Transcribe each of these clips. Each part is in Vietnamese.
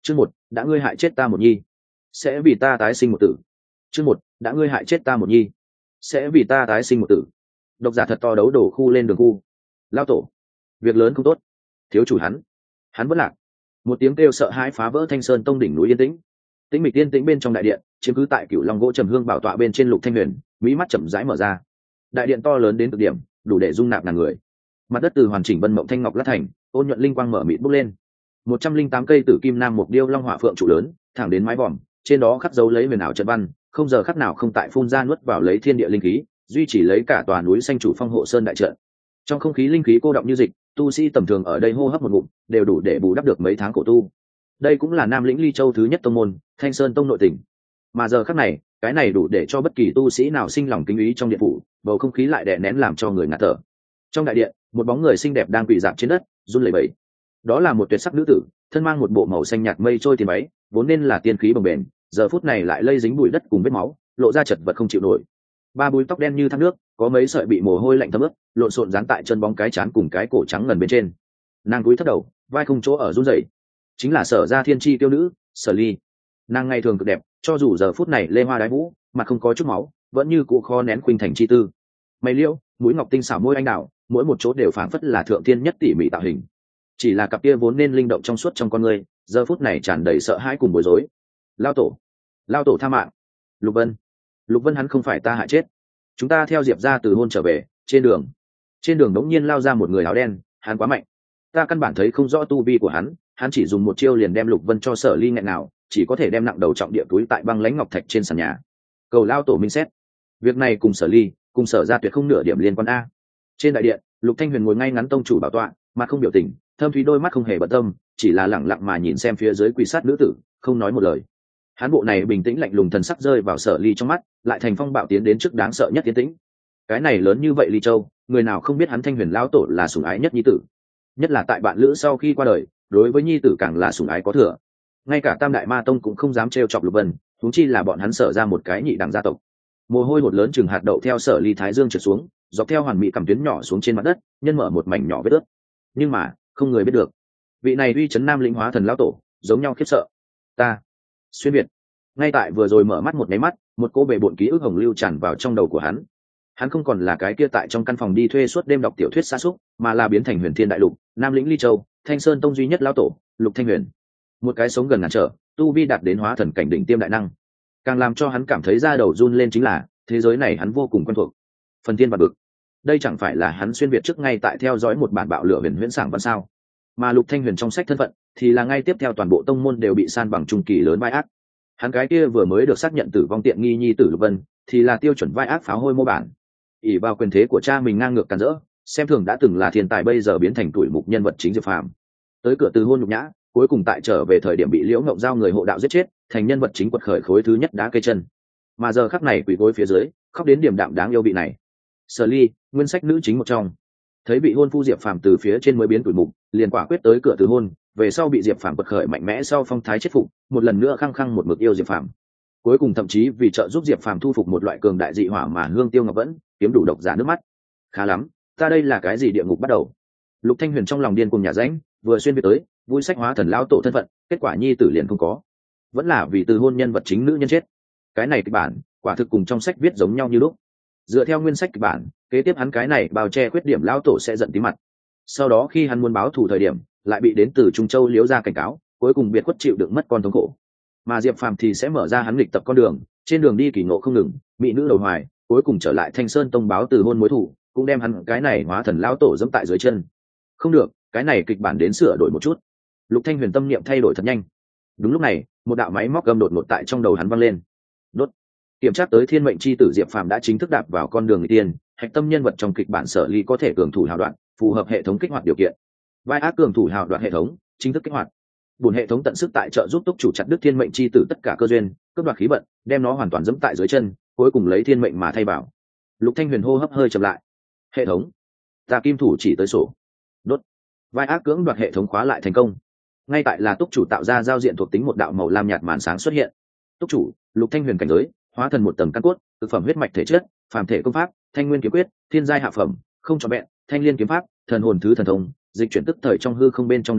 Chương một, đã ngươi hại chết ta một nhi, sẽ vì ta tái sinh một tử. Chương một, đã ngươi hại chết ta một nhi, sẽ vì ta tái sinh một tử. Độc giả thật to đấu đổ khu lên đường khu. Lao tổ, việc lớn không tốt, thiếu chủ hắn vẫn lạc. Một tiếng kêu sợ hãi phá vỡ Thanh Sơn Tông đỉnh núi yên tĩnh. Tĩnh mịch yên tĩnh bên trong đại điện, chiếm cứ tại Cửu Long gỗ trầm hương bảo tọa bên trên Lục Thanh Huyền, mỹ mắt chậm rãi mở ra. Đại điện to lớn đến cực điểm, đủ để dung nạp ngàn người. Mặt đất từ hoàn chỉnh vân mộng thanh ngọc lát thành, ôn nhuận linh quang mở mịt bốc lên. 108 cây tử kim nam mục điêu long hỏa phượng trụ lớn, thẳng đến mái vòm, trên đó khắc dấu lấy huyền ảo trận văn, không giờ khắc nào không tại phun ra nuốt vào lấy thiên địa linh khí, duy trì lấy cả tòa núi xanh chủ phong hộ sơn đại trận. Trong không khí linh khí cô động như dịch, tu sĩ tầm thường ở đây hô hấp một ngụm, đều đủ để bù đắp được mấy tháng cổ tu. Đây cũng là Nam Lĩnh Ly Châu thứ nhất tông môn, Thanh Sơn Tông nội tỉnh. Mà giờ khắc này, cái này đủ để cho bất kỳ tu sĩ nào sinh lòng kính ý trong điện phủ, bầu không khí lại đè nén làm cho người ngạt thở. Trong đại điện, một bóng người xinh đẹp đang quỳ rạp trên đất, run lẩy bẩy. Đó là một tuyệt sắc nữ tử, thân mang một bộ màu xanh nhạt mây trôi tiền váy, vốn nên là tiên khí bồng bềnh, giờ phút này lại lây dính bụi đất cùng vết máu, lộ ra chật vật không chịu nổi. Ba búi tóc đen như thác nước, có mấy sợi bị mồ hôi lạnh thấm ướt, lộn xộn dán tại chân bóng cái trán cùng cái cổ trắng ngần bên trên. Nàng cúi thấp đầu, vai không chỗ ở run rẩy. Chính là Sở gia thiên chi tiêu nữ, Sở Ly. Nàng ngày thường cực đẹp, cho dù giờ phút này lê hoa đái vũ, mặt không có chút máu, vẫn như cũ kho nén khuynh thành chi tư. Mày liễu, mũi ngọc tinh xảo môi anh đào, mỗi một chỗ đều phảng phất là thượng thiên nhất tỉ mỉ tạo hình. Chỉ là cặp kia vốn nên linh động trong suốt trong con người, giờ phút này tràn đầy sợ hãi cùng bối rối. Lao tổ tha mạng. Lục Vân hắn không phải ta hại chết. Chúng ta theo Diệp ra từ hôn trở về, trên đường đống nhiên lao ra một người áo đen, hắn quá mạnh, ta căn bản thấy không rõ tu vi của hắn chỉ dùng một chiêu liền đem Lục Vân cho Sở Ly nghẹn nào, chỉ có thể đem nặng đầu trọng địa túi tại băng lãnh ngọc thạch trên sàn nhà. Cầu lao tổ minh xét, việc này cùng Sở Ly cùng Sở ra tuyệt không nửa điểm liên quan a. Trên đại điện, Lục Thanh Huyền ngồi ngay ngắn tông chủ bảo tọa, mặt không biểu tình, thâm thúy đôi mắt không hề bận tâm, chỉ là lẳng lặng mà nhìn xem phía dưới quỳ sát nữ tử, không nói một lời. Hắn bộ này bình tĩnh lạnh lùng thần sắc rơi vào Sở Ly trong mắt, lại thành phong bạo tiến đến trước đáng sợ nhất tiến tĩnh. Cái này lớn như vậy Ly Châu, người nào không biết hắn Thanh Huyền lão tổ là sủng ái nhất nhi tử, nhất là tại bạn lữ sau khi qua đời, đối với nhi tử càng là sủng ái có thừa. Ngay cả Tam Đại Ma Tông cũng không dám trêu chọc Lục Vân, huống chi là bọn hắn Sở ra một cái nhị đẳng gia tộc. Mồ hôi hột lớn chừng hạt đậu theo Sở Ly thái dương trượt xuống, dọc theo hoàn mỹ cầm tuyến nhỏ xuống trên mặt đất, nhân mở một mảnh nhỏ vết ướt. Nhưng mà không người biết được, vị này uy chấn Nam Lĩnh hóa thần lão tổ giống nhau khiếp sợ. Ta xuyên việt. Ngay tại vừa rồi mở mắt một máy mắt, một cô bề bộn ký ức hồng lưu tràn vào trong đầu của hắn không còn là cái kia tại trong căn phòng đi thuê suốt đêm đọc tiểu thuyết xa xúc, mà là biến thành Huyền Thiên đại lục, Nam Lĩnh Ly Châu, Thanh Sơn Tông duy nhất lão tổ Lục Thanh Huyền. Một cái sống gần ngàn trở, tu vi đạt đến hóa thần cảnh đỉnh tiêm đại năng. Càng làm cho hắn cảm thấy da đầu run lên chính là thế giới này hắn vô cùng quen thuộc. Phần thiên và bực, đây chẳng phải là hắn xuyên việt trước ngay tại theo dõi một bản bạo lửa huyền huyễn sảng văn sao? Mà Lục Thanh Huyền trong sách thân phận thì là ngay tiếp theo toàn bộ tông môn đều bị san bằng trung kỳ lớn vai ác. Hắn cái kia vừa mới được xác nhận tử vong tiện nghi nhi tử Lục Vân thì là tiêu chuẩn vai ác pháo hôi mô bản. ỷ vào quyền thế của cha mình ngang ngược càn rỡ, xem thường đã từng là thiên tài bây giờ biến thành tuổi mục nhân vật chính Diệp Phàm. Tới cửa từ hôn nhục nhã, cuối cùng tại trở về thời điểm bị Liễu Ngộng Giao người hộ đạo giết chết, thành nhân vật chính quật khởi khối thứ nhất đá cây chân. Mà giờ khắc này quỳ gối phía dưới, khóc đến điềm đạm đáng yêu vị này. Sở Ly, nguyên sách nữ chính một trong, thấy bị hôn phu Diệp Phàm từ phía trên mới biến tuổi mục, liền quả quyết tới cửa từ hôn, về sau bị Diệp Phàm quật khởi mạnh mẽ sau phong thái chết phục, một lần nữa khăng khăng một mực yêu Diệp Phàm. Cuối cùng thậm chí vì trợ giúp Diệp Phàm thu phục một loại cường đại dị hỏa mà hương tiêu ngọc vẫn kiếm đủ độc giả nước mắt. Khá lắm, ta đây là cái gì địa ngục bắt đầu? Lục Thanh Huyền trong lòng điên cuồng nhà rãnh, vừa xuyên việt tới, vui sách hóa thần lão tổ thân phận, kết quả nhi tử liền không có, vẫn là vì từ hôn nhân vật chính nữ nhân chết. Cái này kịch bản quả thực cùng trong sách viết giống nhau như lúc. Dựa theo nguyên sách kịch bản, kế tiếp hắn cái này bao che khuyết điểm lão tổ sẽ giận tí mặt. Sau đó khi hắn muốn báo thù thời điểm, lại bị đến từ Trung Châu Liễu gia cảnh cáo, cuối cùng biệt khuất chịu đựng mất con thống khổ. Mà Diệp Phàm thì sẽ mở ra hắn lịch tập con đường, trên đường đi kỳ ngộ không ngừng, mỹ nữ đầu hoài, cuối cùng trở lại Thanh Sơn Tông báo từ hôn mối thù, cũng đem hắn cái này hóa thần lão tổ dẫm tại dưới chân. Không được, cái này kịch bản đến sửa đổi một chút. Lục Thanh Huyền tâm niệm thay đổi thật nhanh. Đúng lúc này, một đạo máy móc gầm đột ngột tại trong đầu hắn vang lên. Đốt. Kiểm tra tới thiên mệnh chi tử Diệp Phàm đã chính thức đạp vào con đường người tiên, hạch tâm nhân vật trong kịch bản Sở Ly có thể cường thủ hào đoạn, phù hợp hệ thống kích hoạt điều kiện. Vai ác cường thủ hào đoạn hệ thống chính thức kích hoạt. Bùn hệ thống tận sức tại trợ giúp túc chủ chặt đứt thiên mệnh chi tử tất cả cơ duyên, cướp đoạt khí vận, đem nó hoàn toàn dẫm tại dưới chân, cuối cùng lấy thiên mệnh mà thay vào. Lục Thanh Huyền hô hấp hơi chậm lại. Hệ thống, ta kim thủ chỉ tới sổ. Đốt. Vai ác cưỡng đoạt hệ thống khóa lại thành công. Ngay tại là túc chủ tạo ra giao diện thuộc tính một đạo màu lam nhạt màn sáng xuất hiện. Túc chủ Lục Thanh Huyền cảnh giới hóa thần một tầng căn cốt, thực phẩm huyết mạch thể chất, phàm thể công pháp, thanh nguyên kiếm quyết, thiên giai hạ phẩm, không trọn vẹn, thanh liên kiếm pháp, thần hồn thứ thần thông, dịch chuyển tức thời trong hư không bên trong đại điện,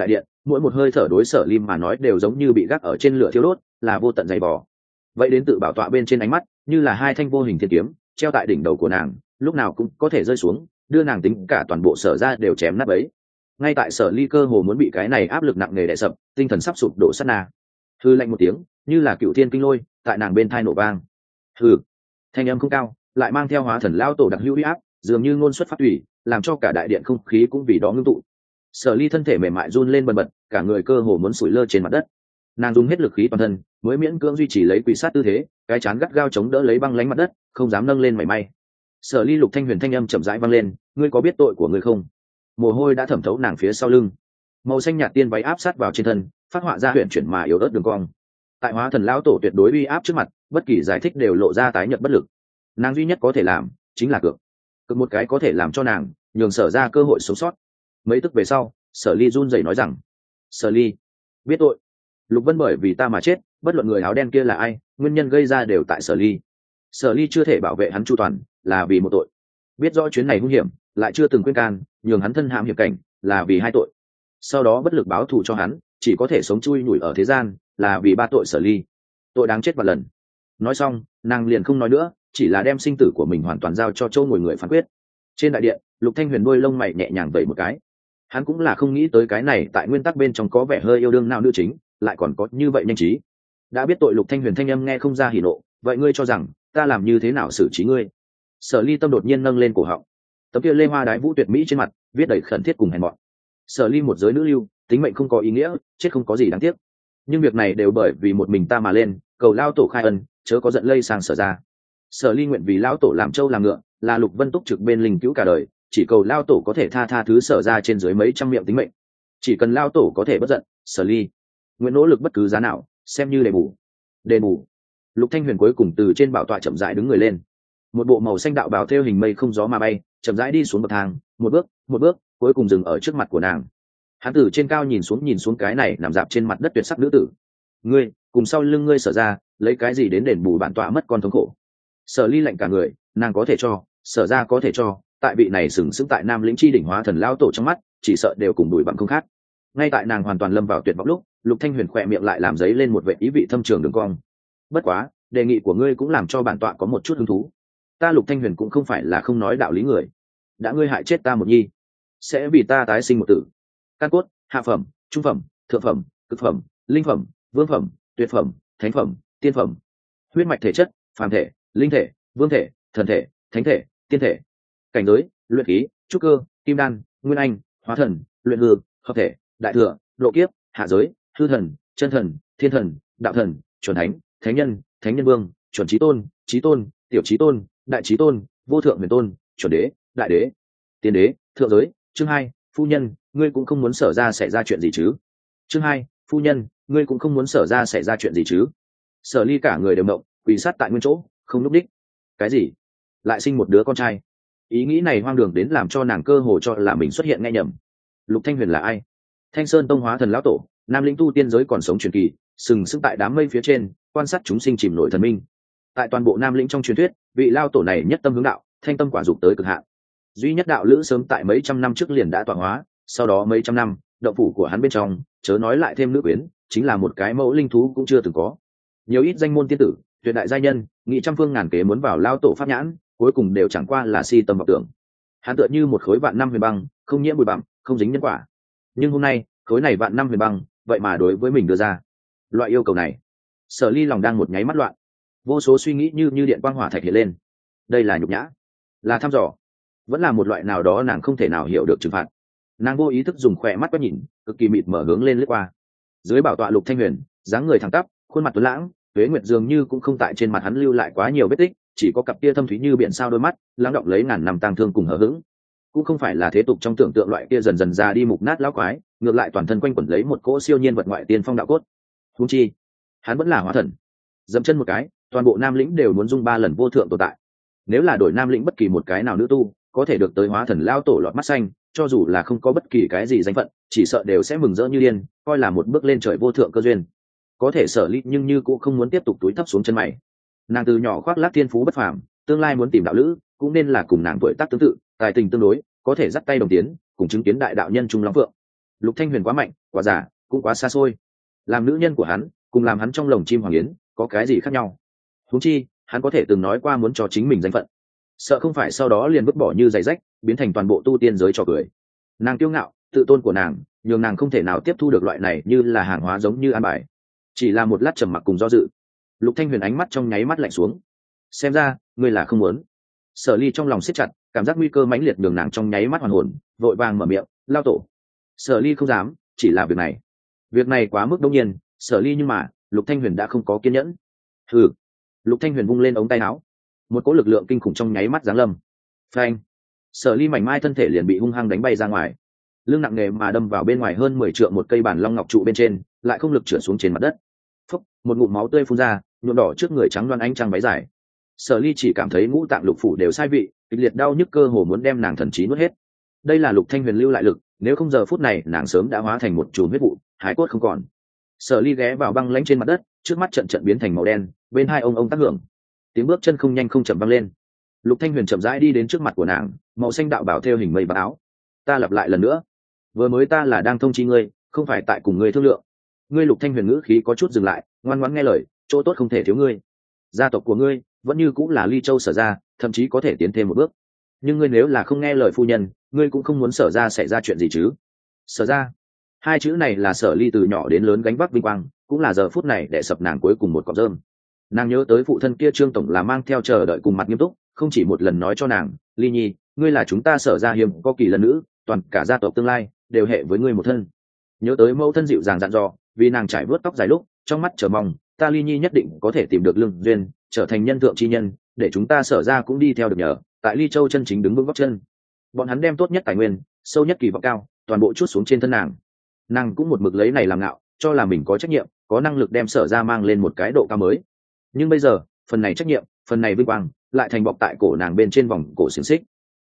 mỗi một hơi thở đối Sở Ly mà nói đều giống như bị gác ở trên lửa thiêu đốt, là vô tận dày vò. Vậy đến tự bảo tọa bên trên ánh mắt, như là hai thanh vô hình thiên kiếm, treo tại đỉnh đầu của nàng, lúc nào cũng có thể rơi xuống, đưa nàng tính cả toàn bộ Sở ra đều chém nát bấy. Ngay tại Sở Ly cơ hồ muốn bị cái này áp lực nặng nề đè sập, tinh thần sắp sụp đổ sát na. Hư lạnh một tiếng, như là cựu thiên kinh lôi, tại nàng bên thai nổ vang. Hừ, thanh âm không cao, lại mang theo hóa thần lao tổ đặc hữu uy áp, dường như ngôn xuất phát thủy, làm cho cả đại điện không khí cũng vì đó ngưng tụ. Sở Ly thân thể mềm mại run lên bần bật, cả người cơ hồ muốn sủi lơ trên mặt đất. Nàng dùng hết lực khí toàn thân, mới miễn cưỡng duy trì lấy quỳ sát tư thế, cái chán gắt gao chống đỡ lấy băng lánh mặt đất, không dám nâng lên mảy may. Sở Ly Lục Thanh Huyền thanh âm chậm rãi vang lên, ngươi có biết tội của ngươi không? Mồ hôi đã thẩm thấu nàng phía sau lưng, màu xanh nhạt tiên váy áp sát vào trên thân, phát họa ra huyền chuyển mà yếu ớt đường cong. Tại hóa thần lão tổ tuyệt đối uy áp trước mặt, bất kỳ giải thích đều lộ ra tái nhợt bất lực. Nàng duy nhất có thể làm chính là cược một cái có thể làm cho nàng nhường Sở ra cơ hội sống sót. Mấy tức về sau, Sở Ly run rẩy nói rằng, Sở Ly, biết tội. Lục Vân bởi vì ta mà chết, bất luận người áo đen kia là ai, nguyên nhân gây ra đều tại Sở Ly. Sở Ly chưa thể bảo vệ hắn chu toàn, là vì một tội. Biết rõ chuyến này hung hiểm, lại chưa từng quên can, nhường hắn thân hãm hiểm cảnh, là vì hai tội. Sau đó bất lực báo thù cho hắn, chỉ có thể sống chui nhủi ở thế gian, là vì ba tội Sở Ly. Tội đáng chết vạn lần. Nói xong, nàng liền không nói nữa, chỉ là đem sinh tử của mình hoàn toàn giao cho châu ngồi người phán quyết. Trên đại điện, Lục Thanh Huyền đuôi lông mày nhẹ nhàng vẩy một cái. Hắn cũng là không nghĩ tới cái này tại nguyên tắc bên trong có vẻ hơi yêu đương nào nữ chính, lại còn có như vậy nhanh trí. Đã biết tội, Lục Thanh Huyền thanh âm nghe không ra hỉ nộ, vậy ngươi cho rằng ta làm như thế nào xử trí ngươi? Sở Ly tâm đột nhiên nâng lên cổ họng, tấm kia lê hoa đái vũ tuyệt mỹ trên mặt viết đầy khẩn thiết cùng hèn mọn. Sở Ly một giới nữ lưu, tính mệnh không có ý nghĩa, chết không có gì đáng tiếc, nhưng việc này đều bởi vì một mình ta mà lên, cầu lao tổ khai ân, chớ có giận lây sang Sở ra. Sở Ly nguyện vì lão tổ làm trâu làm ngựa, là Lục Vân túc trực bên linh cứu cả đời, chỉ cầu lao tổ có thể tha thứ Sở ra trên dưới mấy trăm miệng tính mệnh. Chỉ cần lao tổ có thể bất giận, Sở Ly nguyện nỗ lực bất cứ giá nào, xem như đền bù. Lục Thanh Huyền cuối cùng từ trên bảo tọa chậm rãi đứng người lên, một bộ màu xanh đạo bào thêu hình mây không gió mà bay, chậm rãi đi xuống bậc thang, một bước, cuối cùng dừng ở trước mặt của nàng. Hắn từ trên cao nhìn xuống cái này nằm dạp trên mặt đất tuyệt sắc nữ tử. Ngươi cùng sau lưng ngươi Sở ra, lấy cái gì đến đền bù bản tọa mất con thống khổ? Sở Ly lạnh cả người, nàng có thể cho, Sở ra có thể cho, tại vị này sừng sững tại Nam Lĩnh chi đỉnh hóa thần lao tổ trong mắt, chỉ sợ đều cùng đùi bằng không khác. Ngay tại nàng hoàn toàn lâm vào tuyệt vọng lúc, Lục Thanh Huyền khỏe miệng lại làm dấy lên một vệ ý vị thâm trường đường cong. Bất quá, đề nghị của ngươi cũng làm cho bản tọa có một chút hứng thú. Ta Lục Thanh Huyền cũng không phải là không nói đạo lý người. Đã ngươi hại chết ta một nhi, sẽ vì ta tái sinh một tử. Căn cốt, hạ phẩm, trung phẩm, thượng phẩm, cực phẩm, linh phẩm, vương phẩm, tuyệt phẩm, thánh phẩm, tiên phẩm. Huyết mạch thể chất, phàm thể, linh thể, vương thể, thần thể, thánh thể, tiên thể. Cảnh giới, luyện khí, trúc cơ, kim đan, nguyên anh, hóa thần, luyện hư, hợp thể, đại thừa, độ kiếp, hạ giới, hư thần, chân thần, thiên thần, đạo thần, chuẩn thánh, thánh nhân vương, chuẩn chí tôn, tiểu chí tôn, đại chí tôn, vô thượng huyền tôn, chuẩn đế, đại đế, tiên đế, thượng giới. Chương 2, phu nhân, ngươi cũng không muốn Sở ra xảy ra chuyện gì chứ? Chương 2, phu nhân, ngươi cũng không muốn Sở ra xảy ra chuyện gì chứ? Sở Ly cả người đều mộng, quỳ sát tại nguyên chỗ, không lúc đích. Cái gì? Lại sinh một đứa con trai? Ý nghĩ này hoang đường đến làm cho nàng cơ hồ cho là mình xuất hiện nghe nhầm. Lục Thanh Huyền là ai? Thanh Sơn Tông hóa thần lão tổ, Nam Lĩnh tu tiên giới còn sống truyền kỳ, sừng sững tại đám mây phía trên, quan sát chúng sinh chìm nổi thần minh. Tại toàn bộ Nam Lĩnh trong truyền thuyết, vị lao tổ này nhất tâm hướng đạo, thanh tâm quả dục tới cực hạn. Duy nhất đạo lữ sớm tại mấy trăm năm trước liền đã tọa hóa, sau đó mấy trăm năm, động phủ của hắn bên trong, chớ nói lại thêm nữ quyến, chính là một cái mẫu linh thú cũng chưa từng có. Nhiều ít danh môn tiên tử, tuyệt đại giai nhân, nghị trăm phương ngàn kế muốn vào lao tổ pháp nhãn, cuối cùng đều chẳng qua là si tâm vọng tưởng. Hắn tựa như một khối vạn năm huyền băng, không nhiễm bụi bặm, không dính nhân quả. Nhưng hôm nay, khối này vạn năm huyền băng, vậy mà đối với mình đưa ra loại yêu cầu này. Sở Ly lòng đang một nháy mắt loạn, vô số suy nghĩ như điện quang hỏa thạch hiện lên. Đây là nhục nhã, là thăm dò, vẫn là một loại nào đó nàng không thể nào hiểu được trừng phạt. Nàng vô ý thức dùng khỏe mắt quét nhìn, cực kỳ mịt mở hướng lên lướt qua. Dưới bảo tọa Lục Thanh Huyền, dáng người thẳng tắp, khuôn mặt tuấn lãng, tuế nguyệt dường như cũng không tại trên mặt hắn lưu lại quá nhiều vết tích, chỉ có cặp tia thâm thúy như biển sao đôi mắt, lắng động lấy ngàn năm tang thương cùng hờ hững. Cũng không phải là thế tục trong tưởng tượng loại kia dần dần già đi mục nát lão quái, ngược lại toàn thân quanh quẩn lấy một cỗ siêu nhiên vật ngoại tiên phong đạo cốt. Huống chi, hắn vẫn là hóa thần. Dậm chân một cái, toàn bộ Nam Lĩnh đều muốn dung 3 lần vô thượng tồn tại. Nếu là đổi Nam Lĩnh bất kỳ một cái nào nữ tu, có thể được tới hóa thần lao tổ lọt mắt xanh, cho dù là không có bất kỳ cái gì danh phận, chỉ sợ đều sẽ mừng rỡ như điên, coi là một bước lên trời vô thượng cơ duyên. Có thể Sở Ly nhưng như cũng không muốn tiếp tục túi thấp xuống chân mày. Nàng từ nhỏ khoác lác thiên phú bất phàm, tương lai muốn tìm đạo lữ, cũng nên là cùng nàng tuổi tác tương tự, tài tình tương đối, có thể dắt tay đồng tiến, cùng chứng kiến đại đạo nhân trung long phượng. Lục Thanh Huyền quá mạnh, quá giả, cũng quá xa xôi. Làm nữ nhân của hắn cùng làm hắn trong lồng chim hoàng yến có cái gì khác nhau? Huống chi hắn có thể từng nói qua muốn cho chính mình danh phận, sợ không phải sau đó liền vứt bỏ như giày rách, biến thành toàn bộ tu tiên giới trò cười. Nàng kiêu ngạo tự tôn của nàng nhường nàng không thể nào tiếp thu được loại này như là hàng hóa giống như an bài. Chỉ là một lát trầm mặc cùng do dự, Lục Thanh Huyền ánh mắt trong nháy mắt lạnh xuống. Xem ra ngươi là không muốn. Sở Ly trong lòng siết chặt, cảm giác nguy cơ mãnh liệt nhường nàng trong nháy mắt hoàn hồn, vội vàng mở miệng, lao tổ. Sở Ly không dám, chỉ là việc này quá mức đông nhiên. Sở Ly, nhưng mà Lục Thanh Huyền đã không có kiên nhẫn. Hừ. Lục Thanh Huyền vung lên ống tay áo, một cỗ lực lượng kinh khủng trong nháy mắt giáng lâm. Phanh. Sở Ly mảnh mai thân thể liền bị hung hăng đánh bay ra ngoài, lưng nặng nề mà đâm vào bên ngoài hơn 10 trượng một cây bản long ngọc trụ bên trên, lại không lực trượt xuống trên mặt đất. Phốc, một ngụm máu tươi phun ra, nhuộm đỏ trước người trắng loáng ánh trăng váy dài. Sở Ly chỉ cảm thấy ngũ tạng lục phủ đều sai vị, kịch liệt đau nhức cơ hồ muốn đem nàng thần trí nuốt hết. Đây là Lục Thanh Huyền lưu lại lực, nếu không giờ phút này nàng sớm đã hóa thành một chùm huyết vụ, hải cốt không còn. Sở Ly ghé vào băng lãnh trên mặt đất, trước mắt trận biến thành màu đen, bên hai ông tác hưởng, tiếng bước chân không nhanh không chậm vang lên. Lục Thanh Huyền chậm rãi đi đến trước mặt của nàng, màu xanh đạo bảo theo hình mây bạc áo. Ta lặp lại lần nữa, vừa mới ta là đang thông chi ngươi, không phải tại cùng ngươi thương lượng. Ngươi Lục Thanh Huyền ngữ khí có chút dừng lại, ngoan ngoãn nghe lời, chỗ tốt không thể thiếu ngươi. Gia tộc của ngươi vẫn như cũng là Ly Châu Sở gia, thậm chí có thể tiến thêm một bước. Nhưng ngươi nếu là không nghe lời phu nhân, ngươi cũng không muốn Sở gia xảy ra chuyện gì chứ? Sở gia, hai chữ này là Sở Ly từ nhỏ đến lớn gánh vác vinh quang, cũng là giờ phút này để sập nàng cuối cùng một cọng rơm. Nàng nhớ tới phụ thân kia Trương tổng là mang theo chờ đợi cùng mặt nghiêm túc, không chỉ một lần nói cho nàng, Ly Nhi, ngươi là chúng ta Sở gia hiếm có kỳ lần nữ, toàn cả gia tộc tương lai đều hệ với ngươi một thân. Nhớ tới mẫu thân dịu dàng dặn dò, vì nàng trải vuốt tóc dài lúc trong mắt chờ mong, ta Ly Nhi nhất định có thể tìm được lương duyên, trở thành nhân thượng chi nhân, để chúng ta Sở gia cũng đi theo được nhờ, tại Ly Châu chân chính đứng vững gót chân. Bọn hắn đem tốt nhất tài nguyên, sâu nhất kỳ vọng cao, toàn bộ chút xuống trên thân nàng. Nàng cũng một mực lấy này làm ngạo, cho là mình có trách nhiệm, có năng lực đem Sở gia mang lên một cái độ cao mới. Nhưng bây giờ, phần này trách nhiệm, phần này vinh quang, lại thành bọc tại cổ nàng bên trên vòng cổ xiềng xích.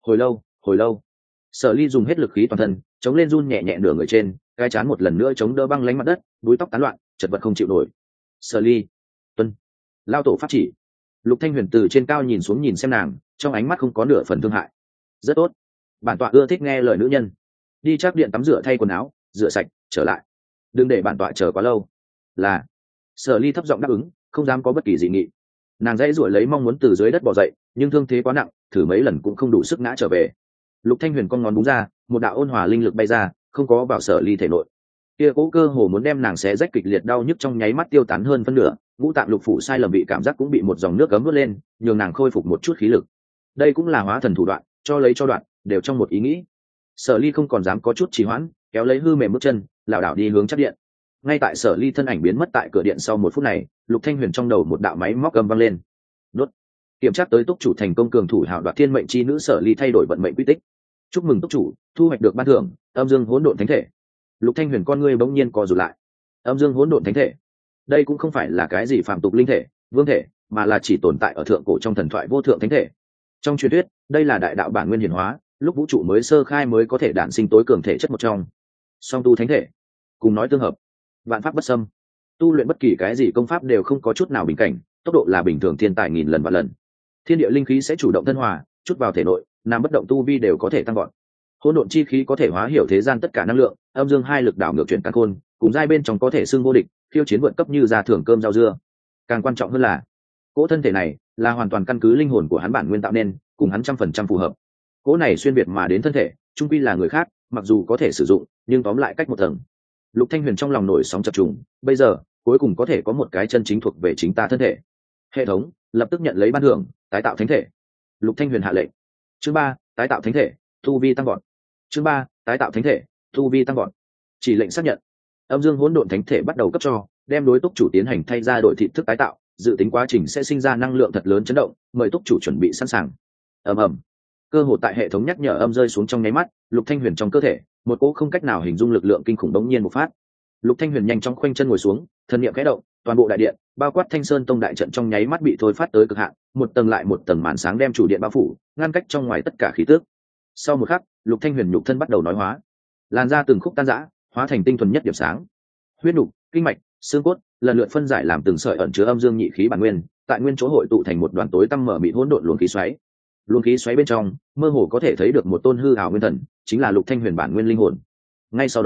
Hồi lâu, Sở Ly dùng hết lực khí toàn thân, chống lên run nhẹ nhẹ nửa người trên, cái chán một lần nữa chống đỡ băng lánh mặt đất, búi tóc tán loạn, chật vật không chịu nổi. Sở Ly, tuân, lao tổ pháp chỉ. Lục Thanh Huyền từ trên cao nhìn xuống nhìn xem nàng, trong ánh mắt không có nửa phần thương hại. Rất tốt, bản tọa ưa thích nghe lời nữ nhân. Đi trác điện tắm rửa thay quần áo, rửa sạch, trở lại. Đừng để bản tọa chờ quá lâu. Là. Sở Ly thấp giọng đáp ứng, không dám có bất kỳ dị nghị. Nàng dãy ruổi lấy mong muốn từ dưới đất bò dậy, nhưng thương thế quá nặng, thử mấy lần cũng không đủ sức ngã trở về. Lục Thanh Huyền con ngón búng ra, một đạo ôn hòa linh lực bay ra, không có vào Sở Ly thể nội. Kia cố cơ hồ muốn đem nàng xé rách kịch liệt đau nhức trong nháy mắt tiêu tán hơn phân nửa, ngũ tạng lục phủ sai lầm vị cảm giác cũng bị một dòng nước cấm vớt lên, nhường nàng khôi phục một chút khí lực. Đây cũng là hóa thần thủ đoạn, cho lấy cho đoạn, đều trong một ý nghĩ. Sở Ly không còn dám có chút trì hoãn, kéo lấy hư mềm bước chân, lảo đảo đi hướng chắp điện. Ngay tại Sở Ly thân ảnh biến mất tại cửa điện sau một phút này, Lục Thanh Huyền trong đầu một đạo máy móc gầm vang lên. Đốt. Kiểm tra tới túc chủ thành công cường thủ hảo đoạt thiên mệnh chi nữ Sở Ly thay đổi vận mệnh quy tích. Chúc mừng túc chủ thu hoạch được ban thưởng âm dương hỗn độn thánh thể. Lục Thanh Huyền con ngươi bỗng nhiên co rụt lại. Âm dương hỗn độn thánh thể, đây cũng không phải là cái gì phàm tục linh thể, vương thể, mà là chỉ tồn tại ở thượng cổ trong thần thoại vô thượng thánh thể. Trong truyền thuyết, đây là đại đạo bản nguyên hiển hóa, lúc vũ trụ mới sơ khai mới có thể đản sinh tối cường thể chất một trong. Song tu thánh thể, cùng nói tương hợp, vạn pháp bất xâm, tu luyện bất kỳ cái gì công pháp đều không có chút nào bình cảnh, tốc độ là bình thường thiên tài nghìn lần vạn lần. Thiên địa linh khí sẽ chủ động thân hòa, chút vào thể nội, nam bất động tu vi đều có thể tăng gọn. Hỗn độn chi khí có thể hóa hiểu thế gian tất cả năng lượng, âm dương hai lực đảo ngược chuyển càn khôn, cùng giai bên trong có thể xưng vô địch, khiêu chiến vượt cấp như ra thưởng cơm rau dưa. Càng quan trọng hơn là, cỗ thân thể này là hoàn toàn căn cứ linh hồn của hắn bản nguyên tạo nên, cùng hắn 100% phù hợp. Cỗ này xuyên việt mà đến thân thể, trung quy là người khác, mặc dù có thể sử dụng, nhưng tóm lại cách một tầng. Lục Thanh Huyền trong lòng nổi sóng chập trùng, bây giờ cuối cùng có thể có một cái chân chính thuộc về chính ta thân thể. Hệ thống lập tức nhận lấy ban thưởng, tái tạo thánh thể. Lục Thanh Huyền hạ lệnh. Chương 3, tái tạo thánh thể, tu vi tăng vọt. Chương 3, tái tạo thánh thể, tu vi tăng vọt. Chỉ lệnh xác nhận. Âm dương hỗn độn thánh thể bắt đầu cấp cho, đem đối túc chủ tiến hành thay ra đổi thị thức tái tạo, dự tính quá trình sẽ sinh ra năng lượng thật lớn chấn động, mời túc chủ chuẩn bị sẵn sàng. Ầm ầm. Cơ hồ tại hệ thống nhắc nhở âm rơi xuống trong nháy mắt, Lục Thanh Huyền trong cơ thể, một cỗ không cách nào hình dung lực lượng kinh khủng đống nhiên bộc phát. Lục Thanh Huyền nhanh chóng khoanh chân ngồi xuống, thân niệm khẽ động, toàn bộ đại điện, bao quát Thanh Sơn Tông đại trận trong nháy mắt bị thôi phát tới cực hạn, một tầng lại một tầng màn sáng đem chủ điện bao phủ, ngăn cách trong ngoài tất cả khí tức. Sau một khắc, Lục Thanh Huyền nhục thân bắt đầu nói hóa, làn da từng khúc tan rã, hóa thành tinh thuần nhất điểm sáng. Huyết nục, kinh mạch, xương cốt lần lượt phân giải làm từng sợi ẩn chứa âm dương nhị khí bản nguyên, tại nguyên chỗ hội tụ thành một đoàn tối tăm mở mịt hỗn độn luồng khí xoáy. Luồng khí xoáy bên trong, mơ hồ có thể thấy được một tôn hư ảo nguyên thần, chính là Lục Thanh Huyền bản nguyên linh hồn. Ngay sau đó,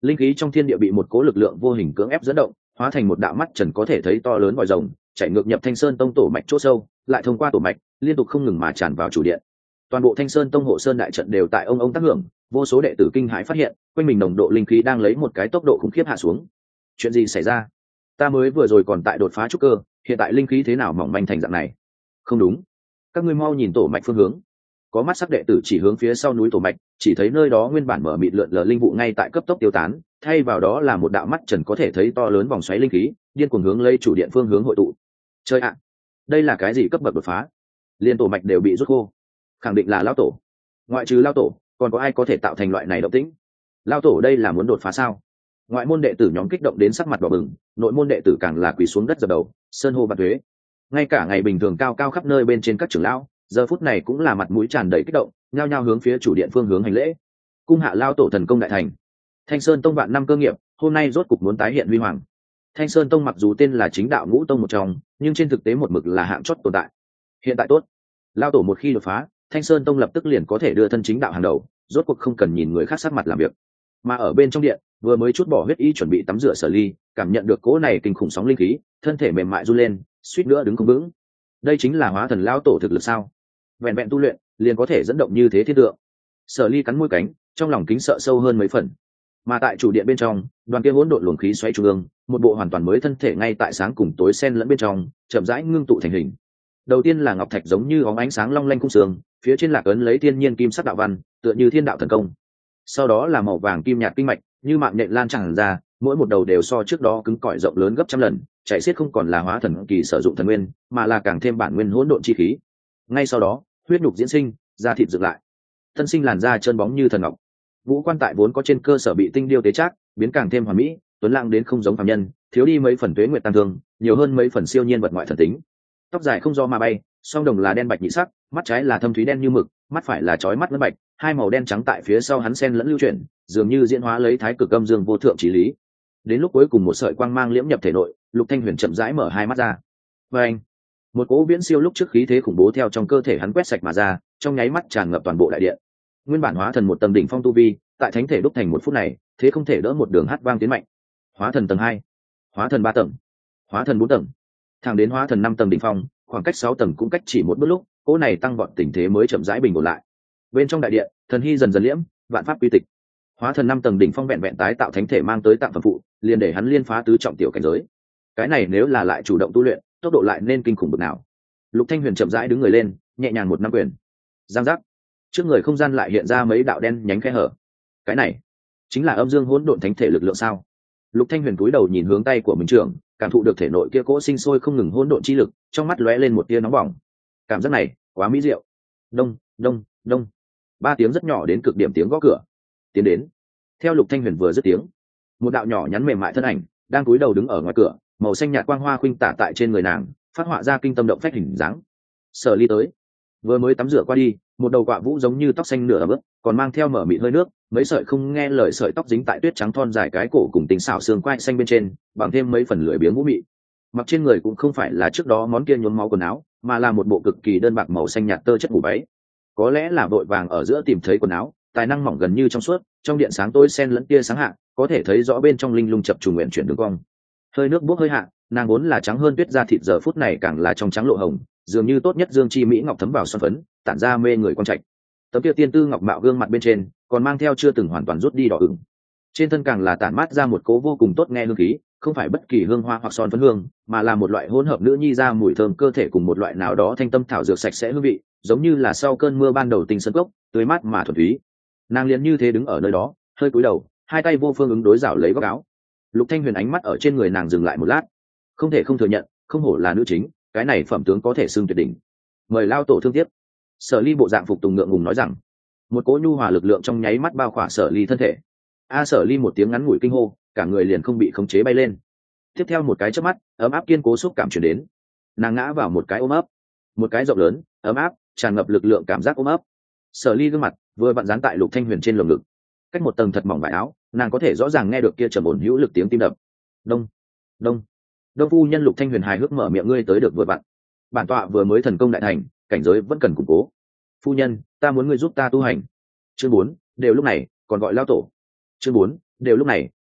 linh khí trong thiên địa bị một cố lực lượng vô hình cưỡng ép dẫn động, hóa thành một đạo mắt trần có thể thấy to lớn vòi rồng, chạy ngược nhập Thanh Sơn Tông tổ mạch chỗ sâu, lại thông qua tổ mạch liên tục không ngừng mà tràn vào chủ điện. Toàn bộ Thanh Sơn Tông hộ sơn đại trận đều tại ông tác hưởng, vô số đệ tử kinh hãi phát hiện quanh mình nồng độ linh khí đang lấy một cái tốc độ khủng khiếp hạ xuống. Chuyện gì xảy ra? Ta mới vừa rồi còn tại đột phá trúc cơ, hiện tại linh khí thế nào mỏng manh thành dạng này? Không đúng, các ngươi mau nhìn tổ mạch phương hướng. Có mắt sắc đệ tử chỉ hướng phía sau núi tổ mạch, chỉ thấy nơi đó nguyên bản mở mịt lượn lờ linh vụ ngay tại cấp tốc tiêu tán, thay vào đó là một đạo mắt trần có thể thấy to lớn vòng xoáy linh khí, điên cuồng hướng lấy chủ điện phương hướng hội tụ. Chơi ạ, đây là cái gì cấp bậc đột phá? Liên tổ mạch đều bị rút khô, khẳng định là lão tổ. Ngoại trừ lão tổ, còn có ai có thể tạo thành loại này động tĩnh? Lão tổ đây là muốn đột phá sao? Ngoại môn đệ tử nhóm kích động đến sắc mặt đỏ bừng, nội môn đệ tử càng là quỳ xuống đất dập đầu, sơn hô bạt thuế. Ngay cả ngày bình thường cao cao khắp nơi bên trên các trưởng lão, giờ phút này cũng là mặt mũi tràn đầy kích động, nhao nhao hướng phía chủ điện phương hướng hành lễ. Cung hạ lão tổ thần công đại thành. Thanh Sơn Tông vạn năm cơ nghiệp, hôm nay rốt cục muốn tái hiện huy hoàng. Thanh Sơn Tông mặc dù tên là chính đạo ngũ tông một trong, nhưng trên thực tế một mực là hạng chót tồn tại. Hiện tại tốt, lão tổ một khi đột phá, Thanh Sơn Tông lập tức liền có thể đưa thân chính đạo hàng đầu, rốt cuộc không cần nhìn người khác sát mặt làm việc. Mà ở bên trong điện, vừa mới chút bỏ huyết y chuẩn bị tắm rửa Sở Ly, cảm nhận được cỗ này kinh khủng sóng linh khí, thân thể mềm mại run lên, suýt nữa đứng không vững. Đây chính là hóa thần lão tổ thực lực sao? Vẹn vẹn tu luyện, liền có thể dẫn động như thế thiên tượng. Sở Ly cắn môi cánh, trong lòng kính sợ sâu hơn mấy phần. Mà tại chủ điện bên trong, đoàn kia hỗn độn luồng khí xoáy trung ương, một bộ hoàn toàn mới thân thể ngay tại sáng cùng tối xen lẫn bên trong, chậm rãi ngưng tụ thành hình. Đầu tiên là ngọc thạch giống như óng ánh sáng long lanh cung sương, phía trên lạc ấn lấy thiên nhiên kim sắc đạo văn, tựa như thiên đạo thần công. Sau đó là màu vàng kim nhạt kinh mạch, như mạng nhện lan tràn ra, mỗi một đầu đều so trước đó cứng cỏi rộng lớn gấp trăm lần, chạy xiết không còn là hóa thần kỳ sử dụng thần nguyên, mà là càng thêm bản nguyên hỗn độn chi khí. Ngay sau đó, huyết nhục diễn sinh, da thịt dựng lại, thân sinh làn da trơn bóng như thần ngọc. Vũ quan tại vốn có trên cơ sở bị tinh điêu tế trác, biến càng thêm hoàn mỹ, tuấn lãng đến không giống phàm nhân, thiếu đi mấy phần tuế nguyệt tăng thương, nhiều hơn mấy phần siêu nhiên vật ngoại thần tính. Tóc dài không do mà bay, song đồng là đen bạch nhị sắc, mắt trái là thâm thúy đen như mực, mắt phải là chói mắt ngân bạch, hai màu đen trắng tại phía sau hắn xen lẫn lưu chuyển, dường như diễn hóa lấy thái cực âm dương vô thượng chí lý. Đến lúc cuối cùng một sợi quang mang liễm nhập thể nội, Lục Thanh Huyền chậm rãi mở hai mắt ra. Và anh, một cỗ viễn siêu lúc trước khí thế khủng bố theo trong cơ thể hắn quét sạch mà ra, trong nháy mắt tràn ngập toàn bộ đại điện. Nguyên bản hóa thần một tầng đỉnh phong tu vi, tại thánh thể đúc thành một phút này, thế không thể đỡ một đường hát vang tiến mạnh. Hóa thần tầng 2, hóa thần 3 tầng, hóa thần 4 tầng, thẳng đến hóa thần 5 tầng đỉnh phong, khoảng cách 6 tầng cũng cách chỉ một bước lúc, cỗ này tăng vọt tình thế mới chậm rãi bình ổn lại. Bên trong đại điện, thần hy dần dần liễm, vạn pháp quy tịch. Hóa thần 5 tầng đỉnh phong vẹn vẹn tái tạo thánh thể mang tới tạm phẩm phụ, liền để hắn liên phá tứ trọng tiểu cảnh giới. Cái này nếu là lại chủ động tu luyện, tốc độ lại nên kinh khủng bực nào. Lục Thanh Huyền chậm rãi đứng người lên, nhẹ nhàng một năm quyền. Giang giác. Trước người không gian lại hiện ra mấy đạo đen nhánh khe hở. Cái này chính là âm dương hỗn độn thánh thể lực lượng sao? Lục Thanh Huyền cúi đầu nhìn hướng tay của mình trưởng, cảm thụ được thể nội kia cỗ sinh sôi không ngừng hỗn độn chi lực, trong mắt lóe lên một tia nóng bỏng. Cảm giác này quá mỹ diệu. Đông, đông, đông. Ba tiếng rất nhỏ đến cực điểm tiếng gõ cửa. Tiến đến. Theo Lục Thanh Huyền vừa dứt tiếng, một đạo nhỏ nhắn mềm mại thân ảnh đang cúi đầu đứng ở ngoài cửa, màu xanh nhạt quang hoa khuynh tả tại trên người nàng, phát họa ra kinh tâm động phách hình dáng. Sở Ly tới, vừa mới tắm rửa qua đi, một đầu quạ vũ giống như tóc xanh nửa ướt, còn mang theo mở mịt hơi nước, mấy sợi không nghe lời sợi tóc dính tại tuyết trắng thon dài cái cổ cùng tính xảo xương quai xanh bên trên, bằng thêm mấy phần lưỡi biếng vũ mị. Mặc trên người cũng không phải là trước đó món kia nhuốm máu quần áo, mà là một bộ cực kỳ đơn bạc màu xanh nhạt tơ chất ngủ váy. Có lẽ là vội vàng ở giữa tìm thấy quần áo, tài năng mỏng gần như trong suốt, trong điện sáng tối xen lẫn tia sáng hạ, có thể thấy rõ bên trong linh lung chập trùng nguyện chuyển đường cong. Hơi nước bốc hơi hạ, nàng vốn là trắng hơn tuyết da thịt giờ phút này càng là trong trắng lộ hồng, dường như tốt nhất dương chi mỹ ngọc thấm vào son phấn, tản ra mê người quan trạch. Tấm kia tiên tư ngọc mạo gương mặt bên trên, còn mang theo chưa từng hoàn toàn rút đi đỏ ửng. Trên thân càng là tản mát ra một cố vô cùng tốt nghe hương khí, không phải bất kỳ hương hoa hoặc son phấn hương, mà là một loại hỗn hợp nữ nhi ra mùi thơm cơ thể cùng một loại nào đó thanh tâm thảo dược sạch sẽ hương vị, giống như là sau cơn mưa ban đầu tình sơn cốc, tươi mát mà thuần túy. Nàng liền như thế đứng ở nơi đó, hơi cúi đầu, hai tay vô phương ứng đối rảo lấy góc áo. Lục Thanh Huyền ánh mắt ở trên người nàng dừng lại một lát, không thể không thừa nhận, không hổ là nữ chính, cái này phẩm tướng có thể xưng tuyệt đỉnh. Mời lao tổ thương tiếp. Sở Ly bộ dạng phục tùng ngượng ngùng nói rằng. Một cỗ nhu hòa lực lượng trong nháy mắt bao khỏa Sở Ly thân thể. Sở Ly một tiếng ngắn ngủi kinh hô, cả người liền không bị khống chế bay lên. Tiếp theo một cái chớp mắt, ấm áp kiên cố xúc cảm truyền đến. Nàng ngã vào một cái ôm ấp, một cái rộng lớn, ấm áp, tràn ngập lực lượng cảm giác ôm ấp. Sở Ly gương mặt vừa vặn dán tại Lục Thanh Huyền trên lồng ngực, cách một tầng thật mỏng vải áo, nàng có thể rõ ràng nghe được kia trầm ổn hữu lực tiếng tim đập. Đông, đông, đông. Phu nhân. Lục Thanh Huyền hài hước mở miệng, ngươi tới được vừa vặn. Bản tọa vừa mới thần công đại thành, cảnh giới vẫn cần củng cố. Phu nhân, ta muốn ngươi giúp ta tu hành. Chương 4, đều lúc này còn gọi lao tổ. Chương 4, đều lúc này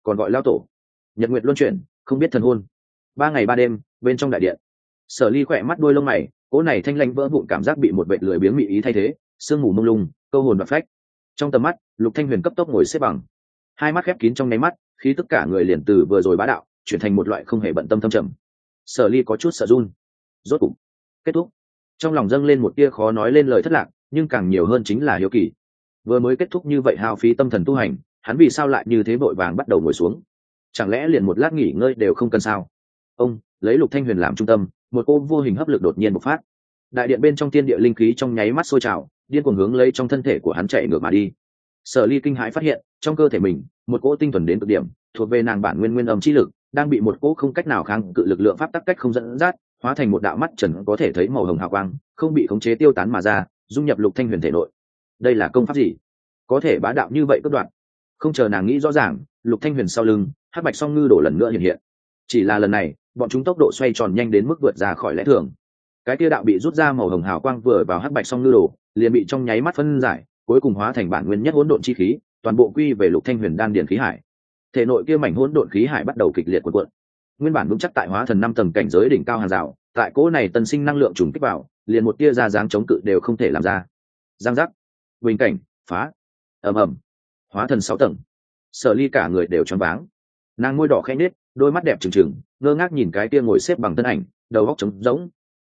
còn gọi lao tổ. Nhật nguyệt luân chuyển, không biết thần hôn. 3 ngày 3 đêm bên trong đại điện. Sở Ly khỏe mắt đuôi lông mày, cỗ này thanh lãnh vỡ vụn cảm giác bị một vệt lười biếng mị ý thay thế, sương mù mông lung, câu hồn đoạt phách. Trong tầm mắt, Lục Thanh Huyền cấp tốc ngồi xếp bằng, hai mắt khép kín trong nháy mắt, khí tức cả người liền từ vừa rồi bá đạo chuyển thành một loại không hề bận tâm thâm trầm. Sở Ly có chút sợ run. Rốt cục kết thúc. Trong lòng dâng lên một tia khó nói lên lời thất lạc, nhưng càng nhiều hơn chính là hiếu kỳ. Vừa mới kết thúc như vậy hao phí tâm thần tu hành, hắn vì sao lại như thế vội vàng bắt đầu ngồi xuống? Chẳng lẽ liền một lát nghỉ ngơi đều không cần sao? Ông lấy Lục Thanh Huyền làm trung tâm, một cô vô hình hấp lực đột nhiên bộc phát. Đại điện bên trong thiên địa linh khí trong nháy mắt sôi trào, điên cuồng hướng lấy trong thân thể của hắn chạy ngược mà đi. Sở Ly kinh hãi phát hiện, trong cơ thể mình, một cỗ tinh thuần đến cực điểm, thuộc về nàng bản nguyên nguyên âm chi lực, đang bị một cỗ không cách nào kháng cự lực lượng pháp tắc cách không dẫn dắt, hóa thành một đạo mắt trần có thể thấy màu hồng hào quang, không bị khống chế tiêu tán mà ra, dung nhập Lục Thanh Huyền thể nội. Đây là công pháp gì? Có thể bá đạo như vậy cất đoạn. Không chờ nàng nghĩ rõ ràng, Lục Thanh Huyền sau lưng, hắc bạch song ngư đổ lần nữa hiện hiện. Chỉ là lần này, bọn chúng tốc độ xoay tròn nhanh đến mức vượt ra khỏi lẽ thường. Cái kia đạo bị rút ra màu hồng hào quang vừa vào hắc bạch song ngư đổ, liền bị trong nháy mắt phân giải, cuối cùng hóa thành bản nguyên nhất hỗn độn chi khí, toàn bộ quy về Lục Thanh Huyền đan điển khí hải. Thể nội kia mảnh hỗn độn khí hải bắt đầu kịch liệt cuộn cuộn. Nguyên bản vững chắc tại hóa thần 5 tầng cảnh giới đỉnh cao hàng rào, tại cỗ này tân sinh năng lượng trùng kích vào, liền một tia ra dáng chống cự đều không thể làm ra. Giang giác, bình cảnh, phá, ầm ầm, hóa thần 6 tầng. Sở Ly cả người đều choáng váng. Nàng môi đỏ khẽ nhếch, đôi mắt đẹp trừng trừng, ngơ ngác nhìn cái kia ngồi xếp bằng thân ảnh, đầu óc trống rỗng.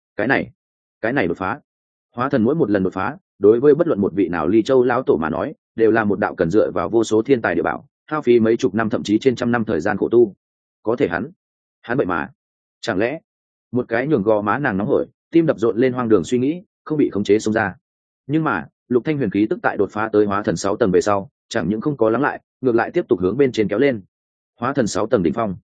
Cái này đột phá. Hóa thần mỗi một lần đột phá, đối với bất luận một vị nào Ly Châu lão tổ mà nói, đều là một đạo cần dựa vào vô số thiên tài địa bảo, hao phí mấy chục năm thậm chí trên trăm năm thời gian khổ tu. Có thể hắn vậy mà, chẳng lẽ một cái nhường gò má nàng nóng hổi, tim đập rộn lên hoang đường suy nghĩ, không bị khống chế xông ra. Nhưng mà, Lục Thanh Huyền khí tức tại đột phá tới hóa thần 6 tầng về sau, chẳng những không có lắng lại, ngược lại tiếp tục hướng bên trên kéo lên. Hóa thần 6 tầng đỉnh phong.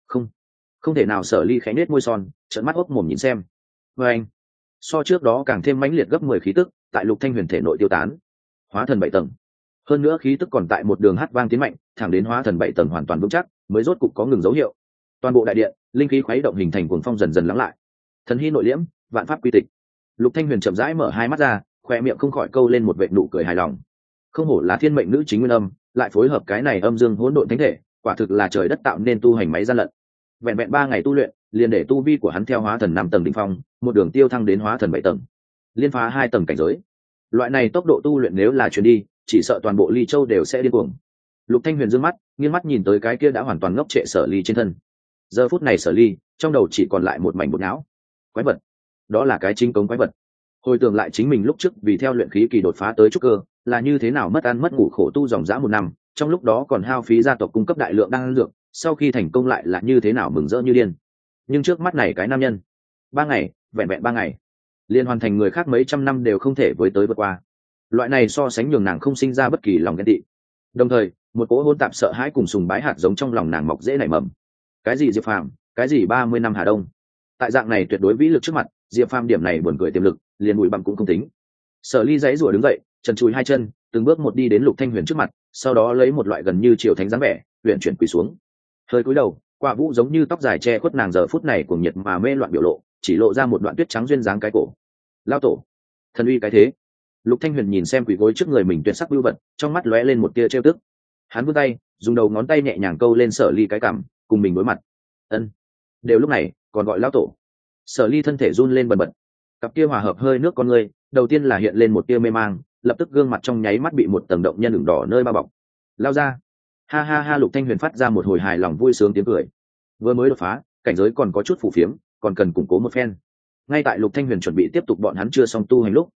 Không thể nào. Sở Ly khẽ nhếch môi son, trợn mắt ốc mồm nhìn xem. Và anh, so trước đó càng thêm mãnh liệt gấp 10 khí tức, tại Lục Thanh Huyền thể nội tiêu tán. Hóa thần 7 tầng. Hơn nữa khí tức còn tại một đường hát vang tiến mạnh, thẳng đến hóa thần 7 tầng hoàn toàn vững chắc, mới rốt cục có ngừng dấu hiệu. Toàn bộ đại điện, linh khí khuấy động hình thành cuồng phong dần dần lắng lại. Thần hy nội liễm, vạn pháp quy tịch. Lục Thanh Huyền chậm rãi mở hai mắt ra, khoe miệng không khỏi câu lên một vệt nụ cười hài lòng. Không hổ là thiên mệnh nữ chính nguyên âm, lại phối hợp cái này âm dương hỗn độn thánh thể, quả thực là trời đất tạo nên tu hành máy gian lận. Vẹn vẹn 3 ngày tu luyện, liền để tu vi của hắn theo hóa thần 5 tầng đỉnh phong, một đường tiêu thăng đến hóa thần 7 tầng, liên phá 2 tầng cảnh giới. Loại này tốc độ tu luyện nếu là truyền đi, chỉ sợ toàn bộ Ly Châu đều sẽ điên cuồng. Lục Thanh Huyền dương mắt, nghiêng mắt nhìn tới cái kia đã hoàn toàn ngốc trệ Sở Ly trên thân. Giờ phút này Sở Ly, trong đầu chỉ còn lại một mảnh bột não. Quái vật, đó là cái chính cống quái vật. Hồi tưởng lại chính mình lúc trước vì theo luyện khí kỳ đột phá tới trúc cơ, là như thế nào mất ăn mất ngủ khổ tu dòng dã 1 năm, trong lúc đó còn hao phí gia tộc cung cấp đại lượng đan dược, sau khi thành công lại là như thế nào mừng rỡ như điên. Nhưng trước mắt này cái nam nhân, 3 ngày, vẹn vẹn 3 ngày, liên hoàn thành người khác mấy trăm năm đều không thể với tới vượt qua. Loại này so sánh nhường nàng không sinh ra bất kỳ lòng ghen tị. Đồng thời, một cỗ hỗn tạp sợ hãi cùng sùng bái hạt giống trong lòng nàng mọc dễ nảy mầm. Cái gì Diệp Phàm, cái gì 30 năm Hà Đông. Tại dạng này tuyệt đối vĩ lực trước mặt, Diệp Phàm điểm này buồn cười tiềm lực, liền bụi bặm cũng không tính. Sở Ly giãy giụa đứng dậy, trần chùi 2 chân, từng bước một đi đến Lục Thanh Huyền trước mặt, sau đó lấy một loại gần như triều thánh dáng vẻ, huyền chuyển quỳ xuống. Hơi cúi đầu, quả vũ giống như tóc dài che khuất nàng giờ phút này cuồng nhiệt mà mê loạn biểu lộ, chỉ lộ ra một đoạn tuyết trắng duyên dáng cái cổ. Lao tổ, thần uy cái thế. Lục Thanh Huyền nhìn xem quỳ gối trước người mình tuyệt sắc bưu vật, trong mắt lóe lên một tia trêu tức. Hắn vươn tay, dùng đầu ngón tay nhẹ nhàng câu lên Sở Ly cái cằm, cùng mình đối mặt. Ân. Đều lúc này, còn gọi lão tổ. Sở Ly thân thể run lên bần bật. Cặp kia hòa hợp hơi nước con người, đầu tiên là hiện lên một tia mê mang, lập tức gương mặt trong nháy mắt bị một tầng động nhân ửng đỏ nơi bao bọc. Lao ra. Ha ha ha. Lục Thanh Huyền phát ra một hồi hài lòng vui sướng tiếng cười. Vừa mới đột phá, cảnh giới còn có chút phù phiếm, còn cần củng cố một phen. Ngay tại Lục Thanh Huyền chuẩn bị tiếp tục bọn hắn chưa xong tu hành lúc,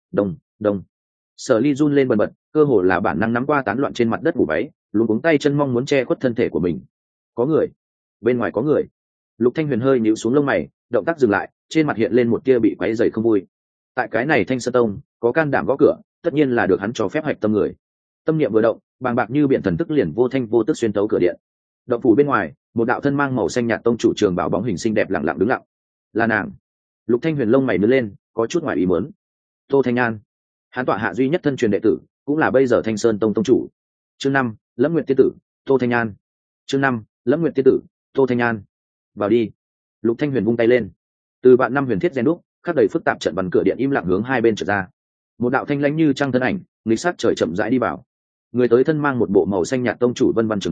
đông. Sở Ly run lên bần bật, cơ hồ là bản năng nắm qua tán loạn trên mặt đất phủ váy, luống cuống tay chân mong muốn che khuất thân thể của mình. Có người, bên ngoài có người. Lục Thanh Huyền hơi nhíu xuống lông mày, động tác dừng lại, trên mặt hiện lên một tia bị quấy rầy không vui. Tại cái này Thanh Sơn Tông, có can đảm gõ cửa, tất nhiên là được hắn cho phép hạch tâm người. Tâm niệm vừa động, bàng bạc như biển thần thức liền vô thanh vô tức xuyên tấu cửa điện. Động phủ bên ngoài, một đạo thân mang màu xanh nhạt tông chủ trường bảo bóng hình xinh đẹp lặng lặng đứng lặng. Là nàng. Lục Thanh Huyền lông mày nhướng lên, có chút ngoài ý muốn. Tô Thanh An, hắn tọa hạ duy nhất thân truyền đệ tử, cũng là bây giờ Thanh Sơn Tông tông chủ. Chương 5, Lâm Nguyệt tiên tử, Tô Thanh An. Chương 5, Lâm Nguyệt tiên tử, Tô Thanh An. Vào đi. Lục Thanh Huyền vung tay lên. Từ vạn năm huyền thiết rèn đúc, khắc đầy phức tạp trận văn cửa điện im lặng hướng hai bên trở ra. Một đạo thanh lãnh như trăng thân ảnh, nghịch sát trời chậm rãi đi vào. Người tới thân mang một bộ màu xanh nhạt tông chủ vân vân trường bảo,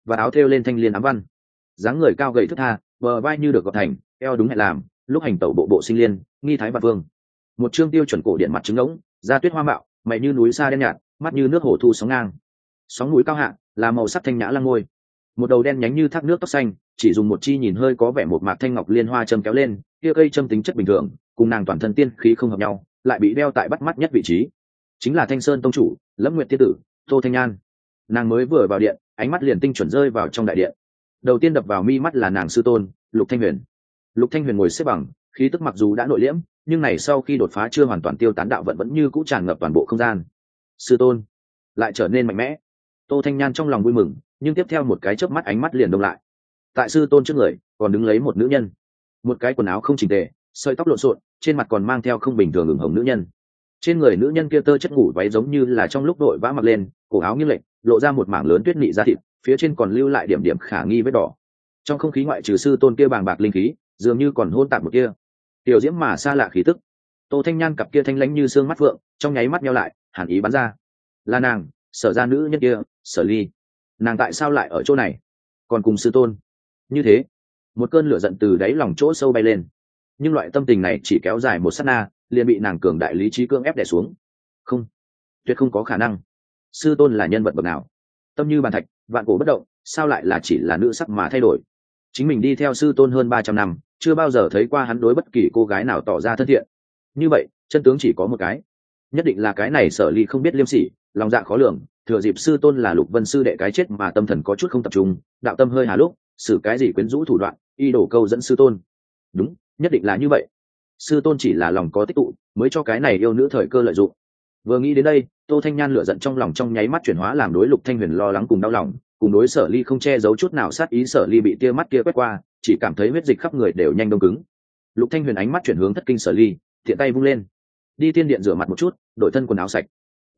và áo thêu lên thanh liên ám văn, dáng người cao gầy thướt tha, bờ vai như được gọt thành, eo đúng hẹn làm, lúc hành tẩu bộ bộ sinh liên, nghi thái vạn vương. Một trương tiêu chuẩn cổ điện mặt trứng ngỗng, da tuyết hoa mạo, mày như núi xa đen nhạt, mắt như nước hồ thu sóng ngang, sóng núi cao hạ, là màu sắc thanh nhã lăng ngôi. Một đầu đen nhánh như thác nước tóc xanh, chỉ dùng một chi nhìn hơi có vẻ một mạc thanh ngọc liên hoa châm kéo lên, kia cây châm tính chất bình thường, cùng nàng toàn thân tiên khí không hợp nhau, lại bị đeo tại bắt mắt nhất vị trí, chính là Thanh Sơn tông chủ, Lâm Nguyệt tiên tử, Tô Thanh Nhan. Nàng mới vừa vào điện, ánh mắt liền tinh chuẩn rơi vào trong đại điện. Đầu tiên đập vào mi mắt là nàng sư tôn, Lục Thanh Huyền. Lục Thanh Huyền ngồi xếp bằng, khí tức mặc dù đã nội liễm, nhưng này sau khi đột phá chưa hoàn toàn tiêu tán đạo vận vẫn như cũ tràn ngập toàn bộ không gian. Sư tôn lại trở nên mạnh mẽ. Tô Thanh Nhan trong lòng vui mừng, nhưng tiếp theo một cái chớp mắt ánh mắt liền đông lại. Tại sư tôn trước người còn đứng lấy một nữ nhân, một cái quần áo không chỉnh tề, sợi tóc lộn xộn, trên mặt còn mang theo không bình thường ửng hồng nữ nhân. Trên người nữ nhân kia tơ chất ngủ váy giống như là trong lúc đội vã mặc lên, cổ áo nghiêng lệch, lộ ra một mảng lớn tuyết nị da thịt, phía trên còn lưu lại điểm điểm khả nghi vết đỏ. Trong không khí ngoại trừ sư tôn kia bàng bạc linh khí, dường như còn hôn tạp một kia tiểu diễm mà xa lạ khí tức. Tô Thanh Nhan cặp kia thanh lãnh như xương mắt phượng, trong nháy mắt nheo lại, hàn ý bắn ra. Là nàng, Sở ra nữ nhân kia, Sở Ly. Nàng tại sao lại ở chỗ này, còn cùng sư tôn? Như thế, một cơn lửa giận từ đáy lòng chỗ sâu bay lên, nhưng loại tâm tình này chỉ kéo dài một sát na, liền bị nàng cường đại lý trí cưỡng ép đè xuống. Không, tuyệt không có khả năng. Sư tôn là nhân vật bậc nào? Tâm như bàn thạch, vạn cổ bất động, sao lại là chỉ là nữ sắc mà thay đổi? Chính mình đi theo sư tôn hơn 300 năm, chưa bao giờ thấy qua hắn đối bất kỳ cô gái nào tỏ ra thân thiện. Như vậy, chân tướng chỉ có một cái, nhất định là cái này Sở Ly không biết liêm sỉ, lòng dạ khó lường, thừa dịp sư tôn là Lục Vân sư đệ cái chết mà tâm thần có chút không tập trung, đạo tâm hơi hà lúc, xử cái gì quyến rũ thủ đoạn, y đổ câu dẫn sư tôn. Đúng, nhất định là như vậy. Sư tôn chỉ là lòng có tích tụ, mới cho cái này yêu nữ thời cơ lợi dụng. Vừa nghĩ đến đây, Tô Thanh Nhan lửa giận trong lòng trong nháy mắt chuyển hóa làm đối Lục Thanh Huyền lo lắng cùng đau lòng, cùng đối Sở Ly không che giấu chút nào sát ý. Sở Ly bị tia mắt kia quét qua, chỉ cảm thấy huyết dịch khắp người đều nhanh đông cứng. Lục Thanh Huyền ánh mắt chuyển hướng thất kinh Sở Ly, tiện tay vung lên, đi tiên điện rửa mặt một chút, đổi thân quần áo sạch.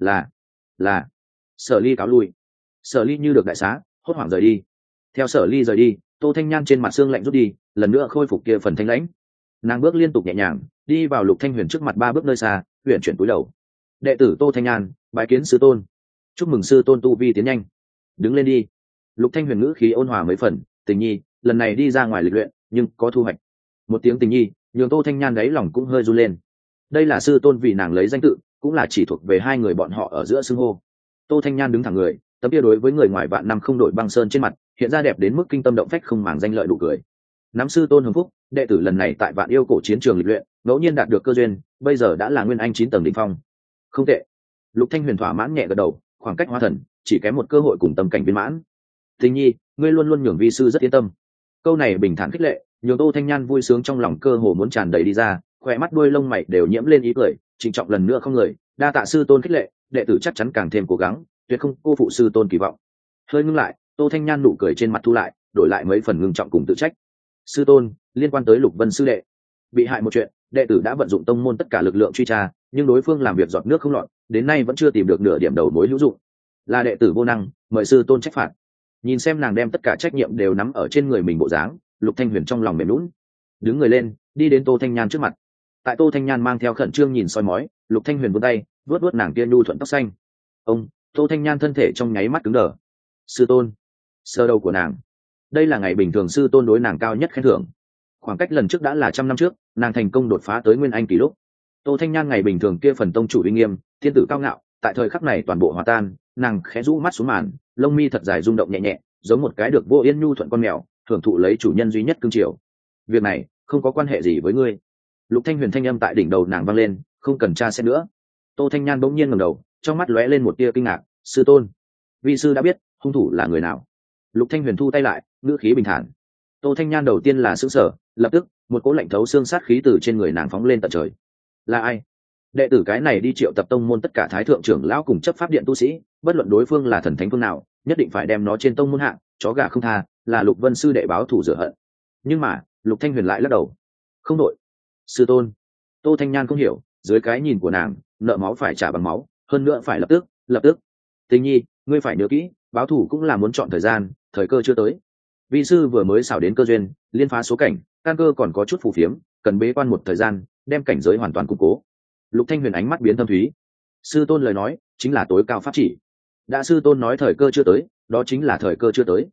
Là. Sở Ly cáo lui. Sở Ly như được đại xá, hốt hoảng rời đi. Theo Sở Ly rời đi, Tô Thanh Nhan trên mặt xương lạnh rút đi, lần nữa khôi phục kia phần thanh lãnh. Nàng bước liên tục nhẹ nhàng, đi vào Lục Thanh Huyền trước mặt 3 bước nơi xa, huyền chuyển cúi đầu. Đệ tử Tô Thanh Nhan, bái kiến sư tôn. Chúc mừng sư tôn tu vi tiến nhanh. Đứng lên đi. Lục Thanh Huyền ngữ khí ôn hòa mấy phần, Tình nhi, lần này đi ra ngoài lịch luyện, nhưng có thu hoạch. Một tiếng Tình nhi, nhường Tô Thanh Nhan đáy lòng cũng hơi run lên. Đây là sư tôn vì nàng lấy danh tự, cũng là chỉ thuộc về hai người bọn họ ở giữa xưng hô. Tô Thanh Nhan đứng thẳng người, tấm kia đối với người ngoài vạn năm không đổi băng sơn trên mặt, hiện ra đẹp đến mức kinh tâm động phách không màng danh lợi đủ cười. Nắm sư tôn hưng phúc, đệ tử lần này tại Vạn Yêu cổ chiến trường lịch luyện, ngẫu nhiên đạt được cơ duyên, bây giờ đã là nguyên anh 9 tầng đỉnh phong. Không tệ. Lục Thanh Huyền thỏa mãn nhẹ gật đầu, khoảng cách hóa thần, chỉ kém một cơ hội cùng tâm cảnh viên mãn. Tình nhi, ngươi luôn luôn nhường vi sư rất yên tâm. Câu này bình thản khích lệ, nhường Tô Thanh Nhan vui sướng trong lòng cơ hồ muốn tràn đầy đi ra, khỏe mắt đuôi lông mày đều nhiễm lên ý cười, trịnh trọng lần nữa không người, đa tạ sư tôn khích lệ, đệ tử chắc chắn càng thêm cố gắng, tuyệt không cô phụ sư tôn kỳ vọng. Hơi ngưng lại, Tô Thanh Nhan nụ cười trên mặt thu lại, đổi lại mấy phần ngưng trọng cùng tự trách. Sư tôn, liên quan tới Lục Vân sư đệ bị hại một chuyện, đệ tử đã vận dụng tông môn tất cả lực lượng truy tra, nhưng đối phương làm việc giọt nước không lọt, đến nay vẫn chưa tìm được nửa điểm đầu mối hữu dụng. Là đệ tử vô năng, mời sư tôn trách phạt. Nhìn xem nàng đem tất cả trách nhiệm đều nắm ở trên người mình bộ dáng, Lục Thanh Huyền trong lòng mềm nhũn, đứng người lên, đi đến Tô Thanh Nhan trước mặt. Tại Tô Thanh Nhan mang theo khẩn trương nhìn soi mói, Lục Thanh Huyền vươn tay, vuốt vuốt nàng kia nhu thuận tóc xanh. Ông, Tô Thanh Nhan thân thể trong nháy mắt cứng đờ. Sư tôn, sơ đầu của nàng. Đây là ngày bình thường sư tôn đối nàng cao nhất khen thưởng. Khoảng cách lần trước đã là 100 năm trước, nàng thành công đột phá tới nguyên anh kỳ lúc. Tô Thanh Nhan ngày bình thường kia phần tông chủ uy nghiêm, thiên tử cao ngạo, tại thời khắc này toàn bộ hòa tan, nàng khẽ rũ mắt xuống màn, lông mi thật dài rung động nhẹ nhẹ, giống một cái được vô yên nhu thuận con mèo, hưởng thụ lấy chủ nhân duy nhất cưng chiều. Việc này không có quan hệ gì với ngươi. Lục Thanh Huyền thanh âm tại đỉnh đầu nàng vang lên, không cần tra xét nữa. Tô Thanh Nhan bỗng nhiên ngẩng đầu, trong mắt lóe lên một tia kinh ngạc. Sư tôn, vi sư đã biết hung thủ là người nào. Lục Thanh Huyền thu tay lại, ngữ khí bình thản. Tô Thanh Nhan đầu tiên là sững sờ, lập tức một cỗ lạnh thấu xương sát khí từ trên người nàng phóng lên tận trời. Là ai? Đệ tử cái này đi triệu tập tông môn tất cả thái thượng trưởng lão cùng chấp pháp điện tu sĩ, bất luận đối phương là thần thánh phương nào, nhất định phải đem nó trên tông môn hạng, chó gà không tha, là Lục Vân sư đệ báo thù rửa hận. Nhưng mà Lục Thanh Huyền lại lắc đầu. Không đội. Sư tôn. Tô Thanh Nhan không hiểu, dưới cái nhìn của nàng, nợ máu phải trả bằng máu, hơn nữa phải lập tức. Tình nhi, ngươi phải nhớ kỹ, báo thù cũng là muốn chọn thời gian, thời cơ chưa tới. Vi sư vừa mới xảo đến cơ duyên, liên phá số cảnh, căn cơ còn có chút phù phiếm, cần bế quan một thời gian, đem cảnh giới hoàn toàn củng cố. Lục Thanh Huyền ánh mắt biến thâm thúy. Sư tôn lời nói chính là tối cao pháp chỉ. Đã sư tôn nói thời cơ chưa tới, đó chính là thời cơ chưa tới.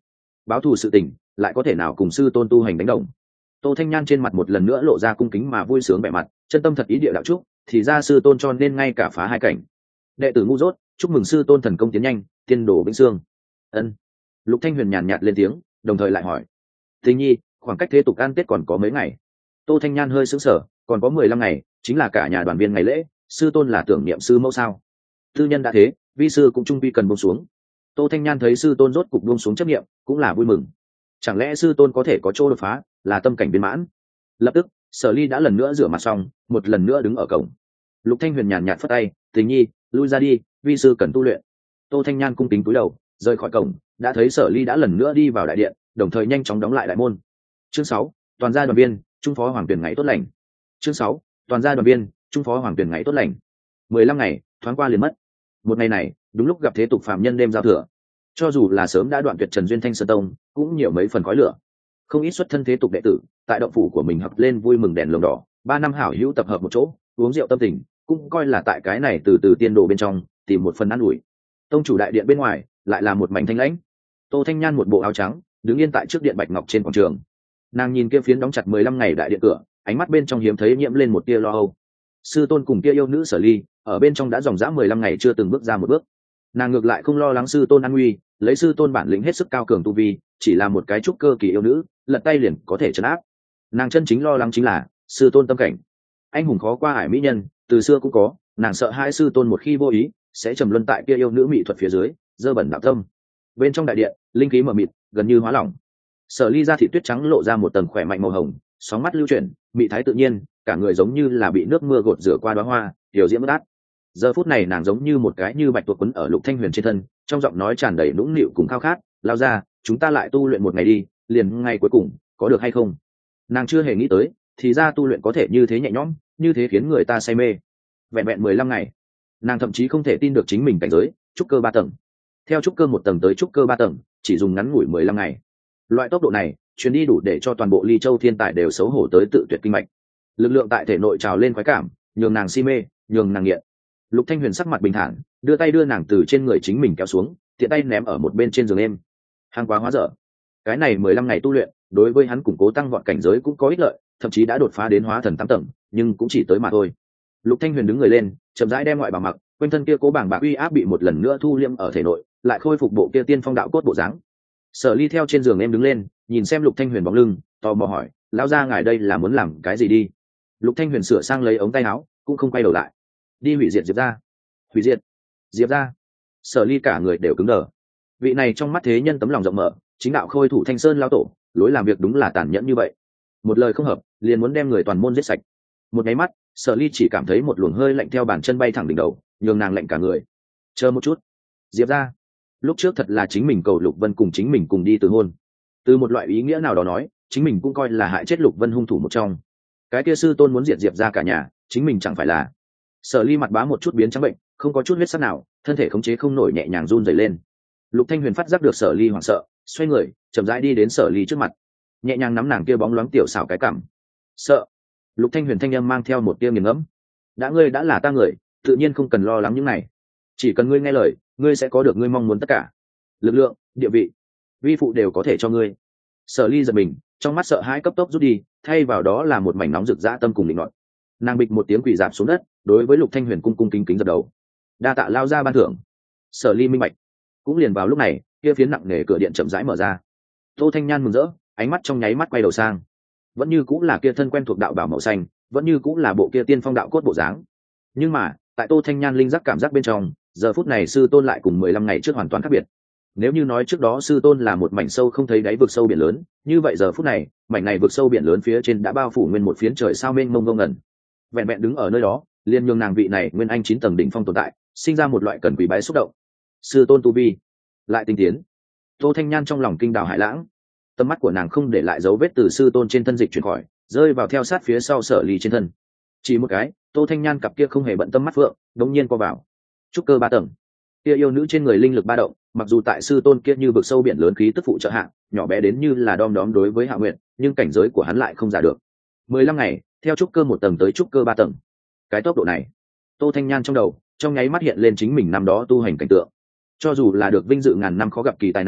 báo thù sự tình lại có thể nào cùng sư tôn tu hành đánh đồng. Tô Thanh Nhan trên mặt một lần nữa lộ ra cung kính mà vui sướng vẻ mặt, chân tâm thật ý địa đạo trúc, thì ra sư tôn cho nên ngay cả phá hai cảnh. Đệ tử ngu dốt, chúc mừng sư tôn thần công tiến nhanh, tiên đồ vĩnh xương. Ân. Lục Thanh Huyền nhàn nhạt lên tiếng, đồng thời lại hỏi: Tình nhi, khoảng cách thế tục ăn Tết còn có mấy ngày? Tô Thanh Nhan hơi sững sờ, còn có 15 ngày, chính là cả nhà đoàn viên ngày lễ, sư tôn là tưởng niệm sư mẫu sao? Tư nhân đã thế, vi sư cũng trung quy cần buông xuống. Tô Thanh Nhan thấy sư tôn rốt cục buông xuống chấp niệm, cũng là vui mừng. Chẳng lẽ sư tôn có thể có chỗ đột phá, là tâm cảnh viên mãn? Lập tức, Sở Ly đã lần nữa rửa mặt xong, một lần nữa đứng ở cổng. Lục Thanh Huyền nhàn nhạt phất tay: Tình nhi, lui ra đi, vi sư cần tu luyện. Tô Thanh Nhan cung kính cúi đầu, rời khỏi cổng, đã thấy Sở Ly đã lần nữa đi vào đại điện, đồng thời nhanh chóng đóng lại đại môn. Chương 6, toàn gia đoàn viên, trung phó hoàng tuyển ngày tốt lành. Chương 6, toàn gia đoàn viên, trung phó hoàng tuyển ngày tốt lành. 15 ngày thoáng qua liền mất. Một ngày này, đúng lúc gặp thế tục phạm nhân đêm giao thừa. Cho dù là sớm đã đoạn tuyệt Trần Duyên Thanh Sơn Tông, cũng nhiều mấy phần khói lửa. Không ít xuất thân thế tục đệ tử, tại động phủ của mình hợp lên vui mừng đèn lồng đỏ, 3 năm hảo hữu tập hợp một chỗ, uống rượu tâm tình, cũng coi là tại cái này từ từ tiên đồ bên trong tìm một phần ăn ủi. Tông chủ đại điện bên ngoài lại là một mảnh thanh lãnh. Tô Thanh Nhan một bộ áo trắng, đứng yên tại trước điện bạch ngọc trên quảng trường. Nàng nhìn kia phiến đóng chặt 15 ngày đại điện cửa, ánh mắt bên trong hiếm thấy nhiễm lên một tia lo âu. Sư tôn cùng kia yêu nữ Sở Ly, ở bên trong đã dòng dã 15 ngày chưa từng bước ra một bước. Nàng ngược lại không lo lắng sư tôn an nguy, lấy sư tôn bản lĩnh hết sức cao cường tu vi, chỉ là một cái trúc cơ kỳ yêu nữ, lật tay liền có thể trấn áp. Nàng chân chính lo lắng chính là sư tôn tâm cảnh. Anh hùng khó qua ải mỹ nhân, từ xưa cũng có, nàng sợ hai sư tôn một khi vô ý sẽ trầm luân tại kia yêu nữ mỹ thuật phía dưới, dơ bẩn đạo tâm. Bên trong đại điện, linh khí mờ mịt, gần như hóa lỏng. Sở Ly da thịt tuyết trắng lộ ra một tầng khỏe mạnh màu hồng, sóng mắt lưu chuyển, mị thái tự nhiên, cả người giống như là bị nước mưa gột rửa qua đóa hoa, điều diễm bất át. Giờ phút này nàng giống như một cái như bạch tuộc quấn ở Lục Thanh Huyền trên thân, trong giọng nói tràn đầy nũng nịu cùng khao khát: lao ra, chúng ta lại tu luyện một ngày đi, liền ngày cuối cùng, có được hay không? Nàng chưa hề nghĩ tới, thì ra tu luyện có thể như thế nhẹ nhõm, như thế khiến người ta say mê. Vẹn vẹn 15 ngày, nàng thậm chí không thể tin được chính mình cảnh giới trúc cơ 3 tầng. Theo trúc cơ 1 tầng tới trúc cơ 3 tầng, chỉ dùng ngắn ngủi 15 ngày. Loại tốc độ này, chuyến đi đủ để cho toàn bộ Ly Châu thiên tài đều xấu hổ tới tự tuyệt kinh mạch. Lực lượng tại thể nội trào lên khoái cảm, nhường nàng si mê, nhường nàng nghiện. Lục Thanh Huyền sắc mặt bình thản, đưa tay đưa nàng từ trên người chính mình kéo xuống, tiện tay ném ở một bên trên giường êm. Hàng quá hóa dở. Cái này 15 ngày tu luyện, đối với hắn củng cố tăng vọt cảnh giới cũng có ích lợi, thậm chí đã đột phá đến hóa thần 8 tầng, nhưng cũng chỉ tới mà thôi. Lục Thanh Huyền đứng người lên, chậm rãi đem ngoại bào mặc, quanh thân kia cố bảng bạc uy áp bị một lần nữa thu liễm ở thể nội, lại khôi phục bộ kia tiên phong đạo cốt bộ dáng. Sở Ly theo trên giường em đứng lên, nhìn xem Lục Thanh Huyền bóng lưng, tò mò hỏi: lão gia ngài đây là muốn làm cái gì đi? Lục Thanh Huyền sửa sang lấy ống tay áo, cũng không quay đầu lại. Đi hủy diệt Diệp gia. Hủy diệt Diệp gia? Sở Ly cả người đều cứng đờ. Vị này trong mắt thế nhân tấm lòng rộng mở, chính đạo khôi thủ Thanh Sơn lão tổ, lối làm việc đúng là tàn nhẫn như vậy. Một lời không hợp, liền muốn đem người toàn môn giết sạch. Một cái mắt, Sở Ly chỉ cảm thấy một luồng hơi lạnh theo bàn chân bay thẳng đỉnh đầu, nhường nàng lạnh cả người. Chờ một chút, Diệp gia? Lúc trước thật là chính mình cầu Lục Vân cùng chính mình cùng đi từ hôn. Từ một loại ý nghĩa nào đó nói, chính mình cũng coi là hại chết Lục Vân hung thủ một trong. Cái kia sư tôn muốn diệt Diệp gia cả nhà, chính mình chẳng phải là? Sở Ly mặt bá một chút biến trắng bệnh, không có chút huyết sắc nào, thân thể khống chế không nổi nhẹ nhàng run rẩy lên. Lục Thanh Huyền phát giác được Sở Ly hoảng sợ, xoay người, chậm rãi đi đến Sở Ly trước mặt, nhẹ nhàng nắm nàng kia bóng loáng tiểu xảo cái cằm. Sợ? Lục Thanh Huyền thanh âm mang theo một tia nghiền ngẫm. Ngươi đã là ta người, tự nhiên không cần lo lắng những này. Chỉ cần ngươi nghe lời, ngươi sẽ có được ngươi mong muốn tất cả. Lực lượng, địa vị, vi phụ đều có thể cho ngươi. Sở Ly giật mình, trong mắt sợ hãi cấp tốc rút đi, thay vào đó là một mảnh nóng rực dã tâm cùng định nọt. Nàng bịch một tiếng quỳ rạp xuống đất, đối với Lục Thanh Huyền cung cung kính kính dập đầu. Đa tạ lao ra ban thưởng. Sở Ly minh bạch. Cũng liền vào lúc này, kia phiến nặng nề cửa điện chậm rãi mở ra. Tô Thanh Nhan mừng rỡ, ánh mắt trong nháy mắt quay đầu sang. Vẫn như cũng là kia thân quen thuộc đạo bảo màu xanh, vẫn như cũng là bộ kia tiên phong đạo cốt bộ dáng. Nhưng mà, tại Tô Thanh Nhan linh giác cảm giác bên trong, giờ phút này sư tôn lại cùng 15 ngày trước hoàn toàn khác biệt. Nếu như nói trước đó sư tôn là một mảnh sâu không thấy đáy vực sâu biển lớn, như vậy giờ phút này, mảnh này vực sâu biển lớn phía trên đã bao phủ nguyên một phiến trời sao mênh mông vô ngần. Vẹn vẹn đứng ở nơi đó, liền nhường nàng vị này nguyên anh 9 tầng đỉnh phong tồn tại, sinh ra một loại cần quỳ bái xúc động. Sư tôn tu vi lại tinh tiến. Tô Thanh Nhan trong lòng kinh đào hải lãng, tầm mắt của nàng không để lại dấu vết từ sư tôn trên thân dịch chuyển khỏi, rơi vào theo sát phía sau Sở Ly trên thân. Chỉ một cái, Tô Thanh Nhan cặp kia không hề bận tâm mắt phượng, đống nhiên co vào. Trúc cơ 3 tầng. Kia yêu nữ trên người linh lực ba động, mặc dù tại sư tôn kia như vực sâu biển lớn khí tức phụ trợ hạng, nhỏ bé đến như là đom đóm đối với Hạ Nguyệt, nhưng cảnh giới của hắn lại không giả được. 15 ngày, theo trúc cơ 1 tầng tới trúc cơ 3 tầng. Cái tốc độ này, Tô Thanh Nhan trong đầu, trong nháy mắt hiện lên chính mình năm đó tu hành cảnh tượng. Cho dù là được vinh dự ngàn năm khó gặp kỳ tài nàng,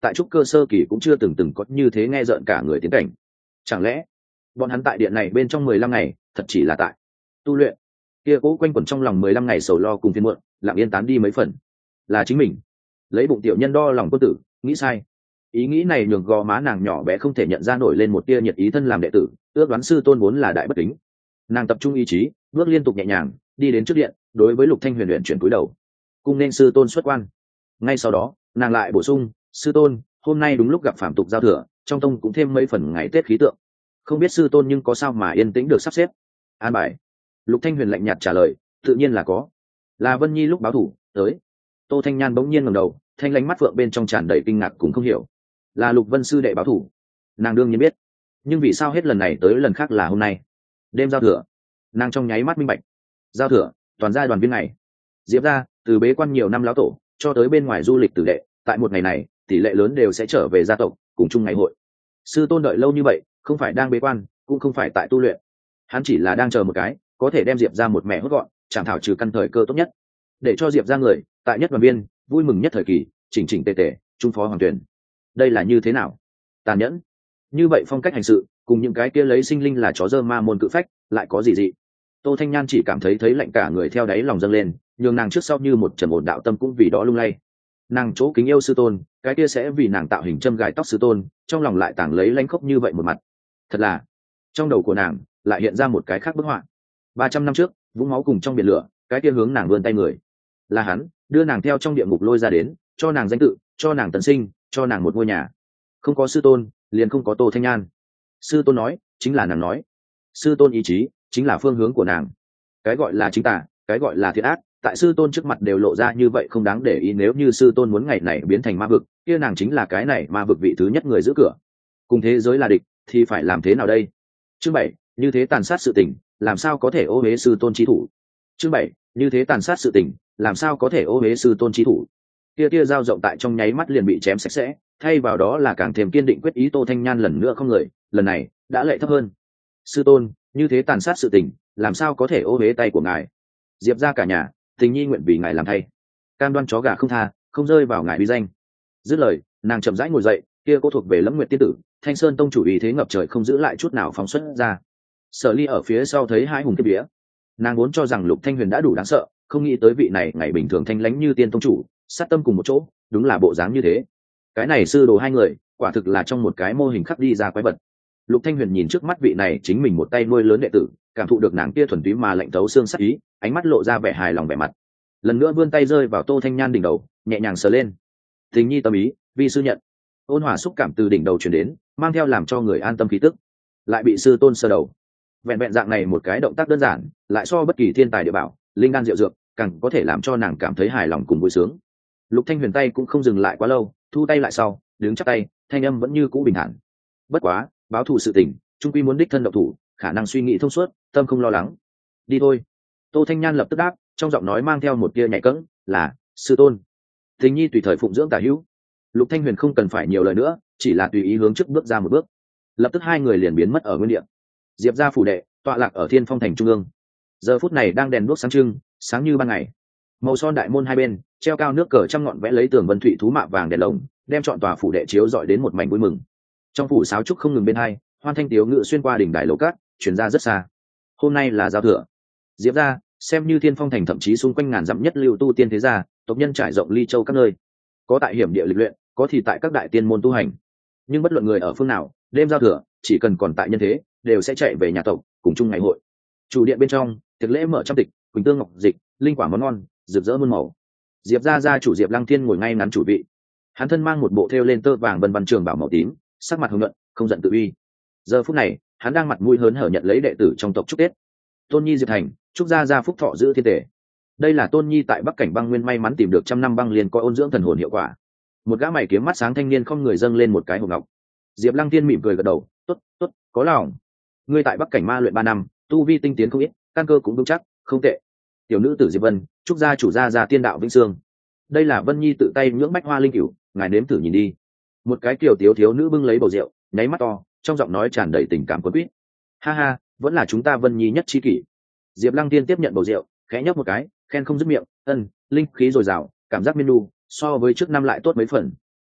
tại trúc cơ sơ kỳ cũng chưa từng có như thế nghe rợn cả người tiến cảnh. Chẳng lẽ bọn hắn tại điện này bên trong 15 ngày thật chỉ là tại tu luyện? Kia cố quanh quẩn trong lòng 15 ngày sầu lo cùng phiền muộn lặng yên tán đi mấy phần. Là chính mình lấy bụng tiểu nhân đo lòng quân tử, nghĩ sai. Ý nghĩ này nhường gò má nàng nhỏ bé không thể nhận ra nổi lên một tia nhiệt ý. Thân làm đệ tử, ước đoán sư tôn vốn là đại bất kính. Nàng tập trung ý chí, bước liên tục nhẹ nhàng đi đến trước điện, đối với Lục Thanh Huyền luyện chuyển cúi đầu, cung nên sư tôn xuất quan. Ngay sau đó nàng lại bổ sung, sư tôn, hôm nay đúng lúc gặp phạm tục giao thừa, trong tông cũng thêm mấy phần ngày Tết khí tượng, không biết sư tôn nhưng có sao mà yên tĩnh được sắp xếp an bài. Lục Thanh Huyền lạnh nhạt trả lời, tự nhiên là có. Là Vân Nhi lúc báo thủ tới. Tô Thanh Nhan bỗng nhiên ngẩng đầu, thanh lánh mắt phượng bên trong tràn đầy kinh ngạc cùng không hiểu. Là Lục Vân sư đệ báo thủ, nàng đương nhiên biết, nhưng vì sao hết lần này tới lần khác là hôm nay, đêm giao thừa? Nàng trong nháy mắt minh bạch. Giao thừa, toàn gia đoàn viên này. Diệp ra từ bế quan nhiều năm lão tổ cho tới bên ngoài du lịch tử đệ, tại một ngày này tỷ lệ lớn đều sẽ trở về gia tộc cùng chung ngày hội. Sư tôn đợi lâu như vậy, không phải đang bế quan, cũng không phải tại tu luyện, hắn chỉ là đang chờ một cái có thể đem Diệp ra một mẹ hốt gọn, chẳng thảo trừ căn thời cơ tốt nhất, để cho Diệp ra người tại nhất đoàn viên vui mừng nhất thời kỳ chỉnh chỉnh tề tề trung phó hoàng tuyển. Đây là như thế nào tàn nhẫn như vậy phong cách hành sự, cùng những cái kia lấy sinh linh là chó dơ ma môn cự phách lại có gì dị? Tô Thanh Nhan chỉ cảm thấy lạnh cả người theo đáy lòng dâng lên, nhường nàng trước sau như một trầm ổn đạo tâm cũng vì đó lung lay. Nàng chỗ kính yêu sư tôn, cái kia sẽ vì nàng tạo hình châm gài tóc sư tôn, trong lòng lại tàng lấy lãnh khốc như vậy một mặt. Thật là, trong đầu của nàng lại hiện ra một cái khác bức họa. 300 năm trước, vũng máu cùng trong biển lửa, cái kia hướng nàng vươn tay người, là hắn đưa nàng theo trong địa ngục lôi ra đến, cho nàng danh tự, cho nàng tấn sinh, cho nàng một ngôi nhà. Không có sư tôn, liền không có Tô Thanh Nhan. Sư tôn nói, chính là nàng nói. Sư tôn ý chí, chính là phương hướng của nàng. Cái gọi là chính tà, cái gọi là thiện ác, tại sư tôn trước mặt đều lộ ra như vậy không đáng để ý. Nếu như sư tôn muốn ngày này biến thành ma vực, kia nàng chính là cái này ma vực vị thứ nhất người giữ cửa. Cùng thế giới là địch, thì phải làm thế nào đây? Chương 7, như thế tàn sát sự tình, làm sao có thể ô uế sư tôn chí thủ? Chương 7, như thế tàn sát sự tình, làm sao có thể ô uế sư tôn chí thủ? Kia dao rộng tại trong nháy mắt liền bị chém sạch sẽ, thay vào đó là càng thêm kiên định quyết ý. Tô Thanh Nhan lần nữa không người, lần này đã lệ thấp hơn. Sư tôn, như thế tàn sát sự tình, làm sao có thể ô uế tay của ngài? Diệp ra cả nhà, tình nhi nguyện vì ngài làm thay, cam đoan chó gà không tha, không rơi vào ngài uy danh. Dứt lời, nàng chậm rãi ngồi dậy, kia cô thuộc về Lẫm Nguyệt tiên tử, Thanh Sơn tông chủ ý thế ngập trời không giữ lại chút nào phóng xuất ra. Sở Ly ở phía sau thấy hai hùng kiếp vía, nàng vốn cho rằng Lục Thanh Huyền đã đủ đáng sợ, không nghĩ tới vị này ngày bình thường thanh lãnh như tiên tông chủ, sát tâm cùng một chỗ, đúng là bộ dáng như thế. Cái này sư đồ hai người, quả thực là trong một cái mô hình khắc đi ra quái vật. Lục Thanh Huyền nhìn trước mắt vị này chính mình một tay nuôi lớn đệ tử, cảm thụ được nàng kia thuần túy mà lạnh thấu xương sắc ý, ánh mắt lộ ra vẻ hài lòng vẻ mặt. Lần nữa vươn tay rơi vào Tô Thanh Nhan đỉnh đầu, nhẹ nhàng sờ lên. Tình nhi tâm ý, vi sư nhận. Ôn hòa xúc cảm từ đỉnh đầu truyền đến, mang theo làm cho người an tâm khí tức. Lại bị sư tôn sờ đầu. Vẹn vẹn dạng này một cái động tác đơn giản, lại so bất kỳ thiên tài địa bảo, linh đan diệu dược, càng có thể làm cho nàng cảm thấy hài lòng cùng vui sướng. Lục Thanh Huyền tay cũng không dừng lại quá lâu, thu tay lại sau, đứng chắp tay, thanh âm vẫn như cũ bình thản. Bất quá, báo thù sự tình, trung quy muốn đích thân động thủ, khả năng suy nghĩ thông suốt, tâm không lo lắng. Đi thôi. Tô Thanh Nhan lập tức đáp, trong giọng nói mang theo một tia nhạy cẫng, là sư tôn. Tình nhi tùy thời phụng dưỡng tả hữu. Lục Thanh Huyền không cần phải nhiều lời nữa, chỉ là tùy ý hướng trước bước ra một bước. Lập tức hai người liền biến mất ở nguyên địa. Diệp gia phủ đệ tọa lạc ở Thiên Phong thành trung ương, giờ phút này đang đèn đuốc sáng trưng, sáng như ban ngày. Màu son đại môn hai bên treo cao nước cờ trăm ngọn vẽ lấy tường vân thụy thú mạ vàng đèn lồng, đem trọn tòa phủ đệ chiếu rọi đến một mảnh vui mừng. Trong phủ sáo trúc không ngừng bên hai, hoan thanh tiếu ngự xuyên qua đỉnh đài lầu cát, truyền ra rất xa. Hôm nay là giao thừa, Diệp gia xem như Thiên Phong thành thậm chí xung quanh ngàn dặm nhất lưu tu tiên thế gia, tộc nhân trải rộng ly châu các nơi, có tại hiểm địa lịch luyện, có thì tại các đại tiên môn tu hành. Nhưng bất luận người ở phương nào, đêm giao thừa chỉ cần còn tại nhân thế, đều sẽ chạy về nhà tộc cùng chung ngày hội. Chủ điện bên trong, tiệc lễ mở trăm tịch, quỳnh tương ngọc dịch, linh quả món ngon, rực rỡ muôn màu. Diệp gia gia chủ Diệp Lăng Thiên ngồi ngay ngắn chủ vị, hắn thân mang một bộ thêu lên tơ vàng vân văn trường bảo màu tím, sắc mặt hồng nhuận, không giận tự uy. Giờ phút này, hắn đang mặt mũi hớn hở nhận lấy đệ tử trong tộc chúc Tết. Tôn Nhi Diệp Thành, chúc gia gia phúc thọ giữ thiên tể. Đây là Tôn Nhi tại Bắc Cảnh băng nguyên may mắn tìm được trăm năm băng liền có ôn dưỡng thần hồn hiệu quả. Một gã mày kiếm mắt sáng thanh niên không người dâng lên một cái hộp ngọc. Diệp Lăng Thiên mỉm cười gật đầu, tốt, tốt, có lòng. Ngươi tại Bắc Cảnh ma luyện 3 năm, tu vi tinh tiến không ít, căn cơ cũng vững chắc, không tệ. Tiểu nữ tử Diệp Vân, chúc gia chủ gia gia tiên đạo vĩnh sương. Đây là Vân Nhi tự tay nhưỡng bách hoa linh cửu, ngài nếm thử nhìn đi. Một cái kiều tiếu thiếu nữ bưng lấy bầu rượu, nháy mắt to, trong giọng nói tràn đầy tình cảm cuốn quýt. Ha ha, vẫn là chúng ta Vân Nhi nhất chi kỷ. Diệp Lăng Tiên tiếp nhận bầu rượu, khẽ nhấp một cái, khen không dứt miệng, linh khí dồi dào, cảm giác miên nu, so với trước năm lại tốt mấy phần.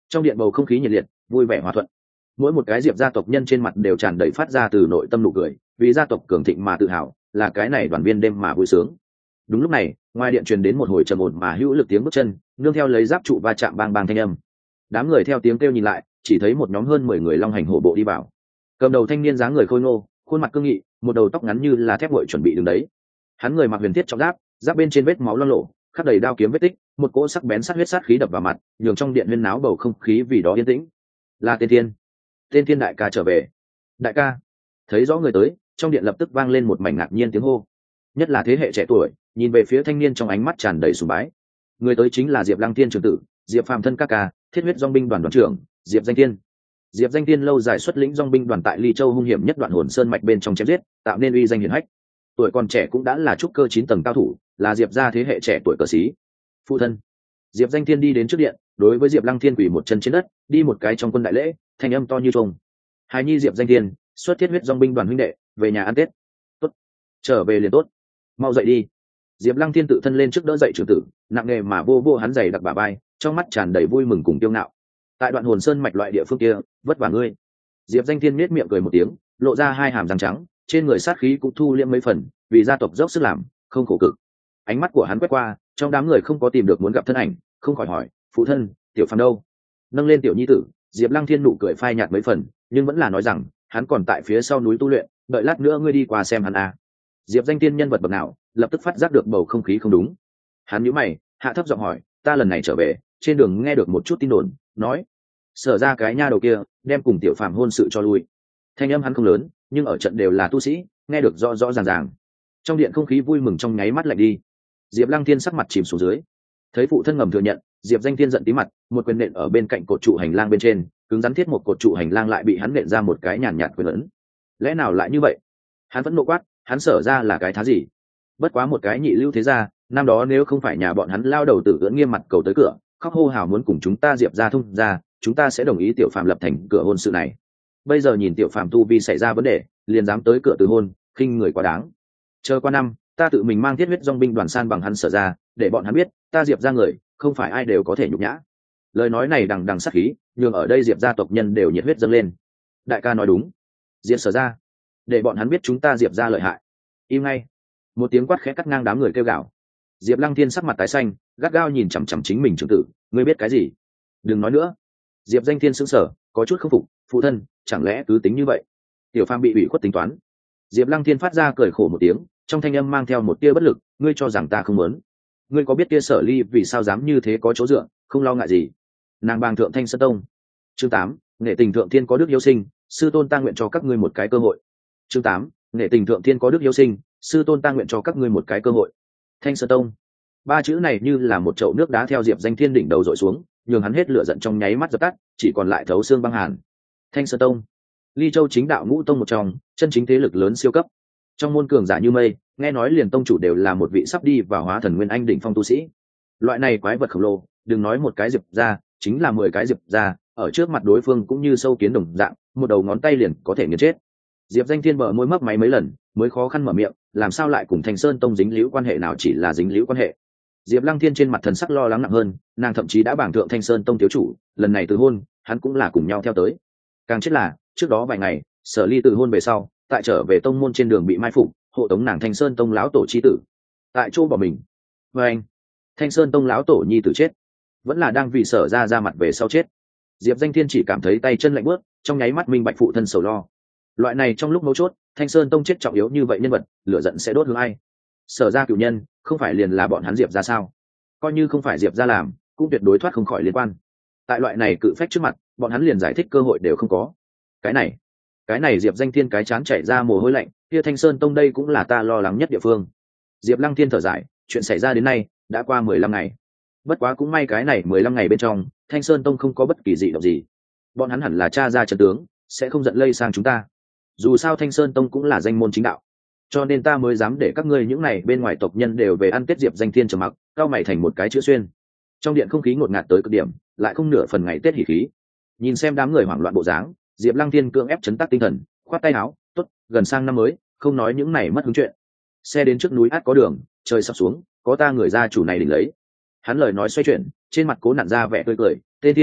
Trong điện bầu không khí nhiệt liệt, vui vẻ hòa thuận. Mỗi một cái Diệp gia tộc nhân trên mặt đều tràn đầy phát ra từ nội tâm nụ cười, vì gia tộc cường thịnh mà tự hào, là cái này đoàn viên đêm mà vui sướng. Đúng lúc này, ngoài điện truyền đến một hồi trầm ổn mà hữu lực tiếng bước chân, nương theo lấy giáp trụ va chạm bang bang thanh âm. Đám người theo tiếng kêu nhìn lại, chỉ thấy một nhóm hơn 10 người long hành hổ bộ đi vào. Cầm đầu thanh niên dáng người khôi ngô, khuôn mặt cương nghị, một đầu tóc ngắn như là thép nguội chuẩn bị đứng đấy. Hắn người mặc huyền thiết trọng giáp, giáp bên trên vết máu loang lổ, khắc đầy đao kiếm vết tích, một cỗ sắc bén sát huyết sát khí đập vào mặt, nhường trong điện huyên náo bầu không khí vì đó yên tĩnh. Là Tên Thiên đại ca trở về. Đại ca. Thấy rõ người tới, trong điện lập tức vang lên một mảnh ngạc nhiên tiếng hô. Nhất là thế hệ trẻ tuổi, nhìn về phía thanh niên trong ánh mắt tràn đầy sùng bái. Người tới chính là Diệp Lăng Thiên trưởng tử, Diệp Phàm thân ca ca, Thiết huyết dòng binh đoàn đoàn trưởng, Diệp Danh Thiên. Diệp Danh Thiên lâu dài xuất lĩnh dòng binh đoàn tại Ly Châu hung hiểm nhất đoạn hồn sơn mạch bên trong chém giết, tạo nên uy danh hiển hách. Tuổi còn trẻ cũng đã là trúc cơ 9 tầng cao thủ, là Diệp gia thế hệ trẻ tuổi cờ sĩ. Phụ thân. Diệp Danh Thiên đi đến trước điện, đối với Diệp Lăng Thiên quỳ một chân trên đất, đi một cái trong quân đại lễ, thanh âm to như trùng. Hài nhi Diệp Danh Thiên, xuất thiết huyết dòng binh đoàn huynh đệ, về nhà ăn Tết. Tốt, trở về liền tốt. Mau dậy đi. Diệp Lăng Thiên tự thân lên trước đỡ dậy trưởng tử, nặng nề mà vô vô hắn giày đặc bả vai, trong mắt tràn đầy vui mừng cùng kiêu ngạo. Tại đoạn hồn sơn mạch loại địa phương kia, vất vả ngươi. Diệp Danh Thiên nhếch miệng cười một tiếng, lộ ra hai hàm răng trắng, trên người sát khí cũng thu liễm mấy phần, vì gia tộc dốc sức làm, không khổ cực. Ánh mắt của hắn quét qua, trong đám người không có tìm được muốn gặp thân ảnh, không khỏi hỏi, phụ thân, Tiểu Phàm đâu? Nâng lên tiểu nhi tử, Diệp Lăng Thiên nụ cười phai nhạt mấy phần, nhưng vẫn là nói rằng, hắn còn tại phía sau núi tu luyện, đợi lát nữa ngươi đi qua xem hắn à. Diệp Danh Thiên nhân vật bậc nào, lập tức phát giác được bầu không khí không đúng. Hắn nhíu mày, hạ thấp giọng hỏi, ta lần này trở về, trên đường nghe được một chút tin đồn, nói sở ra cái nha đầu kia đem cùng Tiểu Phàm hôn sự cho lui. Thanh âm hắn không lớn, nhưng ở trận đều là tu sĩ, nghe được rõ rõ ràng ràng. Trong điện không khí vui mừng trong nháy mắt lạnh đi. Diệp Lăng Thiên sắc mặt chìm xuống dưới. Thấy phụ thân ngầm thừa nhận, Diệp Danh Thiên giận tí mặt, một quyền nện ở bên cạnh cột trụ hành lang bên trên, cứng rắn thiết một cột trụ hành lang lại bị hắn nện ra một cái nhàn nhạt quyền ấn. Lẽ nào lại như vậy? Hắn vẫn nộ quát, hắn sở ra là cái thá gì? Bất quá một cái nhị lưu thế gia, năm đó nếu không phải nhà bọn hắn lao đầu tử ưỡn nghiêm mặt cầu tới cửa, khóc hô hào muốn cùng chúng ta Diệp ra thông ra, chúng ta sẽ đồng ý Tiểu Phàm lập thành cửa hôn sự này. Bây giờ nhìn Tiểu Phàm tu vi xảy ra vấn đề, liền dám tới cửa từ hôn, khinh người quá đáng. Chờ qua năm, ta tự mình mang thiết huyết dòng binh đoàn san bằng hắn sở ra, để bọn hắn biết, ta Diệp ra người, không phải ai đều có thể nhục nhã. Lời nói này đằng đằng sát khí, nhưng ở đây Diệp gia tộc nhân đều nhiệt huyết dâng lên. Đại ca nói đúng, Diệp sở ra, để bọn hắn biết chúng ta Diệp ra lợi hại. Im ngay. Một tiếng quát khẽ cắt ngang đám người kêu gào. Diệp Lăng Thiên sắc mặt tái xanh, gắt gao nhìn chằm chằm chính mình trưởng tử, ngươi biết cái gì? Đừng nói nữa. Diệp Danh Thiên sững sờ, có chút không phục, phụ thân, chẳng lẽ cứ tính như vậy? Tiểu Phàm bị ủy khuất tính toán. Diệp Lăng Thiên phát ra cười khổ một tiếng, trong thanh âm mang theo một tia bất lực, ngươi cho rằng ta không muốn? Ngươi có biết tia Sở Ly vì sao dám như thế có chỗ dựa, không lo ngại gì? Nàng bàng thượng Thanh Sơn Tông. Chương 8, nghệ tình thượng thiên có đức hiếu sinh, sư tôn ta nguyện cho các ngươi một cái cơ hội. Chương 8, nghệ tình thượng thiên có đức hiếu sinh, sư tôn ta nguyện cho các ngươi một cái cơ hội. Thanh Sơn Tông. Ba chữ này như là một chậu nước đá theo Diệp Danh Thiên đỉnh đầu dội xuống, nhường hắn hết lửa giận trong nháy mắt dập tắt, chỉ còn lại thấu xương băng hàn. Thanh Sơn Tông, Ly Châu chính đạo ngũ tông một trong, chân chính thế lực lớn siêu cấp. Trong môn cường giả như mây, nghe nói liền tông chủ đều là một vị sắp đi vào hóa thần nguyên anh đỉnh phong tu sĩ. Loại này quái vật khổng lồ, đừng nói một cái Diệp ra, chính là 10 cái Diệp ra, ở trước mặt đối phương cũng như sâu kiến đồng dạng, một đầu ngón tay liền có thể nghiền chết. Diệp Danh Thiên bờ môi mấp máy mấy lần, mới khó khăn mở miệng, làm sao lại cùng Thanh Sơn Tông dính líu quan hệ nào, chỉ là dính líu quan hệ. Diệp Lăng Thiên trên mặt thần sắc lo lắng nặng hơn, nàng thậm chí đã bảng thượng Thanh Sơn Tông thiếu chủ, lần này từ hôn, hắn cũng là cùng nhau theo tới. Càng chết là, trước đó vài ngày, Sở Ly từ hôn về sau, tại trở về tông môn trên đường bị mai phục, hộ tống nàng Thanh Sơn Tông lão tổ chi tử. Tại chỗ bỏ mình. Và anh, Thanh Sơn Tông lão tổ nhi tử chết, vẫn là đang vì Sở ra mặt về sau chết. Diệp Danh Thiên chỉ cảm thấy tay chân lạnh buốt, trong nháy mắt minh bạch phụ thân sầu lo. Loại này trong lúc mấu chốt, Thanh Sơn Tông chết trọng yếu như vậy nhân vật, lửa giận sẽ đốt hướng ai? Sở ra cửu nhân, không phải liền là bọn hắn Diệp ra sao? Coi như không phải Diệp ra làm, cũng tuyệt đối thoát không khỏi liên quan. Tại loại này cự phách trước mặt, bọn hắn liền giải thích cơ hội đều không có. Cái này Diệp Danh Thiên cái chán chảy ra mồ hôi lạnh, kia Thanh Sơn Tông đây cũng là ta lo lắng nhất địa phương. Diệp Lăng Thiên thở dài, chuyện xảy ra đến nay đã qua 15 ngày. Bất quá cũng may cái này 15 ngày bên trong, Thanh Sơn Tông không có bất kỳ dị động gì. Bọn hắn hẳn là tra ra trận tướng, sẽ không giận lây sang chúng ta. Dù sao Thanh Sơn Tông cũng là danh môn chính đạo, cho nên ta mới dám để các ngươi những này bên ngoài tộc nhân đều về ăn Tết. Diệp Danh Thiên trầm mặc, cao mày thành một cái chữ xuyên. Trong điện không khí ngột ngạt tới cực điểm, lại không nửa phần ngày Tết hỉ khí. Nhìn xem đám người hoảng loạn bộ dáng, Diệp Lăng Thiên cưỡng ép chấn tác tinh thần, khoát tay áo, tốt, gần sang năm mới, không nói những này mất hứng chuyện. Xe đến trước núi át có đường, trời sắp xuống, có ta người gia chủ này đỉnh lấy. Hắn lời nói xoay chuyển, trên mặt cố nặn ra vẻ tươi cười, Tê Thiên,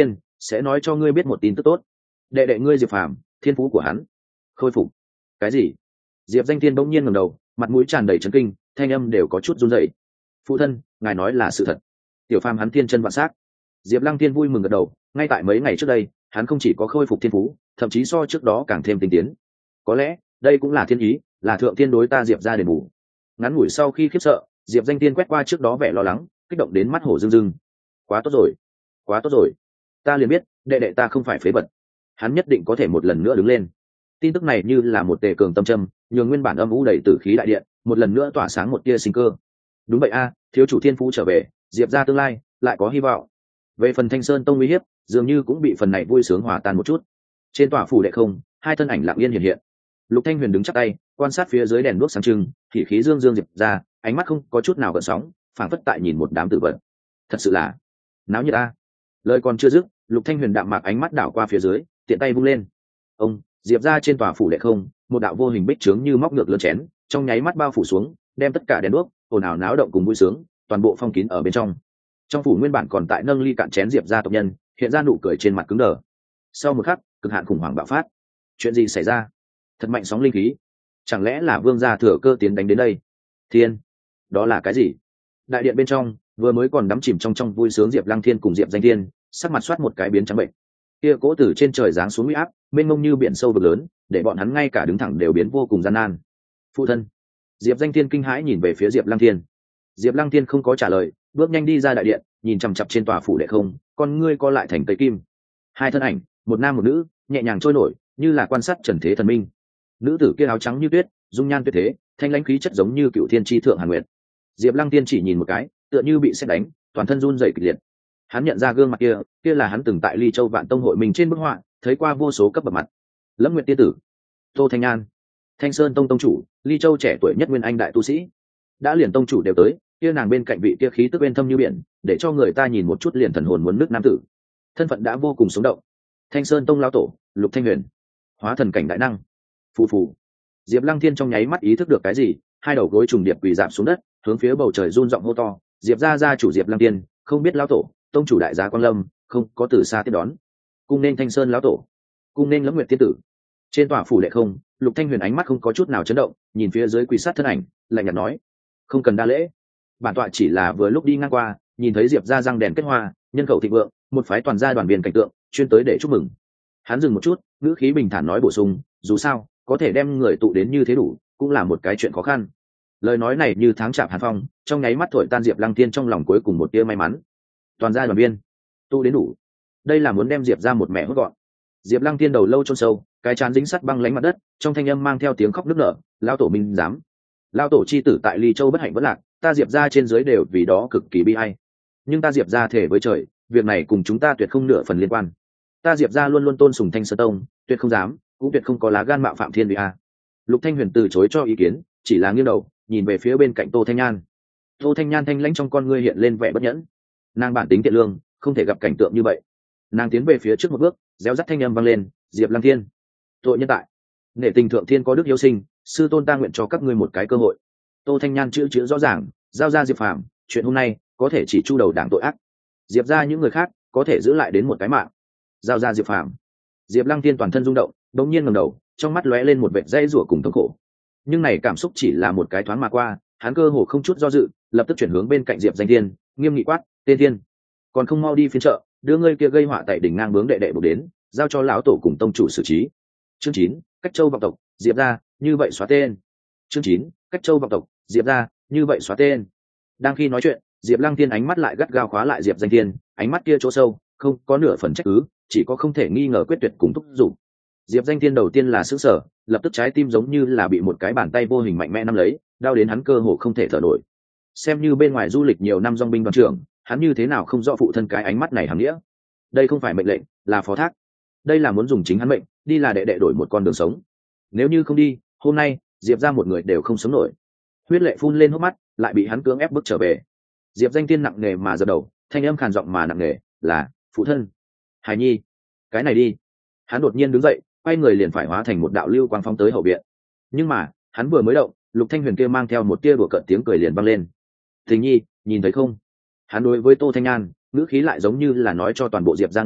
sẽ nói cho ngươi biết một tin tức tốt. Đệ đệ ngươi Diệp Phàm, thiên phú của hắn khôi phục. Cái gì? Diệp Danh Thiên bỗng nhiên ngẩng đầu, mặt mũi tràn đầy chấn kinh, thanh âm đều có chút run rẩy. Phụ thân, ngài nói là sự thật. Tiểu Phàm hắn thiên chân vạn sắc. Diệp Lăng Thiên vui mừng gật đầu, ngay tại mấy ngày trước đây, hắn không chỉ có khôi phục thiên phú, thậm chí so trước đó càng thêm tinh tiến. Có lẽ, đây cũng là thiên ý, là thượng thiên đối ta Diệp gia đền bù. Ngắn ngủi sau khi khiếp sợ, Diệp Danh Thiên quét qua trước đó vẻ lo lắng, kích động đến mắt hổ rưng rưng. Quá tốt rồi, quá tốt rồi. Ta liền biết, đệ đệ ta không phải phế vật. Hắn nhất định có thể một lần nữa đứng lên. Tin tức này như là một tề cường tâm châm, nhường nguyên bản âm u đầy tử khí đại điện, một lần nữa tỏa sáng một tia sinh cơ. Đúng vậy a, thiếu chủ thiên phú trở về, Diệp gia tương lai lại có hy vọng. Về phần Thanh Sơn Tông uy hiếp, dường như cũng bị phần này vui sướng hòa tan một chút. Trên tòa phủ đệ không, hai thân ảnh lặng yên hiện hiện. Lục Thanh Huyền đứng chắp tay, quan sát phía dưới đèn đuốc sáng trưng, thì khí dương dương Diệp ra, ánh mắt không có chút nào gợn sóng, phảng phất tại nhìn một đám tử vật. Thật sự là náo nhiệt a. Lời còn chưa dứt, Lục Thanh Huyền đạm mạc ánh mắt đảo qua phía dưới, tiện tay vung lên. Ông, Diệp ra trên tòa phủ đệ không, một đạo vô hình bích trướng như móc ngược lớn chén, trong nháy mắt bao phủ xuống, đem tất cả đèn đuốc, ồn ào náo động cùng vui sướng, toàn bộ phong kín ở bên trong. Trong phủ nguyên bản còn tại nâng ly cạn chén Diệp ra tộc nhân, hiện ra nụ cười trên mặt cứng đờ. Sau một khắc, cực hạn khủng hoảng bạo phát. Chuyện gì xảy ra? Thật mạnh sóng linh khí, chẳng lẽ là vương gia thừa cơ tiến đánh đến đây? Thiên, đó là cái gì? Đại điện bên trong vừa mới còn đắm chìm trong vui sướng Diệp Lăng Thiên cùng Diệp Danh Thiên, sắc mặt soát một cái biến trắng bệnh. Kia cỗ từ trên trời giáng xuống uy áp, mênh mông như biển sâu vực lớn, để bọn hắn ngay cả đứng thẳng đều biến vô cùng gian nan. Phụ thân. Diệp Danh Thiên kinh hãi nhìn về phía Diệp Lăng Thiên. Diệp Lăng Thiên không có trả lời, bước nhanh đi ra đại điện, nhìn chằm chằm trên tòa phủ đệ không, con ngươi co lại thành cây kim. Hai thân ảnh, một nam một nữ, nhẹ nhàng trôi nổi, như là quan sát trần thế thần minh. Nữ tử kia áo trắng như tuyết, dung nhan tuyệt thế, thanh lãnh khí chất giống như cựu thiên tri thượng Hàn Nguyệt. Diệp Lăng Tiên chỉ nhìn một cái, tựa như bị sét đánh, toàn thân run rẩy kịch liệt. Hắn nhận ra gương mặt kia, kia là hắn từng tại Ly Châu Vạn Tông hội mình trên bức họa, thấy qua vô số cấp bậc mặt. Lâm Nguyệt tiên tử, Tô Thanh Nhan, Thanh Sơn Tông tông chủ, Ly Châu trẻ tuổi nhất nguyên anh đại tu sĩ. Đã liền tông chủ đều tới, kia nàng bên cạnh vị kia khí tức bên thâm như biển, để cho người ta nhìn một chút liền thần hồn muốn nước nam tử. Thân phận đã vô cùng sống động. Thanh Sơn Tông lão tổ, Lục Thanh Huyền, hóa thần cảnh đại năng. Phù phù. Diệp Lăng Thiên trong nháy mắt ý thức được cái gì, hai đầu gối trùng điệp quỳ rạp xuống đất, hướng phía bầu trời run giọng hô to, "Diệp gia chủ Diệp Lăng Thiên, không biết lão tổ, tông chủ đại gia Quang Lâm, không có từ xa tiếp đón. Cung nên Thanh Sơn lão tổ, cung nên Lâm Nguyệt tiên tử." Trên tòa phủ đệ không, Lục Thanh Huyền ánh mắt không có chút nào chấn động, nhìn phía dưới quỳ sát thân ảnh, lạnh nhạt nói, "Không cần đa lễ. Bản tọa chỉ là vừa lúc đi ngang qua, nhìn thấy Diệp gia răng đèn kết hoa, nhân khẩu thịnh vượng, một phái toàn gia đoàn viên cảnh tượng, chuyên tới để chúc mừng." Hắn dừng một chút, ngữ khí bình thản nói bổ sung, "Dù sao, có thể đem người tụ đến như thế đủ, cũng là một cái chuyện khó khăn." Lời nói này như tháng chạp hàn phong, trong nháy mắt thổi tan Diệp Lăng Thiên trong lòng cuối cùng một tia may mắn. Toàn gia đoàn viên, tụ đến đủ, đây là muốn đem Diệp ra một mẹ hốt gọn. Diệp Lăng Thiên đầu lâu chôn sâu, cái trán dính sắt băng lánh mặt đất, trong thanh âm mang theo tiếng khóc nức nở, "Lão tổ minh dám, lão tổ chi tử tại Ly Châu bất hạnh vất lạc, ta Diệp ra trên dưới đều vì đó cực kỳ bi ai. Nhưng ta Diệp ra thể với trời, việc này cùng chúng ta tuyệt không nửa phần liên quan. Ta Diệp ra luôn luôn tôn sùng Thanh Sơn Tông, tuyệt không dám, cũng tuyệt không có lá gan mạo phạm thiên uy a." Lục Thanh Huyền từ chối cho ý kiến, chỉ là nghiêng đầu nhìn về phía bên cạnh Tô Thanh Nhan. Tô Thanh Nhan thanh lãnh trong con ngươi hiện lên vẻ bất nhẫn. Nàng bản tính thiện lương, không thể gặp cảnh tượng như vậy. Nàng tiến về phía trước một bước, réo rắt thanh âm vang lên, "Diệp Lăng Thiên, tội nhân tại, nể tình thượng thiên có đức hiếu sinh, sư tôn ta nguyện cho các ngươi một cái cơ hội." Tô Thanh Nhan chữ rõ ràng, giao ra Diệp Phàm, chuyện hôm nay có thể chỉ chu đầu đảng tội ác, Diệp ra những người khác có thể giữ lại đến một cái mạng. Giao ra Diệp Phàm. Diệp Lăng Thiên toàn thân rung động, bỗng nhiên ngẩng đầu, trong mắt lóe lên một vệt dây rủa cùng thống khổ. Nhưng này cảm xúc chỉ là một cái thoáng mà qua, hắn cơ hồ không chút do dự, lập tức chuyển hướng bên cạnh Diệp Danh Thiên, nghiêm nghị quát, "Tên Thiên, còn không mau đi phiên chợ, đưa ngươi kia gây họa tại đỉnh ngang bướng đệ đệ buộc đến, giao cho lão tổ cùng tông chủ xử trí." Chương 9, Cách Châu vọng tộc, Diệp ra, như vậy xóa tên. Chương 9, Cách Châu vọng tộc, Diệp ra, như vậy xóa tên. Đang khi nói chuyện, Diệp Lăng Thiên ánh mắt lại gắt gao khóa lại Diệp Danh Thiên, ánh mắt kia chỗ sâu, không có nửa phần trách cứ, chỉ có không thể nghi ngờ quyết tuyệt cùng thúc giục. Diệp Danh Thiên đầu tiên là sửng sở, lập tức trái tim giống như là bị một cái bàn tay vô hình mạnh mẽ nắm lấy, đau đến hắn cơ hồ không thể thở nổi. Xem như bên ngoài du lịch nhiều năm dòng binh đoàn trưởng, hắn như thế nào không rõ phụ thân cái ánh mắt này hàm nghĩa. Đây không phải mệnh lệnh, là phó thác. Đây là muốn dùng chính hắn mệnh, đi là đệ đệ đổi một con đường sống. Nếu như không đi, hôm nay Diệp ra một người đều không sống nổi. Huyết lệ phun lên hốc mắt, lại bị hắn cưỡng ép bước trở về. Diệp Danh Thiên nặng nề mà giật đầu, thanh âm khàn giọng mà nặng nề, "Là phụ thân." "Hải Nhi, cái này đi." Hắn đột nhiên đứng dậy, quay người liền phải hóa thành một đạo lưu quang phóng tới hậu viện. Nhưng mà hắn vừa mới động, Lục Thanh Huyền kia mang theo một tia đùa cợt tiếng cười liền vang lên, "Tình Nhi, nhìn thấy không?" Hắn đối với Tô Thanh Nhan, ngữ khí lại giống như là nói cho toàn bộ Diệp ra nghe,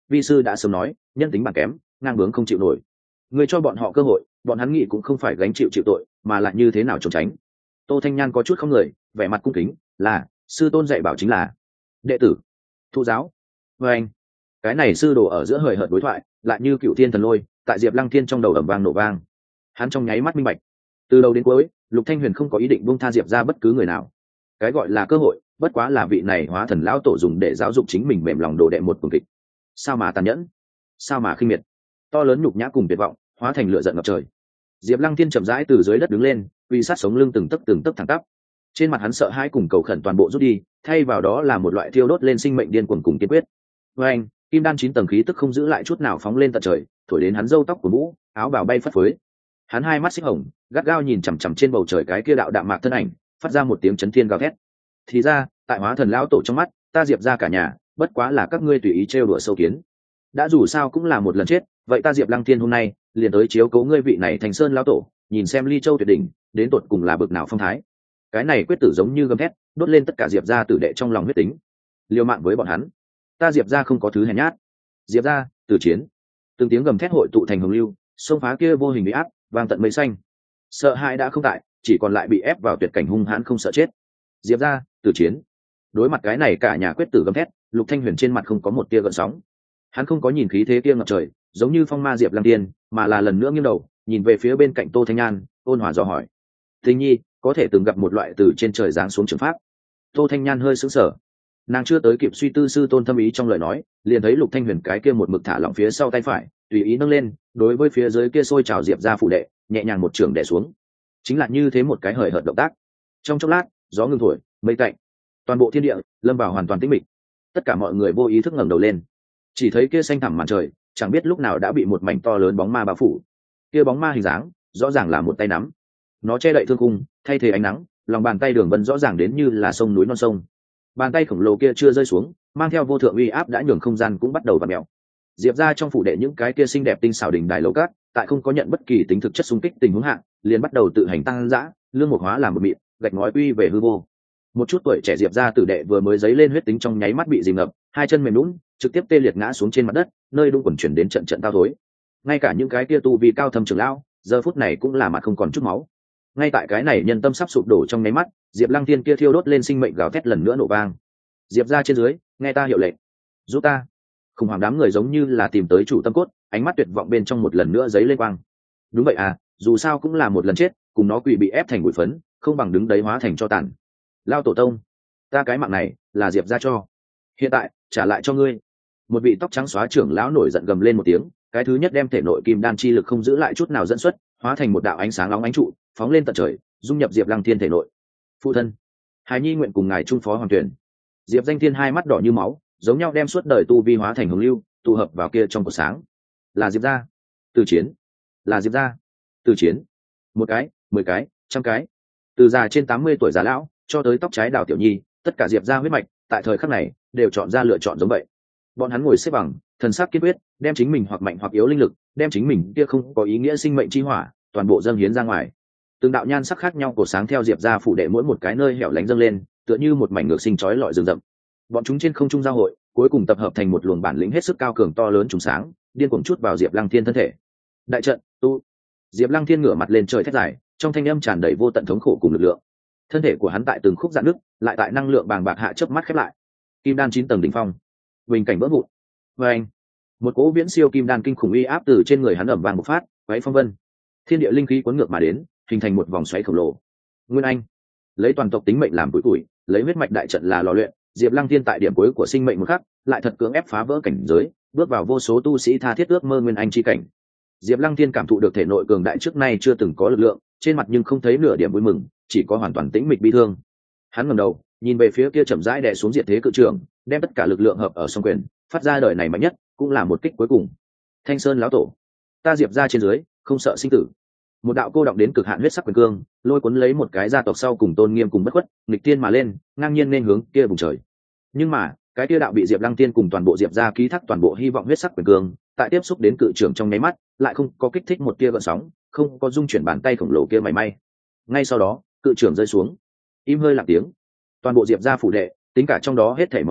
vi sư đã sớm nói nhân tính bản kém, ngang bướng không chịu nổi. Người cho bọn họ cơ hội, bọn hắn nghĩ cũng không phải gánh chịu tội, mà lại như thế nào trốn tránh. Tô Thanh Nhan có chút không người, vẻ mặt cung kính, là sư tôn dạy bảo chính là đệ tử thụ giáo. Và anh, cái này sư đồ ở giữa hời hợt đối thoại lại như cựu thiên thần lôi tại Diệp Lăng Thiên trong đầu ầm vang nổ vang. Hắn trong nháy mắt minh bạch, từ đầu đến cuối Lục Thanh Huyền không có ý định buông tha Diệp ra bất cứ người nào. Cái gọi là cơ hội bất quá là vị này hóa thần lão tổ dùng để giáo dục chính mình mềm lòng đồ đệ một cuồng kịch. Sao mà tàn nhẫn, sao mà khinh miệt, to lớn nhục nhã cùng tuyệt vọng hóa thành lửa giận ngập trời. Diệp Lăng Thiên chậm rãi từ dưới đất đứng lên, uy sát sống lưng từng tấc thẳng tắp. Trên mặt hắn sợ hãi cùng cầu khẩn toàn bộ rút đi, thay vào đó là một loại thiêu đốt lên sinh mệnh điên cuồng cùng kiên quyết. Với anh, kim đan 9 tầng khí tức không giữ lại chút nào phóng lên tận trời, thổi đến hắn râu tóc của mũ, áo bào bay phất phới. Hắn hai mắt xích hồng, gắt gao nhìn chằm chằm trên bầu trời cái kia đạo đạm mạc thân ảnh, phát ra một tiếng chấn thiên gào thét. Thì ra, tại hóa thần lão tổ trong mắt, ta Diệp ra cả nhà, bất quá là các ngươi tùy ý trêu đùa sâu kiến. Đã dù sao cũng là một lần chết, vậy ta Diệp Lăng Thiên hôm nay liền tới chiếu cố ngươi vị này Thành Sơn lão tổ, nhìn xem Ly Châu tuyệt đỉnh đến tột cùng là bực nào phong thái. Cái này quyết tử giống như gầm thét, đốt lên tất cả Diệp gia tử đệ trong lòng huyết tính. Liều mạng với bọn hắn, ta Diệp gia không có thứ hèn nhát. Diệp gia, từ chiến. Từng tiếng gầm thét hội tụ thành hồng lưu, xông phá kia vô hình bị áp, vang tận mây xanh. Sợ hãi đã không tại, chỉ còn lại bị ép vào tuyệt cảnh hung hãn không sợ chết. Diệp gia, từ chiến. Đối mặt cái này cả nhà quyết tử gầm thét, Lục Thanh Huyền trên mặt không có một tia gợn sóng. Hắn không có nhìn khí thế kia ngập trời, giống như phong ma Diệp Lăng Tiên, mà là lần nữa nghiêng đầu nhìn về phía bên cạnh Tô Thanh Nhan, ôn hòa dò hỏi: Tình nhi có thể từng gặp một loại từ trên trời giáng xuống trường pháp? Tô Thanh Nhan hơi sững sờ, nàng chưa tới kịp suy tư sư tôn thâm ý trong lời nói, liền thấy Lục Thanh Huyền cái kia một mực thả lỏng phía sau tay phải, tùy ý nâng lên, đối với phía dưới kia sôi trào Diệp ra phủ đệ nhẹ nhàng một trường đè xuống. Chính là như thế một cái hời hợt động tác. Trong chốc lát, gió ngừng thổi, mây tạnh, toàn bộ thiên địa lâm vào hoàn toàn tĩnh mịch. Tất cả mọi người vô ý thức ngẩng đầu lên, chỉ thấy kia xanh thẳm màn trời chẳng biết lúc nào đã bị một mảnh to lớn bóng ma bao phủ. Kia bóng ma hình dáng rõ ràng là một tay nắm, nó che đậy thương khung, thay thế ánh nắng, lòng bàn tay đường vân rõ ràng đến như là sông núi non sông. Bàn tay khổng lồ kia chưa rơi xuống, mang theo vô thượng uy áp đã nhường không gian cũng bắt đầu vặn mèo. Diệp ra trong phủ đệ những cái kia xinh đẹp tinh xảo đỉnh đài lầu cát, tại không có nhận bất kỳ tính thực chất xung kích tình huống hạ, liền bắt đầu tự hành tăng dã, lương mục hóa làm một mịn, gạch ngói uy về hư vô. Một chút tuổi trẻ Diệp ra tử đệ vừa mới dấy lên huyết tính trong nháy mắt bị dìm ngập, hai chân mềm nhũn, trực tiếp tê liệt ngã xuống trên mặt đất, nơi đung quần chuyển đến trận trận tao thối. Ngay cả những cái kia tu vi cao thâm trưởng lão, giờ phút này cũng là mặt không còn chút máu. Ngay tại cái này nhân tâm sắp sụp đổ trong nháy mắt, Diệp Lăng Thiên kia thiêu đốt lên sinh mệnh gào thét lần nữa nổ vang. Diệp ra trên dưới, nghe ta hiệu lệnh, giúp ta. Khủng hoảng đám người giống như là tìm tới chủ tâm cốt, ánh mắt tuyệt vọng bên trong một lần nữa giấy lên quang. Đúng vậy à, dù sao cũng là một lần chết, cùng nó quỷ bị ép thành bụi phấn, không bằng đứng đấy hóa thành cho tàn. Lao tổ tông, ta cái mạng này là Diệp ra cho, hiện tại trả lại cho ngươi. Một vị tóc trắng xóa trưởng lão nổi giận gầm lên một tiếng, cái thứ nhất đem thể nội kim đan chi lực không giữ lại chút nào dẫn xuất, hóa thành một đạo ánh sáng nóng ánh trụ, phóng lên tận trời, dung nhập Diệp Lăng Thiên thể nội. Phụ thân, Hải Nhi nguyện cùng ngài trung phó hoàng tuyển. Diệp Danh Thiên hai mắt đỏ như máu, giống nhau đem suốt đời tu vi hóa thành hồng lưu, tụ hợp vào kia trong cột sáng. Là Diệp gia, từ chiến. Là Diệp gia, từ chiến. Một cái, 10 cái, 100 cái. Từ già trên 80 tuổi già lão, cho tới tóc trái đào tiểu nhi, tất cả Diệp gia huyết mạch, tại thời khắc này, đều chọn ra lựa chọn giống vậy. Bọn hắn ngồi xếp bằng, thần sắc kiên quyết, đem chính mình hoặc mạnh hoặc yếu linh lực, đem chính mình kia không có ý nghĩa sinh mệnh chi hỏa, toàn bộ dâng hiến ra ngoài. Từng đạo nhan sắc khác nhau cổ sáng theo Diệp gia phủ đệ mỗi một cái nơi hẻo lánh dâng lên, tựa như một mảnh ngược sinh chói lọi rừng rậm. Bọn chúng trên không trung giao hội, cuối cùng tập hợp thành một luồng bản lĩnh hết sức cao cường to lớn trùng sáng, điên cuồng chút vào Diệp Lăng Thiên thân thể. Đại trận, tu. Diệp Lăng Thiên ngửa mặt lên trời thét dài, trong thanh âm tràn đầy vô tận thống khổ cùng lực lượng. Thân thể của hắn tại từng khúc rạn nứt, lại tại năng lượng bàng bạc hạ chớp mắt khép lại. Kim đan 9 tầng đỉnh phong, bình cảnh vỡ vụn. Và anh, một cỗ viễn siêu kim đan kinh khủng uy áp từ trên người hắn ầm vang bộc phát, quấy phong vân. Thiên địa linh khí cuốn ngược mà đến, hình thành một vòng xoáy khổng lồ. Nguyên Anh, lấy toàn tộc tính mệnh làm củi củi, lấy huyết mạch đại trận là lò luyện, Diệp Lăng Thiên tại điểm cuối của sinh mệnh một khắc, lại thật cưỡng ép phá vỡ cảnh giới, bước vào vô số tu sĩ tha thiết ước mơ Nguyên Anh chi cảnh. Diệp Lăng Thiên cảm thụ được thể nội cường đại trước nay chưa từng có lực lượng, trên mặt nhưng không thấy nửa điểm vui mừng, chỉ có hoàn toàn tĩnh mịch bi thương. Hắn ngẩng đầu, nhìn về phía kia chậm rãi đè xuống diệt thế cự trường, đem tất cả lực lượng hợp ở song quyền, phát ra đời này mạnh nhất, cũng là một kích cuối cùng. Thanh Sơn lão tổ, ta Diệp ra trên dưới, không sợ sinh tử. Một đạo cô động đến cực hạn huyết sắc quyền cương, lôi cuốn lấy một cái gia tộc sau cùng tôn nghiêm cùng bất khuất, nghịch tiên mà lên, ngang nhiên nên hướng kia vùng trời. Nhưng mà, cái kia đạo bị Diệp Lăng Tiên cùng toàn bộ Diệp gia ký thác toàn bộ hy vọng huyết sắc quyền cương, tại tiếp xúc đến cự trường trong nháy mắt, lại không có kích thích một tia gợn sóng, không có dung chuyển bàn tay khổng lồ kia mảy may. Ngay sau đó, cự trường rơi xuống, im hơi lặng tiếng. Toàn bộ Diệp gia phủ đệ, tính cả trong đó hết thảy mọi người,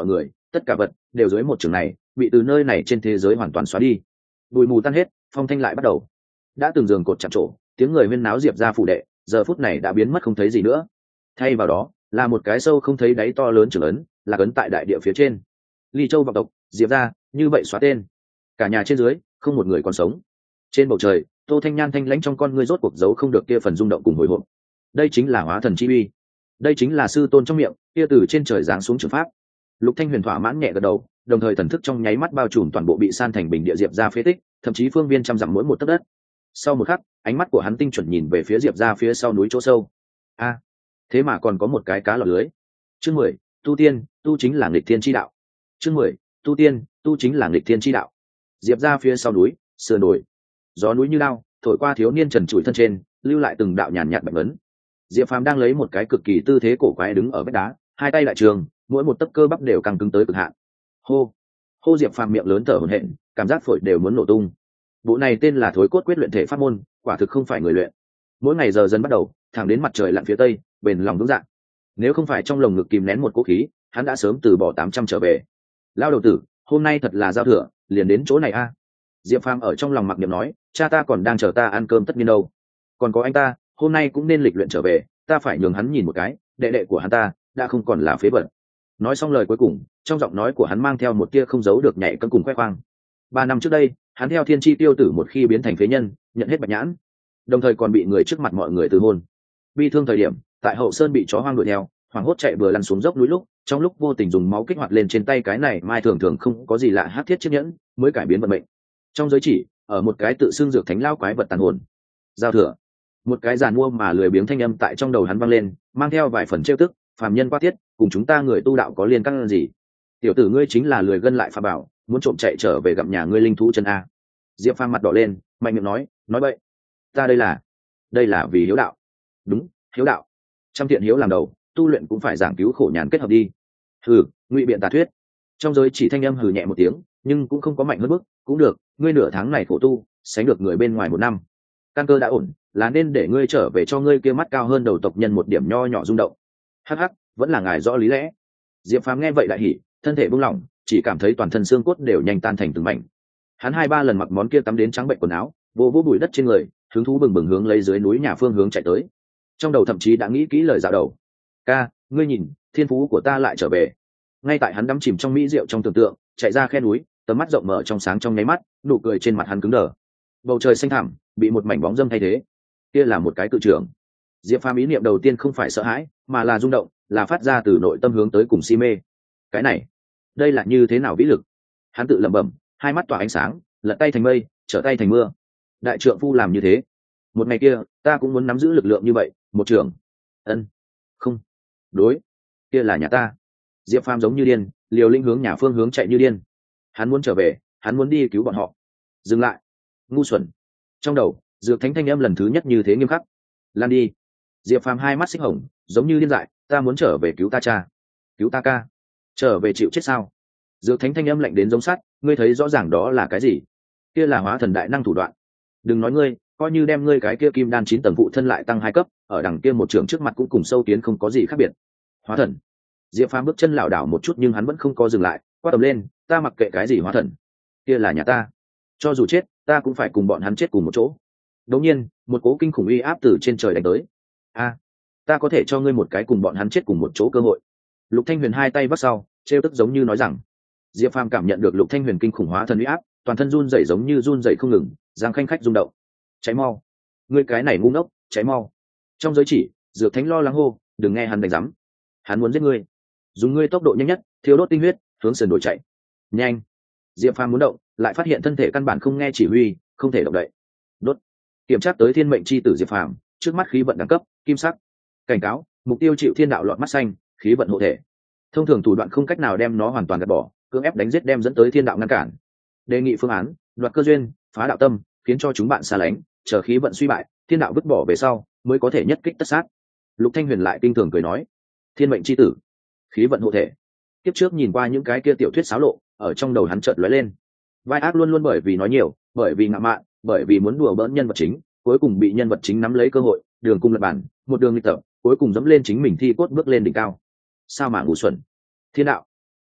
tất cả vật đều dưới một trường này bị từ nơi này trên thế giới hoàn toàn xóa đi. Bụi mù tan hết, phong thanh lại bắt đầu. Đã từng giường cột chạm trổ, tiếng người huyên náo Diệp ra phủ đệ giờ phút này đã biến mất không thấy gì nữa. Thay vào đó là một cái sâu không thấy đáy to lớn trưởng ấn, là ấn tại đại địa phía trên. Ly Châu vọng tộc, Diệp ra, như vậy xóa tên. Cả nhà trên dưới không một người còn sống. Trên bầu trời, Tô Thanh Nhan thanh lãnh trong con ngươi rốt cuộc giấu không được kia phần rung động cùng hồi hộp. Đây chính là hóa thần chi uy, đây chính là sư tôn trong miệng kia từ trên trời giáng xuống trường pháp. Lục Thanh Huyền thỏa mãn nhẹ gật đầu, đồng thời thần thức trong nháy mắt bao trùm toàn bộ bị san thành bình địa Diệp ra phế tích, thậm chí phương viên trăm dặm mỗi một tấc đất. Sau một khắc, ánh mắt của hắn tinh chuẩn nhìn về phía Diệp ra phía sau núi chỗ sâu. A, thế mà còn có một cái cá lọt lưới. Chương 10, tu tiên, tu chính là nghịch thiên chi đạo. Chương 10, tu tiên, tu chính là nghịch thiên chi đạo. Diệp ra phía sau núi, sườn đồi, gió núi như lao, thổi qua thiếu niên trần trụi thân trên, lưu lại từng đạo nhàn nhạt bạch ấn. Diệp Phàm đang lấy một cái cực kỳ tư thế cổ quái đứng ở vách đá, hai tay lại trường, mỗi một tấc cơ bắp đều căng cứng tới cực hạn. Hô, hô Diệp Phàm miệng lớn thở hổn hển, cảm giác phổi đều muốn nổ tung. Bộ này tên là Thối Cốt Quyết luyện thể pháp môn, quả thực không phải người luyện. Mỗi ngày giờ dần bắt đầu, thẳng đến mặt trời lặn phía tây, bền lòng vững dạ. Nếu không phải trong lồng ngực kìm nén một cỗ khí, hắn đã sớm từ bỏ 800 trở về. Lao đầu tử, hôm nay thật là giao thừa, liền đến chỗ này a. Diệp Phàm ở trong lòng mặc niệm nói, cha ta còn đang chờ ta ăn cơm tất nhiên đâu. Còn có anh ta, hôm nay cũng nên lịch luyện trở về, ta phải nhường hắn nhìn một cái, đệ đệ của hắn ta đã không còn là phế vật. Nói xong lời cuối cùng, trong giọng nói của hắn mang theo một tia không giấu được nhảy cẫng cùng khoe khoang. 3 năm trước đây, hắn theo thiên chi tiêu tử một khi biến thành phế nhân, nhận hết bạch nhãn, đồng thời còn bị người trước mặt mọi người từ hôn. Bi thương thời điểm, tại hậu sơn bị chó hoang đuổi theo, hoảng hốt chạy vừa lăn xuống dốc núi lúc, trong lúc vô tình dùng máu kích hoạt lên trên tay cái này mai thường thường không có gì lạ hắc thiết chiếc nhẫn, mới cải biến vận mệnh. Trong giới chỉ, ở một cái tự xưng dược thánh lao quái vật tàn hồn. Giao thừa, một cái giàn mua mà lười biếng thanh âm tại trong đầu hắn vang lên, mang theo vài phần trêu tức, phàm nhân quá tiết, cùng chúng ta người tu đạo có liên căn gì? Tiểu tử ngươi chính là lười gân lại phà bảo, muốn trộm chạy trở về gặm nhà ngươi linh thú chân a. Diệp Phàm mặt đỏ lên, mạnh miệng nói bậy, ta đây là vì hiếu đạo. Đúng, hiếu đạo. Trăm thiện hiếu làm đầu, tu luyện cũng phải giảng cứu khổ nhàn kết hợp đi. Hừ, ngụy biện tà thuyết. Trong giới chỉ thanh âm hừ nhẹ một tiếng, nhưng cũng không có mạnh hơn bước, cũng được, ngươi nửa tháng này khổ tu, sánh được người bên ngoài 1 năm. Căn cơ đã ổn, là nên để ngươi trở về cho ngươi kia mắt cao hơn đầu tộc nhân một điểm nho nhỏ rung động. Hắc hắc, vẫn là ngài rõ lý lẽ. Diệp Phàm nghe vậy lại hỉ, thân thể buông lỏng, chỉ cảm thấy toàn thân xương cốt đều nhanh tan thành từng mảnh. Hắn 2-3 lần mặc món kia tắm đến trắng bệnh quần áo, vô vô bụi đất trên người, hứng thú bừng bừng hướng lấy dưới núi nhà phương hướng chạy tới. Trong đầu thậm chí đã nghĩ kỹ lời dạo đầu. Ca, ngươi nhìn, thiên phú của ta lại trở về. Ngay tại hắn đắm chìm trong mỹ diệu trong tưởng tượng, chạy ra khe núi, tầm mắt rộng mở trong sáng trong nháy mắt, nụ cười trên mặt hắn cứng đờ. Bầu trời xanh thẳm, bị một mảnh bóng dâm thay thế. Kia là một cái cự trưởng. Diệp Phàm ý niệm đầu tiên không phải sợ hãi, mà là rung động, là phát ra từ nội tâm hướng tới cùng si mê. Cái này, đây là như thế nào vĩ lực? Hắn tự lẩm bẩm, hai mắt tỏa ánh sáng, lật tay thành mây, trở tay thành mưa. Đại trượng phu làm như thế, một ngày kia ta cũng muốn nắm giữ lực lượng như vậy. Một trưởng. Ân. Không. Đối. Kia là nhà ta. Diệp Phàm giống như điên, liều linh hướng nhà phương hướng chạy như điên. Hắn muốn trở về, hắn muốn đi cứu bọn họ. Dừng lại, ngu xuẩn. Trong đầu dược thánh thanh âm lần thứ nhất như thế nghiêm khắc. Lan đi. Diệp Phàm hai mắt xích hồng, giống như điên dại, ta muốn trở về cứu ta cha, cứu ta ca. Trở về chịu chết sao? Dược thánh thanh âm lạnh đến giống sắt, ngươi thấy rõ ràng đó là cái gì? Kia là hóa thần đại năng thủ đoạn. Đừng nói ngươi, coi như đem ngươi cái kia kim đan 9 tầng phụ thân lại tăng 2 cấp, ở đằng kia một trường trước mặt cũng cùng sâu kiến không có gì khác biệt. Hóa thần. Diệp Phàm bước chân lảo đảo một chút nhưng hắn vẫn không có dừng lại, quát tầm lên, ta mặc kệ cái gì hóa thần, kia là nhà ta, cho dù chết ta cũng phải cùng bọn hắn chết cùng một chỗ. Đột nhiên một cố kinh khủng uy áp từ trên trời đánh tới. A, ta có thể cho ngươi một cái cùng bọn hắn chết cùng một chỗ cơ hội. Lục Thanh Huyền hai tay vắt sau, trêu tức giống như nói rằng. Diệp Phàm cảm nhận được Lục Thanh Huyền kinh khủng hóa thần uy áp, toàn thân run rẩy giống như run rẩy không ngừng, giang khanh khách rung động. Cháy mau, ngươi cái này ngu ngốc, cháy mau. Trong giới chỉ, Dược Thánh lo lắng hô, đừng nghe hắn đánh rắm, hắn muốn giết ngươi. Dùng ngươi tốc độ nhanh nhất, thiếu đốt tinh huyết, hướng sườn đồi chạy. Nhanh. Diệp Phàm muốn động, lại phát hiện thân thể căn bản không nghe chỉ huy, không thể động đậy. Đốt. Kiểm tra tới thiên mệnh chi tử Diệp Phàm, trước mắt khí vận đẳng cấp kim sắc. Cảnh cáo, mục tiêu chịu thiên đạo lọt mắt xanh, khí vận hộ thể. Thông thường thủ đoạn không cách nào đem nó hoàn toàn gạt bỏ, cưỡng ép đánh giết đem dẫn tới thiên đạo ngăn cản. Đề nghị phương án, đoạt cơ duyên, phá đạo tâm, khiến cho chúng bạn xa lánh, chờ khí vận suy bại, thiên đạo vứt bỏ về sau, mới có thể nhất kích tất sát. Lục Thanh Huyền lại kinh thường cười nói, thiên mệnh chi tử, khí vận hộ thể. Tiếp trước nhìn qua những cái kia tiểu thuyết xáo lộ, ở trong đầu hắn chợt lóe lên. Vai ác luôn luôn bởi vì nói nhiều, bởi vì ngạo mạn, bởi vì muốn đùa bỡn nhân vật chính, cuối cùng bị nhân vật chính nắm lấy cơ hội, đường cung lật bản, một đường nghịch tập, cuối cùng dẫm lên chính mình thi cốt bước lên đỉnh cao. Sao mà ngu xuẩn. Thiên đạo,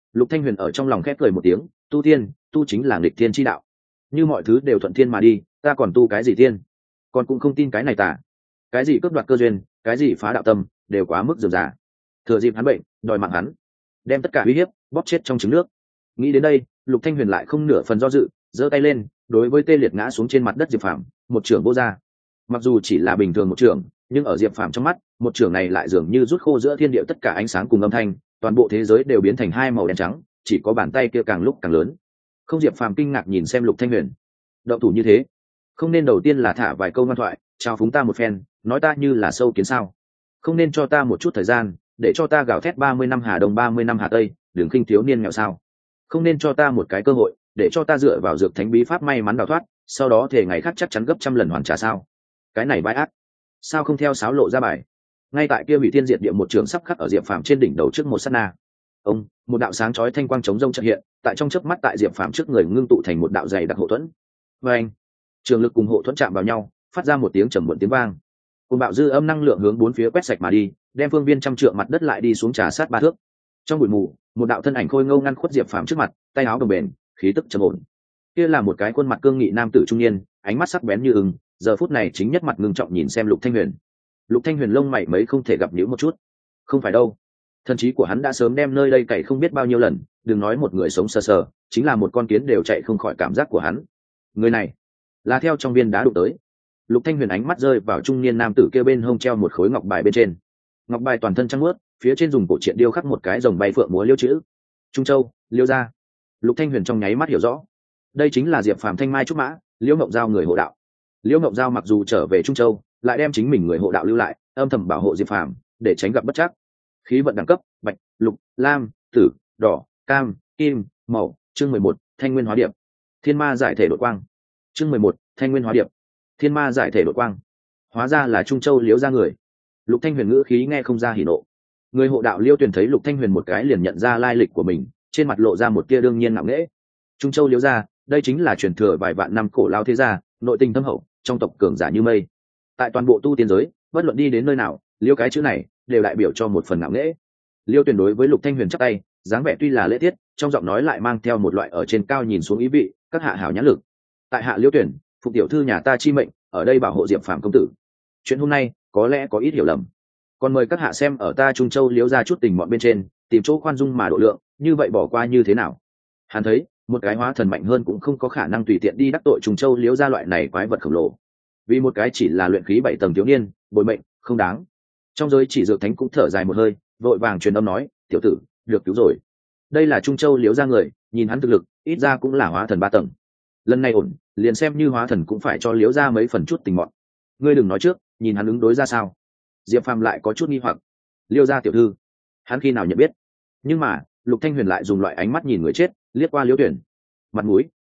Lục Thanh Huyền ở trong lòng khép cười một tiếng, tu tiên, tu chính là nghịch thiên chi đạo, như mọi thứ đều thuận thiên mà đi, ta còn tu cái gì tiên? Còn cũng không tin cái này tả, cái gì cướp đoạt cơ duyên, cái gì phá đạo tâm, đều quá mức dườm già. Thừa dịp hắn bệnh, đòi mạng hắn, đem tất cả uy hiếp bóp chết trong trứng nước. Nghĩ đến đây, Lục Thanh Huyền lại không nửa phần do dự, giơ tay lên, đối với tê liệt ngã xuống trên mặt đất Diệp Phàm, một chưởng vô ra. Mặc dù chỉ là bình thường một chưởng, nhưng ở Diệp Phàm trong mắt, một chưởng này lại dường như rút khô giữa thiên địa tất cả ánh sáng cùng âm thanh, toàn bộ thế giới đều biến thành hai màu đen trắng, chỉ có bàn tay kia càng lúc càng lớn. Không, Diệp Phàm kinh ngạc nhìn xem Lục Thanh Huyền. Động thủ như thế, không nên đầu tiên là thả vài câu ngoan thoại, chào phúng ta một phen, nói ta như là sâu kiến sao? Không nên cho ta một chút thời gian, để cho ta gào thét 30 năm Hà Đông 30 năm Hà Tây, đừng khinh thiếu niên nghèo sao? Không nên cho ta một cái cơ hội, để cho ta dựa vào dược thánh bí pháp may mắn đào thoát, sau đó thể ngày khác chắc chắn gấp trăm lần hoàn trả sao? Cái này bãi ác, sao không theo sáo lộ ra bài? Ngay tại kia hủy thiên diệt địa một trường sắp khắc ở Diệp Phàm trên đỉnh đầu trước một sát na, ông, một đạo sáng chói thanh quang chống rông chợt hiện, tại trong chớp mắt tại Diệp Phàm trước người ngưng tụ thành một đạo dày đặc hộ thuẫn. Và anh, trường lực cùng hộ thuẫn chạm vào nhau, phát ra một tiếng trầm muộn tiếng vang. Cùng bạo dư âm năng lượng hướng bốn phía quét sạch mà đi, đem phương viên trăm trượng mặt đất lại đi xuống trà sát 3 thước. Trong bụi mù, một đạo thân ảnh khôi ngô ngăn khuất Diệp Phàm trước mặt, tay áo đồng bền, khí tức trầm ổn. Kia là một cái khuôn mặt cương nghị nam tử trung niên, ánh mắt sắc bén như ưng, giờ phút này chính nhất mặt ngưng trọng nhìn xem Lục Thanh Huyền. Lục Thanh Huyền lông mày mấy không thể gặp nhíu một chút. Không phải đâu, thần trí của hắn đã sớm đem nơi đây cày không biết bao nhiêu lần, đừng nói một người sống sờ sờ, chính là một con kiến đều chạy không khỏi cảm giác của hắn. Người này là theo trong viên đá đụng tới. Lục Thanh Huyền ánh mắt rơi vào trung niên nam tử kia bên hông treo một khối ngọc bài bên trên. Ngọc bài toàn thân trắng muốt, phía trên dùng cổ truyện điêu khắc một cái rồng bay phượng múa liêu chữ. Trung Châu, Liêu gia. Lục Thanh Huyền trong nháy mắt hiểu rõ, đây chính là Diệp Phàm thanh mai trúc mã, Liễu Ngộng Giao người hộ đạo. Liễu Ngộng Giao mặc dù trở về Trung Châu, lại đem chính mình người hộ đạo lưu lại, âm thầm bảo hộ Diệp Phàm, để tránh gặp bất trắc. Khí vận đẳng cấp: bạch, lục, lam, tử, đỏ, cam, kim, màu. Chương 11, Thanh Nguyên Hóa Điệp. Thiên Ma giải thể đột quang. Chương 11, Thanh Nguyên Hóa Điệp. Thiên Ma giải thể đột quang. Hóa ra là Trung Châu Liễu gia người. Lục Thanh Huyền ngữ khí nghe không ra hỉ nộ. Người hộ đạo Liêu Tuyền thấy Lục Thanh Huyền một cái liền nhận ra lai lịch của mình, trên mặt lộ ra một tia đương nhiên ngạo nghễ. Trung Châu Liễu gia, đây chính là truyền thừa vài vạn năm cổ lao thế gia, nội tình thâm hậu, trong tộc cường giả như mây. Tại toàn bộ tu tiên giới, bất luận đi đến nơi nào, Liêu cái chữ này đều đại biểu cho một phần ngạo nghễ. Liêu Tuyền đối với Lục Thanh Huyền chắp tay, dáng vẻ tuy là lễ tiết, trong giọng nói lại mang theo một loại ở trên cao nhìn xuống ý vị, các hạ hảo nhãn lực. Tại hạ Liêu Tuyền, phụ tiểu thư nhà ta chi mệnh, ở đây bảo hộ Diệp Phàm công tử. Chuyện hôm nay có lẽ có ít hiểu lầm, còn mời các hạ xem ở ta Trung Châu Liễu ra chút tình mọn bên trên, tìm chỗ khoan dung mà độ lượng, như vậy bỏ qua như thế nào? Hắn thấy một cái hóa thần mạnh hơn cũng không có khả năng tùy tiện đi đắc tội Trung Châu Liễu ra loại này quái vật khổng lồ, vì một cái chỉ là luyện khí 7 tầng thiếu niên, bồi mệnh không đáng. Trong giới chỉ dược thánh cũng thở dài một hơi, vội vàng truyền âm nói, tiểu tử được cứu rồi. Đây là Trung Châu Liễu ra người, nhìn hắn thực lực ít ra cũng là hóa thần 3 tầng, lần này ổn, liền xem như hóa thần cũng phải cho Liễu ra mấy phần chút tình mọn. Ngươi đừng nói trước, nhìn hắn ứng đối ra sao. Diệp Phàm lại có chút nghi hoặc, Liêu gia tiểu thư, hắn khi nào nhận biết? Nhưng mà Lục Thanh Huyền lại dùng loại ánh mắt nhìn người chết, liếc qua Liêu Tuyển. Mặt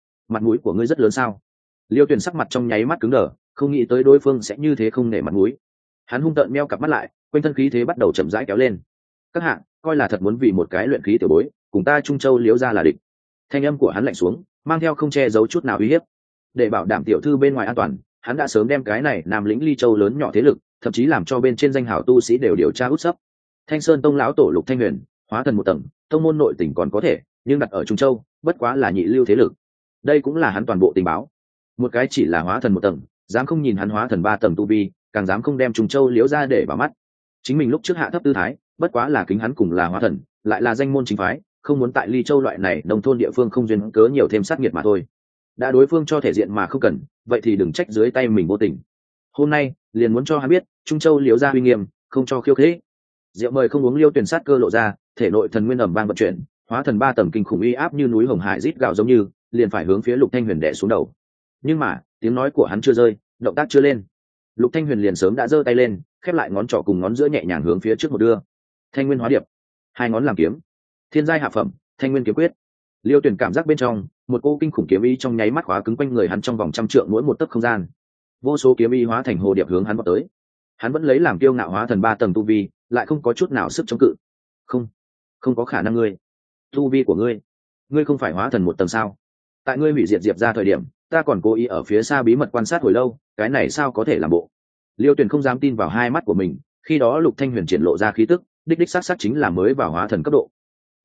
mũi của ngươi rất lớn sao? Liêu Tuyển sắc mặt trong nháy mắt cứng đờ, không nghĩ tới đối phương sẽ như thế không nể mặt mũi. Hắn hung tợn meo cặp mắt lại, quanh thân khí thế bắt đầu chậm rãi kéo lên. Các hạ coi là thật muốn vì một cái luyện khí tiểu bối, cùng ta Trung Châu Liễu gia là địch. Thanh âm của hắn lạnh xuống, mang theo không che giấu chút nào uy hiếp. Để bảo đảm tiểu thư bên ngoài an toàn, hắn đã sớm đem cái này Nam lĩnh Ly Châu lớn nhỏ thế lực, thậm chí làm cho bên trên danh hào tu sĩ đều điều tra út sấp. Thanh Sơn Tông lão tổ Lục Thanh Huyền, hóa thần 1 tầng, tông môn nội tình còn có thể, nhưng đặt ở Trung Châu, bất quá là nhị lưu thế lực. Đây cũng là hắn toàn bộ tình báo. Một cái chỉ là hóa thần 1 tầng, dám không nhìn hắn hóa thần 3 tầng tu vi, càng dám không đem Trung Châu Liễu ra để vào mắt. Chính mình lúc trước hạ thấp tư thái, bất quá là kính hắn cùng là hóa thần, lại là danh môn chính phái, không muốn tại Ly Châu loại này nông thôn địa phương không duyên cớ nhiều thêm sát nghiệt mà thôi. Đã đối phương cho thể diện mà không cần, vậy thì đừng trách dưới tay mình vô tình. Hôm nay liền muốn cho hắn biết, Trung Châu Liễu gia uy nghiêm, không cho khiêu khích. Rượu mời không uống, Liêu Tuyển sát cơ lộ ra, thể nội thần nguyên ầm vang vận chuyển, hóa thần 3 tầng kinh khủng uy áp như núi hồng hải rít gào giống như, liền phải hướng phía Lục Thanh Huyền đè xuống đầu. Nhưng mà tiếng nói của hắn chưa rơi, động tác chưa lên, Lục Thanh Huyền liền sớm đã giơ tay lên, khép lại ngón trỏ cùng ngón giữa nhẹ nhàng hướng phía trước một đưa. Thanh Nguyên Hóa Điệp, 2 ngón làm kiếm, thiên giai hạ phẩm, Thanh Nguyên kiếm quyết. Liêu Tuyển cảm giác bên trong một cô kinh khủng kiếm ý trong nháy mắt khóa cứng quanh người hắn trong vòng 100 trượng mỗi một tấc không gian. Vô số kiếm ý hóa thành hồ điệp hướng hắn vọt tới. Hắn vẫn lấy làm kiêu ngạo hóa thần 3 tầng tu vi, lại không có chút nào sức chống cự. Không có khả năng. Ngươi, tu vi của ngươi không phải hóa thần 1 tầng sao? Tại ngươi hủy diệt Diệp ra thời điểm, ta còn cố ý ở phía xa bí mật quan sát hồi lâu, cái này sao có thể làm bộ? Liêu Tuyển không dám tin vào hai mắt của mình, khi đó Lục Thanh Huyền triển lộ ra khí tức, đích xác chính là mới vào hóa thần cấp độ.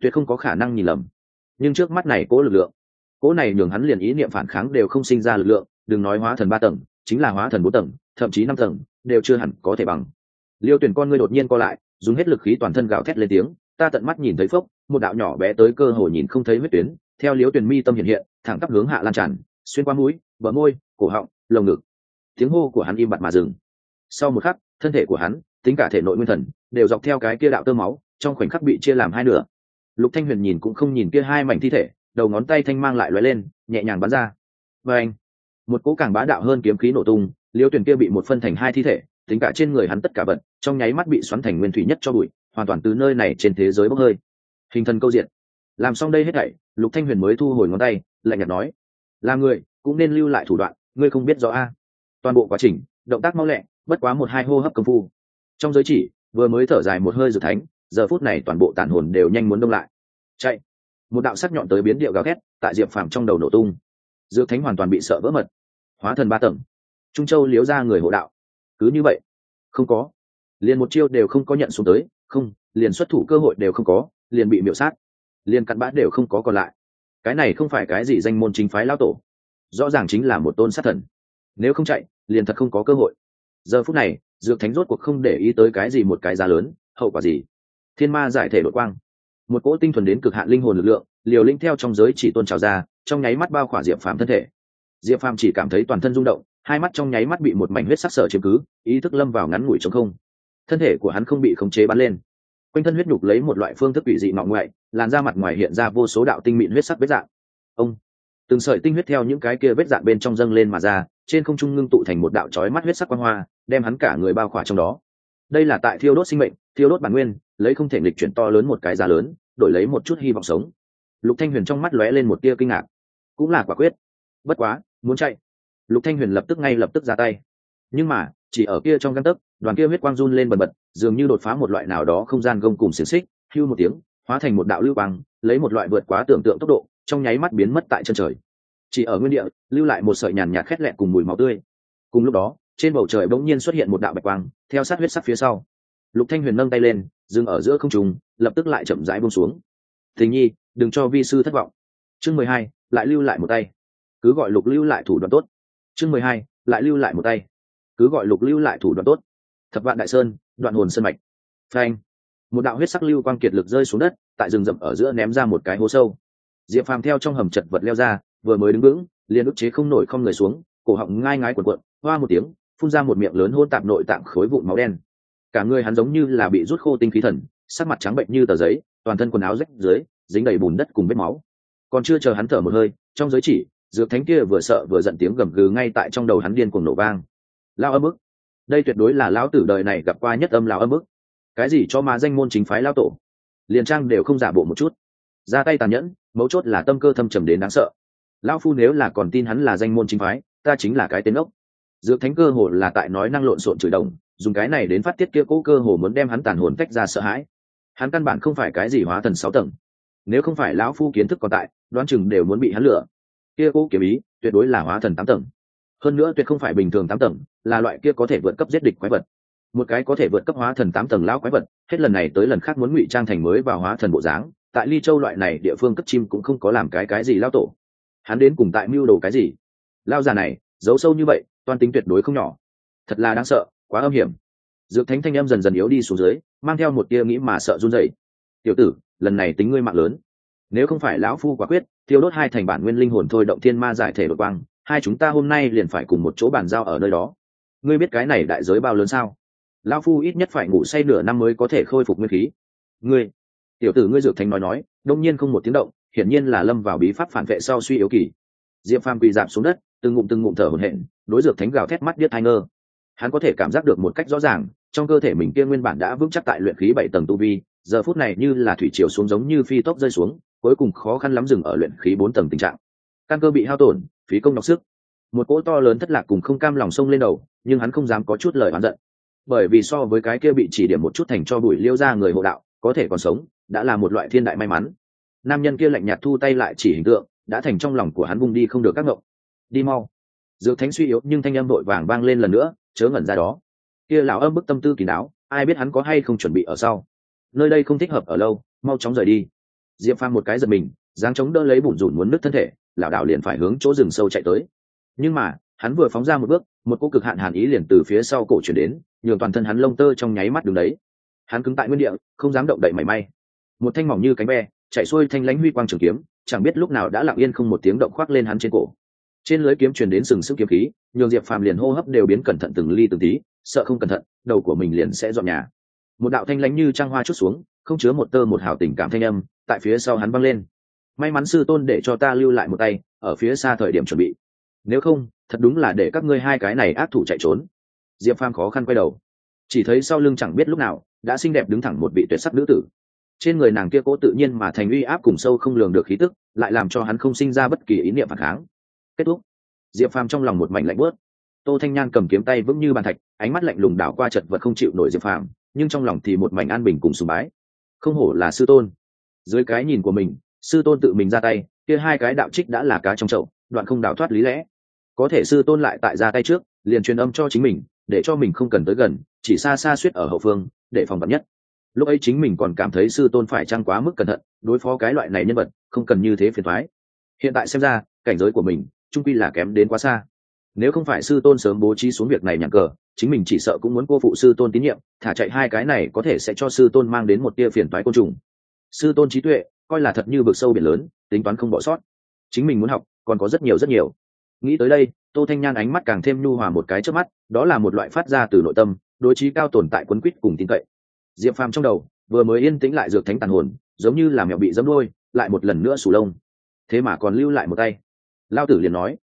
tuyệt không có khả năng nhìn lầm. Nhưng trước mắt này cố lực lượng, cố này nhường hắn liền ý niệm phản kháng đều không sinh ra lực lượng, đừng nói hóa thần 3 tầng, chính là hóa thần 4 tầng, thậm chí 5 tầng, đều chưa hẳn có thể bằng. Liêu Tuyển con ngươi đột nhiên co lại, dùng hết lực khí toàn thân gào thét lên tiếng, ta tận mắt nhìn thấy phốc, một đạo nhỏ bé tới cơ hồ nhìn không thấy huyết tuyến, theo Liêu Tuyển mi tâm hiện hiện, thẳng tắp hướng hạ lan tràn, xuyên qua mũi, bờ môi, cổ họng, lồng ngực. Tiếng hô của hắn im bặt mà dừng. Sau một khắc, thân thể của hắn, tính cả thể nội nguyên thần, đều dọc theo cái kia đạo tơ máu, trong khoảnh khắc bị chia làm hai nửa. Lục Thanh Huyền nhìn cũng không nhìn kia hai mảnh thi thể, đầu ngón tay thanh mang lại lóe lên, nhẹ nhàng bắn ra. Và anh, một cỗ càng bá đạo hơn kiếm khí nổ tung, Liêu Tuyển kia bị một phân thành hai thi thể, tính cả trên người hắn tất cả vật, trong nháy mắt bị xoắn thành nguyên thủy nhất cho bụi, hoàn toàn từ nơi này trên thế giới bốc hơi. Hình thần câu diện. Làm xong đây hết thảy, Lục Thanh Huyền mới thu hồi ngón tay, lạnh nhạt nói: "Là người, cũng nên lưu lại thủ đoạn, ngươi không biết rõ a?" Toàn bộ quá trình, động tác mau lẹ, bất quá một hai hô hấp công phu. Trong giới chỉ, vừa mới thở dài một hơi dự thánh, giờ phút này toàn bộ tàn hồn đều nhanh muốn đông lại. Chạy! Một đạo sắc nhọn tới biến điệu gào thét, tại Diệp Phàm trong đầu nổ tung. Dược Thánh hoàn toàn bị sợ vỡ mật. Hóa thần 3 tầng, Trung Châu liếu ra người hộ đạo. Cứ như vậy, không có, liền một chiêu đều không có nhận xuống tới, không, liền xuất thủ cơ hội đều không có, liền bị miểu sát, liền cặn bã đều không có còn lại. Cái này không phải cái gì danh môn chính phái lão tổ, rõ ràng chính là một tôn sát thần. Nếu không chạy, liền thật không có cơ hội. Giờ phút này, Dược Thánh rốt cuộc không để ý tới cái gì một cái giá lớn, hậu quả gì. Thiên ma giải thể đột quang, một cỗ tinh thuần đến cực hạn linh hồn lực lượng, liều linh theo trong giới chỉ tôn trào ra, trong nháy mắt bao khỏa Diệp Phàm thân thể. Diệp Phàm chỉ cảm thấy toàn thân rung động, hai mắt trong nháy mắt bị một mảnh huyết sắc sở chiếm cứ, ý thức lâm vào ngắn ngủi trống không. Thân thể của hắn không bị khống chế bắn lên, quanh thân huyết nhục lấy một loại phương thức quỷ dị ngọ ngoại, làn da mặt ngoài hiện ra vô số đạo tinh mịn huyết sắc vết rạn. Ông, từng sợi tinh huyết theo những cái kia vết rạn bên trong dâng lên mà ra, trên không trung ngưng tụ thành một đạo chói mắt huyết sắc quang hoa, đem hắn cả người bao khỏa trong đó. Đây là tại thiêu đốt sinh mệnh, thiêu đốt bản nguyên, lấy không thể nghịch chuyển to lớn một cái giá lớn, đổi lấy một chút hy vọng sống. Lục Thanh Huyền trong mắt lóe lên một tia kinh ngạc, cũng là quả quyết. Bất quá, muốn chạy, Lục Thanh Huyền lập tức ra tay. Nhưng mà, chỉ ở kia trong gang tấc, đoàn kia huyết quang run lên bần bật, dường như đột phá một loại nào đó không gian gông cùng xiềng xích, hưu một tiếng, hóa thành một đạo lưu quang, lấy một loại vượt quá tưởng tượng tốc độ, trong nháy mắt biến mất tại chân trời. Chỉ ở nguyên địa, lưu lại một sợi nhàn nhạt khét lẹt cùng mùi máu tươi. Cùng lúc đó, trên bầu trời bỗng nhiên xuất hiện một đạo bạch quang, theo sát huyết sắc phía sau. Lục Thanh Huyền nâng tay lên, dừng ở giữa không trung, lập tức lại chậm rãi buông xuống. "Tình nhi, đừng cho vi sư thất vọng." Chương 12, lại lưu lại một tay. Cứ gọi Lục lưu lại thủ đoạn tốt. Chương 12, lại lưu lại một tay. Cứ gọi Lục lưu lại thủ đoạn tốt. Thập Vạn Đại Sơn, Đoạn Hồn Sơn mạch. Phanh! Một đạo huyết sắc lưu quang kiệt lực rơi xuống đất, tại rừng rậm ở giữa ném ra một cái hố sâu. Diệp Phàm theo trong hầm chật vật leo ra, vừa mới đứng vững, liền ức chế không nổi không người xuống, cổ họng ngai ngái quần quật, hoa một tiếng, phun ra một miệng lớn hôn tạp nội tạng khối vụn máu đen. Cả người hắn giống như là bị rút khô tinh khí thần, sắc mặt trắng bệnh như tờ giấy, toàn thân quần áo rách dưới, dính đầy bùn đất cùng vết máu. Còn chưa chờ hắn thở một hơi, trong giới chỉ, Dược Thánh kia vừa sợ vừa giận tiếng gầm gừ ngay tại trong đầu hắn điên cuồng nổ vang. Lao âm ức, đây tuyệt đối là lão tử đời này gặp qua nhất âm lão âm ức. Cái gì cho mà danh môn chính phái lão tổ, liền trang đều không giả bộ một chút, ra tay tàn nhẫn, mấu chốt là tâm cơ thâm trầm đến đáng sợ. Lão phu nếu là còn tin hắn là danh môn chính phái, ta chính là cái tên ốc. Dược Thánh cơ hồ là tại nói năng lộn xộn chửi đồng, dùng cái này đến phát tiết kia cố cơ hồ muốn đem hắn tàn hồn tách ra sợ hãi. Hắn căn bản không phải cái gì hóa thần 6 tầng, nếu không phải lão phu kiến thức còn tại, đoán chừng đều muốn bị hắn lừa. Kia cố kiếm ý, tuyệt đối là hóa thần 8 tầng. Hơn nữa tuyệt không phải bình thường 8 tầng, là loại kia có thể vượt cấp giết địch quái vật. Một cái có thể vượt cấp hóa thần 8 tầng lão quái vật, hết lần này tới lần khác muốn ngụy trang thành mới vào hóa thần bộ dáng, tại Ly Châu loại này địa phương cất chim cũng không có làm cái gì lão tổ. Hắn đến cùng tại mưu đồ cái gì? Lão già này, giấu sâu như vậy, toan tính tuyệt đối không nhỏ. Thật là đáng sợ, quá âm hiểm. Dược Thánh thanh âm dần dần yếu đi xuống dưới, mang theo một tia nghĩ mà sợ run rẩy. "Tiểu tử, lần này tính ngươi mạng lớn. Nếu không phải lão phu quả quyết, tiêu đốt hai thành bản nguyên linh hồn thôi động thiên ma giải thể đột quang, hai chúng ta hôm nay liền phải cùng một chỗ bàn giao ở nơi đó. Ngươi biết cái này đại giới bao lớn sao? Lão phu ít nhất phải ngủ say nửa năm mới có thể khôi phục nguyên khí." "Ngươi..." Tiểu tử ngươi Dược Thánh nói, đông nhiên không một tiếng động, hiển nhiên là lâm vào bí pháp phản vệ sau suy yếu kỳ. Diệp Phàm quỳ rạp xuống đất, từng ngụm thở hổn hển, đối Dược Thánh gào thét mắt điếc tai ngơ. Hắn có thể cảm giác được một cách rõ ràng, trong cơ thể mình kia nguyên bản đã vững chắc tại luyện khí 7 tầng tu vi, giờ phút này như là thủy triều xuống giống như phi tốc rơi xuống, cuối cùng khó khăn lắm dừng ở luyện khí 4 tầng tình trạng. Căn cơ bị hao tổn, phí công nhọc sức. Một cỗ to lớn thất lạc cùng không cam lòng sông lên đầu, nhưng hắn không dám có chút lời oán giận. Bởi vì so với cái kia bị chỉ điểm một chút thành cho bụi liêu ra người hộ đạo, có thể còn sống, đã là một loại thiên đại may mắn. Nam nhân kia lạnh nhạt thu tay lại chỉ hình tượng, đã thành trong lòng của hắn vung đi không được các ngộng. "Đi mau." Dược Thánh suy yếu nhưng thanh âm vội vàng vang lên lần nữa, chớ ngẩn ra đó. Kia lão âm bức tâm tư kỳ đáo, ai biết hắn có hay không chuẩn bị ở sau. Nơi đây không thích hợp ở lâu, mau chóng rời đi. Diệp Phàm một cái giật mình, giáng chống đỡ lấy bủn rủn muốn nứt thân thể, lảo đảo liền phải hướng chỗ rừng sâu chạy tới. Nhưng mà hắn vừa phóng ra một bước, một cỗ cực hạn hàn ý liền từ phía sau cổ chuyển đến, nhường toàn thân hắn lông tơ trong nháy mắt đứng đấy. Hắn cứng tại nguyên địa, không dám động đậy mảy may. Một thanh mỏng như cánh ve, chạy xuôi thanh lãnh huy quang trường kiếm, chẳng biết lúc nào đã lặng yên không một tiếng động khoác lên hắn trên cổ. Trên lưới kiếm truyền đến sừng sững kiếm khí, nhường Diệp Phàm liền hô hấp đều biến cẩn thận từng ly từng tí, sợ không cẩn thận, đầu của mình liền sẽ dọn nhà. Một đạo thanh lãnh như trăng hoa chút xuống, không chứa một tơ một hào tình cảm thanh âm, tại phía sau hắn vang lên. May mắn sư tôn để cho ta lưu lại một tay, ở phía xa thời điểm chuẩn bị. Nếu không, thật đúng là để các ngươi hai cái này ác thủ chạy trốn. Diệp Phàm khó khăn quay đầu, chỉ thấy sau lưng chẳng biết lúc nào đã xinh đẹp đứng thẳng một vị tuyệt sắc nữ tử. Trên người nàng kia cố tự nhiên mà thành uy áp cùng sâu không lường được khí tức, lại làm cho hắn không sinh ra bất kỳ ý niệm phản kháng. Kết thúc. Diệp Phàm trong lòng một mảnh lạnh buốt. Tô Thanh Nhan cầm kiếm tay vững như bàn thạch, ánh mắt lạnh lùng đảo qua chật vật không chịu nổi Diệp Phàm, nhưng trong lòng thì một mảnh an bình cùng sùng bái. Không hổ là sư tôn. Dưới cái nhìn của mình, sư tôn tự mình ra tay, kia hai cái đạo trích đã là cá trong chậu, đoạn không đảo thoát lý lẽ. Có thể sư tôn lại tại ra tay trước, liền truyền âm cho chính mình, để cho mình không cần tới gần, chỉ xa xa suýt ở hậu phương, để phòng vạn nhất. Lúc ấy chính mình còn cảm thấy sư tôn phải chăng quá mức cẩn thận, đối phó cái loại này nhân vật, không cần như thế phiền toái. Hiện tại xem ra, cảnh giới của mình chung quy là kém đến quá xa. Nếu không phải sư tôn sớm bố trí xuống việc này nhàn cờ, chính mình chỉ sợ cũng muốn cô phụ sư tôn tín nhiệm, thả chạy hai cái này có thể sẽ cho sư tôn mang đến một tia phiền toái côn trùng. Sư tôn trí tuệ coi là thật như vực sâu biển lớn, tính toán không bỏ sót. Chính mình muốn học còn có rất nhiều rất nhiều. Nghĩ tới đây, Tô Thanh Nhan ánh mắt càng thêm nhu hòa một cái trước mắt, đó là một loại phát ra từ nội tâm, đối chí cao tồn tại quấn quýt cùng tin cậy. Diệp Phàm trong đầu vừa mới yên tĩnh lại dược thánh tàn hồn, giống như là mèo bị dẫm đuôi, lại một lần nữa sù lông. Thế mà còn lưu lại một tay. Lao tử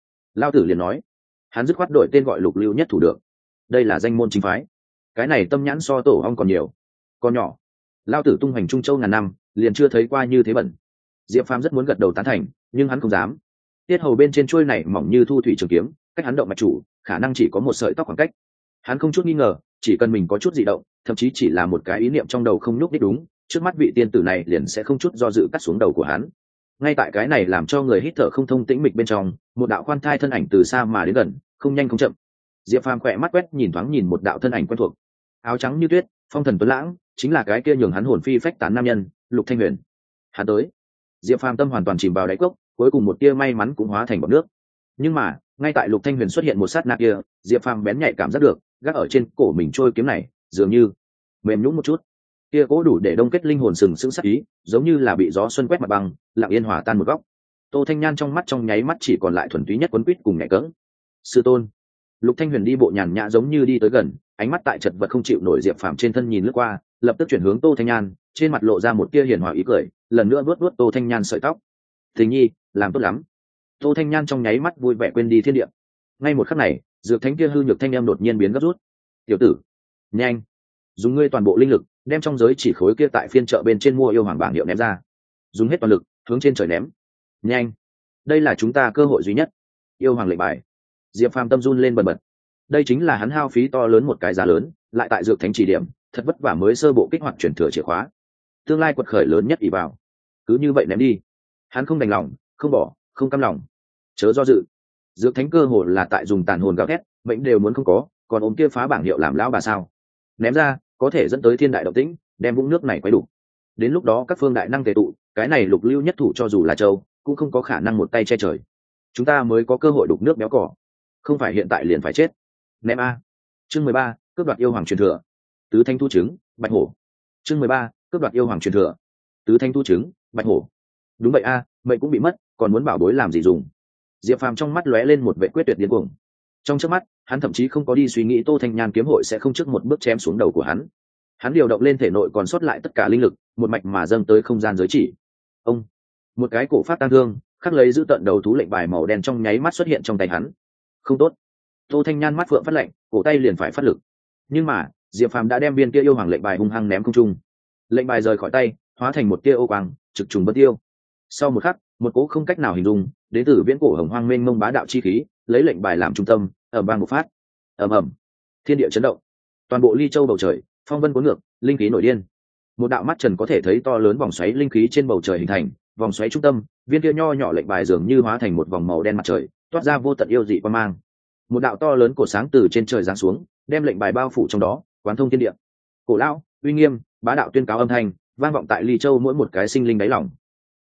liền nói, hắn dứt khoát đổi tên gọi Lục Lưu Nhất Thủ được. Đây là danh môn chính phái. Cái này tâm nhãn so tổ ong còn nhiều. Con nhỏ, Lao tử tung hoành Trung Châu ngàn năm, liền chưa thấy qua như thế bẩn. Diệp Phàm rất muốn gật đầu tán thành, nhưng hắn không dám. Tiết hầu bên trên chuôi này mỏng như thu thủy trường kiếm, cách hắn động mạch chủ, khả năng chỉ có một sợi tóc khoảng cách. Hắn không chút nghi ngờ, chỉ cần mình có chút dị động, thậm chí chỉ là một cái ý niệm trong đầu không nhúc đích đúng, trước mắt vị tiên tử này liền sẽ không chút do dự cắt xuống đầu của hắn. Ngay tại cái này làm cho người hít thở không thông tĩnh mịch bên trong, một đạo khoan thai thân ảnh từ xa mà đến gần, không nhanh không chậm. Diệp Phàm khỏe mắt quét nhìn thoáng nhìn một đạo thân ảnh quen thuộc, áo trắng như tuyết, phong thần tuấn lãng, chính là cái kia nhường hắn hồn phi phách tán nam nhân, Lục Thanh Huyền. Hắn tới. Diệp Phàm tâm hoàn toàn chìm vào đáy cốc, cuối cùng một tia may mắn cũng hóa thành bọt nước. Nhưng mà, ngay tại Lục Thanh Huyền xuất hiện một sát na kia, Diệp Phàm bén nhạy cảm giác được, gác ở trên cổ mình trôi kiếm này, dường như mềm nhũn một chút. Kia cố đủ để đông kết linh hồn sừng sững sắc ý, giống như là bị gió xuân quét mặt băng, lặng yên hòa tan một góc. Tô Thanh Nhan trong mắt trong nháy mắt chỉ còn lại thuần túy nhất quấn quýt cùng nhẹ cẫng. Sư tôn. Lục Thanh Huyền đi bộ nhàn nhã giống như đi tới gần, ánh mắt tại chật vật không chịu nổi Diệp Phàm trên thân nhìn lướt qua, lập tức chuyển hướng Tô Thanh Nhan, trên mặt lộ ra một tia hiền hòa ý cười, lần nữa vuốt vuốt Tô Thanh Nhan sợi tóc. Tình nhi, làm tốt lắm. Tô Thanh Nhan trong nháy mắt vui vẻ quên đi thiên địa. Ngay một khắc này, dược thánh kia hư nhược thanh em đột nhiên biến gấp rút. Tiểu tử, nhanh, dùng ngươi toàn bộ linh lực, đem trong giới chỉ khối kia tại phiên chợ bên trên mua yêu hoàng bảng hiệu ném ra. Dùng hết toàn lực, hướng trên trời ném. Nhanh, đây là chúng ta cơ hội duy nhất. Yêu hoàng lệnh bài. Diệp Phàm tâm run lên bần bật. Đây chính là hắn hao phí to lớn một cái giá lớn, lại tại dược thánh chỉ điểm, thật vất vả mới sơ bộ kích hoạt chuyển thừa chìa khóa. Tương lai quật khởi lớn nhất ỷ vào. Cứ như vậy ném đi. Hắn không đành lòng, không bỏ, không cam lòng. Chớ do dự. Dược thánh cơ hồ là tại dùng tàn hồn gào thét, mệnh đều muốn không có, còn ôm kia phá bảng hiệu làm lão bà sao? Ném ra, có thể dẫn tới thiên đại động tĩnh, đem vũng nước này quấy đủ. Đến lúc đó các phương đại năng tề tụ, cái này Lục Lưu Nhất Thủ cho dù là châu, cũng không có khả năng một tay che trời. Chúng ta mới có cơ hội đục nước béo cỏ. Không phải hiện tại liền phải chết. Ném a. Chương 13, cướp đoạt yêu hoàng truyền thừa. Tứ thanh thu trứng, bạch hổ. Chương 13, cướp đoạt yêu hoàng truyền thừa. Tứ thanh thu trứng, bạch hổ. Đúng vậy a, mệnh cũng bị mất, còn muốn bảo bối làm gì dùng? Diệp Phàm trong mắt lóe lên một vẻ quyết tuyệt điên cuồng. Trong chớp mắt, hắn thậm chí không có đi suy nghĩ Tô Thanh Nhan kiếm hội sẽ không trước một bước chém xuống đầu của hắn. Hắn điều động lên thể nội còn sót lại tất cả linh lực, một mạch mà dâng tới không gian giới chỉ. Ông, một cái cổ phát tăng thương, khắc lấy giữ tận đầu thú lệnh bài màu đen trong nháy mắt xuất hiện trong tay hắn. Không tốt. Tô Thanh Nhan mắt phượng phát lệnh, cổ tay liền phải phát lực. Nhưng mà, Diệp Phàm đã đem viên kia yêu hoàng lệnh bài hung hăng ném không trung. Lệnh bài rời khỏi tay, hóa thành một tia ô quang, trực trùng bất tiêu. Sau một khắc, một cỗ không cách nào hình dung, đến từ viễn cổ hồng hoang mênh mông bá đạo chi khí, lấy lệnh bài làm trung tâm, ầm vang một phát. Ầm ầm, thiên địa chấn động. Toàn bộ Ly Châu bầu trời, phong vân cuốn ngược, linh khí nổi điên. Một đạo mắt trần có thể thấy to lớn vòng xoáy linh khí trên bầu trời hình thành, vòng xoáy trung tâm, viên kia nho nhỏ lệnh bài dường như hóa thành một vòng màu đen mặt trời, toát ra vô tận yêu dị quang mang. Một đạo to lớn cổ sáng từ trên trời giáng xuống, đem lệnh bài bao phủ trong đó, quán thông thiên địa. Cổ lão, uy nghiêm, bá đạo tuyên cáo âm thanh, vang vọng tại Ly Châu mỗi một cái sinh linh đáy lòng.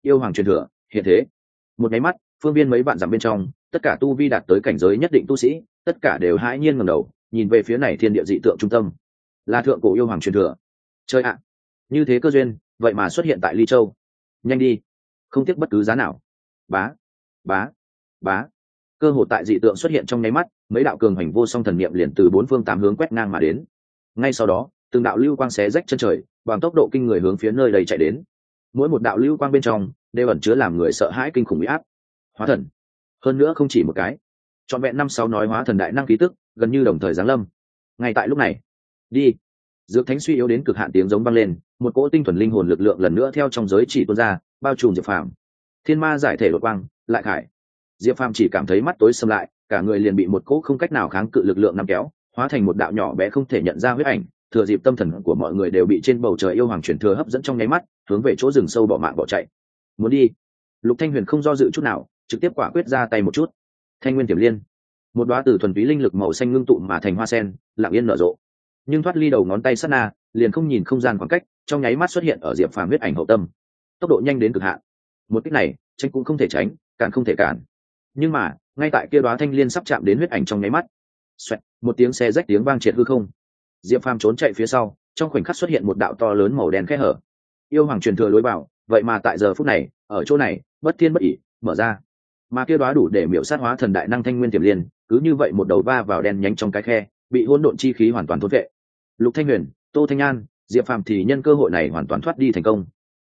yêu hoàng truyền thừa hiện thế. Một nháy mắt, phương viên mấy vạn dặm bên trong, tất cả tu vi đạt tới cảnh giới nhất định tu sĩ, tất cả đều hãi nhiên ngẩng đầu, nhìn về phía này thiên địa dị tượng trung tâm, là thượng cổ yêu hoàng truyền thừa. Chơi ạ, như thế cơ duyên, vậy mà xuất hiện tại Ly Châu. Nhanh đi, không tiếc bất cứ giá nào. Bá, bá, bá. Cơ hội tại dị tượng xuất hiện trong nháy mắt, mấy đạo cường hành vô song thần niệm liền từ bốn phương tám hướng quét ngang mà đến. Ngay sau đó, từng đạo lưu quang xé rách chân trời, bằng tốc độ kinh người hướng phía nơi đây chạy đến. Mỗi một đạo lưu quang bên trong đều ẩn chứa làm người sợ hãi kinh khủng uy áp. Hóa thần, hơn nữa không chỉ một cái, trọn vẹn 5-6 nói hóa thần đại năng khí tức, gần như đồng thời giáng lâm. Ngay tại lúc này, đi. Dược thánh suy yếu đến cực hạn tiếng giống vang lên, một cỗ tinh thuần linh hồn lực lượng lần nữa theo trong giới chỉ tuôn ra, bao trùm Diệp Phàm. Thiên ma giải thể đột quang, lại khải. Diệp Phàm chỉ cảm thấy mắt tối sầm lại, cả người liền bị một cỗ không cách nào kháng cự lực lượng nắm kéo, hóa thành một đạo nhỏ bé không thể nhận ra huyết ảnh, thừa dịp tâm thần của mọi người đều bị trên bầu trời yêu hoàng truyền thừa hấp dẫn trong nháy mắt, hướng về chỗ rừng sâu bỏ mạng bỏ chạy. Muốn đi. Lục Thanh Huyền không do dự chút nào, trực tiếp quả quyết ra tay một chút. Thanh Nguyên Tiềm Liên, một đóa từ thuần túy linh lực màu xanh ngưng tụ mà thành hoa sen, lặng yên nở rộ. Nhưng thoát ly đầu ngón tay sát na, liền không nhìn không gian khoảng cách, trong nháy mắt xuất hiện ở Diệp Phàm huyết ảnh hậu tâm. Tốc độ nhanh đến cực hạn. Một kích này, tránh cũng không thể tránh, cản không thể cản. Nhưng mà, ngay tại kia đóa thanh liên sắp chạm đến huyết ảnh trong nháy mắt, xoẹt, một tiếng xe rách tiếng vang triệt hư không. Diệp Phàm trốn chạy phía sau, trong khoảnh khắc xuất hiện một đạo to lớn màu đen khe hở. Yêu hoàng truyền thừa lối vào, vậy mà tại giờ phút này, ở chỗ này, bất thiên bất ỷ, mở ra. Mà kia đóa đủ để miểu sát hóa thần đại năng Thanh Nguyên Tiềm Liên, cứ như vậy một đầu va vào đen nhánh trong cái khe, bị hỗn độn chi khí hoàn toàn thôn vệ. Lục Thanh Huyền, Tô Thanh Nhan, Diệp Phàm thì nhân cơ hội này hoàn toàn thoát đi thành công.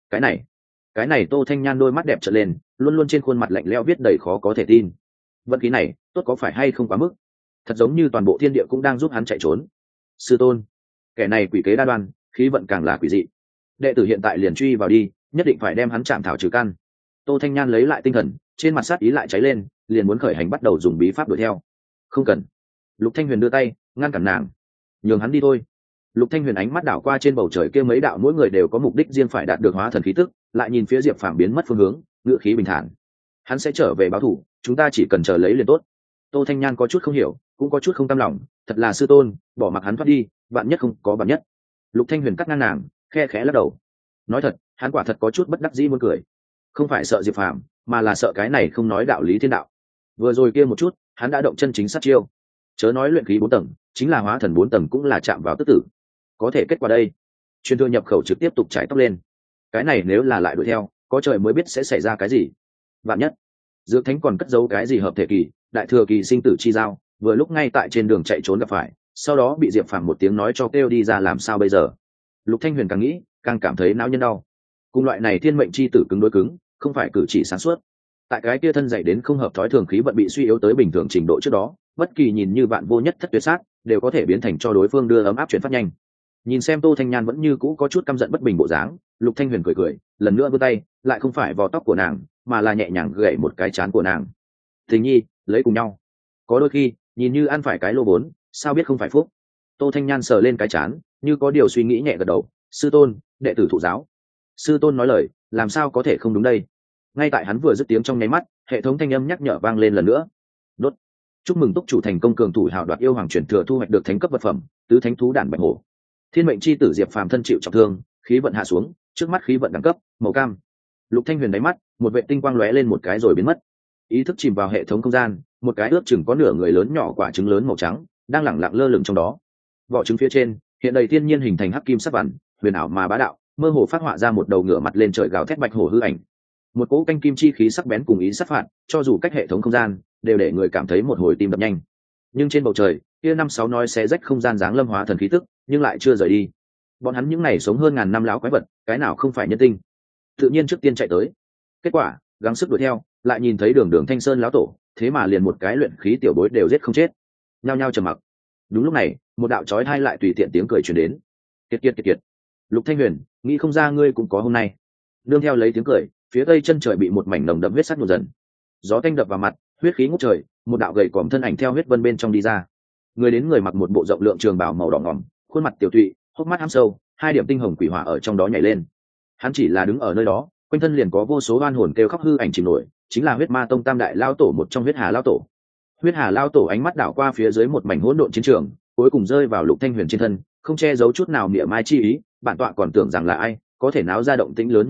Cái này Tô Thanh Nhan đôi mắt đẹp trợn lên, luôn luôn trên khuôn mặt lạnh lẽo viết đầy khó có thể tin. Vận khí này, tốt có phải hay không quá mức? Thật giống như toàn bộ thiên địa cũng đang giúp hắn chạy trốn. Sư tôn, kẻ này quỷ kế đa đoan, khí vận càng là quỷ dị. Đệ tử hiện tại liền truy vào đi, nhất định phải đem hắn chạm thảo trừ căn. Tô Thanh Nhan lấy lại tinh thần, trên mặt sát ý lại cháy lên, liền muốn khởi hành bắt đầu dùng bí pháp đuổi theo. Không cần. Lục Thanh Huyền đưa tay ngăn cản nàng, nhường hắn đi thôi. Lục Thanh Huyền ánh mắt đảo qua trên bầu trời kia mấy đạo, mỗi người đều có mục đích riêng phải đạt được hóa thần khí tức, lại nhìn phía Diệp Phàm biến mất phương hướng, ngựa khí bình thản. Hắn sẽ trở về báo thù, chúng ta chỉ cần chờ lấy liền tốt. Tô Thanh Nhan có chút không hiểu, cũng có chút không cam lòng, thật là sư tôn, bỏ mặc hắn thoát đi, vạn nhất không có vạn nhất. Lục Thanh Huyền cắt ngang nàng, khe khẽ lắc đầu. Nói thật, hắn quả thật có chút bất đắc dĩ muốn cười. Không phải sợ Diệp Phàm, mà là sợ cái này không nói đạo lý thiên đạo. Vừa rồi kia một chút, hắn đã động chân chính sát chiêu. Chớ nói luyện khí 4 tầng, chính là hóa thần 4 tầng cũng là chạm vào tức tử. Có thể kết quả đây, truyền thừa nhập khẩu trực tiếp tục chải tóc lên. Cái này nếu là lại đuổi theo, có trời mới biết sẽ xảy ra cái gì. Vạn nhất, Dược Thánh còn cất giấu cái gì hợp thể kỳ, đại thừa kỳ sinh tử chi giao, vừa lúc ngay tại trên đường chạy trốn gặp phải, sau đó bị Diệp Phàm một tiếng nói cho kêu đi ra, làm sao bây giờ? Lục Thanh Huyền càng nghĩ, càng cảm thấy não nhân đau. Cùng loại này thiên mệnh chi tử cứng đối cứng, không phải cử chỉ sáng suốt. Tại cái kia thân dạy đến không hợp thói thường khí vận bị suy yếu tới bình thường trình độ trước đó, bất kỳ nhìn như bạn vô nhất thất tuyệt sát, đều có thể biến thành cho đối phương đưa ấm áp chuyển phát nhanh. Nhìn xem Tô Thanh Nhan vẫn như cũ có chút căm giận bất bình bộ dáng, Lục Thanh Huyền cười cười, lần nữa vươn tay, lại không phải vò tóc của nàng, mà là nhẹ nhàng gẩy một cái trán của nàng. Tình nhi, lấy cùng nhau. Có đôi khi, nhìn như ăn phải cái lô vốn, sao biết không phải phúc. Tô Thanh Nhan sờ lên cái trán, như có điều suy nghĩ nhẹ gật đầu. Sư tôn, đệ tử thụ giáo. Sư tôn nói lời, làm sao có thể không đúng đây? Ngay tại hắn vừa dứt tiếng trong nháy mắt, hệ thống thanh âm nhắc nhở vang lên lần nữa. Đốt. Chúc mừng túc chủ thành công cường thủ hào đoạt yêu hoàng truyền thừa, thu hoạch được thánh cấp vật phẩm tứ thánh thú đản bạch hổ. Thiên mệnh chi tử Diệp Phàm thân chịu trọng thương, khí vận hạ xuống, trước mắt khí vận đẳng cấp màu cam. Lục Thanh Huyền đáy mắt, một vệ tinh quang lóe lên một cái rồi biến mất. Ý thức chìm vào hệ thống không gian, một cái ước chừng có nửa người lớn nhỏ quả trứng lớn màu trắng đang lẳng lặng lơ lửng trong đó. Vỏ trứng phía trên hiện đầy thiên nhiên hình thành hắc kim sắc vằn, huyền ảo mà bá đạo, mơ hồ phát họa ra một đầu ngựa mặt lên trời gào thét bạch hổ hư ảnh. Một cỗ canh kim chi khí sắc bén cùng ý sát phạt, cho dù cách hệ thống không gian đều để người cảm thấy một hồi tim đập nhanh. Nhưng trên bầu trời kia 5-6 nói xé rách không gian dáng lâm hóa thần khí tức, nhưng lại chưa rời đi. Bọn hắn những ngày sống hơn ngàn năm lão quái vật, cái nào không phải nhân tinh, tự nhiên trước tiên chạy tới. Kết quả gắng sức đuổi theo, lại nhìn thấy đường đường Thanh Sơn lão tổ, thế mà liền một cái luyện khí tiểu bối đều giết không chết, nhao nhao trầm mặc. Đúng lúc này, một đạo chói tai lại tùy tiện tiếng cười truyền đến. Kiệt. Lục Thanh Huyền, nghĩ không ra ngươi cũng có hôm nay. Nương theo lấy tiếng cười, phía tây chân trời bị một mảnh nồng đậm huyết sắc nhuộm dần. Gió thanh đập vào mặt, huyết khí ngút trời, một đạo gầy còm thân ảnh theo huyết vân bên trong đi ra. Người đến người mặc một bộ rộng lượng trường bào màu đỏ ngòm, khuôn mặt tiểu tụy, hốc mắt hăm sâu, hai điểm tinh hồng quỷ hỏa ở trong đó nhảy lên. Hắn chỉ là đứng ở nơi đó, quanh thân liền có vô số oan hồn kêu khóc hư ảnh chìm nổi, chính là huyết ma tông tam đại lao tổ một trong huyết hà lao tổ. Huyết hà lao tổ ánh mắt đảo qua phía dưới một mảnh hỗn độn chiến trường, cuối cùng rơi vào Lục Thanh Huyền trên thân, không che giấu chút nào mỉa mai chi ý. Bản tọa còn tưởng rằng là ai có thể náo ra động tĩnh lớn như vậy,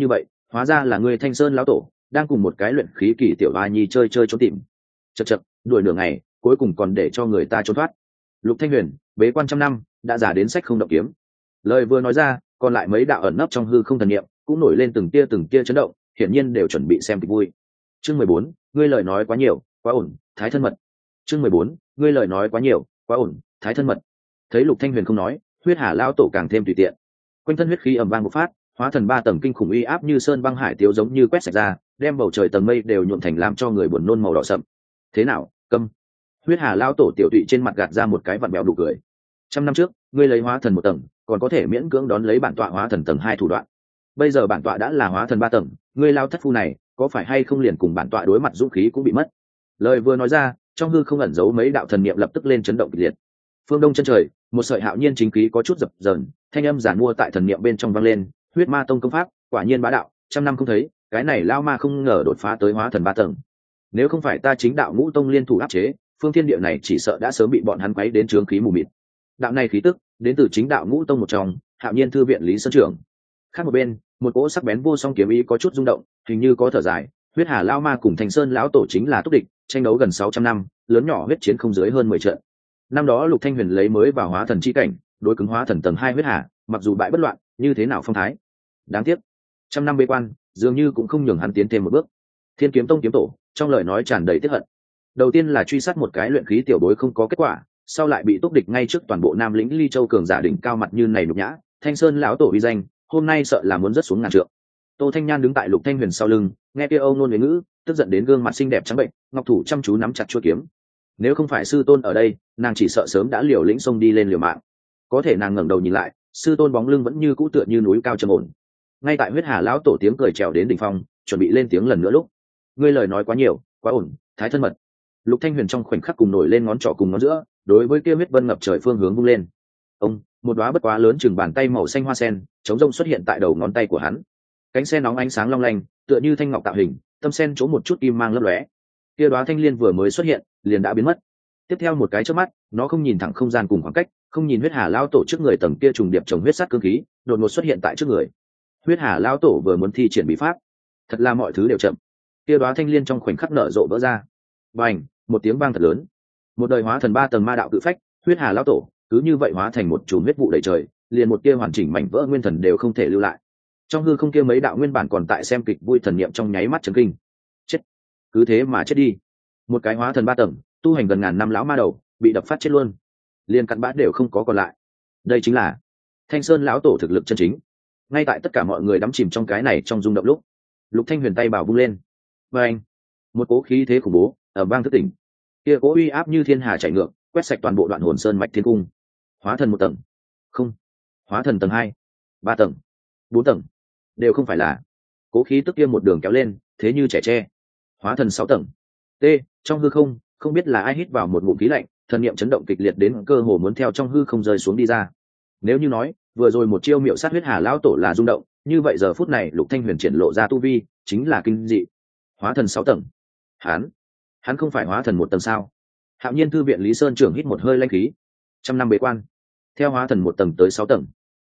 hóa ra là ngươi Thanh Sơn lão tổ đang cùng một cái luyện khí kỳ tiểu a nhi chơi trốn tìm. Chật chật, đuổi nửa ngày cuối cùng còn để cho người ta trốn thoát. Lục Thanh Huyền bế quan trăm năm đã giả đến sách không động kiếm. Lời vừa nói ra, còn lại mấy đạo ẩn nấp trong hư không thần niệm cũng nổi lên từng tia chấn động, hiển nhiên đều chuẩn bị xem kịch vui. Chương 14, ngươi lời nói quá nhiều quá ổn, thái thân mật. Chương 14, ngươi lời nói quá nhiều quá ổn, thái thân mật. Thấy Lục Thanh Huyền không nói, huyết hà lão tổ càng thêm tùy tiện. Quanh thân huyết khí ầm vang một phát, hóa thần 3 tầng kinh khủng uy áp như sơn băng hải tiếu giống như quét sạch ra, đem bầu trời tầng mây đều nhuộm thành làm cho người buồn nôn màu đỏ sậm. Thế nào, câm? Huyết hà lão tổ tiểu tụy trên mặt gạt ra một cái vặn bẹo đủ cười. Trăm năm trước, ngươi lấy hóa thần 1 tầng, còn có thể miễn cưỡng đón lấy bản tọa hóa thần tầng 2 thủ đoạn. Bây giờ bản tọa đã là hóa thần 3 tầng, ngươi lao thất phu này, có phải hay không liền cùng bản tọa đối mặt dũng khí cũng bị mất. Lời vừa nói ra, trong hư không ẩn giấu mấy đạo thần niệm lập tức lên chấn động kịch liệt. Phương đông chân trời, một sợi hạo nhiên chính khí có chút dập dờn, thanh âm giản mua tại thần niệm bên trong vang lên, huyết ma tông công pháp, quả nhiên bá đạo, trăm năm không thấy, cái này lao ma không ngờ đột phá tới hóa thần 3 tầng. Nếu không phải ta chính đạo ngũ tông liên thủ áp chế, phương thiên địa này chỉ sợ đã sớm bị bọn hắn quấy đến trướng khí mù mịt. Đạo này khí tức đến từ chính đạo ngũ tông một trong, hạo nhiên thư viện Lý Sơn trưởng. Khác một bên, một cỗ sắc bén vô song kiếm ý có chút rung động, hình như có thở dài. Huyết hà lao ma cùng Thành Sơn lão tổ chính là túc địch, tranh đấu gần 600 năm, lớn nhỏ huyết chiến không dưới hơn 10 trận. Năm đó Lục Thanh Huyền lấy mới vào hóa thần chi cảnh, đối cứng hóa thần tầng 2 huyết hà, mặc dù bại bất loạn, như thế nào phong thái. Đáng tiếc, trăm năm bế quan, dường như cũng không nhường hắn tiến thêm một bước. Thiên Kiếm Tông kiếm tổ, trong lời nói tràn đầy tiếc hận. Đầu tiên là truy sát một cái luyện khí tiểu bối không có kết quả, sau lại bị túc địch ngay trước toàn bộ Nam lĩnh Ly Châu cường giả đỉnh cao mặt như này nhục nhã, Thanh Sơn lão tổ uy danh, hôm nay sợ là muốn rớt xuống ngàn trượng. Tô Thanh Nhan đứng tại Lục Thanh Huyền sau lưng, nghe kia âu nôn huế ngữ, tức giận đến gương mặt xinh đẹp trắng bệnh, ngọc thủ chăm chú nắm chặt chuôi kiếm. Nếu không phải sư tôn ở đây, nàng chỉ sợ sớm đã liều lĩnh xông đi lên liều mạng. Có thể nàng ngẩng đầu nhìn lại, sư tôn bóng lưng vẫn như cũ tựa như núi cao trầm ổn. Ngay tại huyết hà lão tổ tiếng cười trèo đến đỉnh phong, chuẩn bị lên tiếng lần nữa lúc, ngươi lời nói quá nhiều, quá ổn, thái thân mật. Lục Thanh Huyền trong khoảnh khắc cùng nổi lên ngón trỏ cùng ngón giữa, đối với kia huyết vân ngập trời phương hướng vung lên. Ông, một đóa bất quá lớn chừng bàn tay màu xanh hoa sen, chống rông xuất hiện tại đầu ngón tay của hắn. Cánh sen nóng ánh sáng long lanh, tựa như thanh ngọc tạo hình, tâm sen chỗ một chút kim mang lấp lóe. Kia đóa thanh liên vừa mới xuất hiện, liền đã biến mất. Tiếp theo một cái chớp mắt, nó không nhìn thẳng không gian cùng khoảng cách, không nhìn huyết hà lão tổ trước người tầng kia trùng điệp trồng huyết sát cương khí, đột ngột xuất hiện tại trước người. Huyết hà lão tổ vừa muốn thi triển bí pháp, thật là mọi thứ đều chậm. Kia đóa thanh liên trong khoảnh khắc nở rộ vỡ ra. Bành, một tiếng vang thật lớn. Một đời hóa thần 3 tầng ma đạo cự phách, huyết hà lão tổ, cứ như vậy hóa thành một chùm huyết vụ đầy trời, liền một tia hoàn chỉnh mảnh vỡ nguyên thần đều không thể lưu lại. Trong hư không kia mấy đạo nguyên bản còn tại xem kịch vui thần niệm trong nháy mắt chấn kinh. Chết, cứ thế mà chết đi. Một cái hóa thần 3 tầng, tu hành gần ngàn năm lão ma đầu, bị đập phát chết luôn, liền cặn bã đều không có còn lại. Đây chính là Thanh Sơn lão tổ thực lực chân chính. Ngay tại tất cả mọi người đắm chìm trong cái này trong rung động lúc, Lục Thanh Huyền tay bảo vung lên, và anh, một cỗ khí thế khủng bố ở bang thức tỉnh, kia cỗ uy áp như thiên hà chảy ngược, quét sạch toàn bộ đoạn hồn sơn mạch thiên cung. Hóa thần 1 tầng, không, hóa thần tầng 2, 3 tầng, 4 tầng, đều không phải là. Cố khí tức kia một đường kéo lên, thế như trẻ tre. Hóa thần 6 tầng. T, trong hư không, không biết là ai hít vào một ngụm khí lạnh, thần niệm chấn động kịch liệt đến cơ hồ muốn theo trong hư không rơi xuống đi ra. Nếu như nói, vừa rồi một chiêu miệu sát huyết hà lão tổ là rung động, như vậy giờ phút này Lục Thanh Huyền triển lộ ra tu vi, chính là kinh dị. Hóa thần 6 tầng. Hắn không phải hóa thần 1 tầng sao? Hạo nhiên thư viện Lý Sơn trưởng hít một hơi lanh khí. Trăm năm bế quan, theo hóa thần 1 tầng tới 6 tầng.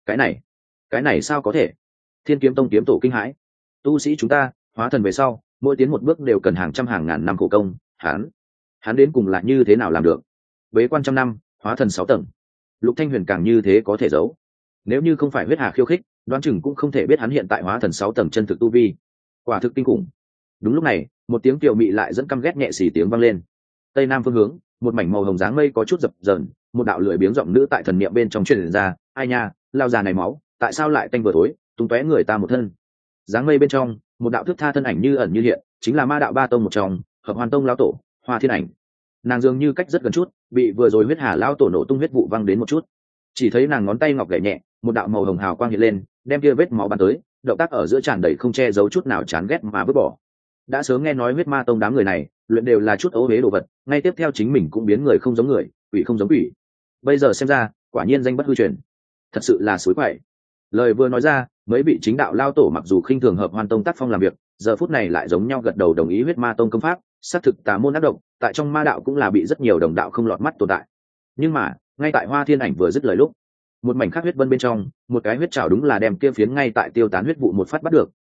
Cái này sao có thể? Thiên Kiếm Tông kiếm tổ kinh hãi. Tu sĩ chúng ta, hóa thần về sau, mỗi tiến một bước đều cần hàng trăm hàng ngàn năm khổ công, hắn đến cùng là như thế nào làm được? Bế quan trăm năm, hóa thần 6 tầng. Lục Thanh Huyền càng như thế có thể giấu. Nếu như không phải huyết hà khiêu khích, đoán chừng cũng không thể biết hắn hiện tại hóa thần 6 tầng chân thực tu vi. Quả thực kinh khủng. Đúng lúc này, một tiếng kiều mị lại dẫn căm ghét nhẹ xì tiếng vang lên. Tây nam phương hướng, một mảnh màu hồng dáng mây có chút dập dờn, một đạo lưỡi biếng giọng nữ tại thần niệm bên trong truyền ra, ai nha, lao già này máu, tại sao lại tanh vừa tối, tung tóe người ta một thân. Dáng mây bên trong, một đạo thước tha thân ảnh như ẩn như hiện, chính là ma đạo ba tông một trong, Hợp Hoàn Tông lão tổ, Hoa Thiên Ảnh. Nàng dường như cách rất gần chút, bị vừa rồi huyết hà lão tổ nổ tung huyết vụ văng đến một chút. Chỉ thấy nàng ngón tay ngọc gảy nhẹ, một đạo màu hồng hào quang hiện lên, đem kia vết máu bắn tới, động tác ở giữa tràn đầy không che giấu chút nào chán ghét mà vứt bỏ. Đã sớm nghe nói huyết ma tông đám người này, luyện đều là chút ấu hế đồ vật, ngay tiếp theo chính mình cũng biến người không giống người, quỷ không giống quỷ. Bây giờ xem ra, quả nhiên danh bất hư truyền, thật sự là suối quậy. Lời vừa nói ra, mấy vị chính đạo lao tổ mặc dù khinh thường Hợp Hoàn Tông tác phong làm việc, giờ phút này lại giống nhau gật đầu đồng ý huyết ma tông công pháp, xác thực tà môn ác độc, tại trong ma đạo cũng là bị rất nhiều đồng đạo không lọt mắt tồn tại. Nhưng mà, ngay tại Hoa Thiên Ảnh vừa dứt lời lúc, một mảnh khắc huyết vân bên trong, một cái huyết trảo đúng là đem kia phiến ngay tại tiêu tán huyết vụ một phát bắt được,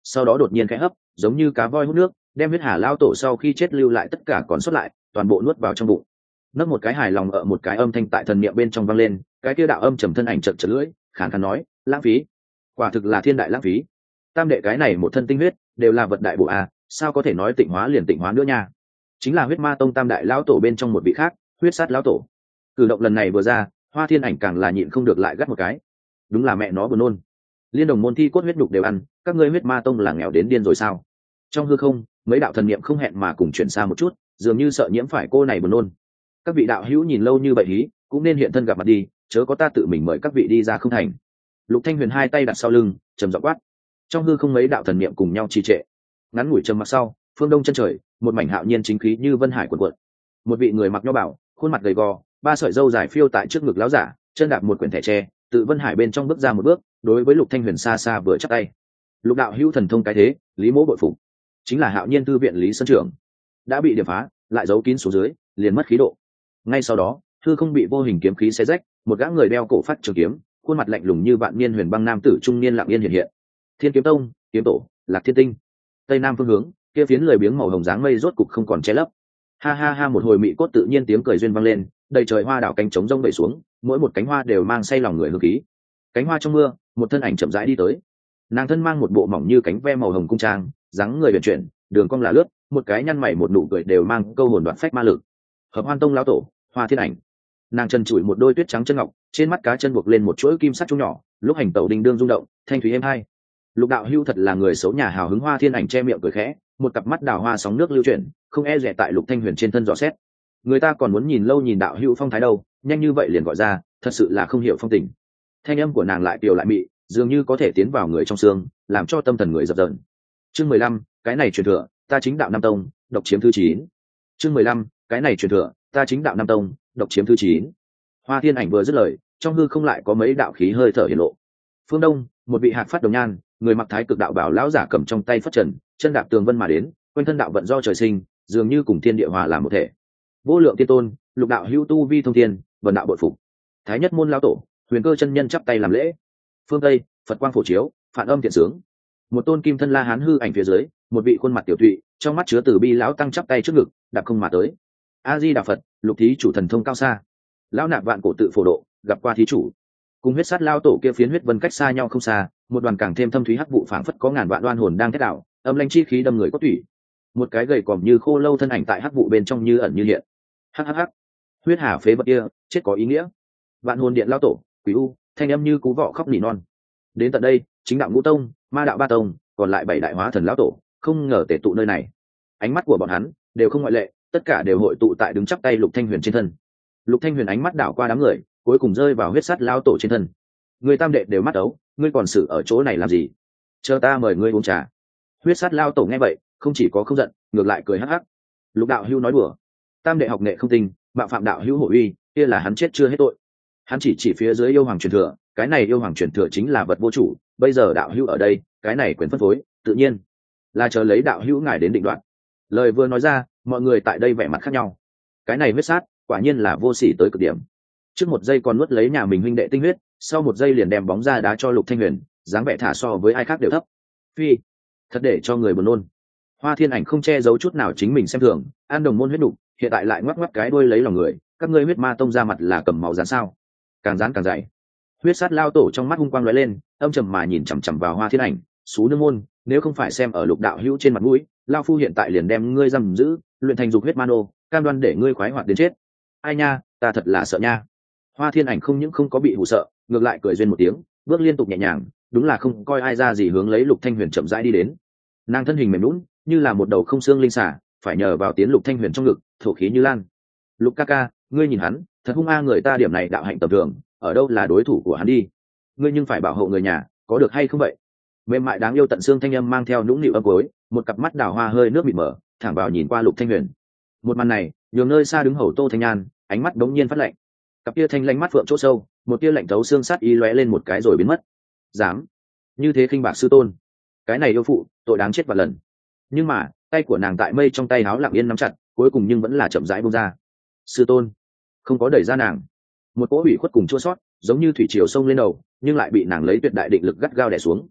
sau đó đột nhiên khẽ hấp, giống như cá voi hút nước, đem huyết hà lao tổ sau khi chết lưu lại tất cả còn sót lại toàn bộ nuốt vào trong bụng. Nấp một cái hài lòng ở một cái âm thanh tại thần niệm bên trong vang lên, cái kia đạo âm trầm thân ảnh chật chật lưỡi, khàn khàn nói, lãng phí, quả thực là thiên đại lãng phí. Tam đệ cái này một thân tinh huyết đều là vật đại bổ a, sao có thể nói tịnh hóa liền tịnh hóa nữa nha. Chính là huyết ma tông tam đại lão tổ bên trong một vị khác, huyết sát lão tổ. Cử động lần này vừa ra, Hoa Thiên Ảnh càng là nhịn không được lại gắt một cái. Đúng là mẹ nó buồn nôn. Liên đồng môn thi cốt huyết đục đều ăn, các ngươi huyết ma tông là nghèo đến điên rồi sao? Trong hư không, mấy đạo thần niệm không hẹn mà cùng chuyển xa một chút, dường như sợ nhiễm phải cô này buồn nôn. Các vị đạo hữu nhìn lâu như vậy hí, cũng nên hiện thân gặp mặt đi, chớ có ta tự mình mời các vị đi ra không thành. Lục Thanh Huyền hai tay đặt sau lưng, trầm giọng quát. Trong hư không mấy đạo thần niệm cùng nhau trì trệ. Ngắn ngủi trầm mặc sau, phương đông chân trời, một mảnh hạo nhiên chính khí như vân hải cuộn cuộn. Một vị người mặc nho bảo, khuôn mặt gầy gò, ba sợi râu dài phiêu tại trước ngực lão giả, chân đạp một quyển thẻ tre, tự vân hải bên trong bước ra một bước, đối với Lục Thanh Huyền xa xa vừa chắp tay. Lục đạo hữu thần thông cái thế, Lý Mỗ bội phục. Chính là Hạo Nhiên thư viện Lý Sơn trưởng, đã bị điểm phá, lại giấu kín xuống dưới, liền mất khí độ. Ngay sau đó, hư không bị vô hình kiếm khí xé rách, một gã người đeo cổ phát trường kiếm, khuôn mặt lạnh lùng như vạn niên huyền băng nam tử trung niên lặng yên hiện hiện. Thiên Kiếm Tông, kiếm tổ, Lạc Thiên Tinh. Tây nam phương hướng, kia phiến lười biếng màu hồng dáng mây rốt cục không còn che lấp. Ha ha ha, một hồi mị cốt tự nhiên tiếng cười duyên vang lên, đầy trời hoa đảo cánh trống rông vẩy xuống, mỗi một cánh hoa đều mang say lòng người hương khí. Cánh hoa trong mưa, một thân ảnh chậm rãi đi tới. Nàng thân mang một bộ mỏng như cánh ve màu hồng cung trang, dáng người uyển chuyển, đường cong là lướt, một cái nhăn mày một nụ cười đều mang câu hồn đoạn phách ma lực. Hợp Hoan Tông lão tổ, Hoa Thiên Ảnh. Nàng chân chùi một đôi tuyết trắng chân ngọc, trên mắt cá chân buộc lên một chuỗi kim sắt chung nhỏ, lúc hành tẩu đình đương rung động, thanh thúy êm hai. Lục đạo hưu thật là người xấu nhà hào hứng. Hoa Thiên Ảnh che miệng cười khẽ, một cặp mắt đào hoa sóng nước lưu chuyển, không e dè tại Lục Thanh Huyền trên thân dò xét. Người ta còn muốn nhìn lâu nhìn đạo hưu phong thái đâu, nhanh như vậy liền gọi ra, thật sự là không hiểu phong tình. Thanh âm của nàng lại kiều lại mị, dường như có thể tiến vào người trong xương, làm cho tâm thần người dập dờn. Chương 15, cái này truyền thừa, ta chính đạo Nam Tông, độc chiếm thứ 9. Chương 15, cái này truyền thừa, ta chính đạo Nam Tông, độc chiếm thứ 9. Hoa Thiên Ảnh vừa dứt lời, trong hư không lại có mấy đạo khí hơi thở hiển lộ. Phương Đông, một vị hạt phát đồng nhan, người mặc thái cực đạo bảo lão giả cầm trong tay phất trần, chân đạp tường vân mà đến, quanh thân đạo vận do trời sinh, dường như cùng thiên địa hòa làm một thể. Vô lượng tiên tôn, Lục đạo hữu tu vi thông thiên, vần đạo bội phục. Thái nhất môn lão tổ, Huyền Cơ chân nhân chắp tay làm lễ. Phương Tây, Phật quang phổ chiếu, phản âm thiện sướng. Một tôn kim thân la hán hư ảnh phía dưới, một vị khuôn mặt tiểu thụy, trong mắt chứa từ bi lão tăng chắp tay trước ngực, đạp không mà tới. A Di Đà Phật, Lục thí chủ thần thông cao xa. Lão nạp vạn cổ tự phổ độ, gặp qua thí chủ. Cùng huyết sát lao tổ kia phiến huyết vân cách xa nhau không xa, một đoàn càng thêm thâm thúy hắc vụ phảng phất có ngàn vạn đoan hồn đang thét đảo, âm lãnh chi khí đâm người có tủy. Một cái gầy còm như khô lâu thân ảnh tại hắc vụ bên trong như ẩn như hiện. Hắc hắc hắc, huyết hà phế vật kia, chết có ý nghĩa. Vạn hồn điện lao tổ, quỷ u, thanh âm như cú vọ khóc nỉ non. Đến tận đây, chính đạo ngũ tông, ma đạo ba tông, còn lại bảy đại hóa thần lão tổ, không ngờ tề tụ nơi này. Ánh mắt của bọn hắn đều không ngoại lệ, tất cả đều hội tụ tại đứng chắp tay Lục Thanh Huyền trên thân. Lục Thanh Huyền ánh mắt đảo qua đám người, cuối cùng rơi vào huyết sát lão tổ trên thân. Người tam đệ đều mắt ấu, ngươi còn xử ở chỗ này làm gì? Chờ ta mời ngươi uống trà. Huyết sát lão tổ nghe vậy, không chỉ có không giận, ngược lại cười hắc hắc. Lục đạo hữu nói đùa, tam đệ học nghệ không tinh, mạo phạm đạo hữu hổ uy, kia là hắn chết chưa hết tội. Hắn chỉ phía dưới yêu hoàng truyền thừa, cái này yêu hoàng truyền thừa chính là vật vô chủ, bây giờ đạo hữu ở đây, cái này quyền phân phối, tự nhiên là chờ lấy đạo hữu ngài đến định đoạt. Lời vừa nói ra, mọi người tại đây vẻ mặt khác nhau. Cái này huyết sát, quả nhiên là vô sỉ tới cực điểm. Trước một giây còn nuốt lấy nhà mình huynh đệ tinh huyết, sau một giây liền đem bóng ra đá cho Lục Thanh Huyền, dáng vẻ thả so với ai khác đều thấp. Phi, thật để cho người buồn nôn. Hoa Thiên Ảnh không che giấu chút nào chính mình xem thường, an đồng môn huyết đủ, hiện tại lại ngoắc ngoắc cái đuôi lấy lòng người, các ngươi huyết ma tông ra mặt là cầm máu dán sao? Càng dán càng dày. Huyết sát lao tổ trong mắt hung quang lóe lên, âm trầm mà nhìn chằm chằm vào Hoa Thiên Ảnh, xú nương môn, nếu không phải xem ở Lục đạo hữu trên mặt mũi, lao phu hiện tại liền đem ngươi giam giữ, luyện thành dục huyết mano, cam đoan để ngươi khoái hoạt đến chết. Ai nha, ta thật là sợ nha. Hoa Thiên Ảnh không những không có bị hù sợ, ngược lại cười duyên một tiếng, bước liên tục nhẹ nhàng, đúng là không coi ai ra gì hướng lấy Lục Thanh Huyền chậm rãi đi đến. Nàng thân hình mềm nhũn, như là một đầu không xương linh xà, phải nhờ vào tiến Lục Thanh Huyền trong ngực, thổ khí như lan. Lục ca ca, ngươi nhìn hắn, thật hung a, người ta điểm này đạo hạnh tầm thường, ở đâu là đối thủ của hắn đi. Ngươi nhưng phải bảo hộ người nhà, có được hay không vậy? Mềm mại đáng yêu tận xương thanh âm mang theo nũng nịu âm cuối, một cặp mắt đào hoa hơi nước mịt mở, thẳng vào nhìn qua Lục Thanh Huyền. Một màn này, nhường nơi xa đứng hầu Tô Thanh Nhan, ánh mắt đống nhiên phát lạnh. Cặp kia thanh lanh mắt phượng chỗ sâu, một tia lạnh thấu xương sát ý lóe lên một cái rồi biến mất. Dám như thế khinh bạc sư tôn, cái này yêu phụ, tội đáng chết vạn lần. Nhưng mà, tay của nàng tại mây trong tay háo lặng yên nắm chặt, cuối cùng nhưng vẫn là chậm rãi buông ra. Sư tôn không có đẩy ra nàng. Một cỗ ủy khuất cùng chua sót, giống như thủy triều sông lên đầu, nhưng lại bị nàng lấy tuyệt đại định lực gắt gao đè xuống.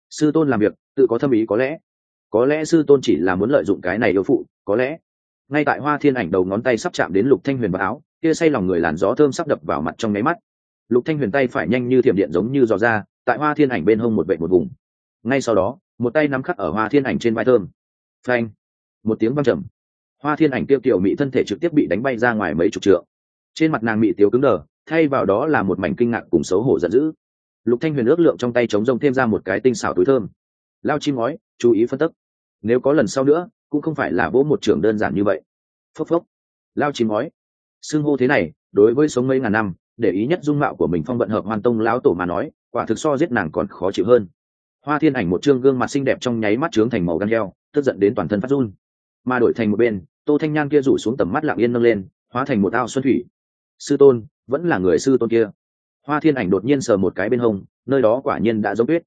Sư tôn làm việc tự có thâm ý, có lẽ sư tôn chỉ là muốn lợi dụng cái này yêu phụ, có lẽ. Ngay tại Hoa Thiên Ảnh đầu ngón tay sắp chạm đến Lục Thanh Huyền vào áo, kia say lòng người làn gió thơm sắp đập vào mặt trong nháy mắt. Lục Thanh Huyền tay phải nhanh như thiểm điện giống như giò ra, tại Hoa Thiên Ảnh bên hông một vệt một vùng. Ngay sau đó, một tay nắm khắc ở Hoa Thiên Ảnh trên vai thơm. Phanh! Một tiếng vang trầm. Hoa Thiên Ảnh tiêu tiểu mị thân thể trực tiếp bị đánh bay ra ngoài mấy chục trượng. Trên mặt nàng mị tiếu cứng đờ, thay vào đó là một mảnh kinh ngạc cùng xấu hổ giận dữ. Lục Thanh Huyền ước lượng trong tay chống rông thêm ra một cái tinh xảo túi thơm. Lao chim ngói, chú ý phân tích. Nếu có lần sau nữa, cũng không phải là vỗ một trường đơn giản như vậy. Phốc phốc. Lao chim ngói. Xưng hô thế này, đối với sống mấy ngàn năm, để ý nhất dung mạo của mình Phong Vận Hợp Hoàn Tông lão tổ mà nói, quả thực so giết nàng còn khó chịu hơn. Hoa Thiên Ảnh một trương gương mặt xinh đẹp trong nháy mắt trướng thành màu gan heo, tức giận đến toàn thân phát run. Mà đổi thành một bên, Tô Thanh Nhan kia rủ xuống tầm mắt lặng yên nâng lên, hóa thành một ao xuân thủy. Sư tôn, vẫn là người sư tôn kia. Hoa Thiên Ảnh đột nhiên sờ một cái bên hông, nơi đó quả nhiên đã giống tuyết.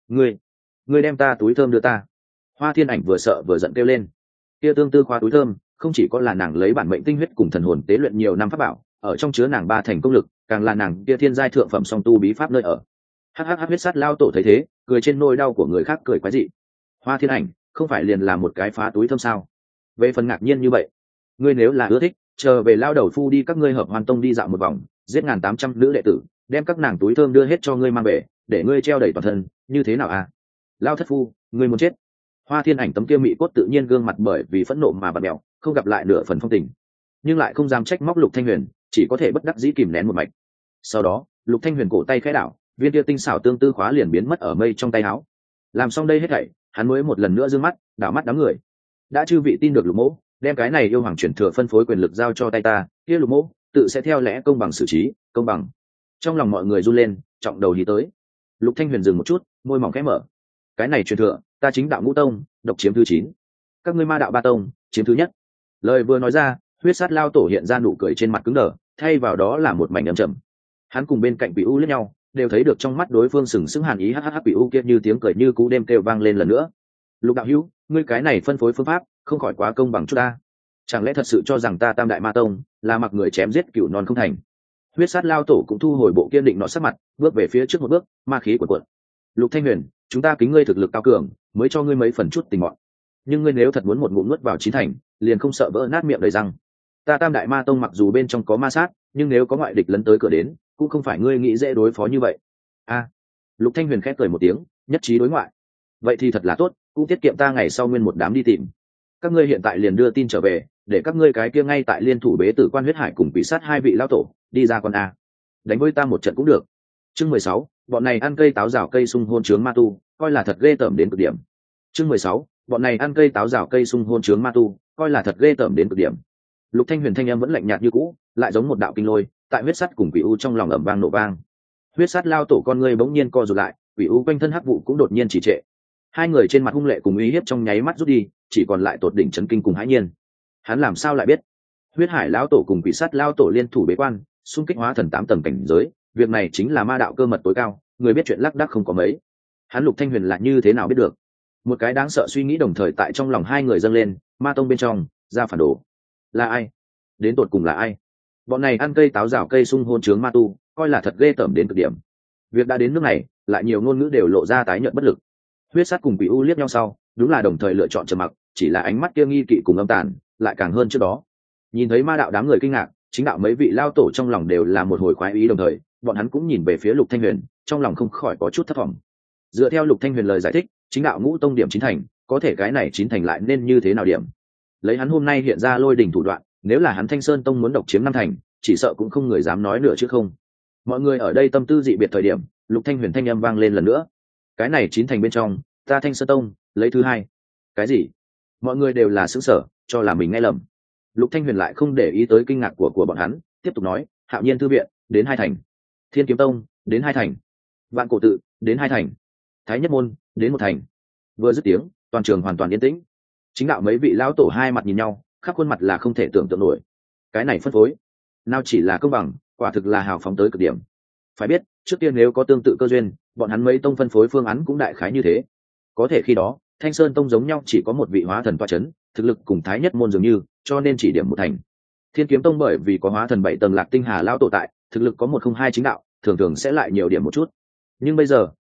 Ngươi đem ta túi thơm đưa ta. Hoa Thiên Ảnh vừa sợ vừa giận kêu lên. Kia tương tư khóa túi thơm, không chỉ có là nàng lấy bản mệnh tinh huyết cùng thần hồn tế luyện nhiều năm pháp bảo, ở trong chứa nàng ba thành công lực, càng là nàng kia thiên giai thượng phẩm song tu bí pháp nơi ở. Hắc huyết sát lao tổ thấy thế, cười trên nỗi đau của người khác cười quái dị. Hoa Thiên Ảnh, không phải liền là một cái phá túi thơm sao? Về phần ngạc nhiên như vậy, ngươi nếu là ưa thích, chờ về lao đầu phu đi các ngươi Hợp Hoàn Tông đi dạo một vòng, giết 1.800 nữ đệ tử, đem các nàng túi thơm đưa hết cho ngươi mang về, để ngươi treo đầy toàn thân, như thế nào à? Lao thất phu, ngươi muốn chết. Hoa Thiên Ảnh tấm kia mị cốt tự nhiên gương mặt bởi vì phẫn nộ mà bật mèo, không gặp lại nửa phần phong tình, nhưng lại không dám trách móc Lục Thanh Huyền, chỉ có thể bất đắc dĩ kìm nén một mạch. Sau đó, Lục Thanh Huyền cổ tay khẽ đảo, viên kia tinh xảo tương tư khóa liền biến mất ở mây trong tay áo. Làm xong đây hết thảy, hắn mới một lần nữa dương mắt, đảo mắt đám người. Đã chư vị tin được Lục Mỗ, đem cái này yêu hoàng chuyển thừa phân phối quyền lực giao cho tay ta, kia Lục Mỗ tự sẽ theo lẽ công bằng xử trí, công bằng. Trong lòng mọi người run lên, trọng đầu hí tới. Lục Thanh Huyền dừng một chút, môi mỏng khẽ mở. Cái này truyền thừa, ta chính đạo ngũ tông, độc chiếm thứ 9. Các ngươi ma đạo ba tông, chiếm thứ nhất. Lời vừa nói ra, huyết sát lao tổ hiện ra nụ cười trên mặt cứng đờ, thay vào đó là một mảnh âm trầm. Hắn cùng bên cạnh Quỷ U liếc nhau, đều thấy được trong mắt đối phương sừng sững hàn ý. Hắc Quỷ U kia như tiếng cười như cú đêm kêu vang lên lần nữa. Lục đạo hữu, ngươi cái này phân phối phương pháp, không khỏi quá công bằng chút ta. Chẳng lẽ thật sự cho rằng ta Tam Đại Ma Tông là mặc người chém giết cửu non không thành? Huyết sát lao tổ cũng thu hồi bộ kiên định nọ sắc mặt, bước về phía trước một bước, ma khí cuộn cuộn. Lục Thanh Huyền, chúng ta kính ngươi thực lực cao cường, mới cho ngươi mấy phần chút tình mọn. Nhưng ngươi nếu thật muốn một ngụm nuốt vào chín thành, liền không sợ vỡ nát miệng đầy răng. Ta Tam Đại Ma Tông mặc dù bên trong có ma sát, nhưng nếu có ngoại địch lấn tới cửa đến, cũng không phải ngươi nghĩ dễ đối phó như vậy. A, Lục Thanh Huyền khẽ cười một tiếng, nhất trí đối ngoại. Vậy thì thật là tốt, cũng tiết kiệm ta ngày sau nguyên một đám đi tìm. Các ngươi hiện tại liền đưa tin trở về, để các ngươi cái kia ngay tại liên thủ bế tử quan huyết hải cùng bị sát hai vị lão tổ đi ra con a, đánh với ta một trận cũng được. Chương 16, bọn này ăn cây táo rào cây sung hôn trướng ma tu, coi là thật ghê tởm đến cực điểm. Chương 16, bọn này ăn cây táo rào cây sung hôn trướng ma tu, coi là thật ghê tởm đến cực điểm. Lục Thanh Huyền thanh âm vẫn lạnh nhạt như cũ, lại giống một đạo kinh lôi, tại huyết sắt cùng quỷ u trong lòng ầm vang nổ vang. Huyết sắt lao tổ con ngươi bỗng nhiên co rụt lại, quỷ u quanh thân hắc vụ cũng đột nhiên trì trệ. Hai người trên mặt hung lệ cùng uy hiếp trong nháy mắt rút đi, chỉ còn lại tột đỉnh chấn kinh cùng hãi nhiên. Hắn làm sao lại biết? Huyết hải lão tổ cùng quỷ sắt lao tổ liên thủ bế quan, xung kích hóa thần 8 tầng cảnh giới, việc này chính là ma đạo cơ mật tối cao, người biết chuyện lác đác không có mấy. Hắn Lục Thanh Huyền là như thế nào biết được? Một cái đáng sợ suy nghĩ đồng thời tại trong lòng hai người dâng lên, ma tông bên trong ra phản đồ là ai? Đến tột cùng là ai? Bọn này ăn cây táo rào cây sung hôn trướng ma tu, coi là thật ghê tởm đến cực điểm. Việc đã đến nước này, lại nhiều ngôn ngữ đều lộ ra tái nhợt bất lực. Huyết sát cùng quỷ u liếc nhau sau, đúng là đồng thời lựa chọn trầm mặc, chỉ là ánh mắt kia nghi kỵ cùng âm tàn, lại càng hơn trước đó. Nhìn thấy ma đạo đám người kinh ngạc, chính đạo mấy vị lao tổ trong lòng đều là một hồi khoái ý, đồng thời bọn hắn cũng nhìn về phía Lục Thanh Huyền, trong lòng không khỏi có chút thất vọng. Dựa theo Lục Thanh Huyền lời giải thích, chính đạo ngũ tông điểm 9 thành, có thể cái này 9 thành lại nên như thế nào điểm? Lấy hắn hôm nay hiện ra lôi đỉnh thủ đoạn, nếu là hắn Thanh Sơn tông muốn độc chiếm 5 thành, chỉ sợ cũng không người dám nói nữa chứ không. Mọi người ở đây tâm tư dị biệt thời điểm, Lục Thanh Huyền thanh âm vang lên lần nữa. Cái này 9 thành bên trong, ta Thanh Sơn tông lấy thứ 2. Cái gì? Mọi người đều là sửng sở, cho là mình nghe lầm. Lục Thanh Huyền lại không để ý tới kinh ngạc của bọn hắn, tiếp tục nói, Hạo Nhiên thư viện đến 2 thành, Thiên Kiếm tông đến 2 thành, Vạn Cổ tự đến 2 thành, Thái Nhất môn đến 1 thành. Vừa dứt tiếng, toàn trường hoàn toàn yên tĩnh. Chính đạo mấy vị lão tổ hai mặt nhìn nhau, khắp khuôn mặt là không thể tưởng tượng nổi. Cái này phân phối, nào chỉ là công bằng, quả thực là hào phóng tới cực điểm. Phải biết, trước tiên nếu có tương tự cơ duyên, bọn hắn mấy tông phân phối phương án cũng đại khái như thế. Có thể khi đó, Thanh Sơn tông giống nhau chỉ có một vị hóa thần toa chấn, thực lực cùng Thái Nhất môn dường như, cho nên chỉ điểm 1 thành. Thiên Kiếm tông bởi vì có hóa thần 7 tầng Lạc Tinh Hà lão tổ tại, thực lực có 102 chính đạo, thường thường sẽ lại nhiều điểm một chút. Nhưng bây giờ,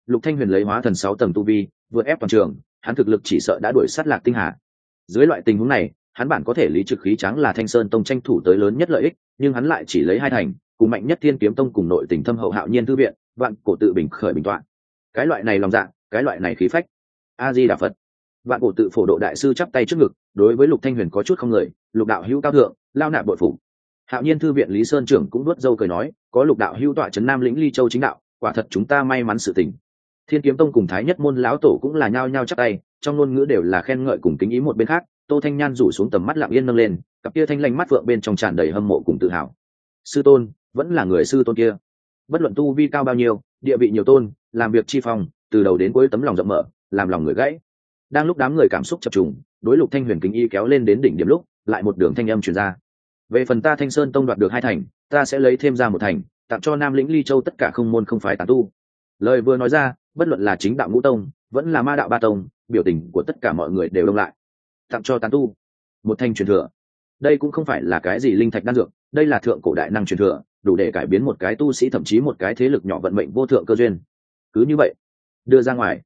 Lục Thanh Huyền lấy hóa thần 6 tầng tu vi vượt ép toàn trường, hắn thực lực chỉ sợ đã đuổi sát Lạc Tinh Hà. Dưới loại tình huống này, hắn bản có thể lý trực khí tráng là Thanh Sơn Tông tranh thủ tới lớn nhất lợi ích, nhưng hắn lại chỉ lấy 2 thành, cùng mạnh nhất Thiên Kiếm Tông cùng nội tình thâm hậu Hạo Nhiên thư viện, vạn cổ tự bình khởi bình toạn. Cái loại này lòng dạ, cái loại này khí phách. A Di Đà Phật. Vạn cổ tự phổ độ đại sư chắp tay trước ngực, đối với Lục Thanh Huyền có chút không người, Lục đạo hữu cao thượng, lao nạp bội phục. Hạo Nhiên thư viện Lý Sơn trưởng cũng vuốt râu cười nói, có Lục đạo hữu tọa trấn Nam lĩnh Ly Châu chính đạo, quả thật chúng ta may mắn sự tình. Thiên Kiếm Tông cùng Thái Nhất môn lão tổ cũng là nhao nhao chắp tay, trong ngôn ngữ đều là khen ngợi cùng kính ý. Một bên khác, Tô Thanh Nhan rủ xuống tầm mắt lặng yên nâng lên, cặp kia thanh lanh mắt vượng bên trong tràn đầy hâm mộ cùng tự hào. Sư tôn, vẫn là người sư tôn kia. Bất luận tu vi cao bao nhiêu, địa vị nhiều tôn, làm việc chi phong, từ đầu đến cuối tấm lòng rộng mở, làm lòng người gãy. Đang lúc đám người cảm xúc chập trùng, đối Lục Thanh Huyền kính y kéo lên đến đỉnh điểm lúc, lại một đường thanh âm truyền ra. Về phần ta Thanh Sơn Tông đoạt được 2 thành, ta sẽ lấy thêm ra 1 thành, tặng cho Nam lĩnh Ly Châu tất cả không môn không phái tán tu. Lời vừa nói ra, bất luận là chính đạo ngũ tông, vẫn là ma đạo ba tông, biểu tình của tất cả mọi người đều đông lại. Tặng cho tán tu 1 thành truyền thừa. Đây cũng không phải là cái gì linh thạch đan dược, đây là thượng cổ đại năng truyền thừa, đủ để cải biến một cái tu sĩ, thậm chí một cái thế lực nhỏ vận mệnh vô thượng cơ duyên. Cứ như vậy, đưa ra ngoài.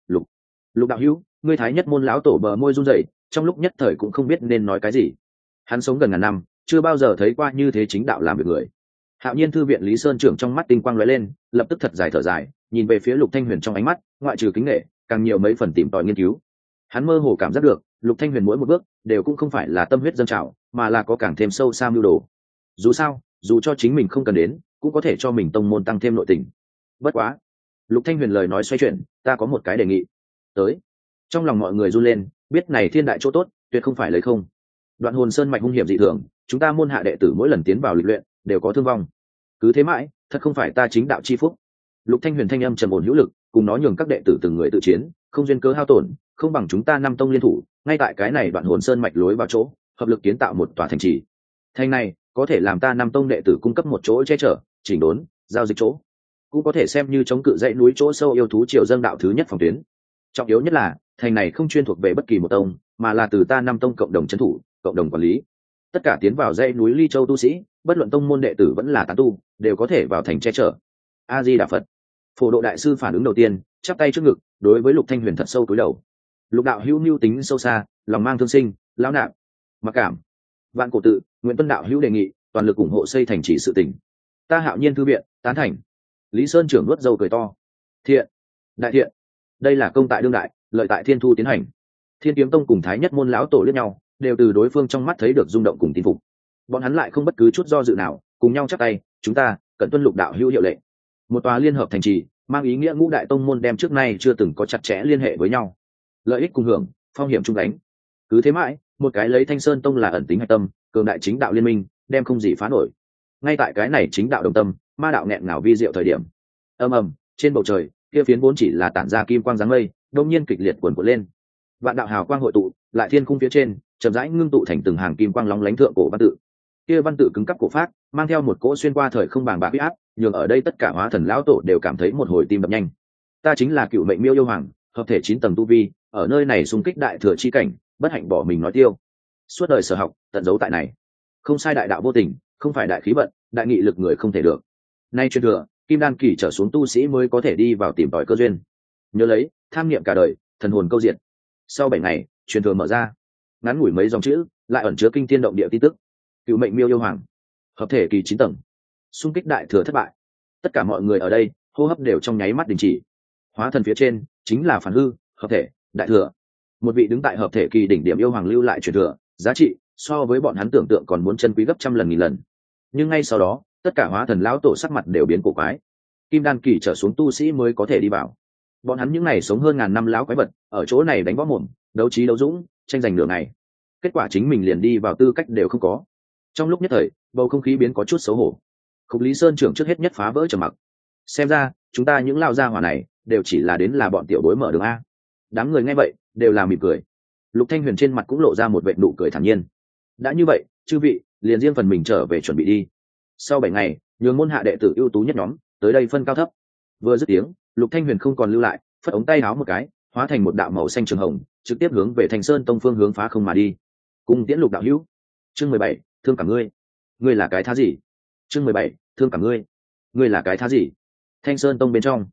Lục đạo hữu, ngươi Thái Nhất môn lão tổ bờ môi run rẩy, trong lúc nhất thời cũng không biết nên nói cái gì. Hắn sống gần ngàn năm, chưa bao giờ thấy qua như thế chính đạo làm việc người. Hạo Nhiên thư viện Lý Sơn trưởng trong mắt tinh quang lóe lên, lập tức thật dài thở dài, nhìn về phía Lục Thanh Huyền trong ánh mắt, ngoại trừ kính nể, càng nhiều mấy phần tìm tòi nghiên cứu. Hắn mơ hồ cảm giác được, Lục Thanh Huyền mỗi một bước đều cũng không phải là tâm huyết dâng trào, mà là có càng thêm sâu xa mưu đồ. Dù sao, dù cho chính mình không cần đến, cũng có thể cho mình tông môn tăng thêm nội tình. Bất quá, Lục Thanh Huyền lời nói xoay chuyển, ta có một cái đề nghị. Tới. Trong lòng mọi người run lên, biết này thiên đại chỗ tốt, tuyệt không phải lấy không. Đoạn Hồn Sơn mạch hung hiểm dị thường, chúng ta môn hạ đệ tử mỗi lần tiến vào lịch luyện đều có thương vong. Cứ thế mãi, thật không phải ta chính đạo chi phúc. Lục Thanh Huyền thanh âm trầm ổn hữu lực, cùng nó nhường các đệ tử từng người tự chiến, không duyên cớ hao tổn, không bằng chúng ta năm tông liên thủ, ngay tại cái này Đoạn Hồn Sơn mạch lối vào chỗ, hợp lực kiến tạo một tòa thành trì. Thành này có thể làm ta năm tông đệ tử cung cấp một chỗ che chở, chỉnh đốn, giao dịch chỗ, cũng có thể xem như chống cự dãy núi chỗ sâu yêu thú triều dâng đạo thứ nhất phòng tuyến. Trọng yếu nhất là, thành này không chuyên thuộc về bất kỳ một tông, mà là từ ta năm tông cộng đồng trấn thủ, cộng đồng quản lý. Tất cả tiến vào dãy núi Ly Châu tu sĩ, bất luận tông môn đệ tử vẫn là tán tu, đều có thể vào thành che chở. A Di Đà Phật. Phổ độ đại sư phản ứng đầu tiên, chắp tay trước ngực, đối với Lục Thanh Huyền thật sâu cúi đầu. Lục đạo hữu mưu tính sâu xa, lòng mang thương sinh, lão nạp mặc cảm. Vạn cổ tự, Nguyễn Tuân đạo hữu đề nghị, toàn lực ủng hộ xây thành trì sự tỉnh. Ta Hạo Nhiên thư viện, tán thành. Lý Sơn trưởng nuốt dâu cười to. Thiện, đại thiện. Đây là công tại đương đại, lợi tại thiên thu tiến hành. Thiên Kiếm Tông cùng Thái Nhất môn lão tổ liếc nhau, đều từ đối phương trong mắt thấy được rung động cùng tin phục. Bọn hắn lại không bất cứ chút do dự nào, cùng nhau chắp tay, chúng ta cần tuân Lục đạo hữu hiệu lệnh. Một tòa liên hợp thành trì, mang ý nghĩa ngũ đại tông môn đem trước nay chưa từng có chặt chẽ liên hệ với nhau, lợi ích cùng hưởng, phong hiểm chung đánh. Cứ thế mãi, một cái lấy Thanh Sơn Tông là ẩn tính hạch tâm, cường đại chính đạo liên minh, đem không gì phá nổi. Ngay tại cái này chính đạo đồng tâm, ma đạo nghẹn ngào vi diệu thời điểm, ầm ầm, trên bầu trời, kia phiến vốn chỉ là tản ra kim quang dáng mây, đột nhiên kịch liệt cuồn cuộn lên. Vạn đạo hào quang hội tụ, lại thiên khung phía trên, chậm rãi ngưng tụ thành từng hàng kim quang lóng lánh thượng cổ văn tự. Kia văn tự cứng cáp cổ phát, mang theo một cỗ xuyên qua thời không bàng bạc uy áp, nhường ở đây tất cả hóa thần lão tổ đều cảm thấy một hồi tim đập nhanh. Ta chính là Cựu Mệnh Miêu yêu hoàng, hợp thể 9 tầng tu vi, ở nơi này xung kích đại thừa chi cảnh, bất hạnh bỏ mình nói tiêu. Suốt đời sở học, tận dấu tại này. Không sai, đại đạo vô tình, không phải đại khí vận, đại nghị lực người không thể được. Nay truyền thừa, kim đan kỳ trở xuống tu sĩ mới có thể đi vào tìm tòi cơ duyên. Nhớ lấy, tham niệm cả đời, thần hồn câu diệt. Sau 7 ngày, truyền thừa mở ra. Ngắn ngủi mấy dòng chữ, lại ẩn chứa kinh thiên động địa tin tức. Cựu Mệnh Miêu yêu hoàng, hợp thể kỳ 9 tầng, xung kích đại thừa thất bại. Tất cả mọi người ở đây, hô hấp đều trong nháy mắt đình chỉ. Hóa thần phía trên chính là phản hư, hợp thể, đại thừa. Một vị đứng tại hợp thể kỳ đỉnh điểm yêu hoàng lưu lại truyền thừa, giá trị so với bọn hắn tưởng tượng còn muốn chân quý gấp trăm lần nghìn lần. Nhưng ngay sau đó, tất cả hóa thần lão tổ sắc mặt đều biến cổ quái. Kim đan kỳ trở xuống tu sĩ mới có thể đi vào. Bọn hắn những này sống hơn ngàn năm lão quái vật, ở chỗ này đánh võ mồm, đấu trí đấu dũng, tranh giành nửa ngày. Kết quả chính mình liền đi vào tư cách đều không có. Trong lúc nhất thời, bầu không khí biến có chút xấu hổ. Khúc Lý Sơn trưởng trước hết nhất phá vỡ trầm mặc. Xem ra, chúng ta những lao gia hỏa này, đều chỉ là đến là bọn tiểu bối mở đường a. Đám người nghe vậy, đều là mỉm cười. Lục Thanh Huyền trên mặt cũng lộ ra một vệt nụ cười thản nhiên. Đã như vậy, chư vị, liền riêng phần mình trở về chuẩn bị đi. Sau 7 ngày, nhường môn hạ đệ tử ưu tú nhất nhóm tới đây phân cao thấp. Vừa dứt tiếng, Lục Thanh Huyền không còn lưu lại, phất ống tay áo một cái, hóa thành một đạo màu xanh trường hồng, trực tiếp hướng về Thanh Sơn Tông phương hướng phá không mà đi. Cùng tiễn Lục đạo hữu. Chương 17, thương cả ngươi. Ngươi là cái thá gì? Chương 17, thương cả ngươi. Ngươi là cái thá gì? Thanh Sơn Tông bên trong,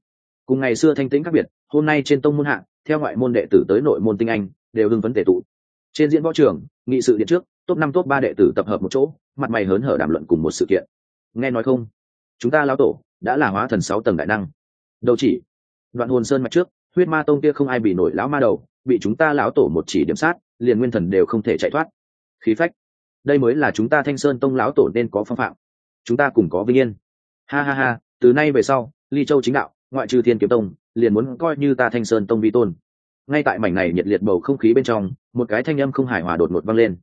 Cùng ngày xưa thanh tĩnh khác biệt, hôm nay trên tông môn hạng, theo ngoại môn đệ tử tới nội môn tinh anh đều hưng phấn tề tụ. Trên diễn võ trường, nghị sự điện trước, top 5 top 3 đệ tử tập hợp một chỗ, mặt mày hớn hở đàm luận cùng một sự kiện. Nghe nói không, chúng ta lão tổ đã là hóa thần 6 tầng đại năng. Đầu chỉ Đoạn Hồn Sơn mạch trước, huyết ma tông kia không ai bị nổi lão ma đầu, bị chúng ta lão tổ một chỉ điểm sát, liền nguyên thần đều không thể chạy thoát. Khí phách, đây mới là chúng ta Thanh Sơn tông lão tổ nên có phong phạm. Chúng ta cùng có vinh yên. Ha ha ha, từ nay về sau, Ly Châu chính đạo, ngoại trừ Thiên Kiếm tông, liền muốn coi như ta Thanh Sơn tông vi tôn. Ngay tại mảnh này nhiệt liệt bầu không khí bên trong, một cái thanh âm không hài hòa đột ngột vang lên.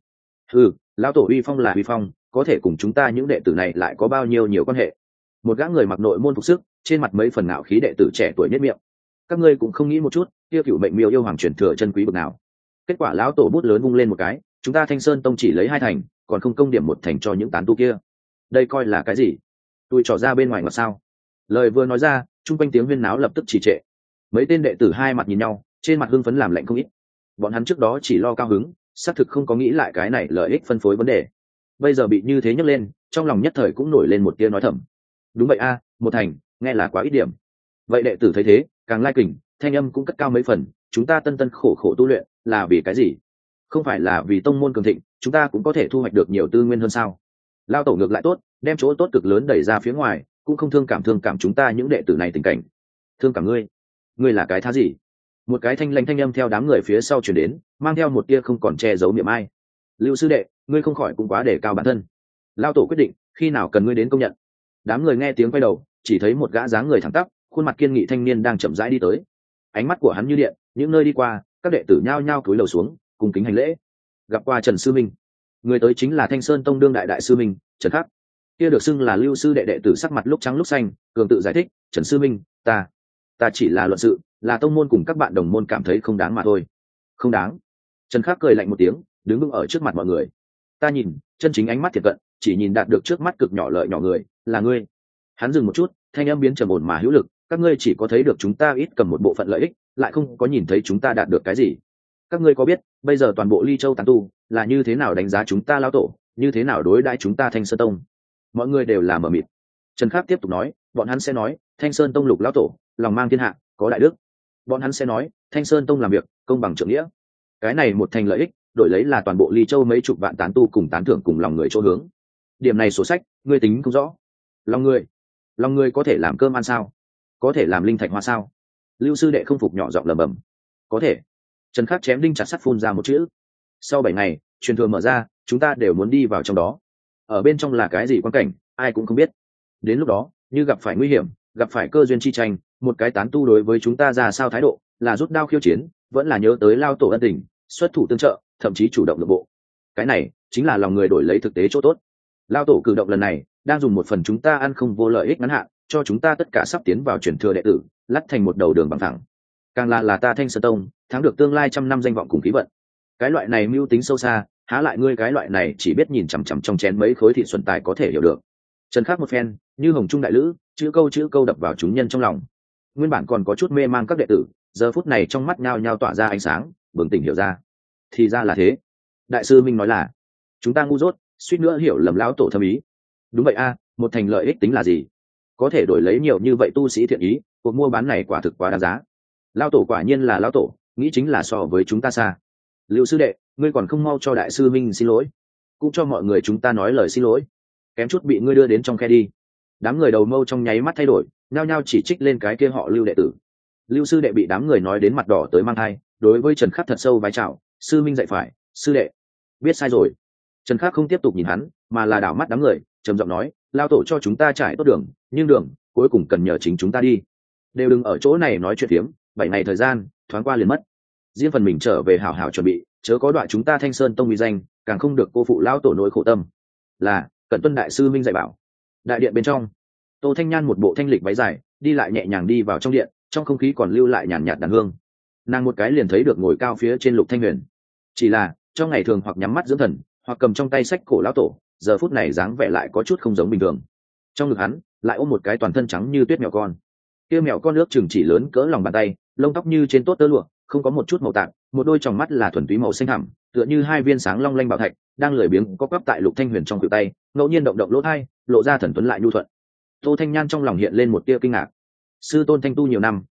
Lão tổ uy phong là uy phong, có thể cùng chúng ta những đệ tử này lại có bao nhiêu nhiều quan hệ. Một gã người mặc nội môn phục sức, trên mặt mấy phần ngạo khí đệ tử trẻ tuổi nhất miệng. Các ngươi cũng không nghĩ một chút, kia cửu mệnh miêu yêu hoàng truyền thừa chân quý bậc nào. Kết quả lão tổ bút lớn vung lên một cái, chúng ta Thanh Sơn tông chỉ lấy 2 thành, còn không công điểm 1 thành cho những tán tu kia. Đây coi là cái gì? Tôi trỏ ra bên ngoài mà sao? Lời vừa nói ra, chung quanh tiếng huyên náo lập tức trì trệ. Mấy tên đệ tử hai mặt nhìn nhau, trên mặt hưng phấn làm lạnh không ít. Bọn hắn trước đó chỉ lo cao hứng, xác thực không có nghĩ lại cái này lợi ích phân phối vấn đề. Bây giờ bị như thế nhấc lên, trong lòng nhất thời cũng nổi lên một tia nói thầm. Đúng vậy a, 1 thành, nghe là quá ít điểm. Vậy đệ tử thấy thế, càng lai kình, thanh âm cũng cất cao mấy phần. Chúng ta tân tân khổ khổ tu luyện, là vì cái gì? Không phải là vì tông môn cường thịnh, chúng ta cũng có thể thu hoạch được nhiều tư nguyên hơn sao? Lao tổ ngược lại tốt, đem chỗ tốt cực lớn đẩy ra phía ngoài, cũng không thương cảm chúng ta những đệ tử này tình cảnh. Thương cảm ngươi là cái thá gì? Một cái thanh lãnh thanh âm theo đám người phía sau truyền đến, mang theo một tia không còn che giấu miệng ai. Lưu sư đệ, ngươi không khỏi cũng quá để cao bản thân. Lao tổ quyết định, khi nào cần ngươi đến công nhận. Đám người nghe tiếng quay đầu, chỉ thấy một gã dáng người thẳng tắp, khuôn mặt kiên nghị thanh niên đang chậm rãi đi tới. Ánh mắt của hắn như điện, những nơi đi qua, các đệ tử nhao nhao cúi đầu xuống, cùng kính hành lễ. Gặp qua Trần sư minh. Người tới chính là Thanh Sơn tông đương đại sư minh, Trần Khắc. Kia được xưng là Lưu sư đệ đệ tử sắc mặt lúc trắng lúc xanh, cường tự giải thích, Trần sư minh, ta chỉ là luận sự, là tông môn cùng các bạn đồng môn cảm thấy không đáng mà thôi. Không đáng? Trần Khắc cười lạnh một tiếng, đứng vững ở trước mặt mọi người. Ta nhìn, chân chính ánh mắt thiệt cận, chỉ nhìn đạt được trước mắt cực nhỏ lợi nhỏ người, là ngươi. Hắn dừng một chút, thanh âm biến trầm ổn mà hữu lực, các ngươi chỉ có thấy được chúng ta ít cầm một bộ phận lợi ích, lại không có nhìn thấy chúng ta đạt được cái gì. Các ngươi có biết, bây giờ toàn bộ Ly Châu tán tu là như thế nào đánh giá chúng ta lão tổ, như thế nào đối đãi chúng ta Thanh Sơn tông? Mọi người đều là mờ mịt. Trần Khắc tiếp tục nói, bọn hắn sẽ nói, Thanh Sơn tông lục lão tổ, lòng mang thiên hạ, có đại đức. Bọn hắn sẽ nói, Thanh Sơn tông làm việc công bằng trượng nghĩa. Cái này một thành lợi ích, đổi lấy là toàn bộ Ly Châu mấy chục vạn tán tu cùng tán thưởng cùng lòng người chỗ hướng. Điểm này sổ sách, ngươi tính không rõ. Lòng người có thể làm cơm ăn sao? Có thể làm linh thạch hoa sao? Lưu sư đệ không phục nhỏ giọng lẩm bẩm. Có thể. Trần Khắc chém đinh chặt sắt phun ra một chữ. Sau 7 ngày, truyền thừa mở ra, chúng ta đều muốn đi vào trong đó. Ở bên trong là cái gì quan cảnh, ai cũng không biết. Đến lúc đó, như gặp phải nguy hiểm, gặp phải cơ duyên chi tranh, một cái tán tu đối với chúng ta ra sao thái độ, là rút đao khiêu chiến, vẫn là nhớ tới lao tổ ân tình, xuất thủ tương trợ, thậm chí chủ động nội bộ. Cái này chính là lòng người đổi lấy thực tế chỗ tốt. Lao tổ cử động lần này, đang dùng một phần chúng ta ăn không vô lợi ích ngắn hạn, cho chúng ta tất cả sắp tiến vào truyền thừa đệ tử, lắt thành một đầu đường bằng thẳng. Càng là ta Thanh Sơn tông, thắng được tương lai 100 năm danh vọng cùng khí vận. Cái loại này mưu tính sâu xa, há lại ngươi cái loại này chỉ biết nhìn chằm chằm trong chén mấy khối thịt xuân tài có thể hiểu được. Trần Khắc một phen, như hồng trung đại lữ, chữ câu đập vào chúng nhân trong lòng. Nguyên bản còn có chút mê mang các đệ tử, giờ phút này trong mắt nhao nhao tỏa ra ánh sáng, bừng tỉnh hiểu ra. Thì ra là thế. Đại sư Minh nói là, chúng ta ngu dốt, suýt nữa hiểu lầm lão tổ thâm ý. Đúng vậy a, một thành lợi ích tính là gì? Có thể đổi lấy nhiều như vậy tu sĩ thiện ý, cuộc mua bán này quả thực quá đáng giá. Lão tổ quả nhiên là lão tổ, nghĩ chính là so với chúng ta xa. Lưu sư đệ, ngươi còn không mau cho đại sư Minh xin lỗi, cũng cho mọi người chúng ta nói lời xin lỗi. Kém chút bị ngươi đưa đến trong khe đi. Đám người đầu mâu trong nháy mắt thay đổi, nhao nhao chỉ trích lên cái kia họ Lưu đệ tử. Lưu sư đệ bị đám người nói đến mặt đỏ tới mang thai, đối với Trần Khắc thật sâu vái chào, sư Minh dạy phải, sư đệ biết sai rồi. Trần Khắc không tiếp tục nhìn hắn, mà là đảo mắt đám người, trầm giọng nói, lao tổ cho chúng ta trải tốt đường, nhưng đường cuối cùng cần nhờ chính chúng ta đi. Đều đừng ở chỗ này nói chuyện phiếm, 7 ngày thời gian thoáng qua liền mất. Riêng phần mình trở về hảo hảo chuẩn bị, chớ có đoạn chúng ta Thanh Sơn tông uy danh, càng không được cô phụ lao tổ nỗi khổ tâm. Là cẩn tuân đại sư Minh dạy bảo. Đại điện bên trong, Tô Thanh Nhan một bộ thanh lịch váy dài, đi lại nhẹ nhàng đi vào trong điện, trong không khí còn lưu lại nhàn nhạt đàn hương. Nàng một cái liền thấy được ngồi cao phía trên Lục Thanh Huyền. Chỉ là trong ngày thường hoặc nhắm mắt dưỡng thần, hoặc cầm trong tay sách cổ lão tổ, giờ phút này dáng vẻ lại có chút không giống bình thường. Trong ngực hắn lại ôm một cái toàn thân trắng như tuyết mèo con. Kia mèo con nước chừng chỉ lớn cỡ lòng bàn tay, lông tóc như trên tốt tơ lụa, không có một chút màu tạng, một đôi tròng mắt là thuần túy màu xanh thẳm, tựa như hai viên sáng long lanh bảo thạch, đang lười biếng có quắp tại Lục Thanh Huyền trong khuỷu tay, ngẫu nhiên động động lỗ tai, lộ ra thần tuấn lại nhu thuận. Tô Thanh Nhan trong lòng hiện lên một tia kinh ngạc. Sư tôn thanh tu nhiều năm,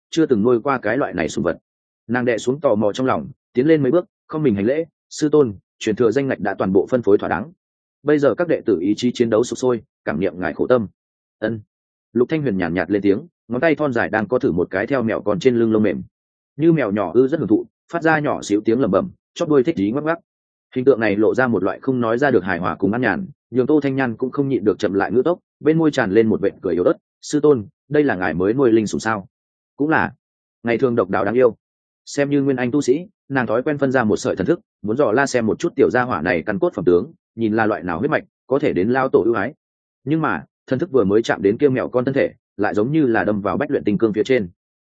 chưa từng nuôi qua cái loại này sùng vật. Nàng đệ xuống tò mò trong lòng, tiến lên mấy bước, không mình hành lễ, sư tôn, truyền thừa danh ngạch đã toàn bộ phân phối thỏa đáng, bây giờ các đệ tử ý chí chiến đấu sục sôi, cảm niệm ngài khổ tâm. Ân. Lục Thanh Huyền nhàn nhạt lên tiếng, ngón tay thon dài đang có thử một cái theo mèo còn trên lưng lông mềm, như mèo nhỏ rất hưởng thụ, phát ra nhỏ xíu tiếng lẩm bẩm, chóp đuôi thích ý ngoắc ngoắc. Hình tượng này lộ ra một loại không nói ra được hài hòa cùng an nhàn, nhường Tô Thanh Nhan cũng không nhịn được chậm lại ngữ tốc, bên môi tràn lên một vệt cười yếu ớt. Sư tôn, đây là ngài mới nuôi linh sủng sao? Cũng là. Ngày thường độc đáo đáng yêu. Xem như nguyên anh tu sĩ, nàng thói quen phân ra một sợi thần thức, muốn dò la xem một chút tiểu gia hỏa này căn cốt phẩm tướng, nhìn là loại nào huyết mạch, có thể đến lao tổ ưu ái. Nhưng mà, thần thức vừa mới chạm đến kia mèo con thân thể, lại giống như là đâm vào bách luyện tinh cương phía trên.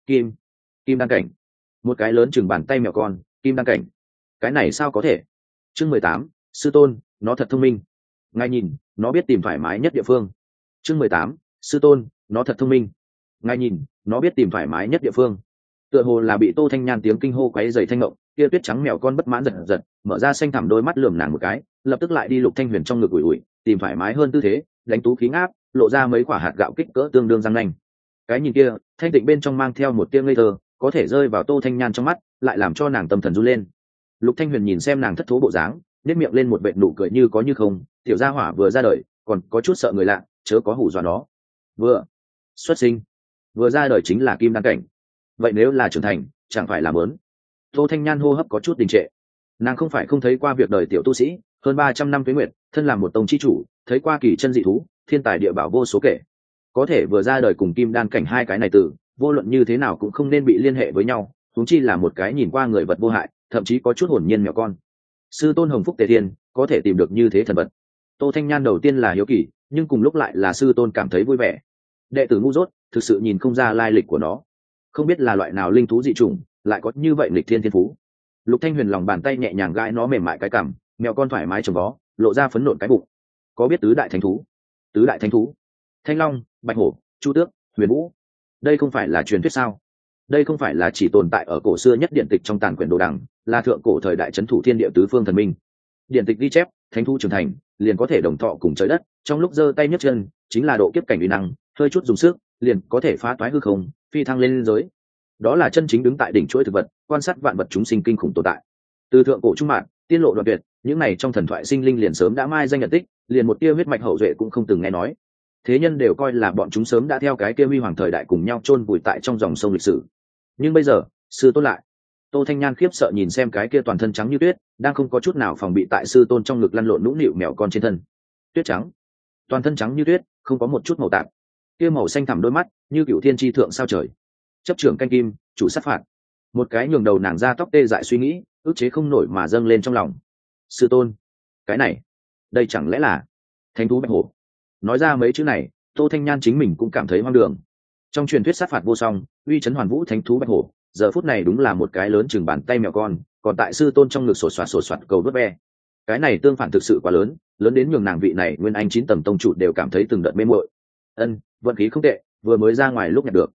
Kim đan cảnh. Một cái lớn chừng bàn tay mèo con, kim đan cảnh. Cái này sao có thể? Chương 18, sư tôn, nó thật thông minh. Ngài nhìn, nó biết tìm thoải mái nhất địa phương. Chương 18, sư tôn, nó thật thông minh. Ngài nhìn, nó biết tìm thoải mái nhất địa phương. Tựa hồ là bị Tô Thanh Nhan tiếng kinh hô quấy rầy thanh ngộng, kia tuyết trắng mèo con bất mãn giật giật, mở ra xanh thẳm đôi mắt lườm nàng một cái, lập tức lại đi Lục Thanh Huyền trong ngực ủi ủi, tìm thoải mái hơn tư thế, đánh tú khí ngáp, lộ ra mấy quả hạt gạo kích cỡ tương đương răng nanh. Cái nhìn kia, thanh tịnh bên trong mang theo một tia ngây thơ, có thể rơi vào Tô Thanh Nhan trong mắt, lại làm cho nàng tâm thần run lên. Lục Thanh Huyền nhìn xem nàng thất thố bộ dáng, nhếch miệng lên một vệt nụ cười như có như không, tiểu gia hỏa vừa ra đời, còn có chút sợ người lạ, chớ có hù dọa nó. Vừa xuất sinh, vừa ra đời chính là kim đan cảnh. Vậy nếu là trưởng thành, chẳng phải là mớn. Tô Thanh Nhan hô hấp có chút đình trệ. Nàng không phải không thấy qua việc đời tiểu tu sĩ, hơn 300 năm tuế nguyệt, thân làm một tông chi chủ, thấy qua kỳ chân dị thú, thiên tài địa bảo vô số kể. Có thể vừa ra đời cùng kim đan cảnh hai cái này từ, vô luận như thế nào cũng không nên bị liên hệ với nhau, huống chi là một cái nhìn qua người vật vô hại, thậm chí có chút hồn nhiên mèo con. Sư tôn hồng phúc tề thiên, có thể tìm được như thế thần vật. Tô Thanh Nhan đầu tiên là hiếu kỳ, nhưng cùng lúc lại là sư tôn cảm thấy vui vẻ. Đệ tử ngu dốt, thực sự nhìn không ra lai lịch của nó, không biết là loại nào linh thú dị chủng, lại có như vậy lịch thiên thiên phú. Lục Thanh Huyền lòng bàn tay nhẹ nhàng gãi nó mềm mại cái cằm, mèo con thoải mái trồng vó, lộ ra phấn nộn cái bụng. Có biết tứ đại thánh thú? Tứ đại thánh thú: Thanh Long, Bạch Hổ, Chu Tước, Huyền Vũ. Đây không phải là truyền thuyết sao? Đây không phải là chỉ tồn tại ở cổ xưa nhất điện tịch trong tàn quyển đồ đằng, là thượng cổ thời đại trấn thủ thiên địa tứ phương thần minh. Điện tịch ghi chép, thánh thú trưởng thành, liền có thể đồng thọ cùng trời đất, trong lúc giơ tay nhấc chân, chính là độ kiếp cảnh uy năng, hơi chút dùng sức, liền có thể phá toái hư không, phi thăng lên giới. Đó là chân chính đứng tại đỉnh chuỗi thực vật, quan sát vạn vật chúng sinh kinh khủng tồn tại. Từ thượng cổ trung mạn, tiên lộ đoạn tuyệt, những này trong thần thoại sinh linh liền sớm đã mai danh nhận tích, liền một tia huyết mạch hậu duệ cũng không từng nghe nói. Thế nhân đều coi là bọn chúng sớm đã theo cái kia huy hoàng thời đại cùng nhau chôn vùi tại trong dòng sông lịch sử. Nhưng bây giờ, sư tôn lại. Tô Thanh Nhan khiếp sợ nhìn xem cái kia toàn thân trắng như tuyết, đang không có chút nào phòng bị tại sư tôn trong ngực lăn lộn nũng nịu mèo con trên thân. Tuyết trắng, toàn thân trắng như tuyết, không có một chút màu tạp. Kia màu xanh thẳm đôi mắt, như cựu thiên tri thượng sao trời. Chấp trưởng canh kim, chủ sát phạt. Một cái nhường đầu nàng ra tóc tê dại suy nghĩ, ức chế không nổi mà dâng lên trong lòng. Sư tôn, cái này, đây chẳng lẽ là thánh thú Bạch Hổ? Nói ra mấy chữ này, Tô Thanh Nhan chính mình cũng cảm thấy hoang đường. Trong truyền thuyết sát phạt vô song, uy chấn hoàn vũ thánh thú Bạch Hổ, giờ phút này đúng là một cái lớn chừng bàn tay mèo con, còn tại sư tôn trong ngực sổ soạt cầu vớt ve. Cái này tương phản thực sự quá lớn, lớn đến nhường nàng vị này nguyên anh 9 tầng tông chủ đều cảm thấy từng đợt mê muội. Vận khí không tệ, vừa mới ra ngoài lúc nhặt được.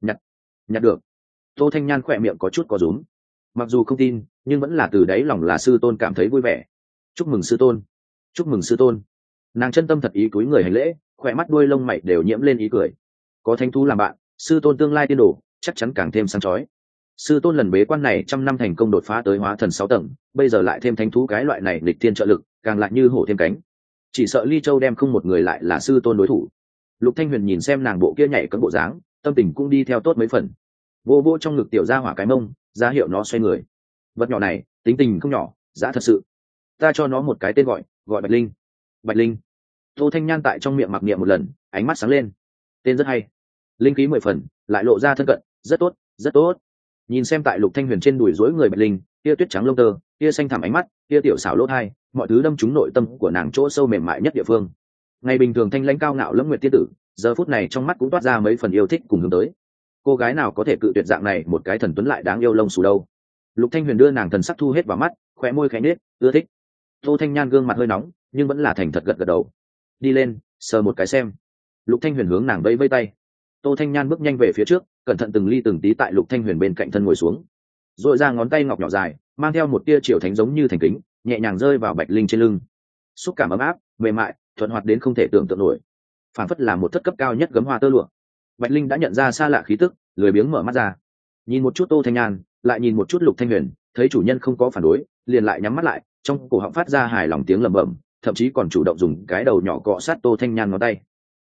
Nhặt được. Tô Thanh Nhan khỏe miệng có chút có rúm. Mặc dù không tin, nhưng vẫn là từ đáy lòng là sư tôn cảm thấy vui vẻ. Chúc mừng sư tôn, chúc mừng sư tôn. Nàng chân tâm thật ý cúi người hành lễ, khỏe mắt đuôi lông mày đều nhiễm lên ý cười. Có thánh thú làm bạn, sư tôn tương lai tiên đồ chắc chắn càng thêm sáng chói. Sư tôn lần bế quan này trăm năm thành công đột phá tới hóa thần 6 tầng, bây giờ lại thêm thánh thú cái loại này lịch thiên trợ lực, càng lại như hổ thêm cánh. Chỉ sợ Ly Châu đem không một người lại là sư tôn đối thủ. Lục Thanh Huyền nhìn xem nàng bộ kia nhảy cẫng bộ dáng, tâm tình cũng đi theo tốt mấy phần. Vô vô trong ngực tiểu gia hỏa cái mông, ra hiệu nó xoay người. Vật nhỏ này tính tình không nhỏ, dã thật sự. Ta cho nó một cái tên gọi Bạch Linh. Bạch Linh. Tô Thanh Nhan tại trong miệng mặc niệm một lần, ánh mắt sáng lên. Tên rất hay, linh khí 10 phần, lại lộ ra thân cận, rất tốt, rất tốt. Nhìn xem tại Lục Thanh Huyền trên đùi rối người Bạch Linh, kia tuyết trắng lông tơ, kia xanh thẳm ánh mắt, kia tiểu xảo lỗ tai, mọi thứ đâm trúng nội tâm của nàng chỗ sâu mềm mại nhất địa phương. Ngày bình thường thanh lãnh cao ngạo lẫm nguyệt tiên tử, giờ phút này trong mắt cũng toát ra mấy phần yêu thích cùng hướng tới. Cô gái nào có thể cự tuyệt dạng này một cái thần tuấn lại đáng yêu lông xù đâu. Lục Thanh Huyền đưa nàng thần sắc thu hết vào mắt, khóe môi khẽ nhếch, ưa thích. Tô Thanh Nhan gương mặt hơi nóng, nhưng vẫn là thành thật gật gật đầu. Đi lên, sờ một cái xem. Lục Thanh Huyền hướng nàng vẫy vẫy tay. Tô Thanh Nhan bước nhanh về phía trước, cẩn thận từng ly từng tí tại Lục Thanh Huyền bên cạnh thân ngồi xuống, rồi ra ngón tay ngọc nhỏ dài, mang theo một tia triều thánh giống như thành kính, nhẹ nhàng rơi vào Bạch Linh trên lưng. Xúc cảm ấm áp, mềm mại, thuận hoạt đến không thể tưởng tượng nổi, phản phất là một thất cấp cao nhất gấm hoa tơ lụa. Bạch Linh đã nhận ra xa lạ khí tức, lười biếng mở mắt ra. Nhìn một chút Tô Thanh Nhan, lại nhìn một chút Lục Thanh Huyền, thấy chủ nhân không có phản đối, liền lại nhắm mắt lại, trong cổ họng phát ra hài lòng tiếng lẩm bẩm, thậm chí còn chủ động dùng cái đầu nhỏ cọ sát Tô Thanh Nhan ngón tay.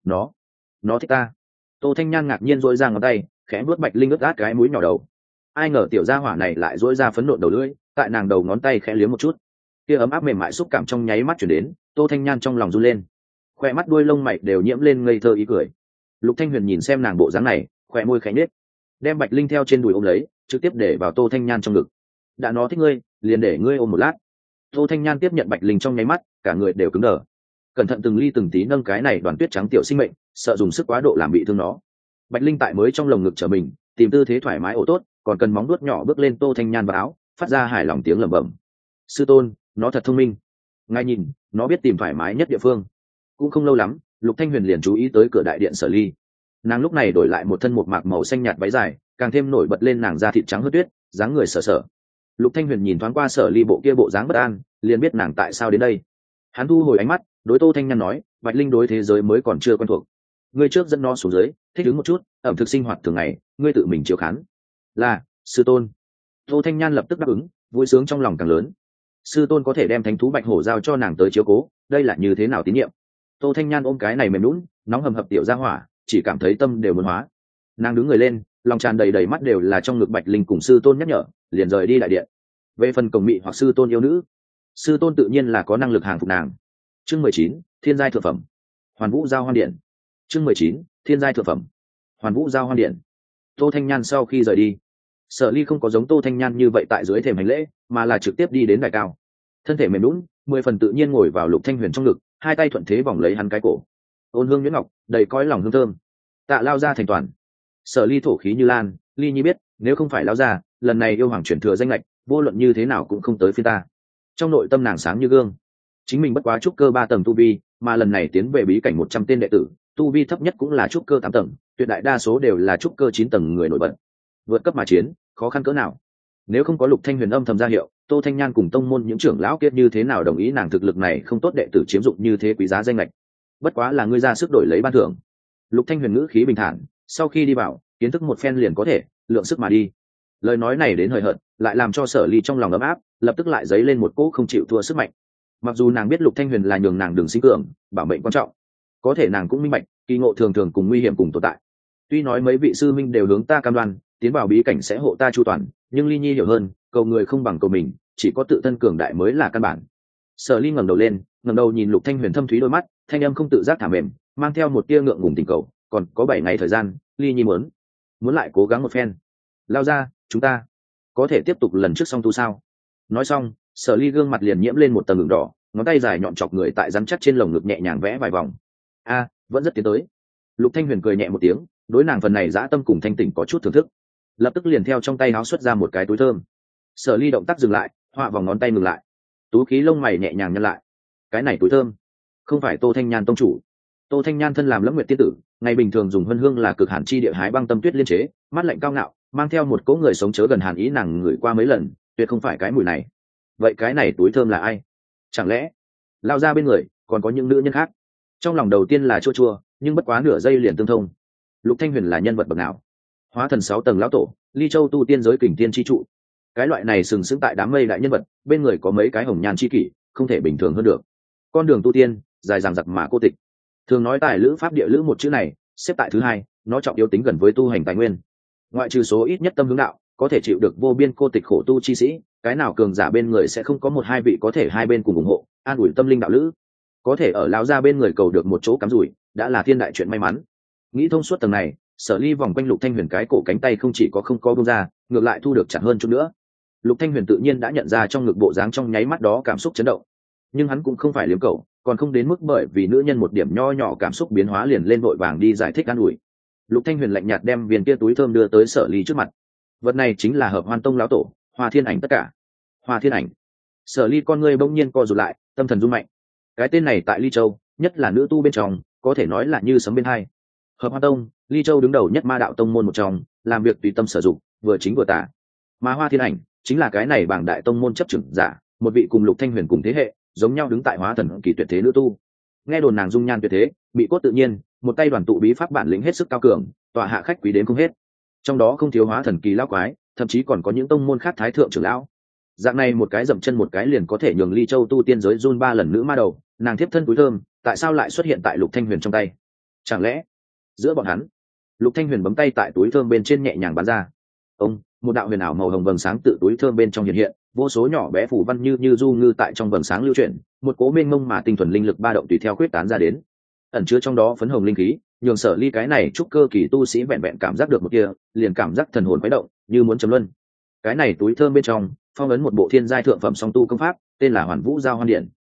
Nó thích ta. Tô Thanh Nhan ngạc nhiên duỗi ra ngón tay, khẽ vuốt Bạch Linh ướt át cái mũi nhỏ đầu. Ai ngờ tiểu gia hỏa này lại duỗi ra phấn nộn đầu lưỡi, tại nàng đầu ngón tay khẽ liếm một chút. Kia ấm áp mềm mại xúc cảm trong nháy mắt chuyển đến, Tô Thanh Nhan trong lòng run lên, khoe mắt đuôi lông mày đều nhiễm lên ngây thơ ý cười. Lục Thanh Huyền nhìn xem nàng bộ dáng này, khoe môi khẽ nhếch, đem Bạch Linh theo trên đùi ôm lấy, trực tiếp để vào Tô Thanh Nhan trong ngực. Đã nó thích ngươi, liền để ngươi ôm một lát. Tô Thanh Nhan tiếp nhận Bạch Linh trong nháy mắt, cả người đều cứng đờ, cẩn thận từng ly từng tí nâng cái này đoàn tuyết trắng tiểu sinh mệnh, sợ dùng sức quá độ làm bị thương nó. Bạch Linh tại mới trong lồng ngực trở mình, tìm tư thế thoải mái ổ tốt, còn cần móng vuốt nhỏ bước lên Tô Thanh Nhan vào áo, phát ra hài lòng tiếng lẩm bẩm. Sư tôn, nó thật thông minh. Ngay nhìn, nó biết tìm thoải mái nhất địa phương. Cũng không lâu lắm, Lục Thanh Huyền liền chú ý tới cửa đại điện Sở Ly. Nàng lúc này đổi lại một thân một mạc màu xanh nhạt váy dài, càng thêm nổi bật lên nàng da thịt trắng hớt tuyết, dáng người sở sở. Lục Thanh Huyền nhìn thoáng qua Sở Ly bộ kia bộ dáng bất an, liền biết nàng tại sao đến đây. Hắn thu hồi ánh mắt, đối Tô Thanh Nhan nói, Bạch Linh đối thế giới mới còn chưa quen thuộc, ngươi trước dẫn nó xuống dưới, thích ứng một chút, ẩm thực sinh hoạt thường ngày, ngươi tự mình chiếu khán. Là, sư tôn. Tô Thanh Nhan lập tức đáp ứng, vui sướng trong lòng càng lớn. Sư tôn có thể đem thánh thú bạch hổ giao cho nàng tới chiếu cố, đây là như thế nào tín nhiệm. Tô Thanh Nhan ôm cái này mềm lún, nóng hầm hập tiểu gia hỏa, chỉ cảm thấy tâm đều muốn hóa. Nàng đứng người lên, lòng tràn đầy đầy mắt đều là trong ngực Bạch Linh cùng sư tôn nhắc nhở, liền rời đi đại điện. Về phần cổng mị hoặc sư tôn yêu nữ, sư tôn tự nhiên là có năng lực hàng phục nàng. Chương 19, Thiên giai thượng phẩm. Hoàn Vũ giao hoan điện. Chương 19, Thiên giai thượng phẩm. Hoàn Vũ giao hoan điện. Tô Thanh Nhan sau khi rời đi, Sở Ly không có giống Tô Thanh Nhan như vậy tại dưới thềm hành lễ, mà là trực tiếp đi đến đài cao. Thân thể mềm nhũn, 10 phần tự nhiên ngồi vào Lục Thanh Huyền trong ngực, hai tay thuận thế vòng lấy hắn cái cổ. Ôn hương nhuyễn ngọc, đầy cõi lòng hương thơm. Tạ lao ra thành toàn. Sở Ly thổ khí như lan, Ly Nhi biết, nếu không phải lao ra, lần này yêu hoàng chuyển thừa danh lệch, vô luận như thế nào cũng không tới phiên ta. Trong nội tâm nàng sáng như gương. Chính mình bất quá trúc cơ 3 tầng tu vi, mà lần này tiến về bí cảnh 100 tên đệ tử, tu vi thấp nhất cũng là trúc cơ 8 tầng, tuyệt đại đa số đều là trúc cơ 9 tầng người nổi bật. Vượt cấp mà chiến, khó khăn cỡ nào. Nếu không có Lục Thanh Huyền âm thầm ra hiệu, Tô Thanh Nhan cùng tông môn những trưởng lão kia như thế nào đồng ý nàng thực lực này không tốt đệ tử chiếm dụng như thế quý giá danh lệch. Bất quá là ngươi ra sức đổi lấy ban thưởng. Lục Thanh Huyền ngữ khí bình thản, sau khi đi vào, kiến thức một phen liền có thể, lượng sức mà đi. Lời nói này đến hời hợt, lại làm cho Sở Ly trong lòng ấm áp, lập tức lại dấy lên một cỗ không chịu thua sức mạnh. Mặc dù nàng biết Lục Thanh Huyền là nhường nàng đường sinh cường, bảo mệnh quan trọng, có thể nàng cũng minh bạch, kỳ ngộ thường thường cùng nguy hiểm cùng tồn tại. Tuy nói mấy vị sư minh đều hướng ta cam đoan, tiến vào bí cảnh sẽ hộ ta chu toàn, nhưng Ly Nhi hiểu hơn, cầu người không bằng cầu mình, chỉ có tự thân cường đại mới là căn bản. Sở Ly ngẩng đầu lên, ngẩng đầu nhìn Lục Thanh Huyền thâm thúy đôi mắt, thanh âm không tự giác thả mềm, mang theo một tia ngượng ngùng tình cầu, còn có 7 ngày thời gian, Ly Nhi muốn lại cố gắng một phen. Lao ra, chúng ta có thể tiếp tục lần trước song tu sao? Nói xong, Sở Ly gương mặt liền nhiễm lên một tầng ửng đỏ, ngón tay dài nhọn chọc người tại rắn chắc trên lồng ngực nhẹ nhàng vẽ vài vòng. A, vẫn rất tiến tới. Lục Thanh Huyền cười nhẹ một tiếng, đối nàng phần này dã tâm cùng thanh tỉnh có chút thưởng thức, lập tức liền theo trong tay áo xuất ra một cái túi thơm. Sở Ly động tác dừng lại, họa vòng ngón tay ngừng lại, tú khí lông mày nhẹ nhàng nhăn lại. Cái này túi thơm, không phải Tô Thanh Nhan tông chủ. Tô Thanh Nhan thân làm Lẫm Nguyệt tiên tử, ngày bình thường dùng hân hương là cực hàn chi địa hái băng tâm tuyết liên chế, mát lạnh cao ngạo, mang theo một cỗ người sống chớ gần hàn ý, nàng ngửi qua mấy lần, tuyệt không phải cái mùi này. Vậy cái này túi thơm là ai? Chẳng lẽ lao ra bên người còn có những nữ nhân khác? Trong lòng đầu tiên là chua chua, nhưng bất quá nửa giây liền tương thông. Lục Thanh Huyền là nhân vật bậc nào? Hóa thần 6 tầng lão tổ, Ly Châu tu tiên giới kình tiên chi trụ. Cái loại này sừng sững tại đám mây đại nhân vật, bên người có mấy cái hồng nhan chi kỷ, không thể bình thường hơn được. Con đường tu tiên dài dằng dặc mà cô tịch. Thường nói tài lữ pháp địa lữ một chữ này xếp tại thứ hai, nó trọng yếu tính gần với tu hành tài nguyên. Ngoại trừ số ít nhất tâm hướng đạo, có thể chịu được vô biên cô tịch khổ tu chi sĩ, cái nào cường giả bên người sẽ không có một hai vị có thể hai bên cùng ủng hộ, an ủi tâm linh đạo lữ. Có thể ở lão gia bên người cầu được một chỗ cắm rủi, đã là thiên đại chuyện may mắn. Nghĩ thông suốt tầng này, Sở Ly vòng quanh Lục Thanh Huyền cái cổ cánh tay không chỉ không buông ra, ngược lại thu được chặt hơn chút nữa. Lục Thanh Huyền tự nhiên đã nhận ra trong ngực bộ dáng trong nháy mắt đó cảm xúc chấn động, nhưng hắn cũng không phải liếm cầu, còn không đến mức bởi vì nữ nhân một điểm nho nhỏ cảm xúc biến hóa liền lên vội vàng đi giải thích an ủi. Lục Thanh Huyền lạnh nhạt đem viên kia túi thơm đưa tới Sở Ly trước mặt. Vật này chính là Hợp Hoan Tông lão tổ, Hoa Thiên Ảnh tất cả. Hoa Thiên Ảnh. Sở Ly con ngươi bỗng nhiên co rụt lại, tâm thần rung mạnh. Cái tên này tại Ly Châu, nhất là nữ tu bên trong, có thể nói là như sấm bên hai. Hợp Hoan Tông, Ly Châu đứng đầu nhất ma đạo tông môn một trong, làm việc tùy tâm sử dụng, vừa chính vừa tà. Mà Hoa Thiên Ảnh chính là cái này bảng đại tông môn chấp trưởng giả, một vị cùng Lục Thanh Huyền cùng thế hệ, giống nhau đứng tại hóa thần kỳ tuyệt thế nữ tu. Nghe đồn nàng dung nhan tuyệt thế, bị cốt tự nhiên, một tay đoàn tụ bí pháp bản lĩnh hết sức cao cường, tọa hạ khách quý đến không hết. trong đó không thiếu hóa thần kỳ lão quái, thậm chí còn có những tông môn khác thái thượng trưởng lão. Dạng này một cái dậm chân một cái liền có thể nhường Ly Châu tu tiên giới run 3 lần nữ ma đầu, nàng tiếp thân túi thơm tại sao lại xuất hiện tại Lục Thanh Huyền trong tay? Chẳng lẽ giữa bọn hắn? Lục Thanh Huyền bấm tay tại túi thơm bên trên nhẹ nhàng bắn ra. Một đạo huyền ảo màu hồng vầng sáng tự túi thơm bên trong hiện hiện, vô số nhỏ bé phù văn như du ngư tại trong vầng sáng lưu chuyển, một cố mênh mông mà tinh thuần linh lực ba động tùy theo quyết tán ra đến, ẩn chứa trong đó phấn hồng linh khí, nhường Sở Ly cái này trúc cơ kỳ tu sĩ vẹn vẹn cảm giác được một kia, liền cảm giác thần hồn khuấy động, như muốn chấm luân. Cái này túi thơm bên trong phong ấn một bộ thiên giai thượng phẩm song tu công pháp, tên là Hoàn Vũ Giao Hoan Điện.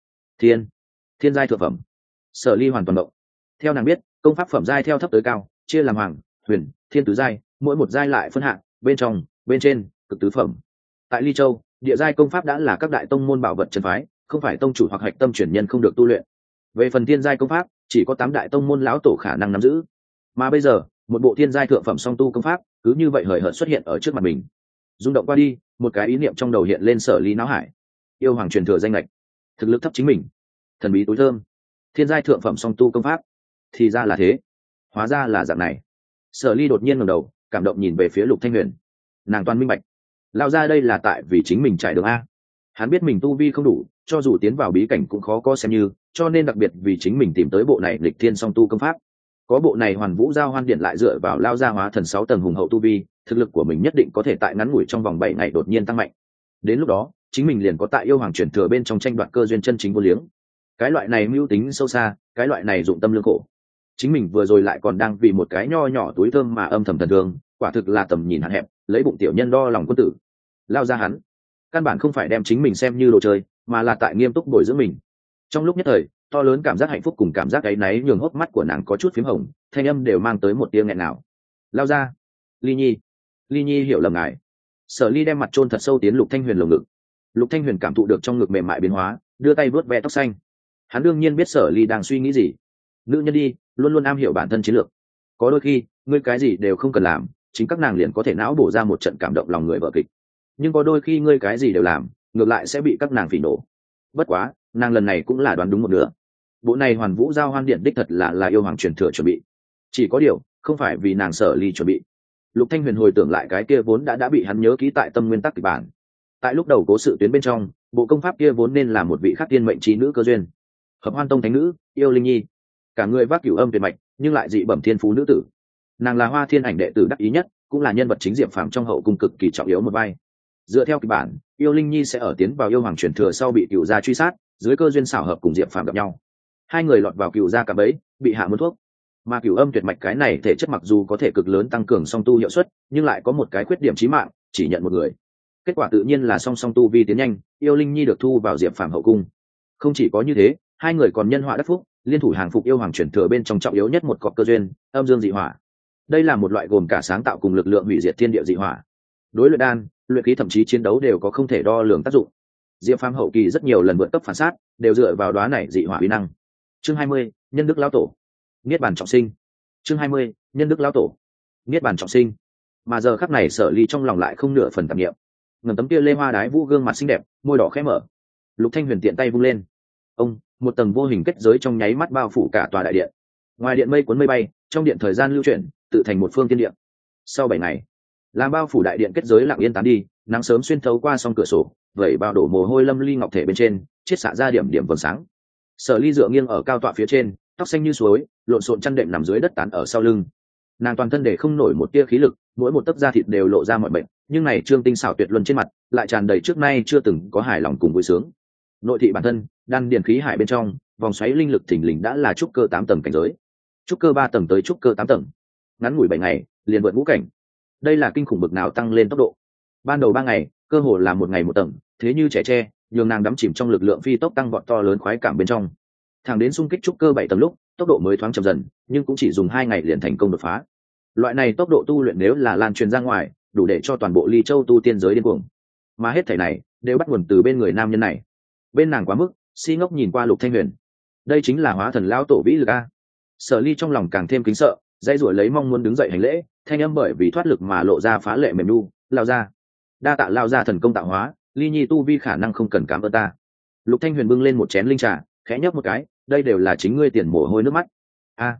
Thiên giai thượng phẩm. Sở Ly hoàn toàn động. Theo nàng biết, công pháp phẩm giai theo thấp tới cao, chia làm hoàng, huyền, thiên tứ giai, mỗi một giai lại phân hạng, bên trong, bên trên, cực tứ phẩm. Tại Ly Châu, địa giai công pháp đã là các đại tông môn bảo vật trấn phái, không phải tông chủ hoặc hạch tâm truyền nhân không được tu luyện. Về phần thiên giai công pháp, chỉ có 8 đại tông môn lão tổ khả năng nắm giữ. Mà bây giờ, một bộ thiên giai thượng phẩm song tu công pháp, cứ như vậy hời hợt xuất hiện ở trước mặt mình. Rung động qua đi, một cái ý niệm trong đầu hiện lên Sở Ly não hải. Yêu hoàng truyền thừa danh lệch, thực lực thấp chính mình, thần bí túi thơm, thiên giai thượng phẩm song tu công pháp, thì ra là thế, hóa ra là dạng này. Sở Ly đột nhiên ngẩng đầu, cảm động nhìn về phía Lục Thanh Huyền. Nàng toàn minh bạch, lao ra đây là tại vì chính mình trải đường a. Hắn biết mình tu vi không đủ, cho dù tiến vào bí cảnh cũng khó có xem như, cho nên đặc biệt vì chính mình tìm tới bộ này lịch thiên song tu công pháp. Có bộ này Hoàn Vũ Giao Hoan Điện lại dựa vào lao ra hóa thần 6 tầng hùng hậu tu vi, thực lực của mình nhất định có thể tại ngắn ngủi trong vòng 7 ngày đột nhiên tăng mạnh. Đến lúc đó, chính mình liền có tại yêu hoàng truyền thừa bên trong tranh đoạt cơ duyên chân chính vô liếng. Cái loại này mưu tính sâu xa, cái loại này dụng tâm lương khổ. Chính mình vừa rồi lại còn đang vì một cái nho nhỏ túi thơm mà âm thầm thần thương, quả thực là tầm nhìn hạn hẹp, lấy bụng tiểu nhân đo lòng quân tử. Lao ra hắn, căn bản không phải đem chính mình xem như đồ chơi, mà là tại nghiêm túc bồi dưỡng mình. Trong lúc nhất thời, to lớn cảm giác hạnh phúc cùng cảm giác áy náy nhường hốc mắt của nàng có chút phím hồng, thanh âm đều mang tới một tiếng nghẹn nào. Lao ra, Ly Nhi hiểu lầm ngài. Sở Ly đem mặt chôn thật sâu tiến Lục Thanh Huyền lồng ngực. Lục Thanh Huyền cảm thụ được trong ngực mềm mại biến hóa, đưa tay vuốt ve tóc xanh. Hắn đương nhiên biết Sở Ly đang suy nghĩ gì. Nữ nhân đi, luôn luôn am hiểu bản thân chiến lược. Có đôi khi, ngươi cái gì đều không cần làm, chính các nàng liền có thể não bổ ra một trận cảm động lòng người vở kịch. Nhưng có đôi khi ngươi cái gì đều làm, ngược lại sẽ bị các nàng phỉ nổ. Bất quá, nàng lần này cũng là đoán đúng một nửa. Bộ này Hoàn Vũ Giao Hoan Điện đích thật là yêu hoàng truyền thừa chuẩn bị. Chỉ có điều, không phải vì nàng Sở Ly chuẩn bị. Lục Thanh Huyền hồi tưởng lại cái kia vốn đã bị hắn nhớ kỹ tại tâm nguyên tắc kịch bản. Tại lúc đầu cố sự tuyến bên trong, bộ công pháp kia vốn nên là một vị khắc tiên mệnh trí nữ cơ duyên, Hợp Hoan Tông thánh nữ, yêu Linh Nhi, cả người vác cửu âm tuyệt mạch, nhưng lại dị bẩm thiên phú nữ tử. Nàng là Hoa Thiên Ảnh đệ tử đắc ý nhất, cũng là nhân vật chính Diệp Phàm trong hậu cung cực kỳ trọng yếu một vai. Dựa theo kịch bản, yêu Linh Nhi sẽ ở tiến vào yêu hoàng truyền thừa sau bị cửu gia truy sát, dưới cơ duyên xảo hợp cùng Diệp Phàm gặp nhau. Hai người lọt vào cửu gia cạm bẫy, bị hạ muôn thuốc. Mà cửu âm tuyệt mạch cái này thể chất mặc dù có thể cực lớn tăng cường song tu hiệu suất, nhưng lại có một cái khuyết điểm chí mạng, chỉ nhận một người. Kết quả tự nhiên là song song tu vi tiến nhanh, yêu Linh Nhi được thu vào Diệp Phàm hậu cung. Không chỉ có như thế, hai người còn nhân họa đắc phúc, liên thủ hàng phục yêu hoàng truyền thừa bên trong trọng yếu nhất một cọc cơ duyên, âm dương dị hỏa. Đây là một loại gồm cả sáng tạo cùng lực lượng hủy diệt thiên địa dị hỏa. Đối luyện đan, luyện khí thậm chí chiến đấu đều có không thể đo lường tác dụng. Diệp Phàm hậu kỳ rất nhiều lần vượt cấp phản sát, đều dựa vào đóa này dị hỏa uy năng. Chương 20, nhân đức lão tổ, niết bàn trọng sinh. Chương 20, nhân đức lão tổ, niết bàn trọng sinh. Mà giờ khắc này Sở Ly trong lòng lại không nửa phần tạp niệm. Ngầm tấm kia lê hoa đái vũ gương mặt xinh đẹp, môi đỏ khẽ mở. Lục Thanh Huyền tiện tay vung lên. Một tầng vô hình kết giới trong nháy mắt bao phủ cả tòa đại điện. Ngoài điện mây cuốn mây bay, trong điện thời gian lưu chuyển, tự thành một phương tiên điện. Sau 7 ngày, làm bao phủ đại điện kết giới lặng yên tán đi, nắng sớm xuyên thấu qua song cửa sổ, vẩy bao đổ mồ hôi lâm ly ngọc thể bên trên, chiết xạ ra điểm điểm vầng sáng. Sở Ly dựa nghiêng ở cao tọa phía trên, tóc xanh như suối, lộn xộn chăn đệm nằm dưới đất tán ở sau lưng. Nàng toàn thân để không nổi một tia khí lực, mỗi một tấc da thịt đều lộ ra mọi bệnh, nhưng này trương tinh xảo tuyệt luân trên mặt, lại tràn đầy trước nay chưa từng có hài lòng cùng vui sướng. Nội thị bản thân, đan điền khí hải bên trong, vòng xoáy linh lực thình lình đã là trúc cơ 8 tầng cảnh giới. Trúc cơ 3 tầng tới trúc cơ 8 tầng. Ngắn ngủi 7 ngày, liền vượt ngũ cảnh. Đây là kinh khủng bực nào tăng lên tốc độ. Ban đầu 3 ngày, cơ hồ là một ngày một tầng, thế như trẻ tre, nhường nàng đắm chìm trong lực lượng phi tốc tăng vọt to lớn khoái cảm bên trong. Thẳng đến xung kích trúc cơ 7 tầng lúc, tốc độ mới thoáng chậm dần, nhưng cũng chỉ dùng 2 ngày liền thành công đột phá. Loại này tốc độ tu luyện nếu là lan truyền ra ngoài, đủ để cho toàn bộ Ly Châu tu tiên giới điên cuồng. Mà hết thảy này đều bắt nguồn từ bên người nam nhân này. Bên nàng quá mức, si ngốc nhìn qua Lục Thanh Huyền. Đây chính là hóa thần lão tổ vĩ lực a. Sở Ly trong lòng càng thêm kính sợ, dãy rủa lấy mong muốn đứng dậy hành lễ, thanh âm bởi vì thoát lực mà lộ ra phá lệ mềm nu, lao ra. Đa tạ lao ra thần công tạo hóa, Ly Nhi tu vi khả năng không cần cảm ơn ta. Lục Thanh Huyền bưng lên một chén linh trà, khẽ nhấp một cái, đây đều là chính ngươi tiền mồ hôi nước mắt. A.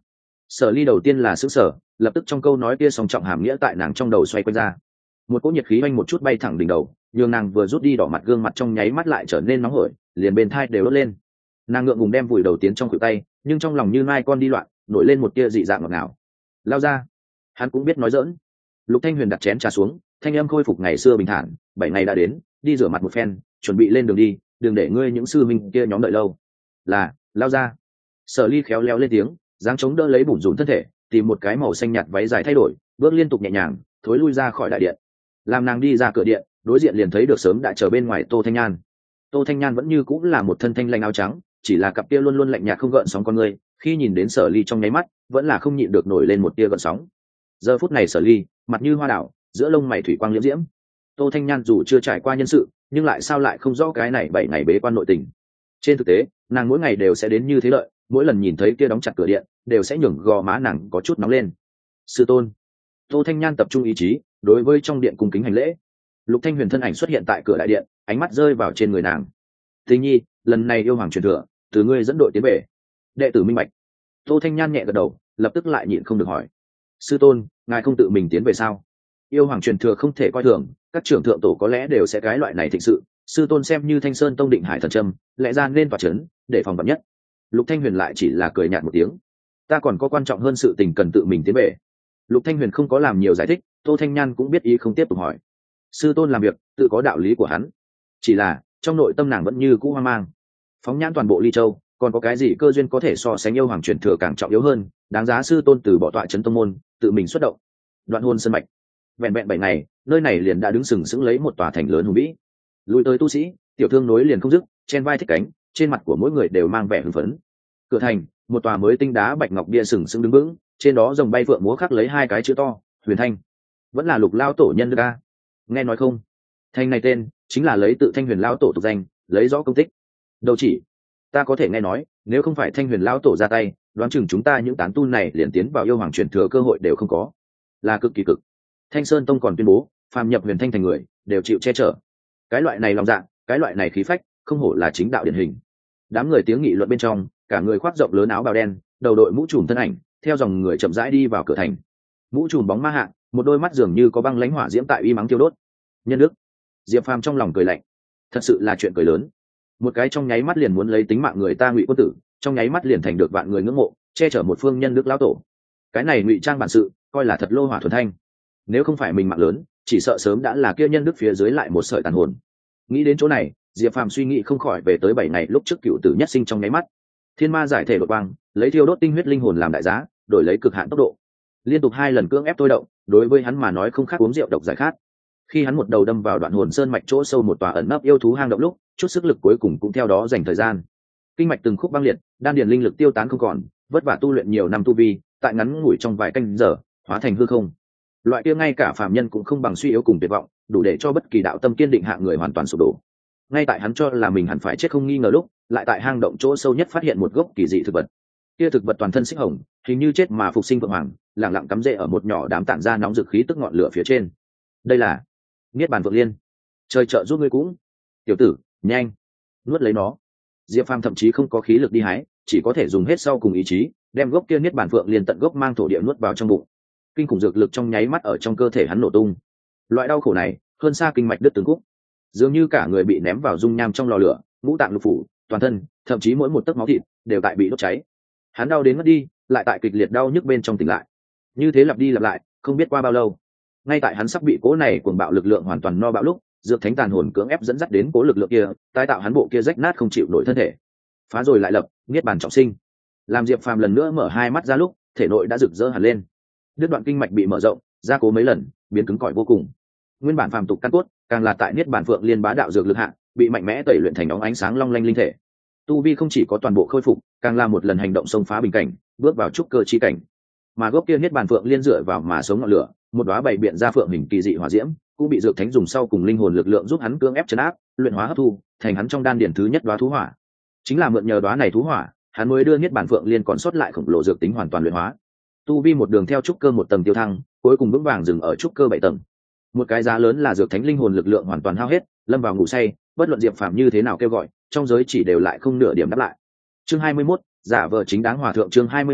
Sở Ly đầu tiên là sững sờ, lập tức trong câu nói kia song trọng hàm nghĩa tại nàng trong đầu xoay quanh ra. Một cỗ nhiệt khí oanh một chút bay thẳng đỉnh đầu, nhường nàng vừa rút đi đỏ mặt gương mặt trong nháy mắt lại trở nên nóng hổi, liền bên thai đều đốt lên. Nàng ngượng ngùng đem vùi đầu tiến trong khuỷu tay, nhưng trong lòng như mai con đi loạn, nổi lên một tia dị dạng ngọt ngào. Lao ra, hắn cũng biết nói giỡn. Lục Thanh Huyền đặt chén trà xuống, thanh âm khôi phục ngày xưa bình thản. 7 ngày đã đến, đi rửa mặt một phen, chuẩn bị lên đường đi, đừng để ngươi những sư huynh kia nhóm đợi lâu. Là, lao ra. Sở Ly khéo léo lên tiếng, dáng chống đỡ lấy bủn rủn thân thể, tìm một cái màu xanh nhạt váy dài thay đổi, bước liên tục nhẹ nhàng, thối lui ra khỏi đại điện. Làm nàng đi ra cửa điện, đối diện liền thấy được sớm đã chờ bên ngoài Tô Thanh Nhan. Tô Thanh Nhan vẫn như cũng là một thân thanh lanh áo trắng, chỉ là cặp kia luôn luôn lạnh nhạt không gợn sóng con người, khi nhìn đến Sở Ly trong nháy mắt, vẫn là không nhịn được nổi lên một tia gợn sóng. Giờ phút này Sở Ly, mặt như hoa đảo, giữa lông mày thủy quang liễm diễm. Tô Thanh Nhan dù chưa trải qua nhân sự, nhưng lại sao lại không rõ cái này 7 ngày bế quan nội tình. Trên thực tế, nàng mỗi ngày đều sẽ đến như thế lợi, mỗi lần nhìn thấy kia đóng chặt cửa điện, đều sẽ nhường gò má nàng có chút nóng lên. Sư tôn. Tô Thanh Nhan tập trung ý chí, đối với trong điện cung kính hành lễ. Lục Thanh Huyền thân ảnh xuất hiện tại cửa đại điện, ánh mắt rơi vào trên người nàng. Tình nhi, lần này yêu hoàng truyền thừa, từ ngươi dẫn đội tiến về. Đệ tử minh bạch. Tô Thanh Nhan nhẹ gật đầu, lập tức lại nhịn không được hỏi: sư tôn, ngài không tự mình tiến về sao? Yêu hoàng truyền thừa không thể coi thường, các trưởng thượng tổ có lẽ đều sẽ cái loại này thịnh sự. Sư tôn xem như Thanh Sơn Tông định hải thần trâm, lẽ ra nên vào trấn, để phòng vạn nhất. Lục Thanh Huyền lại chỉ là cười nhạt một tiếng: ta còn có quan trọng hơn sự tình cần tự mình tiến về. Lục Thanh Huyền không có làm nhiều giải thích, Tô Thanh Nhan cũng biết ý không tiếp tục hỏi. Sư tôn làm việc tự có đạo lý của hắn, chỉ là trong nội tâm nàng vẫn như cũ hoang mang. Phóng nhãn toàn bộ Ly Châu, còn có cái gì cơ duyên có thể so sánh yêu hoàng truyền thừa càng trọng yếu hơn, đáng giá sư tôn từ bỏ tọa trấn tông môn, tự mình xuất động. Đoạn hôn sân mạch, vẹn vẹn 7 ngày, nơi này liền đã đứng sừng sững lấy một tòa thành lớn hùng vĩ. Lùi tới tu sĩ, tiểu thương nối liền không dứt, chen vai thích cánh, trên mặt của mỗi người đều mang vẻ hưng phấn. Cửa thành, một tòa mới tinh đá bạch ngọc bia sừng sững đứng vững, trên đó rồng bay phượng múa khắc lấy 2 cái chữ to: Huyền Thanh. Vẫn là Lục lao tổ nhân ca. Nghe nói không? Thành này tên chính là lấy tự Thanh Huyền lao tổ tục danh, lấy rõ công tích. Đâu chỉ, ta có thể nghe nói, nếu không phải Thanh Huyền lao tổ ra tay, đoán chừng chúng ta những tán tu này liền tiến vào yêu hoàng truyền thừa cơ hội đều không có. Là cực kỳ cực. Thanh Sơn Tông còn tuyên bố, phàm nhập Huyền Thanh thành người, đều chịu che chở. Cái loại này lòng dạ, cái loại này khí phách, không hổ là chính đạo điển hình. Đám người tiếng nghị luận bên trong, cả người khoác rộng lớn áo bào đen, đầu đội mũ trùm thân ảnh, theo dòng người chậm rãi đi vào cửa thành. Mũ trùm bóng ma hạ, một đôi mắt dường như có băng lãnh hỏa diễm tại uy mắng tiêu đốt. Nhân đức. Diệp Phàm trong lòng cười lạnh, thật sự là chuyện cười lớn. Một cái trong nháy mắt liền muốn lấy tính mạng người ta Ngụy quân tử, trong nháy mắt liền thành được vạn người ngưỡng mộ, che chở một phương nhân đức lão tổ. Cái này ngụy trang bản sự, coi là thật lô hỏa thuần thanh. Nếu không phải mình mạng lớn, chỉ sợ sớm đã là kia nhân đức phía dưới lại một sợi tàn hồn. Nghĩ đến chỗ này, Diệp Phàm suy nghĩ không khỏi về tới 7 ngày lúc trước cựu tử nhất sinh trong nháy mắt. Thiên ma giải thể đột quang, lấy thiêu đốt tinh huyết linh hồn làm đại giá, đổi lấy cực hạn tốc độ. Liên tục 2 lần cưỡng ép thôi động, đối với hắn mà nói không khác uống rượu độc giải khát. Khi hắn một đầu đâm vào đoạn hồn sơn mạch chỗ sâu một tòa ẩn nấp yêu thú hang động lúc, chút sức lực cuối cùng cũng theo đó dành thời gian. Kinh mạch từng khúc băng liệt, đan điền linh lực tiêu tán không còn, vất vả tu luyện nhiều năm tu vi, tại ngắn ngủi trong vài canh giờ, hóa thành hư không. Loại kia ngay cả phàm nhân cũng không bằng suy yếu cùng tuyệt vọng, đủ để cho bất kỳ đạo tâm kiên định hạng người hoàn toàn sụp đổ. Ngay tại hắn cho là mình hẳn phải chết không nghi ngờ lúc, lại tại hang động chỗ sâu nhất phát hiện một gốc kỳ dị thực vật. Kia thực vật toàn thân xích hồng, hình như chết mà phục sinh vượng hoàng, lặng lặng cắm rễ ở một nhỏ đám tản ra nóng dực khí tức ngọn lửa phía trên. Đây là Niết Bàn Vượng Liên. Trời trợ giúp ngươi cũng. Tiểu tử, nhanh nuốt lấy nó. Diệp Phàm thậm chí không có khí lực đi hái, chỉ có thể dùng hết sau cùng ý chí, đem gốc kia Niết Bàn Vượng Liên tận gốc mang thổ địa nuốt vào trong bụng. Kinh khủng dược lực trong nháy mắt ở trong cơ thể hắn nổ tung. Loại đau khổ này, hơn xa kinh mạch đứt từng khúc. Dường như cả người bị ném vào dung nham trong lò lửa, ngũ tạng lục phủ, toàn thân, thậm chí mỗi một tấc máu thịt đều tại bị đốt cháy. Hắn đau đến mất đi, lại tại kịch liệt đau nhức bên trong tỉnh lại. Như thế lặp đi lặp lại, không biết qua bao lâu. Ngay tại hắn sắp bị cố này cuồng bạo lực lượng hoàn toàn no bạo lúc, dược thánh tàn hồn cưỡng ép dẫn dắt đến cố lực lượng kia, tái tạo hắn bộ kia rách nát không chịu nổi thân thể. Phá rồi lại lập, niết bàn trọng sinh. Làm Diệp Phàm lần nữa mở 2 mắt ra lúc, thể nội đã rực rỡ hẳn lên. Đứt đoạn kinh mạch bị mở rộng, gia cố mấy lần, biến cứng cỏi vô cùng. Nguyên bản phàm tục căn cốt, càng là tại niết bàn phượng liên bá đạo dược lực hạ, bị mạnh mẽ tẩy luyện thành óng ánh sáng long lanh linh thể. Tu vi không chỉ có toàn bộ khôi phục, càng là một lần hành động xông phá bình cảnh, bước vào trúc cơ chi cảnh. Mà gốc kia niết bàn phượng liên dựa vào mà sống ngọn lửa, một đóa bày biện ra phượng hình kỳ dị hỏa diễm, cũng bị dược thánh dùng sau cùng linh hồn lực lượng giúp hắn cưỡng ép trấn áp, luyện hóa hấp thu, thành hắn trong đan điển thứ nhất đóa thú hỏa. Chính là mượn nhờ đóa này thú hỏa, hắn mới đưa niết bàn phượng liên còn sót lại khổng lồ dược tính hoàn toàn luyện hóa. Tu vi một đường theo trúc cơ một tầng tiêu thăng, cuối cùng vững vàng dừng ở trúc cơ 7 tầng. Một cái giá lớn là dược thánh linh hồn lực lượng hoàn toàn hao hết, lâm vào ngủ say, bất luận Diệp Phàm như thế nào kêu gọi, trong giới chỉ đều lại không nửa điểm đáp lại. Chương 21, giả vờ chính đáng hòa thượng. Chương 21,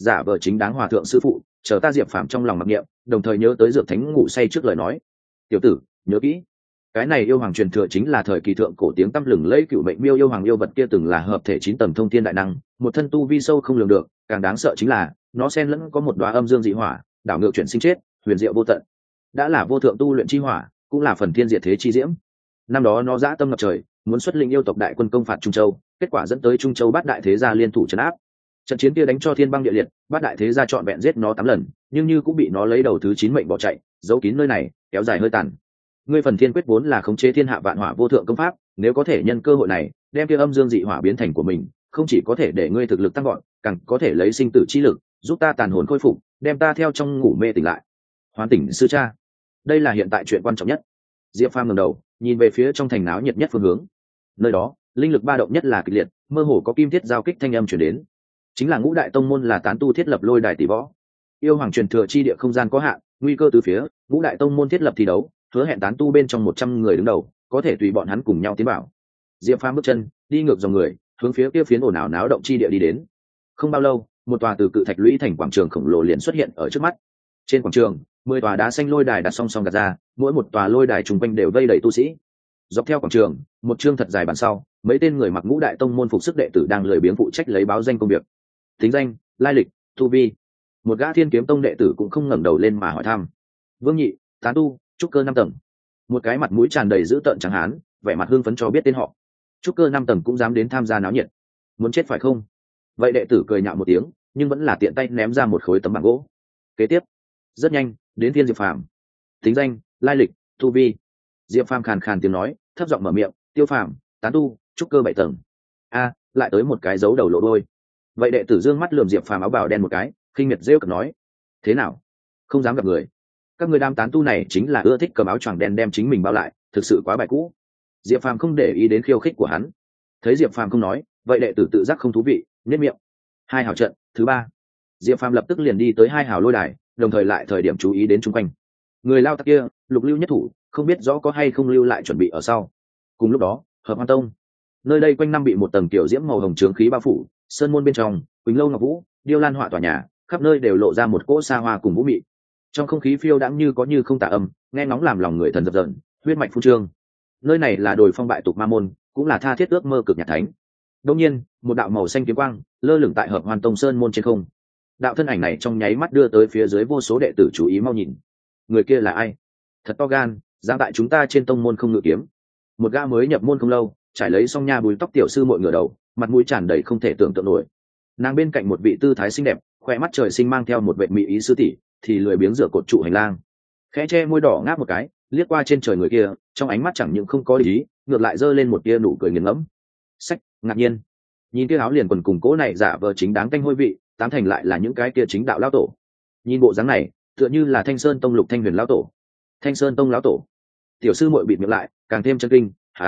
giả vờ chính đáng hòa thượng sư phụ, chờ ta Diệp Phàm trong lòng mặc niệm, đồng thời nhớ tới dược thánh ngủ say trước lời nói. Tiểu tử, nhớ kỹ, cái này yêu hoàng truyền thừa chính là thời kỳ thượng cổ tiếng tăm lừng lẫy cựu mệnh miêu yêu hoàng yêu vật kia, từng là hợp thể 9 tầng thông thiên đại năng, một thân tu vi sâu không lường được, càng đáng sợ chính là nó xen lẫn có một đóa âm dương dị hỏa, đảo ngược chuyển sinh chết, huyền diệu vô tận. Đã là vô thượng tu luyện chi hỏa, cũng là phần thiên diệt thế chi diễm. Năm đó nó dã tâm ngập trời, muốn xuất lĩnh yêu tộc đại quân công phạt Trung Châu, kết quả dẫn tới Trung Châu bát đại thế gia liên thủ trấn áp. Trận chiến kia đánh cho thiên băng địa liệt, bát đại thế gia trọn vẹn giết nó 8 lần, nhưng như cũng bị nó lấy đầu thứ 9 mệnh bỏ chạy, giấu kín nơi này, kéo dài hơi tàn. Ngươi phần thiên quyết vốn là khống chế thiên hạ vạn hỏa vô thượng công pháp, nếu có thể nhân cơ hội này đem kia âm dương dị hỏa biến thành của mình, không chỉ có thể để ngươi thực lực tăng gọn, càng có thể lấy sinh tử chi lực giúp ta tàn hồn khôi phục, đem ta theo trong ngủ mê tỉnh lại. Hoán tỉnh sư cha, đây là hiện tại chuyện quan trọng nhất. Diệp Phàm ngẩng đầu nhìn về phía trong thành náo nhiệt nhất phương hướng, nơi đó linh lực ba động nhất là kịch liệt, mơ hồ có kim thiết giao kích thanh âm truyền đến. Chính là ngũ đại tông môn là tán tu thiết lập lôi đài tỷ võ. Yêu hoàng truyền thừa chi địa không gian có hạn, nguy cơ từ phía, ngũ đại tông môn thiết lập thi đấu, hứa hẹn tán tu bên trong 100 người đứng đầu có thể tùy bọn hắn cùng nhau tiến vào. Diệp Phàm bước chân đi ngược dòng người, hướng phía kia phiến ồn ào náo động chi địa đi đến. Không bao lâu, một tòa từ cự thạch lũy thành quảng trường khổng lồ liền xuất hiện ở trước mắt. Trên quảng trường, 10 tòa đá xanh lôi đài đặt song song đặt ra, mỗi một tòa lôi đài trùng quanh đều vây đầy tu sĩ. Dọc theo quảng trường, một chương thật dài bàn sau, mấy tên người mặc ngũ đại tông môn phục sức đệ tử đang lười biếng phụ trách lấy báo danh công việc. Tính danh, lai lịch, tu vi. Một gã Thiên Kiếm Tông đệ tử cũng không ngẩng đầu lên mà hỏi thăm. Vương Nhị, tán tu, trúc cơ 5 tầng. Một cái mặt mũi tràn đầy dữ tợn trắng hán, vẻ mặt hưng phấn cho biết tên họ. Trúc cơ 5 tầng cũng dám đến tham gia náo nhiệt, muốn chết phải không? Vậy đệ tử cười nhạo một tiếng, nhưng vẫn là tiện tay ném ra một khối tấm bảng gỗ. Kế tiếp, rất nhanh đến Thiên Diệp Phàm. Tính danh, lai lịch, tu vi. Diệp Phàm khàn khàn tiếng nói, thấp giọng mở miệng, Tiêu Phàm, tán tu, trúc cơ 7 tầng. A, lại tới một cái dấu đầu lộ đôi. Vậy đệ tử dương mắt lườm Diệp Phàm áo bào đen một cái, khinh miệt rêu cợt nói, thế nào, không dám gặp người? Các người đám tán tu này chính là ưa thích cầm áo choàng đen đem chính mình bao lại, thực sự quá bài cũ. Diệp Phàm không để ý đến khiêu khích của hắn. Thấy Diệp Phàm không nói, vậy đệ tử tự giác không thú vị, nhếch miệng. 2 hào trận thứ 3. Diệp Phàm lập tức liền đi tới 2 hào lôi đài, đồng thời lại thời điểm chú ý đến chung quanh. Người lao tặc kia, Lục Lưu nhất thủ, không biết rõ có hay không lưu lại chuẩn bị ở sau. Cùng lúc đó, Hợp Hoan Tông, nơi đây quanh năm bị một tầng tiểu diễm màu hồng chướng khí bao phủ, sơn môn bên trong, Quỳnh Lâu Ngọc Vũ, điêu lan họa tòa nhà, khắp nơi đều lộ ra một cỗ xa hoa cùng vũ mị. Trong không khí phiêu đãng như có như không tà âm, nghe nóng làm lòng người thần dập dờn, huyết mạch phun trương. Nơi này là đồi phong bại tục ma môn, cũng là tha thiết ước mơ cực nhạc thánh. Đương nhiên, một đạo màu xanh kiếm quang lơ lửng tại Hợp Hoan Tông sơn môn trên không. Đạo thân ảnh này trong nháy mắt đưa tới phía dưới vô số đệ tử chú ý mau nhìn. Người kia là ai? Thật to gan, dám tại chúng ta trên tông môn không ngự kiếm. Một gã mới nhập môn không lâu, trải lấy song nha bùi tóc tiểu sư muội ngửa đầu, mặt mũi tràn đầy không thể tưởng tượng nổi. Nàng bên cạnh một vị tư thái xinh đẹp, khoe mắt trời sinh mang theo một vệ mỹ ý sư tỷ, thì lười biếng rửa cột trụ hành lang, khẽ che môi đỏ ngáp một cái, liếc qua trên trời người kia, trong ánh mắt chẳng những không có để ý, ngược lại giơ lên một tia nụ cười nghiền ngẫm. Sách, ngạc nhiên, nhìn kia áo liền quần cùng cố này giả vờ chính đáng canh hôi vị, tám thành lại là những cái kia chính đạo lão tổ. Nhìn bộ dáng này, tựa như là Thanh Sơn Tông Lục Thanh Huyền lão tổ. Thanh Sơn Tông lão tổ. Tiểu sư muội bịt miệng lại, càng thêm chân kinh,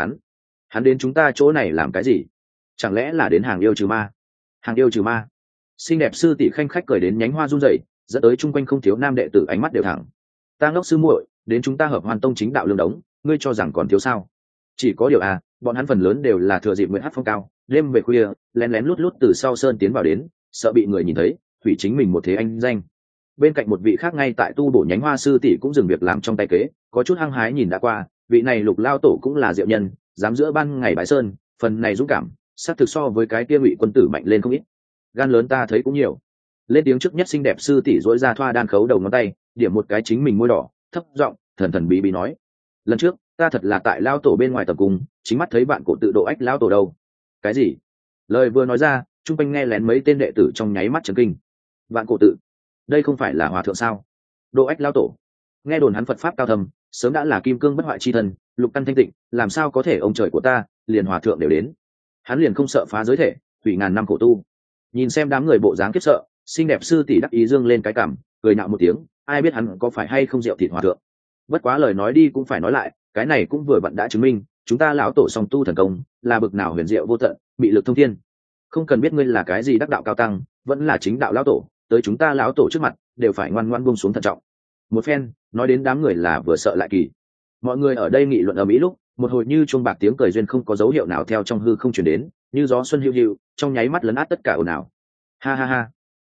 hắn đến chúng ta chỗ này làm cái gì? Chẳng lẽ là đến hàng yêu trừ ma? Hàng yêu trừ ma? Xinh đẹp sư tỷ khanh khách cười đến nhánh hoa run rẩy, dẫn tới chung quanh không thiếu nam đệ tử ánh mắt đều thẳng. Ta ngốc sư muội, đến chúng ta Hợp Hoan Tông chính đạo lương đống, ngươi cho rằng còn thiếu sao? Chỉ có điều bọn hắn phần lớn đều là thừa dịp nguyện hát phong cao, đêm về khuya, lén lén lút lút từ sau sơn tiến vào đến, sợ bị người nhìn thấy, hủy chính mình một thế anh danh. Bên cạnh một vị khác ngay tại tu bổ nhánh hoa sư tỷ cũng dừng việc làm trong tay kế, có chút hăng hái nhìn đã qua, vị này Lục lao tổ cũng là diệu nhân, dám giữa ban ngày bái sơn, phần này dũng cảm, sát thực so với cái kia Ngụy quân tử mạnh lên không ít. Gan lớn ta thấy cũng nhiều. Lên tiếng trước nhất xinh đẹp sư tỷ dỗi ra thoa đan khấu đầu ngón tay, điểm một cái chính mình môi đỏ, thấp giọng thần thần bí bí nói, lần trước ta thật là tại lao tổ bên ngoài tập cung, chính mắt thấy bạn cổ tự độ ách lao tổ đâu. Cái gì? Lời vừa nói ra, trung quanh nghe lén mấy tên đệ tử trong nháy mắt chấn kinh. Vạn cổ tự, đây không phải là hòa thượng sao? Độ ách lao tổ, nghe đồn hắn Phật pháp cao thầm, sớm đã là kim cương bất hoại chi thân, lục căn thanh tịnh, làm sao có thể ông trời của ta liền hòa thượng đều đến? Hắn liền không sợ phá giới thể, hủy ngàn năm khổ tu. Nhìn xem đám người bộ dáng khiếp sợ, xinh đẹp sư tỷ đắc ý dương lên cái cằm, cười nạo một tiếng, ai biết hắn có phải hay không rượu thịt hòa thượng. Bất quá lời nói đi cũng phải nói lại, cái này cũng vừa vặn đã chứng minh chúng ta lão tổ song tu thần công là bực nào huyền diệu vô tận, bị lực thông thiên. Không cần biết ngươi là cái gì đắc đạo cao tăng, vẫn là chính đạo lão tổ, tới chúng ta lão tổ trước mặt đều phải ngoan ngoãn buông xuống thận trọng. Một phen nói đến đám người là vừa sợ lại kỳ. Mọi người ở đây nghị luận ầm ĩ lúc, một hồi như chuông bạc tiếng cười duyên không có dấu hiệu nào theo trong hư không truyền đến, như gió xuân hiu hiu, trong nháy mắt lấn át tất cả ồn ào. Ha ha ha,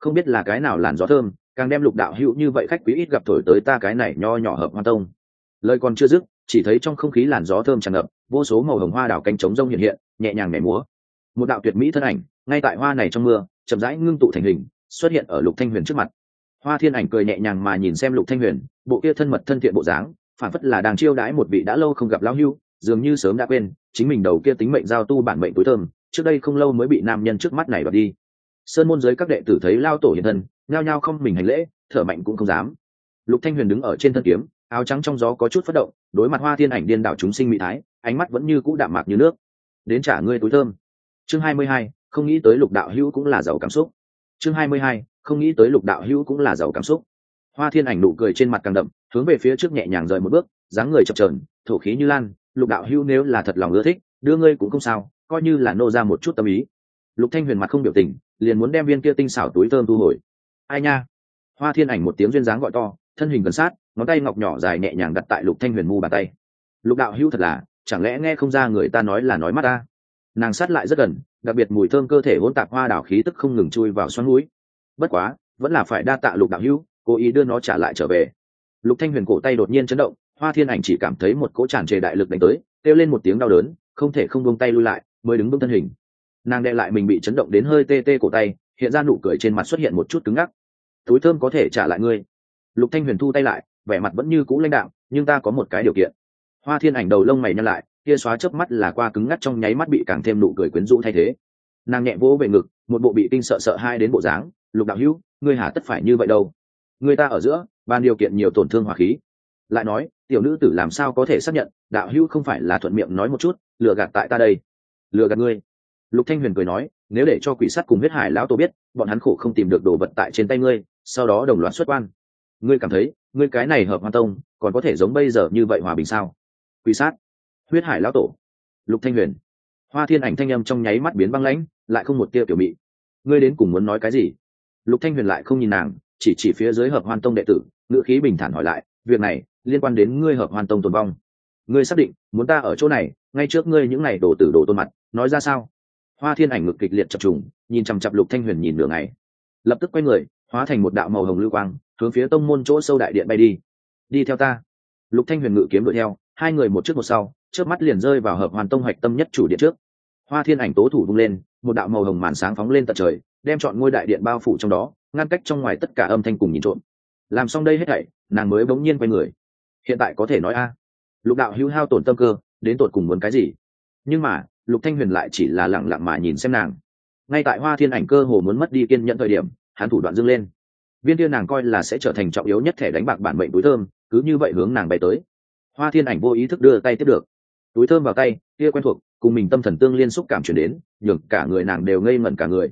không biết là cái nào làn gió thơm càng đem Lục đạo hữu như vậy khách quý ít gặp thổi tới ta cái này nho nhỏ Hợp Hoan Tông. Lời còn chưa dứt, chỉ thấy trong không khí làn gió thơm tràn ngập, vô số màu hồng hoa đảo cánh trống rông hiện hiện, nhẹ nhàng nhảy múa. Một đạo tuyệt mỹ thân ảnh ngay tại hoa này trong mưa chậm rãi ngưng tụ thành hình, xuất hiện ở Lục Thanh Huyền trước mặt. Hoa Thiên Ảnh cười nhẹ nhàng mà nhìn xem Lục Thanh Huyền, bộ kia thân mật thân thiện bộ dáng, phản phất là đang chiêu đãi một vị đã lâu không gặp lão hữu, dường như sớm đã quên chính mình đầu kia tính mệnh giao tu bản mệnh túi thơm, trước đây không lâu mới bị nam nhân trước mắt này đoạt đi. Sơn môn giới các đệ tử thấy lao tổ hiện thân, nhao nhao không mình hành lễ, thở mạnh cũng không dám. Lục Thanh Huyền đứng ở trên thân kiếm, áo trắng trong gió có chút phất động, đối mặt Hoa Thiên Ảnh điên đảo chúng sinh mỹ thái, ánh mắt vẫn như cũ đạm mạc như nước. Đến trả ngươi túi thơm. Chương 22, không nghĩ tới Lục đạo hữu cũng là giàu cảm xúc. Chương 22, không nghĩ tới Lục đạo hữu cũng là giàu cảm xúc. Hoa Thiên Ảnh nụ cười trên mặt càng đậm, hướng về phía trước nhẹ nhàng rời một bước, dáng người chập chờn, thổ khí như lan. Lục đạo hữu nếu là thật lòng ưa thích, đưa ngươi cũng không sao, coi như là nô ra một chút tâm ý. Lục Thanh Huyền mặt không biểu tình, liền muốn đem viên kia tinh xảo túi thơm thu hồi. Ai nha? Hoa Thiên Ảnh một tiếng duyên dáng gọi to, thân hình gần sát, ngón tay ngọc nhỏ dài nhẹ nhàng đặt tại Lục Thanh Huyền mu bàn tay. Lục đạo hữu thật là, chẳng lẽ nghe không ra người ta nói là nói mắt ta? Nàng sát lại rất gần, đặc biệt mùi thơm cơ thể hỗn tạp hoa đảo khí tức không ngừng chui vào xoắn mũi. Bất quá, vẫn là phải đa tạ Lục đạo hữu, cố ý đưa nó trả lại trở về. Lục Thanh Huyền cổ tay đột nhiên chấn động, Hoa Thiên Ảnh chỉ cảm thấy một cỗ tràn trề đại lực đánh tới, kêu lên một tiếng đau đớn, không thể không buông tay lui lại, mới đứng vững thân hình. Nàng đè lại mình bị chấn động đến hơi tê tê cổ tay, hiện ra nụ cười trên mặt xuất hiện một chút cứng ngắc. Túi thơm có thể trả lại ngươi. Lục Thanh Huyền thu tay lại, vẻ mặt vẫn như cũ lãnh đạm, nhưng ta có một cái điều kiện. Hoa Thiên Ảnh đầu lông mày nhăn lại, kia xóa chớp mắt là qua cứng ngắc trong nháy mắt bị càng thêm nụ cười quyến rũ thay thế. Nàng nhẹ vỗ về ngực, một bộ bị kinh sợ sợ hai đến bộ dáng. Lục đạo hữu, ngươi hà tất phải như vậy đâu? Người ta ở giữa, ban điều kiện nhiều tổn thương hỏa khí. Lại nói, tiểu nữ tử làm sao có thể xác nhận, đạo hữu không phải là thuận miệng nói một chút, lừa gạt tại ta đây. Lừa gạt ngươi? Lục Thanh Huyền cười nói, nếu để cho quỷ sắt cùng huyết hải lão tổ biết, bọn hắn khổ không tìm được đồ vật tại trên tay ngươi, sau đó đồng loạt xuất quan. Ngươi cảm thấy, ngươi cái này Hợp Hoan Tông, còn có thể giống bây giờ như vậy hòa bình sao? Quỷ sát, huyết hải lão tổ, Lục Thanh Huyền. Hoa Thiên Ảnh thanh âm trong nháy mắt biến băng lãnh, lại không một tia tiểu mị. Ngươi đến cùng muốn nói cái gì? Lục Thanh Huyền lại không nhìn nàng, chỉ phía dưới Hợp Hoan Tông đệ tử, ngữ khí bình thản hỏi lại, việc này liên quan đến ngươi Hợp Hoan Tông tồn vong. Ngươi xác định muốn ta ở chỗ này, ngay trước ngươi những này đồ tử đồ tôn mặt, nói ra sao? Hoa Thiên Ảnh ngực kịch liệt chập trùng, nhìn chằm chằm Lục Thanh Huyền nhìn nửa ngày, lập tức quay người, hóa thành một đạo màu hồng lưu quang, hướng phía tông môn chỗ sâu đại điện bay đi. Đi theo ta. Lục Thanh Huyền ngự kiếm đuổi theo, hai người một trước một sau, chớp mắt liền rơi vào Hợp Hoan Tông hoạch tâm nhất chủ điện trước. Hoa Thiên Ảnh tố thủ vung lên, một đạo màu hồng màn sáng phóng lên tận trời, đem trọn ngôi đại điện bao phủ trong đó, ngăn cách trong ngoài tất cả âm thanh cùng nhìn trộm. Làm xong đây hết thảy, nàng mới bỗng nhiên quay người. Hiện tại có thể nói a, Lục đạo hữu hao tổn tâm cơ, đến tột cùng muốn cái gì? Nhưng mà, Lục Thanh Huyền lại chỉ là lặng lặng mà nhìn xem nàng. Ngay tại Hoa Thiên Ảnh cơ hồ muốn mất đi kiên nhẫn thời điểm, hắn thủ đoạn dâng lên. Viên kia nàng coi là sẽ trở thành trọng yếu nhất thẻ đánh bạc bản mệnh túi thơm, cứ như vậy hướng nàng bay tới. Hoa Thiên Ảnh vô ý thức đưa tay tiếp được. Túi thơm vào tay, kia quen thuộc, cùng mình tâm thần tương liên xúc cảm truyền đến, nhường cả người nàng đều ngây ngẩn cả người.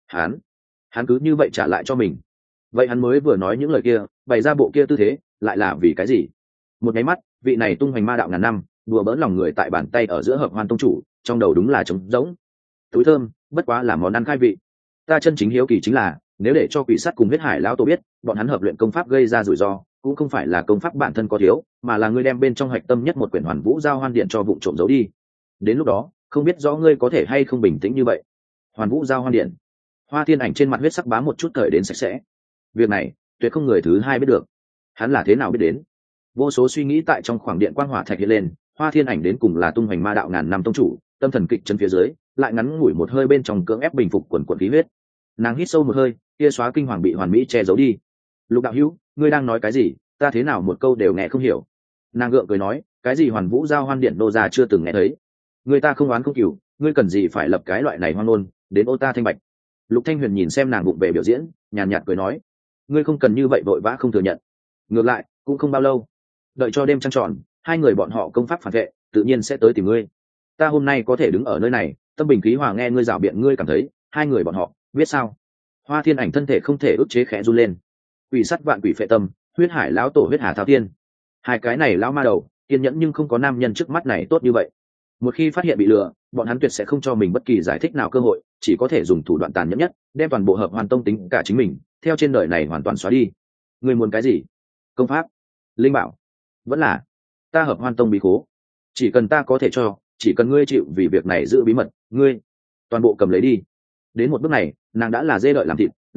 Hắn cứ như vậy trả lại cho mình. Vậy hắn mới vừa nói những lời kia, bày ra bộ kia tư thế, lại là vì cái gì? Một cái mắt, vị này tung hoành ma đạo ngàn năm, đùa bỡn lòng người tại bàn tay ở giữa Hợp Hoan Tông chủ, trong đầu đúng là trống rỗng. Túi thơm, bất quá là món ăn khai vị. Ta chân chính hiếu kỳ chính là, nếu để cho quỷ sắt cùng huyết hải lão tổ biết, bọn hắn hợp luyện công pháp gây ra rủi ro, cũng không phải là công pháp bản thân có thiếu, mà là ngươi đem bên trong hạch tâm nhất một quyển Hoàn Vũ Giao Hoan Điện cho vụng trộm giấu đi. Đến lúc đó, không biết rõ ngươi có thể hay không bình tĩnh như vậy. Hoàn Vũ Giao Hoan Điện. Hoa Thiên Ảnh trên mặt huyết sắc bám một chút thời đến sạch sẽ. Việc này, tuyệt không người thứ hai biết được. Hắn là thế nào biết đến? Vô số suy nghĩ tại trong khoảng điện quang hỏa thạch hiện lên, Hoa Thiên Ảnh đến cùng là tung hoành ma đạo ngàn năm tông chủ, tâm thần kịch chân phía dưới, lại ngắn ngủi một hơi bên trong cưỡng ép bình phục quần quần khí huyết. Nàng hít sâu một hơi, kia xóa kinh hoàng bị hoàn mỹ che giấu đi. Lục đạo hữu, ngươi đang nói cái gì? Ta thế nào một câu đều nghe không hiểu. Nàng gượng cười nói, cái gì Hoàn Vũ Giao Hoan Điện nô gia chưa từng nghe thấy. Người ta không oán không cừu, ngươi cần gì phải lập cái loại này hoang ngôn, đến ô ta thanh bạch. Lục Thanh Huyền nhìn xem nàng bụng về biểu diễn, nhàn nhạt cười nói, ngươi không cần như vậy vội vã không thừa nhận. Ngược lại, cũng không bao lâu, đợi cho đêm trăng tròn, hai người bọn họ công pháp phản vệ, tự nhiên sẽ tới tìm ngươi. Ta hôm nay có thể đứng ở nơi này, tâm bình khí hòa nghe ngươi rảo biện, ngươi cảm thấy hai người bọn họ biết sao? Hoa Thiên Ảnh thân thể không thể ức chế khẽ run lên. Quỷ sắt vạn quỷ phệ tâm, huyết hải lão tổ huyết hà thao tiên, hai cái này lão ma đầu, kiên nhẫn nhưng không có nam nhân trước mắt này tốt như vậy. Một khi phát hiện bị lừa, bọn hắn tuyệt sẽ không cho mình bất kỳ giải thích nào cơ hội, chỉ có thể dùng thủ đoạn tàn nhẫn nhất, đem toàn bộ Hợp Hoan Tông tính cả chính mình, theo trên đời này hoàn toàn xóa đi. Ngươi muốn cái gì? Công pháp? Linh bảo? Vẫn là ta Hợp Hoan Tông bí khố? Chỉ cần ta có thể cho, chỉ cần ngươi chịu vì việc này giữ bí mật, ngươi toàn bộ cầm lấy đi. Đến một bước này, nàng đã là dê đợi làm thịt,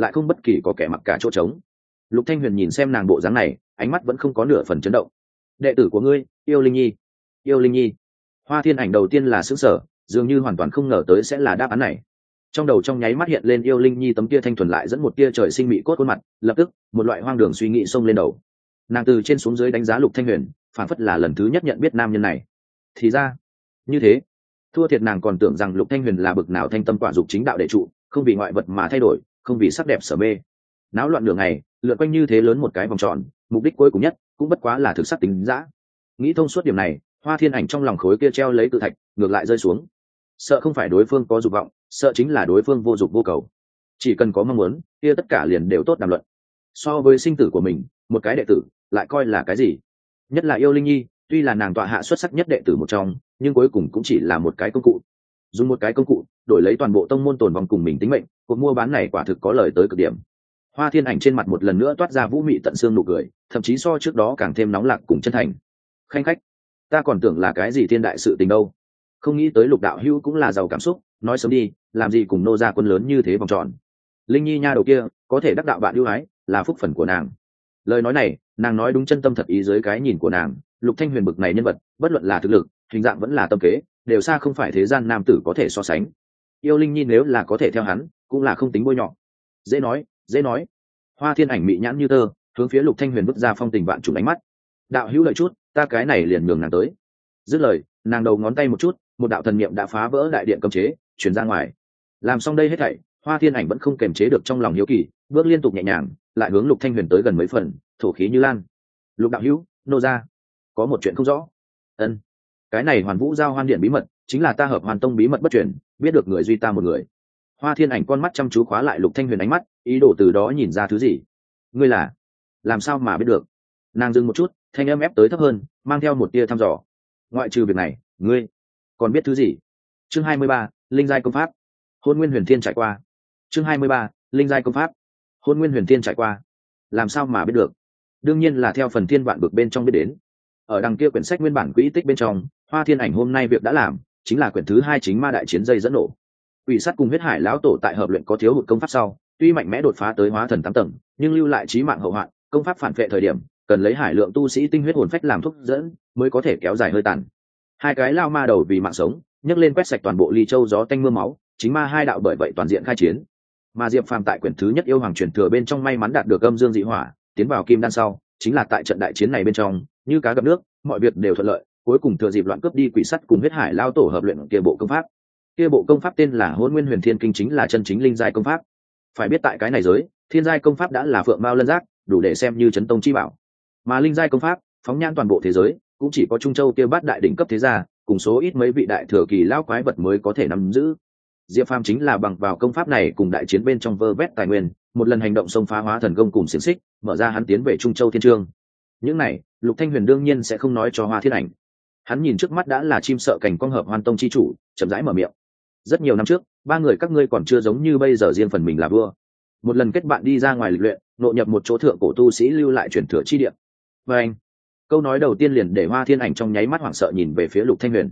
lại không bất kỳ có kẻ mặc cả chỗ trống. Lục Thanh Huyền nhìn xem nàng bộ dáng này, ánh mắt vẫn không có nửa phần chấn động. Đệ tử của ngươi, Yêu Linh Nhi. Yêu Linh Nhi. Hoa Thiên Ảnh đầu tiên là sửng sở, dường như hoàn toàn không ngờ tới sẽ là đáp án này. Trong đầu trong nháy mắt hiện lên Yêu Linh Nhi tấm kia thanh thuần lại dẫn một tia trời sinh mị cốt khuôn mặt, lập tức một loại hoang đường suy nghĩ xông lên đầu. Nàng từ trên xuống dưới đánh giá Lục Thanh Huyền, phản phất là lần thứ nhất nhận biết nam nhân này. Thì ra như thế. Thua thiệt nàng còn tưởng rằng Lục Thanh Huyền là bực nào thanh tâm quả dục chính đạo đệ trụ, không vì ngoại vật mà thay đổi, không vì sắc đẹp sở mê. Náo loạn nửa ngày, lượn quanh như thế lớn một cái vòng tròn, mục đích cuối cùng nhất cũng bất quá là thực sắc tính dã. Nghĩ thông suốt điểm này, Hoa Thiên Ảnh trong lòng khối kia treo lấy cự thạch ngược lại rơi xuống. Sợ không phải đối phương có dục vọng, sợ chính là đối phương vô dục vô cầu. Chỉ cần có mong muốn, kia tất cả liền đều tốt đàm luận. So với sinh tử của mình, một cái đệ tử lại coi là cái gì? Nhất là Yêu Linh Nhi, tuy là nàng tọa hạ xuất sắc nhất đệ tử một trong, nhưng cuối cùng cũng chỉ là một cái công cụ. Dùng một cái công cụ đổi lấy toàn bộ tông môn tồn vong cùng mình tính mệnh, cuộc mua bán này quả thực có lời tới cực điểm. Hoa Thiên Ảnh trên mặt một lần nữa toát ra vũ mị tận xương nụ cười, thậm chí so trước đó càng thêm nóng lạc cùng chân thành. Khanh khách, ta còn tưởng là cái gì thiên đại sự tình đâu, không nghĩ tới Lục đạo hữu cũng là giàu cảm xúc, nói sớm đi, làm gì cùng nô gia quân lớn như thế vòng tròn. Linh Nhi nha đầu kia, có thể đắc đạo bạn ưu ái, là phúc phần của nàng. Lời nói này, nàng nói đúng chân tâm thật ý dưới cái nhìn của nàng, Lục Thanh Huyền bực này nhân vật, bất luận là thực lực, hình dạng vẫn là tâm kế, đều xa không phải thế gian nam tử có thể so sánh. Yêu Linh Nhi nếu là có thể theo hắn, cũng là không tính bôi nhọ. Dễ nói, dễ nói. Hoa Thiên Ảnh mị nhãn như tơ, hướng phía Lục Thanh Huyền vứt ra phong tình vạn trùng ánh mắt. Đạo hữu lợi chút, ta cái này liền nhường nàng tới. Dứt lời, nàng đầu ngón tay một chút, một đạo thần niệm đã phá vỡ đại điện cấm chế, truyền ra ngoài. Làm xong đây hết thảy, Hoa Thiên Ảnh vẫn không kềm chế được trong lòng hiếu kỳ, bước liên tục nhẹ nhàng, lại hướng Lục Thanh Huyền tới gần mấy phần, thổ khí như lan. Lục đạo hữu, nô gia có một chuyện không rõ. Ân, cái này Hoàn Vũ Giao Hoan Điện bí mật, chính là ta Hợp Hoàn Tông bí mật bất truyền, biết được người duy ta một người. Hoa Thiên Ảnh con mắt chăm chú khóa lại Lục Thanh Huyền ánh mắt, ý đồ từ đó nhìn ra thứ gì. Ngươi là? Làm sao mà biết được? Nàng dừng một chút, thanh âm ép tới thấp hơn, mang theo một tia thăm dò. Ngoại trừ việc này, ngươi còn biết thứ gì? Chương 23, linh giai công pháp. Hôn Nguyên Huyền Thiên trải qua. Chương 23, linh giai công pháp. Hôn Nguyên Huyền Thiên trải qua. Làm sao mà biết được? Đương nhiên là theo phần thiên vạn bực bên trong biết đến. Ở đằng kia quyển sách nguyên bản quỹ tích bên trong, Hoa Thiên Ảnh hôm nay việc đã làm, chính là quyển thứ 2 chính ma đại chiến dây dẫn nổ. Quỷ sắt cùng huyết hải lão tổ tại hợp luyện có thiếu hụt công pháp sau, tuy mạnh mẽ đột phá tới hóa thần 8 tầng, nhưng lưu lại chí mạng hậu hoạn, công pháp phản vệ thời điểm, cần lấy hải lượng tu sĩ tinh huyết hồn phách làm thuốc dẫn, mới có thể kéo dài hơi tàn. Hai cái lao ma đầu vì mạng sống, nhấc lên quét sạch toàn bộ ly châu gió tanh mưa máu, chính ma hai đạo bởi vậy toàn diện khai chiến. Mà Diệp Phàm tại quyển thứ nhất yêu hoàng truyền thừa bên trong may mắn đạt được âm dương dị hỏa, tiến vào kim đan sau, chính là tại trận đại chiến này bên trong, như cá gặp nước, mọi việc đều thuận lợi, cuối cùng thừa dịp loạn cướp đi quỷ sắt cùng huyết hải lao tổ hợp luyện kia bộ công pháp. Kia bộ công pháp tên là Hỗn Nguyên Huyền Thiên Kinh, chính là chân chính linh giai công pháp. Phải biết tại cái này giới, thiên giai công pháp đã là phượng mao lân giác, đủ để xem như chấn tông chi bảo. Mà linh giai công pháp, phóng nhan toàn bộ thế giới, cũng chỉ có Trung Châu kia bát đại đỉnh cấp thế gia, cùng số ít mấy vị đại thừa kỳ lão quái vật mới có thể nắm giữ. Diệp Phàm chính là bằng vào công pháp này cùng đại chiến bên trong vơ vét tài nguyên, một lần hành động xông phá hóa thần công cùng xiển xích, mở ra hắn tiến về Trung Châu Thiên Trương. Những này, Lục Thanh Huyền đương nhiên sẽ không nói cho Hoa Thiên Ảnh. Hắn nhìn trước mắt đã là chim sợ cảnh quang Hợp Hoan Tông chi chủ, chậm rãi mở miệng. Rất nhiều năm trước, ba người các ngươi còn chưa giống như bây giờ riêng phần mình là vua. Một lần kết bạn đi ra ngoài lịch luyện, nội nhập một chỗ thượng cổ tu sĩ lưu lại truyền thừa chi địa. Và anh, câu nói đầu tiên liền để Hoa Thiên Ảnh trong nháy mắt hoảng sợ nhìn về phía Lục Thanh Huyền.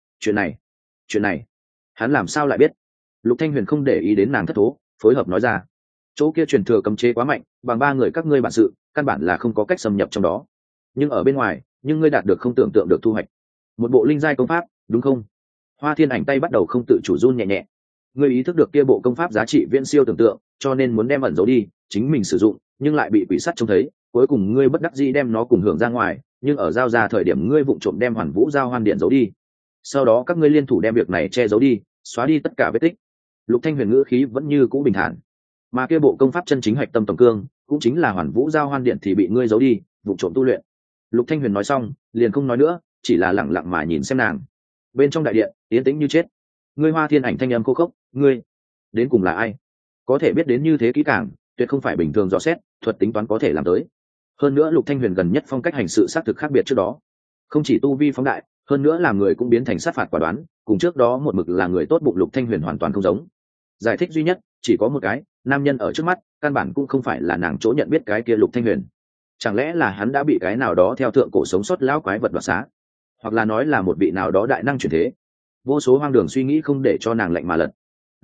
Chuyện này, hắn làm sao lại biết? Lục Thanh Huyền không để ý đến nàng thất thố, phối hợp nói ra. Chỗ kia truyền thừa cấm chế quá mạnh, bằng ba người các ngươi bản sự, căn bản là không có cách xâm nhập trong đó. Nhưng ở bên ngoài, nhưng ngươi đạt được không tưởng tượng được thu hoạch. Một bộ linh giai công pháp, đúng không? Hoa Thiên Ảnh tay bắt đầu không tự chủ run nhẹ nhẹ. Ngươi ý thức được kia bộ công pháp giá trị viễn siêu tưởng tượng, cho nên muốn đem ẩn giấu đi, chính mình sử dụng, nhưng lại bị quỷ sắt trông thấy, cuối cùng ngươi bất đắc dĩ đem nó cùng hưởng ra ngoài, nhưng ở giao ra thời điểm ngươi vụng trộm đem Hoàn Vũ Giao Hoan Điện giấu đi. Sau đó các ngươi liên thủ đem việc này che giấu đi, xóa đi tất cả vết tích. Lục Thanh Huyền ngữ khí vẫn như cũ bình thản. Mà kia bộ công pháp chân chính hạch tâm tổng cương, cũng chính là Hoàn Vũ Giao Hoan Điện thì bị ngươi giấu đi, vụng trộm tu luyện. Lục Thanh Huyền nói xong, liền không nói nữa, chỉ là lặng lặng mà nhìn xem nàng. Bên trong đại điện, yên tĩnh như chết. Ngươi Hoa Thiên Ảnh thanh âm khô khốc, ngươi đến cùng là ai? Có thể biết đến như thế kỹ càng, tuyệt không phải bình thường dò xét, thuật tính toán có thể làm tới. Hơn nữa Lục Thanh Huyền gần nhất phong cách hành sự xác thực khác biệt trước đó, không chỉ tu vi phóng đại, hơn nữa làm người cũng biến thành sát phạt quả đoán, cùng trước đó một mực là người tốt bụng Lục Thanh Huyền hoàn toàn không giống. Giải thích duy nhất chỉ có một cái, nam nhân ở trước mắt, căn bản cũng không phải là nàng chỗ nhận biết cái kia Lục Thanh Huyền. Chẳng lẽ là hắn đã bị cái nào đó theo thượng cổ sống sót lão quái vật đoạt xá, hoặc là nói là một vị nào đó đại năng chuyển thế? Vô số hoang đường suy nghĩ không để cho nàng lạnh mà lật.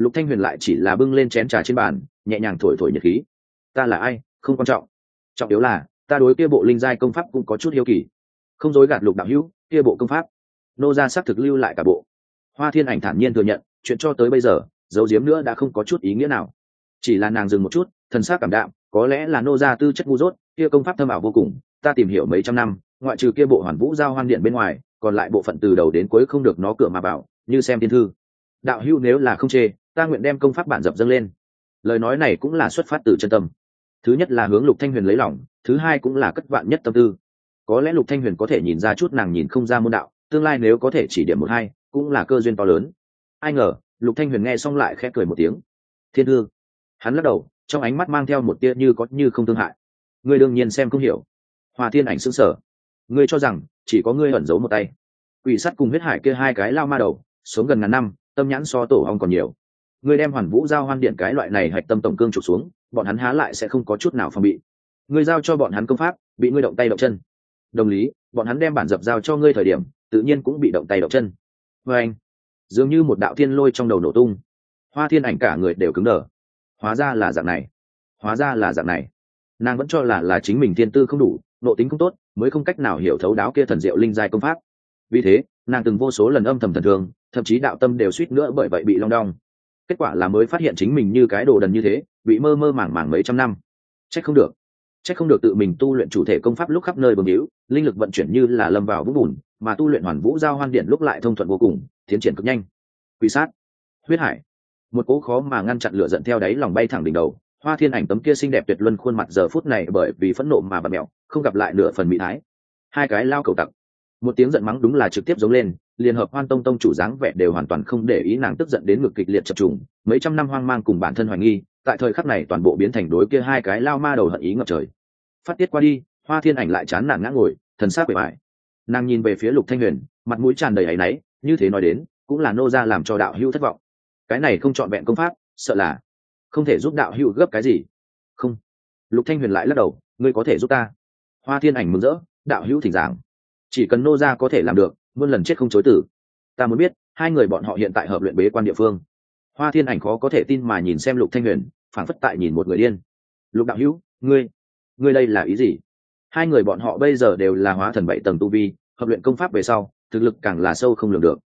Lục Thanh Huyền lại chỉ là bưng lên chén trà trên bàn, nhẹ nhàng thổi thổi nhiệt khí. Ta là ai không quan trọng, trọng yếu là ta đối kia bộ linh giai công pháp cũng có chút hiếu kỳ. Không dối gạt Lục đạo hữu, kia bộ công pháp nô gia xác thực lưu lại cả bộ. Hoa Thiên Ảnh thản nhiên thừa nhận, chuyện cho tới bây giờ giấu giếm nữa đã không có chút ý nghĩa nào. Chỉ là nàng dừng một chút, thần sắc cảm đạm, có lẽ là nô gia tư chất ngu dốt, kia công pháp thâm ảo vô cùng, ta tìm hiểu mấy trăm năm, ngoại trừ kia bộ Hoàn Vũ Giao Hoan Điện bên ngoài, còn lại bộ phận từ đầu đến cuối không được nó cửa mà bảo, như xem thiên thư. Đạo hữu nếu là không chê, ta nguyện đem công pháp bản dập dâng lên. Lời nói này cũng là xuất phát từ chân tâm. Thứ nhất là hướng Lục Thanh Huyền lấy lòng, thứ hai cũng là cất vạn nhất tâm tư. Có lẽ Lục Thanh Huyền có thể nhìn ra chút nàng nhìn không ra môn đạo, tương lai nếu có thể chỉ điểm một hai, cũng là cơ duyên to lớn. Ai ngờ, Lục Thanh Huyền nghe xong lại khẽ cười một tiếng. Thiên thư. Hắn lắc đầu, trong ánh mắt mang theo một tia như có như không thương hại. Ngươi đương nhiên xem không hiểu. Hoa Thiên Ảnh sững sờ. Ngươi cho rằng chỉ có ngươi ẩn giấu một tay? Quỷ sắt cùng huyết hải kia hai cái lao ma đầu, sống gần ngàn năm, tâm nhãn so tổ ong còn nhiều. Ngươi đem Hoàn Vũ Giao Hoan Điện cái loại này hạch tâm tổng cương trục xuống, bọn hắn há lại sẽ không có chút nào phòng bị. Ngươi giao cho bọn hắn công pháp, bị ngươi động tay động chân. Đồng lý, bọn hắn đem bản dập giao cho ngươi thời điểm, tự nhiên cũng bị động tay động chân. Và anh, dường như một đạo thiên lôi trong đầu nổ tung. Hoa Thiên Ảnh cả người đều cứng đờ. Hóa ra là dạng này, hóa ra là dạng này. Nàng vẫn cho là chính mình thiên tư không đủ, nội tính không tốt, mới không cách nào hiểu thấu đáo kia thần diệu linh giai công pháp. Vì thế, nàng từng vô số lần âm thầm thần thường, thậm chí đạo tâm đều suýt nữa bởi vậy bị long đong. Kết quả là mới phát hiện chính mình như cái đồ đần như thế, bị mơ mơ màng màng mấy trăm năm. Trách không được tự mình tu luyện chủ thể công pháp lúc khắp nơi bừng hữu, linh lực vận chuyển như là lâm vào vũng bùn, mà tu luyện Hoàn Vũ Giao Hoan Điện lúc lại thông thuận vô cùng, tiến triển cực nhanh. Quỷ sát, huyết hải, một cỗ khó mà ngăn chặn lửa giận theo đáy lòng bay thẳng đỉnh đầu. Hoa Thiên Ảnh tấm kia xinh đẹp tuyệt luân khuôn mặt giờ phút này bởi vì phẫn nộ mà bặm mèo, không gặp lại nửa phần mỹ thái. Hai cái lao cầu tặc, một tiếng giận mắng đúng là trực tiếp giống lên, liên hợp Hoan Tông tông chủ dáng vẻ đều hoàn toàn không để ý nàng tức giận đến ngực kịch liệt chập trùng, mấy trăm năm hoang mang cùng bản thân hoài nghi, tại thời khắc này toàn bộ biến thành đối kia hai cái lao ma đầu hận ý ngập trời. Phát tiết qua đi, Hoa Thiên Ảnh lại chán nản ngã ngồi, thần sắc bề bại. Nàng nhìn về phía Lục Thanh Huyền, mặt mũi tràn đầy áy náy, như thế nói đến, cũng là nô gia làm cho đạo hữu thất vọng. Cái này không chọn vẹn công pháp, sợ là không thể giúp đạo hữu gấp cái gì. Không. Lục Thanh Huyền lại lắc đầu, ngươi có thể giúp ta. Hoa Thiên Ảnh mừng rỡ, đạo hữu thỉnh giảng. Chỉ cần nô gia có thể làm được, muôn lần chết không chối từ. Ta muốn biết, hai người bọn họ hiện tại hợp luyện bế quan địa phương. Hoa Thiên Ảnh khó có thể tin mà nhìn xem Lục Thanh Huyền, phảng phất tại nhìn một người điên. Lục đạo hữu, ngươi đây là ý gì? Hai người bọn họ bây giờ đều là hóa thần 7 tầng tu vi, hợp luyện công pháp về sau, thực lực càng là sâu không lường được.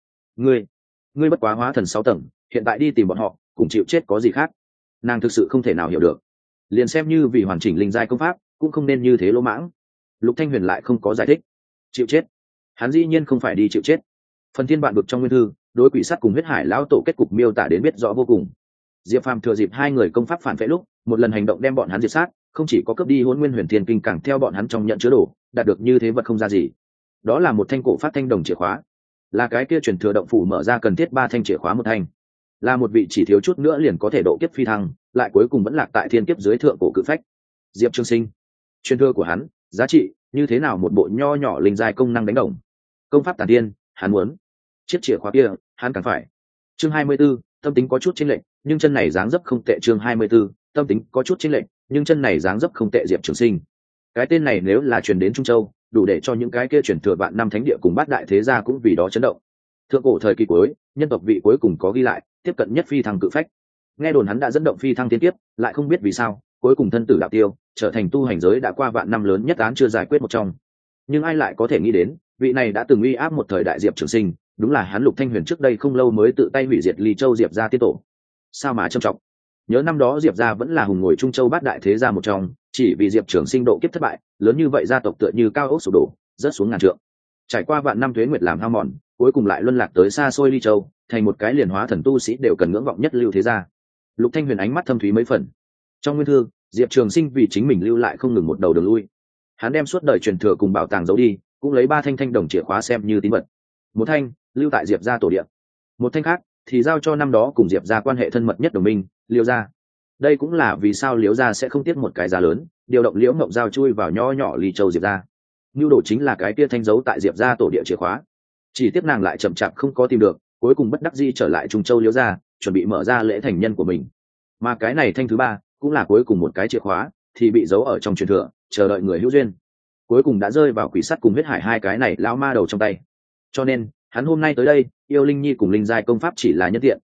Ngươi bất quá hóa thần 6 tầng, hiện tại đi tìm bọn họ, cùng chịu chết có gì khác? Nàng thực sự không thể nào hiểu được. Liền xem như vì hoàn chỉnh linh giai công pháp, cũng không nên như thế lỗ mãng. Lục Thanh Huyền lại không có giải thích. Chịu chết? Hắn dĩ nhiên không phải đi chịu chết. Phần thiên bạn vực trong nguyên thư, đối quỷ sát cùng huyết hải lão tổ kết cục miêu tả đến biết rõ vô cùng. Diệp Phàm thừa dịp hai người công pháp phản phệ lúc, một lần hành động đem bọn hắn diệt sát, không chỉ có cướp đi Hỗn Nguyên Huyền Thiên Kinh càng theo bọn hắn trong nhận chứa đồ, đạt được như thế vật không ra gì. Đó là một thanh cổ phát thanh đồng chìa khóa, là cái kia truyền thừa động phủ mở ra cần thiết 3 thanh chìa khóa một thanh, là một vị chỉ thiếu chút nữa liền có thể độ kiếp phi thăng, lại cuối cùng vẫn lạc tại thiên kiếp dưới thượng cổ cự phách. Diệp Trường Sinh, truyền thừa của hắn, giá trị như thế nào một bộ nho nhỏ linh giai công năng đánh đồng. Công pháp tản tiên, hắn muốn. Chiếc chìa khóa kia, hắn càng phải. Chương 24, tâm tính có chút chênh lệch, nhưng chân này dáng dấp không tệ. Chương 24, tâm tính có chút chênh lệch, nhưng chân này dáng dấp không tệ. Diệp Trường Sinh, cái tên này nếu là truyền đến Trung Châu, đủ để cho những cái kia truyền thừa vạn năm thánh địa cùng bát đại thế gia cũng vì đó chấn động. Thượng cổ thời kỳ cuối, nhân tộc vị cuối cùng có ghi lại, tiếp cận nhất phi thăng cự phách. Nghe đồn hắn đã dẫn động phi thăng thiên kiếp, lại không biết vì sao, cuối cùng thân tử đạo tiêu, trở thành tu hành giới đã qua vạn năm lớn nhất án chưa giải quyết một trong. Nhưng ai lại có thể nghĩ đến, vị này đã từng uy áp một thời đại Diệp Trường Sinh, đúng là hắn Lục Thanh Huyền trước đây không lâu mới tự tay hủy diệt Ly Châu Diệp gia tiết tổ. Sao mà trầm trọng. Nhớ năm đó Diệp gia vẫn là hùng ngồi Trung Châu bát đại thế gia một trong, chỉ vì Diệp Trường Sinh độ kiếp thất bại, lớn như vậy gia tộc tựa như cao ốc sụp đổ, rớt xuống ngàn trượng. Trải qua vạn năm tuế nguyệt làm hao mòn, cuối cùng lại luân lạc tới xa xôi Ly Châu, thành một cái liền hóa thần tu sĩ đều cần ngưỡng vọng nhất lưu thế gia. Lục Thanh Huyền ánh mắt thâm thúy mấy phần. Trong nguyên thư, Diệp Trường Sinh vì chính mình lưu lại không ngừng một đầu đường lui. Hắn đem suốt đời truyền thừa cùng bảo tàng giấu đi, cũng lấy 3 thanh thanh đồng chìa khóa xem như tín vật. Một thanh lưu tại Diệp gia tổ địa, một thanh khác thì giao cho năm đó cùng Diệp gia quan hệ thân mật nhất đồng minh, Liễu gia. Đây cũng là vì sao Liễu gia sẽ không tiếc một cái giá lớn, điều động Liễu Ngộng Giao chui vào nho nhỏ Ly Châu Diệp gia. Nưu đồ chính là cái kia thanh giấu tại Diệp gia tổ địa chìa khóa. Chỉ tiếc nàng lại chậm chạp không có tìm được, cuối cùng bất đắc dĩ trở lại Trung Châu Liễu gia, chuẩn bị mở ra lễ thành nhân của mình. Mà cái này thanh thứ 3, cũng là cuối cùng một cái chìa khóa, thì bị giấu ở trong truyền thừa, chờ đợi người hữu duyên. Cuối cùng đã rơi vào quỷ sắt cùng huyết hải hai cái này lão ma đầu trong tay. Cho nên, hắn hôm nay tới đây, yêu linh nhi cùng linh giai công pháp chỉ là nhân tiện,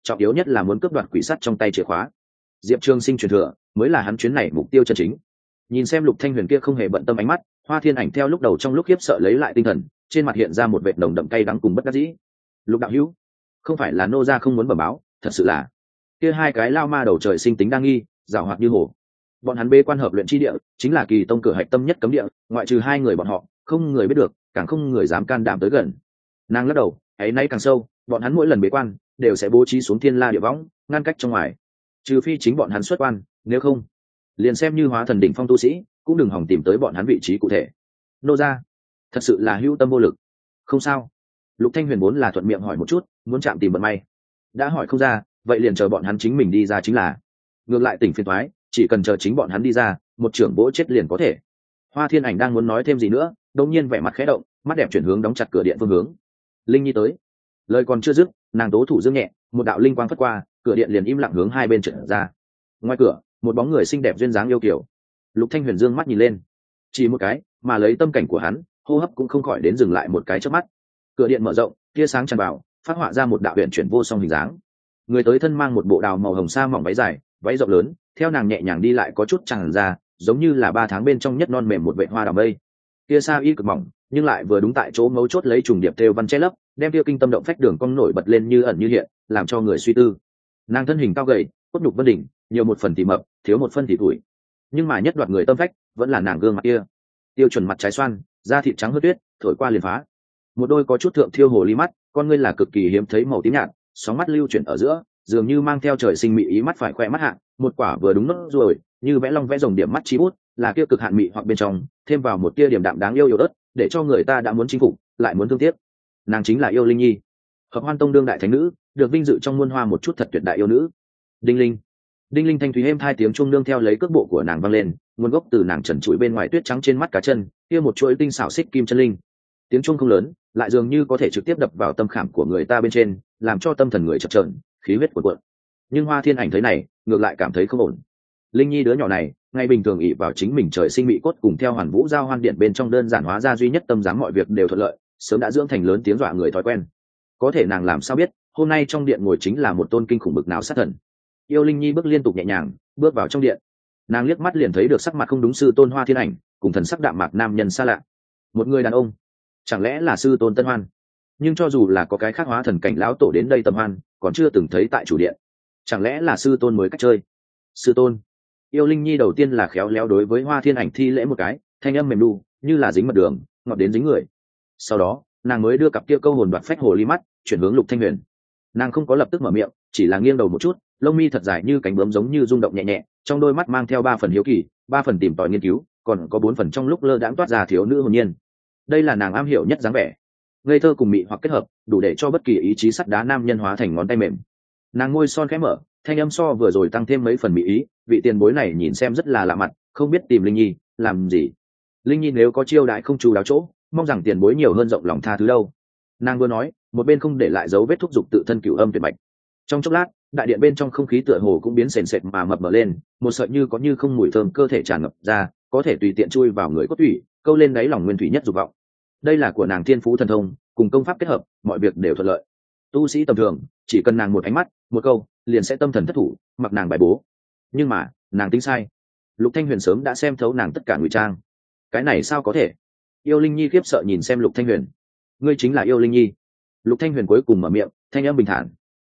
trọng yếu nhất là muốn cướp đoạt quỷ sắt trong tay chìa khóa. Diệp Trường Sinh truyền thừa mới là hắn chuyến này mục tiêu chân chính. Nhìn xem Lục Thanh Huyền kia không hề bận tâm ánh mắt, Hoa Thiên Ảnh theo lúc đầu trong lúc khiếp sợ lấy lại tinh thần, trên mặt hiện ra một vệt nồng đậm cay đắng cùng bất đắc dĩ. Lục đạo hữu, không phải là nô gia không muốn bẩm báo, thật sự là kia hai cái lao ma đầu trời sinh tính đa nghi, giàu hoạt như hổ. Bọn hắn bê quan hợp luyện chi địa, chính là Kỳ Tông cửa hạch tâm nhất cấm địa, ngoại trừ hai người bọn họ, không người biết được, càng không người dám can đảm tới gần. Nàng lắc đầu, ấy nay càng sâu, bọn hắn mỗi lần bế quan đều sẽ bố trí xuống thiên la địa võng, ngăn cách trong ngoài. Trừ phi chính bọn hắn xuất quan, nếu không, liền xem như hóa thần đỉnh phong tu sĩ, cũng đừng hòng tìm tới bọn hắn vị trí cụ thể. Nô gia, thật sự là hữu tâm vô lực. Không sao. Lục Thanh Huyền vốn là thuận miệng hỏi một chút, muốn chạm tìm vận may. Đã hỏi không ra, vậy liền chờ bọn hắn chính mình đi ra chính là. Ngược lại tỉnh phiền toái, chỉ cần chờ chính bọn hắn đi ra, một trưởng bỗ chết liền có thể. Hoa Thiên Ảnh đang muốn nói thêm gì nữa, đột nhiên vẻ mặt khẽ động, mắt đẹp chuyển hướng đóng chặt cửa điện phương hướng. Linh Nhi tới. Lời còn chưa dứt, nàng tố thủ dương nhẹ, một đạo linh quang phất qua, cửa điện liền im lặng hướng hai bên trượt ra. Ngoài cửa, một bóng người xinh đẹp duyên dáng yêu kiều. Lục Thanh Huyền dương mắt nhìn lên, chỉ một cái, mà lấy tâm cảnh của hắn, hô hấp cũng không khỏi đến dừng lại một cái chớp mắt. Cửa điện mở rộng, tia sáng tràn vào, phát họa ra một đạo huyền chuyển vô song hình dáng. Người tới thân mang một bộ đào màu hồng sa mỏng váy dài, váy rộng lớn, theo nàng nhẹ nhàng đi lại có chút tràn ra, giống như là 3 tháng bên trong nhất non mềm một vệ hoa đào mây. Tia sa y cực mỏng, nhưng lại vừa đúng tại chỗ mấu chốt lấy trùng điệp thêu văn che lấp, đem tia kinh tâm động phách đường cong nổi bật lên như ẩn như hiện, làm cho người suy tư. Nàng thân hình cao gầy, cốt nhục vân đỉnh, nhiều một phần thì mập, thiếu một phân thì tuổi. Nhưng mà nhất đoạt người tâm phách vẫn là nàng gương mặt kia, tiêu chuẩn mặt trái xoan, da thịt trắng hơn tuyết, thổi qua liền phá. Một đôi có chút thượng thiêu hồ ly mắt, con ngươi là cực kỳ hiếm thấy màu tím nhạt, sóng mắt lưu chuyển ở giữa, dường như mang theo trời sinh mị ý, mắt phải khoe mắt hạ, một quả vừa đúng nốt rồi, như vẽ long vẽ rồng điểm mắt chí bút, là kia cực hạn mị hoặc bên trong, thêm vào một tia điểm đạm đáng yêu yếu ớt, để cho người ta đã muốn chinh phục, lại muốn thương tiếc. Nàng chính là Yêu Linh Nhi, Hợp Hoan Tông đương đại thánh nữ, được vinh dự trong muôn hoa một chút thật tuyệt đại yêu nữ. Đinh linh, đinh linh thanh thúy êm hai tiếng chuông nương theo lấy cước bộ của nàng vang lên, nguồn gốc từ nàng trần trụi bên ngoài tuyết trắng trên mắt cá chân, kia một chuỗi tinh xảo xích kim chân linh. Tiếng chuông không lớn, lại dường như có thể trực tiếp đập vào tâm khảm của người ta bên trên, làm cho tâm thần người chập chờn, khí huyết cuộn cuộn. Nhưng Hoa Thiên Ảnh thấy này, ngược lại cảm thấy không ổn. Linh Nhi đứa nhỏ này, ngày bình thường ỷ vào chính mình trời sinh mị cốt cùng theo Hoàn Vũ giao hoan điện bên trong đơn giản hóa ra duy nhất tâm dáng mọi việc đều thuận lợi, sớm đã dưỡng thành lớn tiếng dọa người thói quen. Có thể nàng làm sao biết, hôm nay trong điện ngồi chính là một tôn kinh khủng bực nào sát thần. Yêu Linh Nhi bước liên tục nhẹ nhàng, bước vào trong điện. Nàng liếc mắt liền thấy được sắc mặt không đúng sư tôn Hoa Thiên Ảnh, cùng thần sắc đạm mạc nam nhân xa lạ. Một người đàn ông, chẳng lẽ là sư tôn Tân Hoan? Nhưng cho dù là có cái khác hóa thần cảnh lão tổ đến đây tầm hoan, còn chưa từng thấy tại chủ điện. Chẳng lẽ là sư tôn mới cách chơi? Sư tôn. Yêu Linh Nhi đầu tiên là khéo léo đối với Hoa Thiên Ảnh thi lễ một cái, thanh âm mềm đu, như là dính mật đường, ngọt đến dính người. Sau đó, nàng mới đưa cặp kia câu hồn đoạt phách hồ ly mắt chuyển hướng Lục Thanh Huyền. Nàng không có lập tức mở miệng, chỉ là nghiêng đầu một chút, lông mi thật dài như cánh bướm giống như rung động nhẹ nhẹ, trong đôi mắt mang theo 3 phần hiếu kỳ, 3 phần tìm tòi nghiên cứu, còn có 4 phần trong lúc lơ đãng toát ra thiếu nữ hồn nhiên. Đây là nàng am hiểu nhất dáng vẻ, ngây thơ cùng mị hoặc kết hợp, đủ để cho bất kỳ ý chí sắt đá nam nhân hóa thành ngón tay mềm. Nàng môi son khẽ mở, thanh âm so vừa rồi tăng thêm mấy phần mị ý, vị tiền bối này nhìn xem rất là lạ mặt, không biết tìm Linh Nhi làm gì. Linh Nhi nếu có chiêu đãi không chú đáo chỗ, mong rằng tiền bối nhiều hơn rộng lòng tha thứ đâu. Nàng vừa nói, một bên không để lại dấu vết thúc giục tự thân cửu âm tuyệt mạch. Trong chốc lát, đại điện bên trong không khí tựa hồ cũng biến sền sệt mà mập mờ lên, một sợi như có như không mùi thơm cơ thể tràn ngập ra, có thể tùy tiện chui vào người cốt thủy, câu lên đáy lòng nguyên thủy nhất dục vọng. Đây là của nàng thiên phú thần thông, cùng công pháp kết hợp, mọi việc đều thuận lợi. Tu sĩ tầm thường, chỉ cần nàng một ánh mắt, một câu, liền sẽ tâm thần thất thủ, mặc nàng bài bố. Nhưng mà, nàng tính sai. Lục Thanh Huyền sớm đã xem thấu nàng tất cả ngụy trang. Cái này sao có thể? Yêu Linh Nhi khiếp sợ nhìn xem Lục Thanh Huyền. Ngươi chính là Yêu Linh Nhi? Lục Thanh Huyền cuối cùng mở miệng, thanh âm bình thản.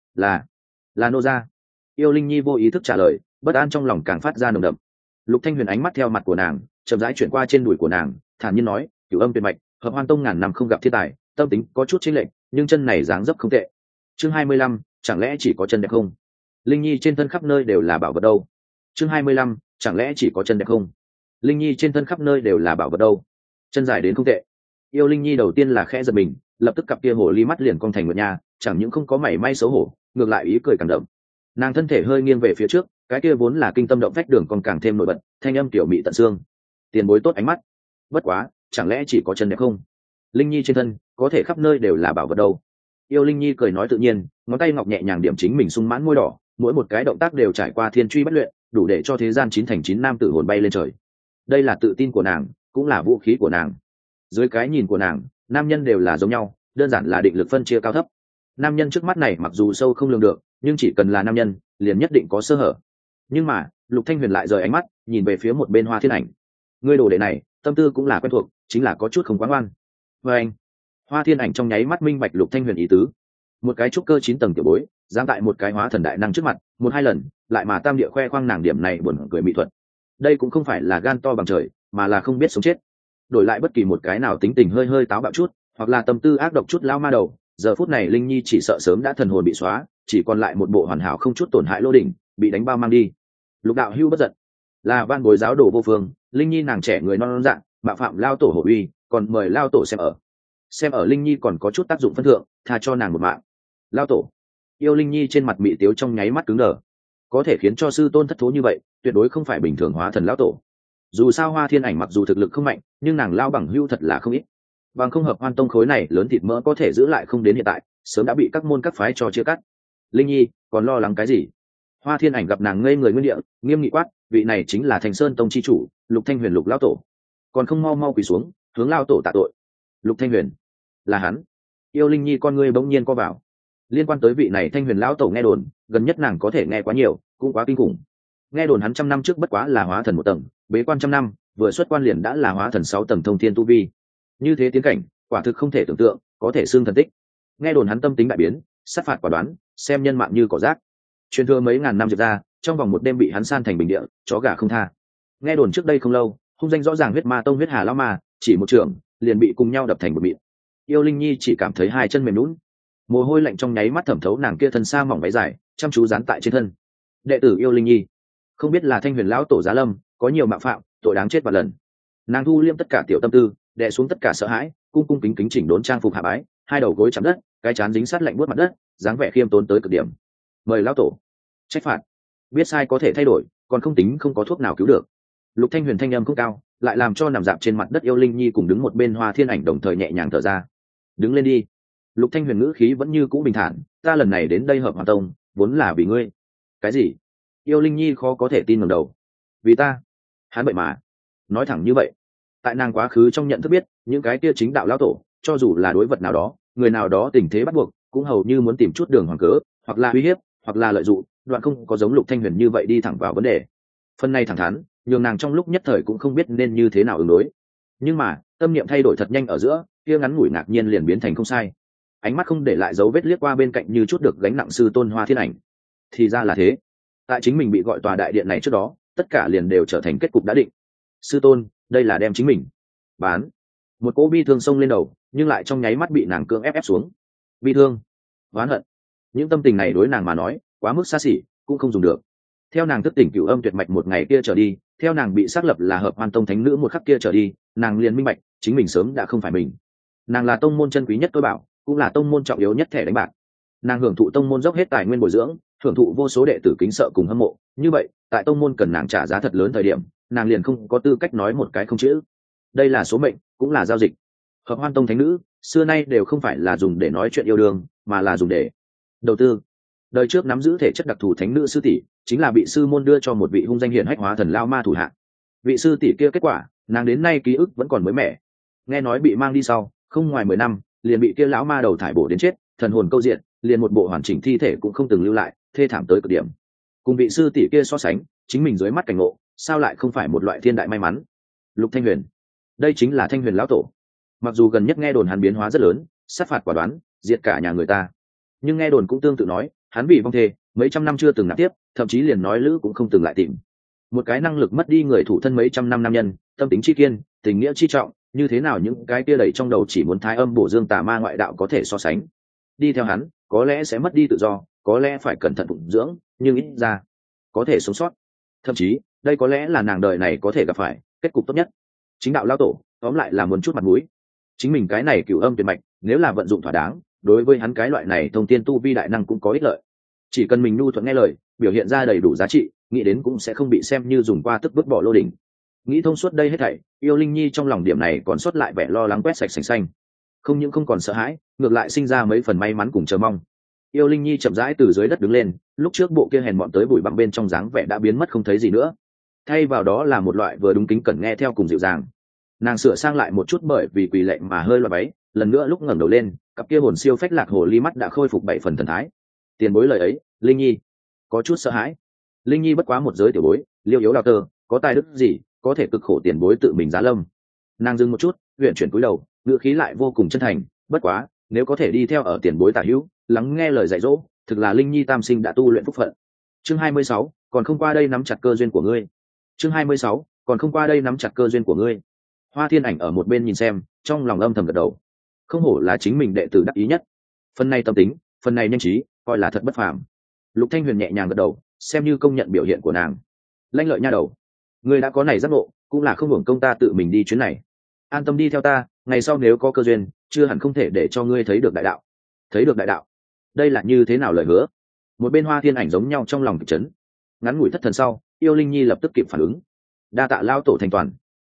Là nô gia. Yêu Linh Nhi vô ý thức trả lời, bất an trong lòng càng phát ra nồng đậm. Lục Thanh Huyền ánh mắt theo mặt của nàng, chậm rãi chuyển qua trên đùi của nàng, thản nhiên nói, cửu âm tuyệt mạch, Hợp Hoan Tông ngàn năm không gặp thiên tài, tâm tính có chút chênh lệch, nhưng chân này dáng dấp không tệ. Chương 25, chẳng lẽ chỉ có chân đẹp không? Linh Nhi trên thân khắp nơi đều là bảo vật đâu? Chương 25, chẳng lẽ chỉ có chân đẹp không? Linh Nhi trên thân khắp nơi đều là bảo vật đâu? Chân dài đến không tệ. Yêu Linh Nhi đầu tiên là khẽ giật mình, lập tức cặp kia hồ ly mắt liền cong thành nguyệt nha, chẳng những không có mảy may xấu hổ, ngược lại ý cười càng đậm. Nàng thân thể hơi nghiêng về phía trước, cái kia vốn là kinh tâm động phách đường còn càng thêm nổi bật, thanh âm tiểu mị tận xương. Tiền bối tốt ánh mắt. Bất quá, chẳng lẽ chỉ có chân đẹp không? Linh Nhi trên thân có thể khắp nơi đều là bảo vật đâu? Yêu Linh Nhi cười nói tự nhiên, ngón tay ngọc nhẹ nhàng điểm chính mình sung mãn môi đỏ, mỗi một cái động tác đều trải qua thiên truy bất luyện, đủ để cho thế gian 9 thành 9 nam tử hồn bay lên trời. Đây là tự tin của nàng, cũng là vũ khí của nàng. Dưới cái nhìn của nàng, nam nhân đều là giống nhau, đơn giản là định lực phân chia cao thấp. Nam nhân trước mắt này mặc dù sâu không lường được, nhưng chỉ cần là nam nhân liền nhất định có sơ hở. Nhưng mà Lục Thanh Huyền lại rời ánh mắt nhìn về phía một bên Hoa Thiên Ảnh. Ngươi đồ đệ này tâm tư cũng là quen thuộc, chính là có chút không quá ngoan. Và anh, Hoa Thiên Ảnh trong nháy mắt minh bạch Lục Thanh Huyền ý tứ. Một cái trúc cơ 9 tầng tiểu bối dám tại một cái hóa thần đại năng trước mặt một hai lần lại mà tam địa khoe khoang nàng điểm này buồn cười mỹ thuật. Đây cũng không phải là gan to bằng trời, mà là không biết sống chết. Đổi lại bất kỳ một cái nào tính tình hơi hơi táo bạo chút, hoặc là tâm tư ác độc chút lao ma đầu, giờ phút này Linh Nhi chỉ sợ sớm đã thần hồn bị xóa, chỉ còn lại một bộ hoàn hảo không chút tổn hại lô đỉnh, bị đánh bao mang đi. Lục đạo hưu bất giận, là van bối giáo đồ vô phương. Linh Nhi nàng trẻ người non dạng, bạo phạm lao tổ hổ uy, còn mời lao tổ xem ở Linh Nhi còn có chút tác dụng phân thượng, tha cho nàng một mạng. Lao tổ. Yêu Linh Nhi trên mặt mị tiếu trong nháy mắt cứng đờ. Có thể khiến cho sư tôn thất thố như vậy, tuyệt đối không phải bình thường hóa thần lão tổ. Dù sao Hoa Thiên Ảnh mặc dù thực lực không mạnh, nhưng nàng lao bằng hưu thật là không ít. Bằng không hợp Hoan Tông khối này lớn thịt mỡ có thể giữ lại không đến hiện tại, sớm đã bị các môn các phái cho chia cắt. Linh Nhi, còn lo lắng cái gì? Hoa Thiên Ảnh gặp nàng ngây người nguyên địa, nghiêm nghị quát, vị này chính là Thành Sơn Tông chi chủ, Lục Thanh Huyền Lục lão tổ. Còn không mau mau quỳ xuống, hướng lao tổ tạ tội. Lục Thanh Huyền, là hắn. Yêu Linh Nhi con ngươi bỗng nhiên co vào. Liên quan tới vị này Thanh Huyền lão tổ nghe đồn, gần nhất nàng có thể nghe quá nhiều, cũng quá kinh khủng. Nghe đồn hắn 100 năm trước bất quá là hóa thần 1 tầng, bế quan 100 năm, vừa xuất quan liền đã là hóa thần 6 tầng thông thiên tu vi. Như thế tiến cảnh, quả thực không thể tưởng tượng, có thể xưng thần tích. Nghe đồn hắn tâm tính đại biến, sát phạt quả đoán, xem nhân mạng như cỏ rác. Truyền thừa mấy ngàn năm diệt ra, trong vòng một đêm bị hắn san thành bình địa, chó gà không tha. Nghe đồn trước đây không lâu, hung danh rõ ràng huyết ma tông huyết hà lão ma, chỉ một trường, liền bị cùng nhau đập thành một mịn. Yêu Linh Nhi chỉ cảm thấy hai chân mềm nhũn, mồ hôi lạnh trong nháy mắt thẩm thấu nàng kia thân xa mỏng váy dài, chăm chú dán tại trên thân. Đệ tử Yêu Linh Nhi, không biết là Thanh Huyền lão tổ giá lâm, có nhiều mạo phạm, tội đáng chết vạn lần. Nàng thu liêm tất cả tiểu tâm tư, đè xuống tất cả sợ hãi, cung cung kính kính chỉnh đốn trang phục hạ bái, hai đầu gối chạm đất, cái trán dính sát lạnh buốt mặt đất, dáng vẻ khiêm tốn tới cực điểm. Mời lão tổ trách phạt, biết sai có thể thay đổi, còn không tính không có thuốc nào cứu được. Lục Thanh Huyền thanh âm không cao, lại làm cho nằm dạp trên mặt đất Yêu Linh Nhi cùng đứng một bên Hoa Thiên Ảnh đồng thời nhẹ nhàng thở ra. Đứng lên đi. Lục Thanh Huyền ngữ khí vẫn như cũ bình thản, ta lần này đến đây hợp Hoàn Tông, vốn là vì ngươi. Cái gì? Yêu Linh Nhi khó có thể tin ngẩng đầu. Vì ta? Hắn vậy mà nói thẳng như vậy. Tại nàng quá khứ trong nhận thức biết, những cái kia chính đạo lão tổ, cho dù là đối vật nào đó, người nào đó tình thế bắt buộc, cũng hầu như muốn tìm chút đường hoàng cớ, hoặc là uy hiếp, hoặc là lợi dụng, đoạn không có giống Lục Thanh Huyền như vậy đi thẳng vào vấn đề. Phần này thẳng thắn, nhường nàng trong lúc nhất thời cũng không biết nên như thế nào ứng đối. Nhưng mà tâm niệm thay đổi thật nhanh ở giữa, kia ngắn ngủi ngạc nhiên liền biến thành không sai. Ánh mắt không để lại dấu vết liếc qua bên cạnh như chút được gánh nặng sư tôn Hoa Thiên Ảnh. Thì ra là thế. Tại chính mình bị gọi tòa đại điện này trước đó, tất cả liền đều trở thành kết cục đã định. Sư tôn, đây là đem chính mình bán. Một cỗ bi thương xông lên đầu, nhưng lại trong nháy mắt bị nàng cưỡng ép xuống. Bi thương, oán hận, những tâm tình này đối nàng mà nói quá mức xa xỉ, cũng không dùng được. Theo nàng thức tỉnh cửu âm tuyệt mạch một ngày kia trở đi, theo nàng bị xác lập là hợp Hoan Tông thánh nữ một khắc kia trở đi, nàng liền minh bạch chính mình sớm đã không phải mình. Nàng là tông môn chân quý nhất tôi bảo, cũng là tông môn trọng yếu nhất thẻ đánh bạc. Nàng hưởng thụ tông môn dốc hết tài nguyên bồi dưỡng, hưởng thụ vô số đệ tử kính sợ cùng hâm mộ. Như vậy tại tông môn cần nàng trả giá thật lớn thời điểm, nàng liền không có tư cách nói một cái không chữ. Đây là số mệnh, cũng là giao dịch. Hợp Hoan Tông thánh nữ xưa nay đều không phải là dùng để nói chuyện yêu đương, mà là dùng để đầu tư. Đời trước nắm giữ thể chất đặc thù thánh nữ sư tỷ, chính là bị sư môn đưa cho một vị hung danh hiển hách hóa thần lao ma thủ hạ. Vị sư tỷ kia kết quả, nàng đến nay ký ức vẫn còn mới mẻ. Nghe nói bị mang đi sau, không ngoài 10 năm, liền bị kia lão ma đầu thải bổ đến chết, thần hồn câu diện, liền một bộ hoàn chỉnh thi thể cũng không từng lưu lại, thê thảm tới cực điểm. Cùng vị sư tỷ kia so sánh, chính mình dưới mắt cảnh ngộ, sao lại không phải một loại thiên đại may mắn? Lục Thanh Huyền, đây chính là Thanh Huyền lão tổ. Mặc dù gần nhất nghe đồn hắn biến hóa rất lớn, sát phạt quả đoán, diệt cả nhà người ta, nhưng nghe đồn cũng tương tự nói, hắn bị vong thê, mấy trăm năm chưa từng nạp tiếp, thậm chí liền nói lữ cũng không từng lại tìm. Một cái năng lực mất đi người thủ thân mấy trăm năm nam nhân, tâm tính chi kiên, tình nghĩa chi trọng, như thế nào những cái kia đầy trong đầu chỉ muốn thái âm bổ dương tà ma ngoại đạo có thể so sánh? Đi theo hắn, có lẽ sẽ mất đi tự do, có lẽ phải cẩn thận phụng dưỡng, nhưng ít ra có thể sống sót. Thậm chí, đây có lẽ là nàng đời này có thể gặp phải kết cục tốt nhất. Chính đạo lão tổ, tóm lại là muốn chút mặt mũi. Chính mình cái này cửu âm tuyệt mạch, nếu là vận dụng thỏa đáng, đối với hắn cái loại này thông tiên tu vi đại năng cũng có ích lợi. Chỉ cần mình nhu thuận nghe lời, biểu hiện ra đầy đủ giá trị, nghĩ đến cũng sẽ không bị xem như dùng qua tức vứt bỏ lô đỉnh. Nghĩ thông suốt đây hết thảy, Yêu Linh Nhi trong lòng điểm này còn sót lại vẻ lo lắng quét sạch sành xanh. Không những không còn sợ hãi, ngược lại sinh ra mấy phần may mắn cùng chờ mong. Yêu Linh Nhi chậm rãi từ dưới đất đứng lên, lúc trước bộ kia hèn mọn tới bụi bặm bên trong dáng vẻ đã biến mất không thấy gì nữa. Thay vào đó là một loại vừa đúng kính cẩn nghe theo cùng dịu dàng. Nàng sửa sang lại một chút bởi vì quỳ lệ mà hơi loạn váy, lần nữa lúc ngẩng đầu lên, cặp kia hồn siêu phách lạc hồ ly mắt đã khôi phục 7 phần thần thái. Tiền bối lời ấy, Linh Nhi có chút sợ hãi. Linh Nhi bất quá một giới tiểu bối, liêu yếu đào tơ, có tài đức gì có thể cực khổ tiền bối tự mình giá lâm. Nàng dừng một chút, huyện chuyển cúi đầu, ngữ khí lại vô cùng chân thành. Bất quá nếu có thể đi theo ở tiền bối tả hữu, lắng nghe lời dạy dỗ, thực là Linh Nhi tam sinh đã tu luyện phúc phận. Chương 26, còn không qua đây nắm chặt cơ duyên của ngươi. Chương 26, còn không qua đây nắm chặt cơ duyên của ngươi. Hoa Thiên Ảnh ở một bên nhìn xem, trong lòng âm thầm gật đầu. Không hổ là chính mình đệ tử đắc ý nhất. Phần này tâm tính, phần này nhanh trí, coi là thật bất phàm. Lục Thanh Huyền nhẹ nhàng gật đầu, xem như công nhận biểu hiện của nàng. Lanh lợi nha đầu, ngươi đã có này giác ngộ, cũng là không hưởng công ta tự mình đi chuyến này. An tâm đi theo ta, ngày sau nếu có cơ duyên, chưa hẳn không thể để cho ngươi thấy được đại đạo. Thấy được đại đạo, đây là như thế nào lời hứa? Một bên Hoa Thiên Ảnh giống nhau trong lòng kịch chấn. Ngắn ngủi thất thần sau, yêu Linh Nhi lập tức kịp phản ứng. Đa tạ lao tổ thành toàn.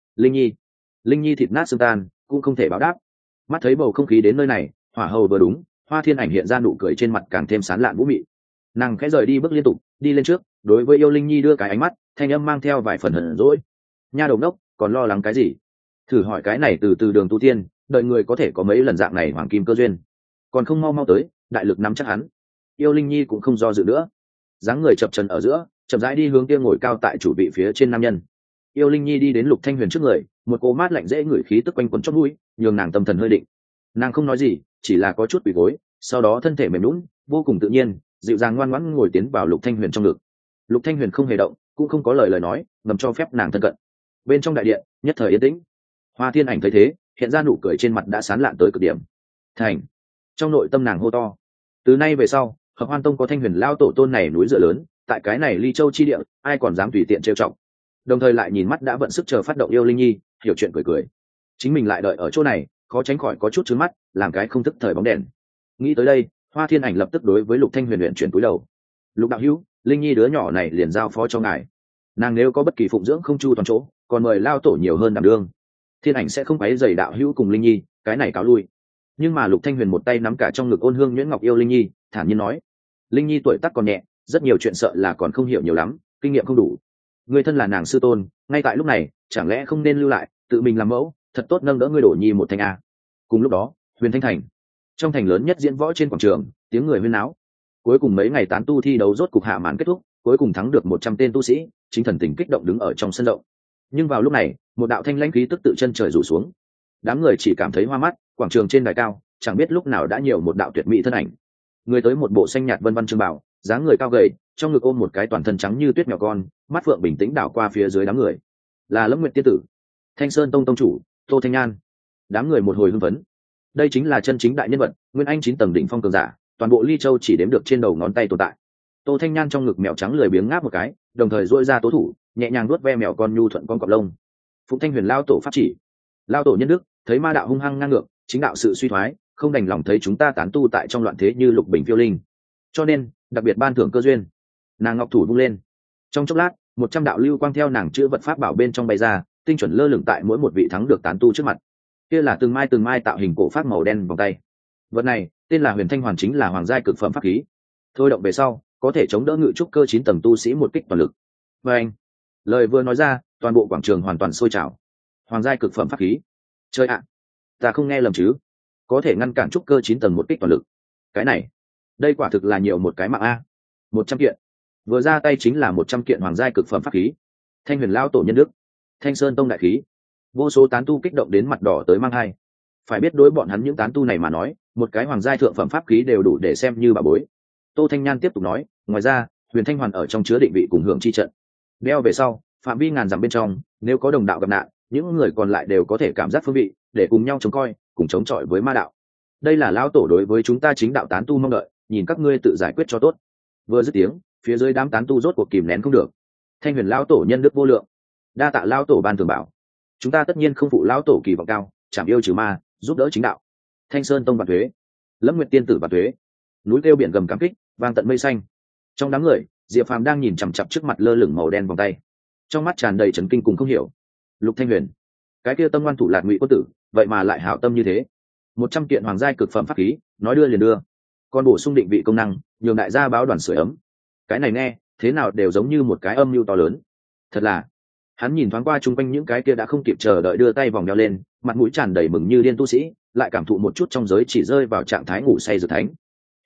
Linh Nhi thịt nát xương tan, cũng không thể báo đáp. Mắt thấy bầu không khí đến nơi này, hỏa hầu vừa đúng, Hoa Thiên Ảnh hiện ra nụ cười trên mặt càng thêm sán lạn vũ mị. Nàng khẽ rời đi bước liên tục, đi lên trước, đối với yêu Linh Nhi đưa cái ánh mắt, thanh âm mang theo vài phần hờn dỗi. Nha đầu ngốc, còn lo lắng cái gì? Thử hỏi cái này từ đường tu tiên, đợi người có thể có mấy lần dạng này hoàng kim cơ duyên, còn không mau mau tới, đại lực nắm chắc hắn. Yêu Linh Nhi cũng không do dự nữa, dáng người chập trần ở giữa, chậm rãi đi hướng kia ngồi cao tại chủ vị phía trên nam nhân. Yêu Linh Nhi đi đến Lục Thanh Huyền trước người, một cô mát lạnh dễ ngửi khí tức quanh quẩn trong mũi, nhường nàng tâm thần hơi định. Nàng không nói gì, chỉ là có chút quỳ gối, sau đó thân thể mềm nhũn, vô cùng tự nhiên, dịu dàng ngoan ngoãn ngồi tiến vào Lục Thanh Huyền trong ngực. Lục Thanh Huyền không hề động, cũng không có lời nói, ngầm cho phép nàng thân cận. Bên trong đại điện, nhất thời yên tĩnh. Hoa Thiên Ảnh thấy thế, hiện ra nụ cười trên mặt đã sán lạn tới cực điểm. Thành. Trong nội tâm nàng hô to. Từ nay về sau, Hợp Hoan Tông có Thanh Huyền lao tổ tôn này núi dựa lớn, tại cái này Ly Châu chi địa, ai còn dám tùy tiện trêu chọc. Đồng thời lại nhìn mắt đã vận sức chờ phát động yêu Linh Nhi, hiểu chuyện cười cười. Chính mình lại đợi ở chỗ này, khó tránh khỏi có chút trướng mắt, làm cái không thức thời bóng đèn. Nghĩ tới đây, Hoa Thiên Ảnh lập tức đối với Lục Thanh Huyền luyện chuyển cúi đầu. Lục đạo hữu, Linh Nhi đứa nhỏ này liền giao phó cho ngài. Nàng nếu có bất kỳ phụng dưỡng không chu toàn chỗ, còn mời lao tổ nhiều hơn đảm đương. Thiên Ảnh sẽ không quấy rầy đạo hữu cùng Linh Nhi, cái này cáo lui. Nhưng mà Lục Thanh Huyền một tay nắm cả trong ngực ôn hương nhuyễn ngọc yêu Linh Nhi, thản nhiên nói: Linh Nhi tuổi tác còn nhẹ, rất nhiều chuyện sợ là còn không hiểu nhiều lắm, kinh nghiệm không đủ. Người thân là nàng sư tôn, ngay tại lúc này, chẳng lẽ không nên lưu lại, tự mình làm mẫu, thật tốt nâng đỡ ngươi đổ nhi một thanh a. Cùng lúc đó, Huyền Thanh Thành, trong thành lớn nhất diễn võ trên quảng trường, tiếng người huyên náo. Cuối cùng mấy ngày tán tu thi đấu rốt cục hạ màn kết thúc, cuối cùng thắng được 100 tên tu sĩ, chính thần tình kích động đứng ở trong sân rộng. Nhưng vào lúc này, một đạo thanh lãnh khí tức tự chân trời rủ xuống. Đám người chỉ cảm thấy hoa mắt, quảng trường trên đài cao, chẳng biết lúc nào đã nhiều một đạo tuyệt mỹ thân ảnh. Người tới một bộ xanh nhạt vân vân trường bào, dáng người cao gầy, trong ngực ôm một cái toàn thân trắng như tuyết mèo con, mắt phượng bình tĩnh đảo qua phía dưới đám người. Là Lâm Nguyệt tiên tử, Thanh Sơn Tông tông chủ, Tô Thanh Nhan. Đám người một hồi hưng phấn. Đây chính là chân chính đại nhân vật, nguyên anh 9 tầng đỉnh phong cường giả, toàn bộ Ly Châu chỉ đếm được trên đầu ngón tay tồn tại. Tô Thanh Nhan trong ngực mèo trắng lười biếng ngáp một cái, đồng thời duỗi ra tố thủ, nhẹ nhàng nuốt ve mèo con nhu thuận con cọp lông. Phụng Thanh Huyền lao tổ pháp chỉ. Lao tổ nhân đức, thấy ma đạo hung hăng ngang ngược, chính đạo sự suy thoái, không đành lòng thấy chúng ta tán tu tại trong loạn thế như lục bình phiêu linh, cho nên đặc biệt ban thưởng cơ duyên. Nàng ngọc thủ vung lên, trong chốc lát 100 đạo lưu quang theo nàng chữa vật pháp bảo bên trong bay ra, tinh chuẩn lơ lửng tại mỗi một vị thắng được tán tu trước mặt. Kia là từng mai tạo hình cổ phát màu đen vòng tay. Vật này tên là Huyền Thanh Hoàn, chính là hoàng giai cực phẩm pháp khí. Thôi động về sau, có thể chống đỡ ngự trúc cơ 9 tầng tu sĩ một kích toàn lực. Và anh, lời vừa nói ra, toàn bộ quảng trường hoàn toàn sôi trào. Hoàng giai cực phẩm pháp khí. Chơi ạ, ta không nghe lầm chứ? Có thể ngăn cản trúc cơ 9 tầng một kích toàn lực. Cái này, đây quả thực là nhiều một cái mạng a. 100 kiện. Vừa ra tay chính là 100 kiện hoàng giai cực phẩm pháp khí. Thanh Huyền lão tổ nhân đức, Thanh Sơn Tông đại khí. Vô số tán tu kích động đến mặt đỏ tới mang hai. Phải biết đối bọn hắn những tán tu này mà nói, một cái hoàng giai thượng phẩm pháp khí đều đủ để xem như bà bối. Tô Thanh Nhan tiếp tục nói, ngoài ra, Huyền Thanh Hoàn ở trong chứa định vị cùng hưởng chi trận. Đeo về sau, phạm vi ngàn dặm bên trong, nếu có đồng đạo gặp nạn, những người còn lại đều có thể cảm giác phương vị, để cùng nhau chống coi, cùng chống chọi với ma đạo. Đây là lão tổ đối với chúng ta chính đạo tán tu mong đợi, nhìn các ngươi tự giải quyết cho tốt. Vừa dứt tiếng, phía dưới đám tán tu rốt cuộc kìm nén không được. Thanh Huyền lão tổ nhân đức vô lượng, đa tạ lão tổ ban thường bảo. Chúng ta tất nhiên không phụ lão tổ kỳ vọng cao, chảm yêu trừ ma, giúp đỡ chính đạo. Thanh Sơn Tông vạn thuế, Lâm Nguyệt tiên tử vạn thuế. Núi kêu biển gầm cảm kích, vang tận mây xanh. Trong đám người, Diệp Phàm đang nhìn chằm chằm trước mặt lơ lửng màu đen vòng tay, trong mắt tràn đầy chấn kinh cùng không hiểu. Lục Thanh Huyền, cái kia tâm ngoan thủ lạt ngụy quân tử, vậy mà lại hảo tâm như thế. 100 kiện hoàng giai cực phẩm pháp khí, nói đưa liền đưa, còn bổ sung định vị công năng, nhường đại gia báo đoàn sưởi ấm. Cái này nghe thế nào đều giống như một cái âm mưu to lớn. Thật là, hắn nhìn thoáng qua chung quanh những cái kia đã không kịp chờ đợi đưa tay vòng đeo lên, mặt mũi tràn đầy mừng như điên tu sĩ, lại cảm thụ một chút trong giới chỉ rơi vào trạng thái ngủ say dự thánh.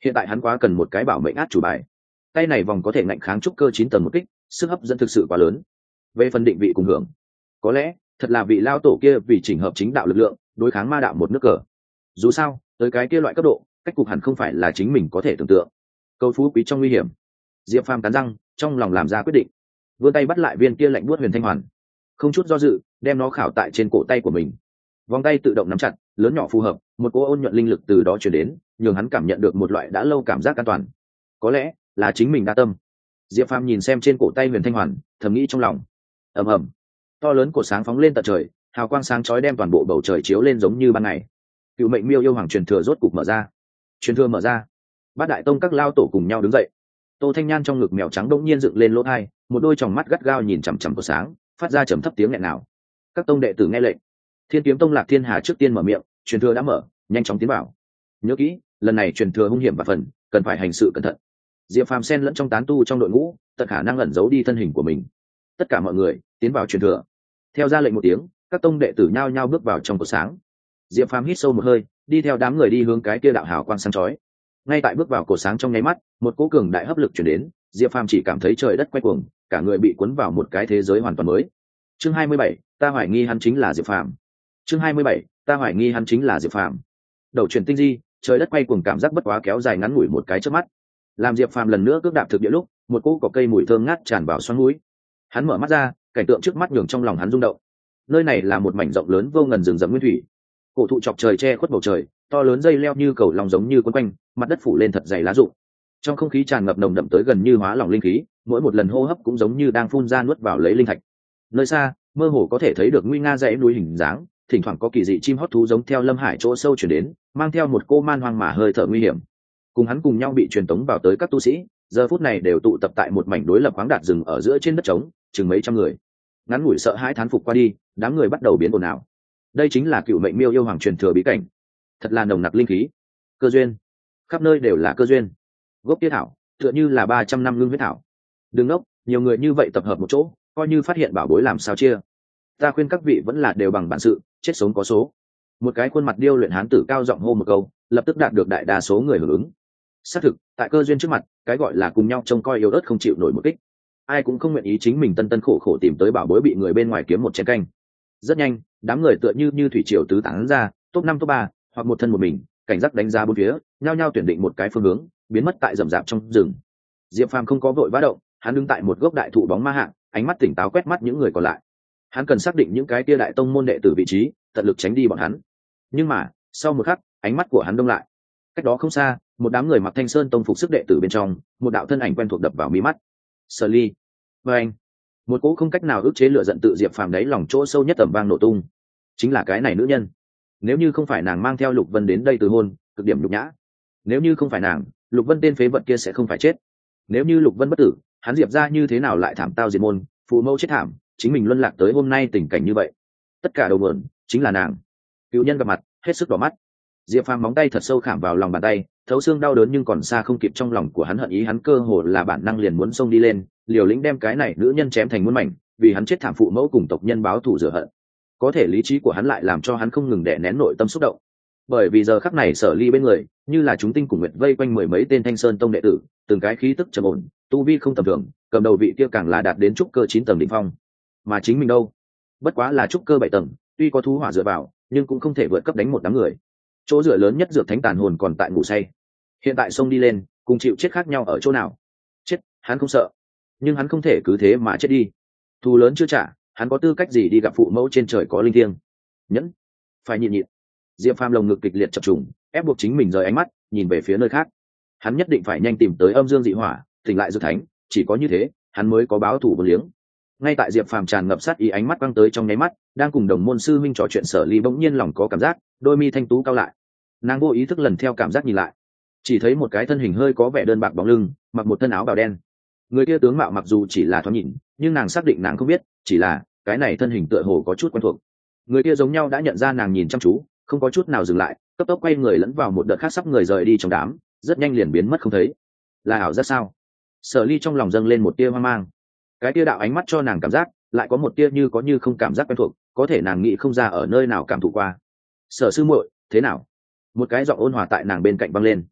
Hiện tại hắn quá cần một cái bảo mệnh át chủ bài. Tay này vòng có thể ngạnh kháng trúc cơ 9 tầng một kích, sức hấp dẫn thực sự quá lớn. Về phần định vị cùng hưởng, có lẽ thật là vị lao tổ kia vì chỉnh hợp chính đạo lực lượng, đối kháng ma đạo một nước cờ. Dù sao, tới cái kia loại cấp độ, cách cục hẳn không phải là chính mình có thể tưởng tượng. Câu phú quý trong nguy hiểm, Diệp Phàm cắn răng, trong lòng làm ra quyết định, vươn tay bắt lại viên kia lạnh buốt huyền thanh hoàn, không chút do dự, đem nó khảo tại trên cổ tay của mình. Vòng tay tự động nắm chặt, lớn nhỏ phù hợp, một cỗ ôn nhuận linh lực từ đó truyền đến, nhường hắn cảm nhận được một loại đã lâu cảm giác an toàn. Có lẽ là chính mình đa tâm. Diệp Phàm nhìn xem trên cổ tay huyền thanh hoàn, thầm nghĩ trong lòng. Ầm ầm, to lớn cột sáng phóng lên tận trời, hào quang sáng chói đem toàn bộ bầu trời chiếu lên giống như ban ngày. Cựu mệnh miêu yêu hoàng truyền thừa rốt cục mở ra. Truyền thừa mở ra, bát đại tông các lao tổ cùng nhau đứng dậy. Tô Thanh Nhan trong ngực mèo trắng đống nhiên dựng lên lỗ tai, một đôi tròng mắt gắt gao nhìn chằm chằm cột sáng, phát ra trầm thấp tiếng nghẹn nào. Các tông đệ tử nghe lệnh. Thiên Kiếm Tông Lạc Thiên Hà trước tiên mở miệng, truyền thừa đã mở, nhanh chóng tiến vào. Nhớ kỹ, lần này truyền thừa hung hiểm và phần, cần phải hành sự cẩn thận. Diệp Phàm xen lẫn trong tán tu trong đội ngũ, tận khả năng ẩn giấu đi thân hình của mình. Tất cả mọi người tiến vào truyền thừa. Theo ra lệnh một tiếng, các tông đệ tử nhao nhao bước vào trong cột sáng. Diệp Phàm hít sâu một hơi, đi theo đám người đi hướng cái kia đạo hào quang sáng chói. Ngay tại bước vào cột sáng trong nháy mắt, một cỗ cường đại hấp lực truyền đến, Diệp Phàm chỉ cảm thấy trời đất quay cuồng, cả người bị cuốn vào một cái thế giới hoàn toàn mới. Chương 27, ta hoài nghi hắn chính là Diệp Phàm. Chương 27, ta hoài nghi hắn chính là Diệp Phàm. Đầu truyền tinh di, trời đất quay cuồng cảm giác bất quá kéo dài ngắn ngủi một cái chớp mắt. Làm Diệp Phàm lần nữa cước đạp thực địa lúc, một cỗ cỏ cây mùi thơm ngát tràn vào xoắn mũi. Hắn mở mắt ra, cảnh tượng trước mắt nhường trong lòng hắn rung động. Nơi này là một mảnh rộng lớn vô ngần rừng rậm nguyên thủy. Cổ thụ chọc trời che khuất bầu trời, to lớn dây leo như cầu lòng giống như quấn quanh, mặt đất phủ lên thật dày lá rụng. Trong không khí tràn ngập nồng đậm tới gần như hóa lỏng linh khí, mỗi một lần hô hấp cũng giống như đang phun ra nuốt vào lấy linh thạch. Nơi xa, mơ hồ có thể thấy được nguy nga dãy núi hình dáng, thỉnh thoảng có kỳ dị chim hót thú giống theo lâm hải chỗ sâu chuyển đến, mang theo một cô man hoang mà hơi thở nguy hiểm. Cùng hắn cùng nhau bị truyền tống vào tới các tu sĩ, giờ phút này đều tụ tập tại một mảnh đối lập khoáng đạt rừng ở giữa trên đất trống, chừng mấy trăm người. Ngắn ngủi sợ hãi thán phục qua đi, đám người bắt đầu biến ồn ào. Đây chính là cựu mệnh miêu yêu hoàng truyền thừa bí cảnh, thật là nồng nặc linh khí, cơ duyên, khắp nơi đều là cơ duyên. Gốc tiết thảo tựa như là 300 năm ngưng huyết thảo. Đừng ngốc, nhiều người như vậy tập hợp một chỗ, coi như phát hiện bảo bối làm sao chia. Ta khuyên các vị vẫn là đều bằng bản sự, chết sống có số. Một cái khuôn mặt điêu luyện hán tử cao giọng hô một câu, lập tức đạt được đại đa số người hưởng ứng. Xác thực, tại cơ duyên trước mặt, cái gọi là cùng nhau trông coi yếu ớt không chịu nổi một kích. Ai cũng không nguyện ý chính mình tân tân khổ khổ tìm tới bảo bối bị người bên ngoài kiếm một chén canh. Rất nhanh, đám người tựa như thủy triều tứ tán ra, top 5 top 3, hoặc một thân một mình, cảnh giác đánh giá bốn phía, nhao nhao tuyển định một cái phương hướng, biến mất tại rậm rạp trong rừng. Diệp Phàm không có vội vã động, hắn đứng tại một gốc đại thụ bóng ma hạng, ánh mắt tỉnh táo quét mắt những người còn lại. Hắn cần xác định những cái kia đại tông môn đệ tử vị trí, tận lực tránh đi bọn hắn. Nhưng mà, sau một khắc, ánh mắt của hắn đông lại. Cách đó không xa, một đám người mặc Thanh Sơn tông phục sức đệ tử bên trong, một đạo thân ảnh quen thuộc đập vào mí mắt. Sở Ly. Và anh, một cỗ không cách nào ức chế lửa giận tự Diệp Phàm đáy lòng chỗ sâu nhất tầm vang nổ tung. Chính là cái này nữ nhân. Nếu như không phải nàng mang theo Lục Vân đến đây từ hôn, cực điểm nhục nhã. Nếu như không phải nàng, Lục Vân tên phế vật kia sẽ không phải chết. Nếu như Lục Vân bất tử, hắn Diệp ra như thế nào lại thảm tao diệt môn, phụ mẫu chết thảm, chính mình luân lạc tới hôm nay tình cảnh như vậy. Tất cả đầu nguồn chính là nàng. Cựu nhân gặp mặt, hết sức đỏ mắt. Diệp Phàm móng tay thật sâu khảm vào lòng bàn tay, thấu xương đau đớn nhưng còn xa không kịp trong lòng của hắn hận ý, hắn cơ hồ là bản năng liền muốn xông đi lên, liều lĩnh đem cái này nữ nhân chém thành muôn mảnh, vì hắn chết thảm phụ mẫu cùng tộc nhân báo thù rửa hận. Có thể lý trí của hắn lại làm cho hắn không ngừng đè nén nội tâm xúc động. Bởi vì giờ khắc này Sở Ly bên người, như là chúng tinh cùng nguyệt vây quanh mười mấy tên Thanh Sơn tông đệ tử, từng cái khí tức trầm ổn, tu vi không tầm thường, cầm đầu vị kia càng là đạt đến trúc cơ 9 tầng đỉnh phong. Mà chính mình đâu, bất quá là trúc cơ 7 tầng, tuy có thú hỏa dựa vào, nhưng cũng không thể vượt cấp đánh một đám người. Chỗ dựa lớn nhất dược thánh tàn hồn còn tại ngủ say. Hiện tại xông đi lên, cùng chịu chết khác nhau ở chỗ nào? Chết, hắn không sợ, nhưng hắn không thể cứ thế mà chết đi. Thù lớn chưa trả, hắn có tư cách gì đi gặp phụ mẫu trên trời có linh thiêng? Nhẫn, phải nhịn nhịn. Diệp Phàm lồng ngực kịch liệt chập trùng, ép buộc chính mình rời ánh mắt, nhìn về phía nơi khác. Hắn nhất định phải nhanh tìm tới âm dương dị hỏa, tỉnh lại dược thánh, chỉ có như thế, hắn mới có báo thù vô liếng. Ngay tại Diệp Phàm tràn ngập sát ý ánh mắt quăng tới trong nháy mắt, đang cùng đồng môn sư minh trò chuyện Sở Ly bỗng nhiên lòng có cảm giác, đôi mi thanh tú cao lại. Nàng vô ý thức lần theo cảm giác nhìn lại, chỉ thấy một cái thân hình hơi có vẻ đơn bạc bóng lưng, mặc một thân áo bào đen. Người kia tướng mạo mặc dù chỉ là thoáng nhìn, nhưng nàng xác định nàng không biết, chỉ là cái này thân hình tựa hồ có chút quen thuộc. Người kia giống nhau đã nhận ra nàng nhìn chăm chú, không có chút nào dừng lại, cấp tốc quay người lẫn vào một đợt khác sắp người rời đi trong đám, rất nhanh liền biến mất không thấy. Là ảo giác sao? Sở Ly trong lòng dâng lên một tia hoang mang. Cái tia đạo ánh mắt cho nàng cảm giác, lại có một tia như có như không cảm giác quen thuộc, có thể nàng nghĩ không ra ở nơi nào cảm thụ qua. Sở sư muội, thế nào? Một cái giọng ôn hòa tại nàng bên cạnh vang lên.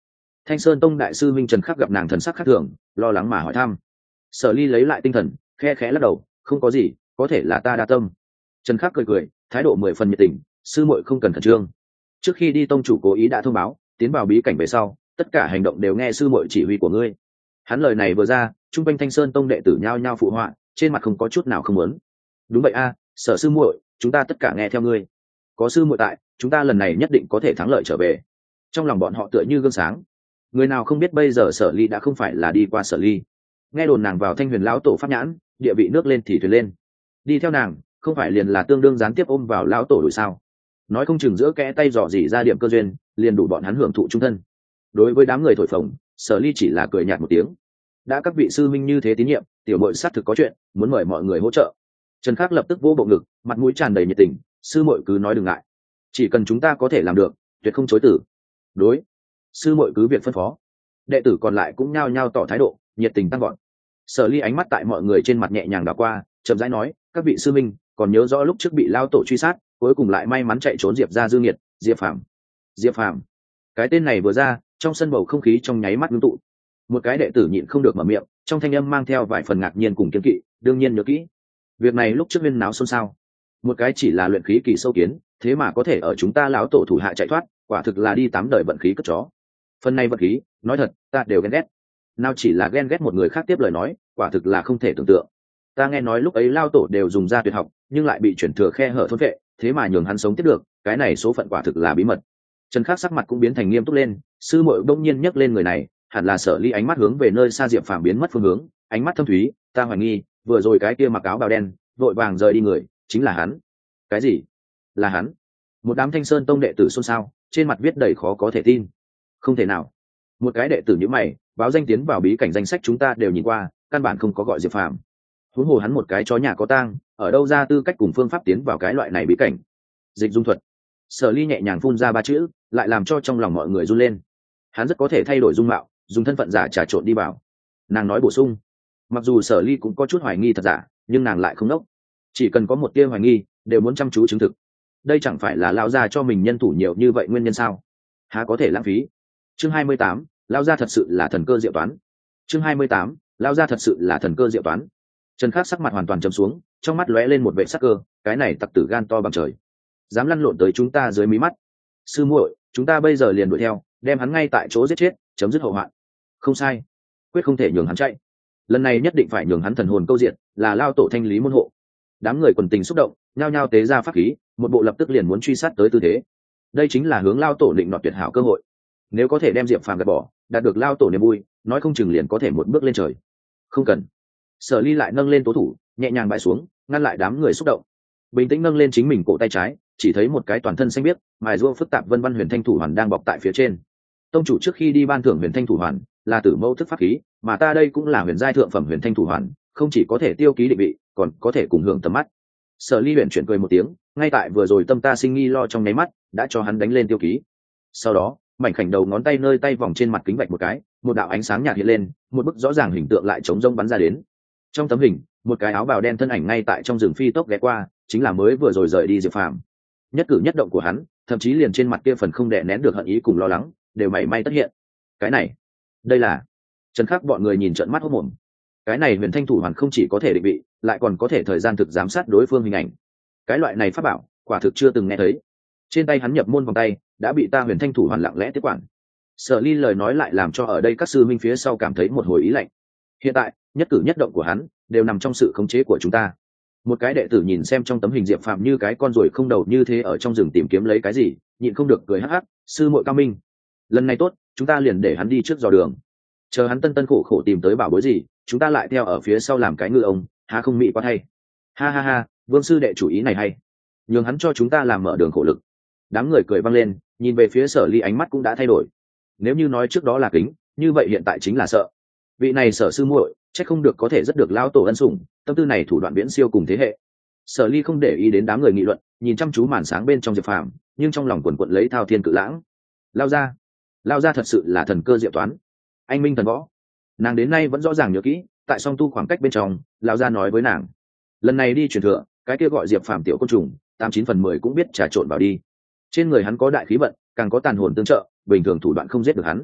Thanh Sơn Tông đại sư minh Trần Khắc gặp nàng thần sắc khác thường, lo lắng mà hỏi thăm. Sở Ly lấy lại tinh thần, khe khẽ lắc đầu, không có gì, có thể là ta đa tâm. Trần Khắc cười cười, thái độ 10 phần nhiệt tình, sư muội không cần khẩn trương. Trước khi đi tông chủ cố ý đã thông báo, tiến vào bí cảnh về sau, tất cả hành động đều nghe sư muội chỉ huy của ngươi. Hắn lời này vừa ra, trung quanh Thanh Sơn Tông đệ tử nhao nhao phụ họa, trên mặt không có chút nào không muốn. Đúng vậy a, Sở sư muội, chúng ta tất cả nghe theo ngươi. Có sư muội tại, chúng ta lần này nhất định có thể thắng lợi trở về. Trong lòng bọn họ tựa như gương sáng. Người nào không biết bây giờ Sở Ly đã không phải là đi qua Sở Ly. Nghe đồn nàng vào Thanh Huyền lão tổ pháp nhãn, địa vị nước lên thì thuyền lên. Đi theo nàng, không phải liền là tương đương gián tiếp ôm vào lão tổ đuổi sao? Nói không chừng giữa kẽ tay dò dỉ ra điểm cơ duyên, liền đủ bọn hắn hưởng thụ trung thân. Đối với đám người thổi phồng, Sở Ly chỉ là cười nhạt một tiếng. Đã các vị sư minh như thế tín nhiệm, tiểu muội xác thực có chuyện, muốn mời mọi người hỗ trợ. Trần Khắc lập tức vỗ bộ ngực, mặt mũi tràn đầy nhiệt tình, sư muội cứ nói đừng ngại, chỉ cần chúng ta có thể làm được, tuyệt không chối từ. Đối, sư muội cứ việc phân phó. Đệ tử còn lại cũng nhao nhao tỏ thái độ, nhiệt tình tăng gọn. Sở Ly ánh mắt tại mọi người trên mặt nhẹ nhàng đảo qua, chậm rãi nói, các vị sư minh còn nhớ rõ lúc trước bị lao tổ truy sát, cuối cùng lại may mắn chạy trốn Diệp gia dư nghiệt, Diệp Phàm. Diệp Phàm, cái tên này vừa ra, trong sân bầu không khí trong nháy mắt ngưng tụ. Một cái đệ tử nhịn không được mở miệng, trong thanh âm mang theo vài phần ngạc nhiên cùng kiên kỵ, đương nhiên nhớ kỹ. Việc này lúc trước viên náo xôn xao, một cái chỉ là luyện khí kỳ sâu kiến, thế mà có thể ở chúng ta lão tổ thủ hạ chạy thoát, quả thực là đi 8 đời vận khí cất chó. Phần này vận khí, nói thật, ta đều ghen ghét. Nào chỉ là ghen ghét một người khác tiếp lời nói, quả thực là không thể tưởng tượng. Ta nghe nói lúc ấy lao tổ đều dùng ra tuyệt học, nhưng lại bị chuyển thừa khe hở thôn vệ, thế mà nhường hắn sống tiếp được, cái này số phận quả thực là bí mật. Trần Khắc sắc mặt cũng biến thành nghiêm túc lên, sư muội bỗng nhiên nhấc lên người này, hẳn là Sở Ly ánh mắt hướng về nơi xa Diệp Phàm biến mất phương hướng, ánh mắt thâm thúy, ta hoài nghi, vừa rồi cái kia mặc áo bào đen, vội vàng rời đi người, chính là hắn. Cái gì? Là hắn? Một đám Thanh Sơn Tông đệ tử xôn xao, trên mặt viết đầy khó có thể tin. Không thể nào. Một cái đệ tử như mày, báo danh tiến vào bí cảnh danh sách chúng ta đều nhìn qua, căn bản không có gọi Diệp Phàm. Huống hồ hắn một cái chó nhà có tang, ở đâu ra tư cách cùng phương pháp tiến vào cái loại này bí cảnh? Dịch dung thuật. Sở Ly nhẹ nhàng phun ra 3 chữ, lại làm cho trong lòng mọi người run lên. Hắn rất có thể thay đổi dung mạo, dùng thân phận giả trà trộn đi vào. Nàng nói bổ sung, mặc dù Sở Ly cũng có chút hoài nghi thật giả, nhưng nàng lại không nốc, chỉ cần có một tia hoài nghi đều muốn chăm chú chứng thực. Đây chẳng phải là lão gia cho mình nhân thủ nhiều như vậy nguyên nhân sao? Há có thể lãng phí. Chương 28, lão gia thật sự là thần cơ diệu toán. Chương 28, lão gia thật sự là thần cơ diệu toán. Trần Khắc sắc mặt hoàn toàn trầm xuống, trong mắt lóe lên một vẻ sắc cơ, cái này tặc tử gan to bằng trời, dám lăn lộn tới chúng ta dưới mí mắt. Sư muội, chúng ta bây giờ liền đuổi theo, đem hắn ngay tại chỗ giết chết, chấm dứt hậu hoạn. Không sai, quyết không thể nhường hắn chạy. Lần này nhất định phải nhường hắn thần hồn câu diệt, là lao tổ thanh lý môn hộ. Đám người quần tình xúc động, nhao nhao tế ra pháp khí, một bộ lập tức liền muốn truy sát tới tư thế. Đây chính là hướng lao tổ định nọt tuyệt hảo cơ hội. Nếu có thể đem Diệp Phàm gạt bỏ, đạt được lao tổ niềm vui, nói không chừng liền có thể một bước lên trời. Không cần. Sở Ly lại nâng lên tố thủ, nhẹ nhàng bãi xuống, ngăn lại đám người xúc động. Bình tĩnh nâng lên chính mình cổ tay trái, chỉ thấy một cái toàn thân xanh biếc, mài giũa phức tạp vân vân huyền thanh thủ hoàn đang bọc tại phía trên. Tông chủ trước khi đi ban thưởng huyền thanh thủ hoàn, là tử mẫu thức pháp khí, mà ta đây cũng là huyền giai thượng phẩm huyền thanh thủ hoàn, không chỉ có thể tiêu ký định vị, còn có thể cùng hưởng tầm mắt. Sở Ly huyền chuyển cười một tiếng, ngay tại vừa rồi tâm ta sinh nghi lo trong nháy mắt, đã cho hắn đánh lên tiêu ký. Sau đó, mảnh khảnh đầu ngón tay nơi tay vòng trên mặt kính vạch một cái, một đạo ánh sáng nhạt hiện lên, một bức rõ ràng hình tượng lại chống rông bắn ra đến. Trong tấm hình, một cái áo bào đen thân ảnh ngay tại trong rừng phi tốc ghé qua, chính là mới vừa rồi rời đi Diệp Phàm. Nhất cử nhất động của hắn, thậm chí liền trên mặt kia phần không đè nén được hận ý cùng lo lắng, đều mảy may tất hiện. Cái này, đây là Trần Khắc bọn người nhìn trợn mắt hốt mồm. Cái này huyền thanh thủ hoàn không chỉ có thể định vị, lại còn có thể thời gian thực giám sát đối phương hình ảnh. Cái loại này pháp bảo, quả thực chưa từng nghe thấy. Trên tay hắn nhập môn vòng tay, đã bị ta huyền thanh thủ hoàn lặng lẽ tiếp quản. Sở Ly lời nói lại làm cho ở đây các sư minh phía sau cảm thấy một hồi ý lạnh. Hiện tại, nhất cử nhất động của hắn đều nằm trong sự khống chế của chúng ta. Một cái đệ tử nhìn xem trong tấm hình Diệp Phàm như cái con ruồi không đầu như thế ở trong rừng tìm kiếm lấy cái gì, nhịn không được cười hắc hắc, sư muội cao minh. Lần này tốt, chúng ta liền để hắn đi trước dò đường. Chờ hắn tân tân khổ khổ tìm tới bảo bối gì, chúng ta lại theo ở phía sau làm cái ngư ông, há không mỹ quá thay. Ha ha ha, Vương sư đệ chủ ý này hay. Nhường hắn cho chúng ta làm mở đường khổ lực. Đám người cười vang lên, nhìn về phía Sở Ly ánh mắt cũng đã thay đổi. Nếu như nói trước đó là kính, như vậy hiện tại chính là sợ. Vị này Sở sư muội, chắc không được có thể rất được lao tổ ân sủng, tâm tư này thủ đoạn viễn siêu cùng thế hệ. Sở Ly không để ý đến đám người nghị luận, nhìn chăm chú màn sáng bên trong Diệp Phàm, nhưng trong lòng quần quật lấy thao thiên cự lãng. Lao ra thật sự là thần cơ diệu toán. Anh minh thần võ. Nàng đến nay vẫn rõ ràng nhớ kỹ, tại song tu khoảng cách bên trong, lão gia nói với nàng, lần này đi truyền thừa, cái kia gọi Diệp Phàm tiểu côn trùng, 89/10 cũng biết trà trộn vào đi. Trên người hắn có đại khí vận, càng có tàn hồn tương trợ, bình thường thủ đoạn không giết được hắn.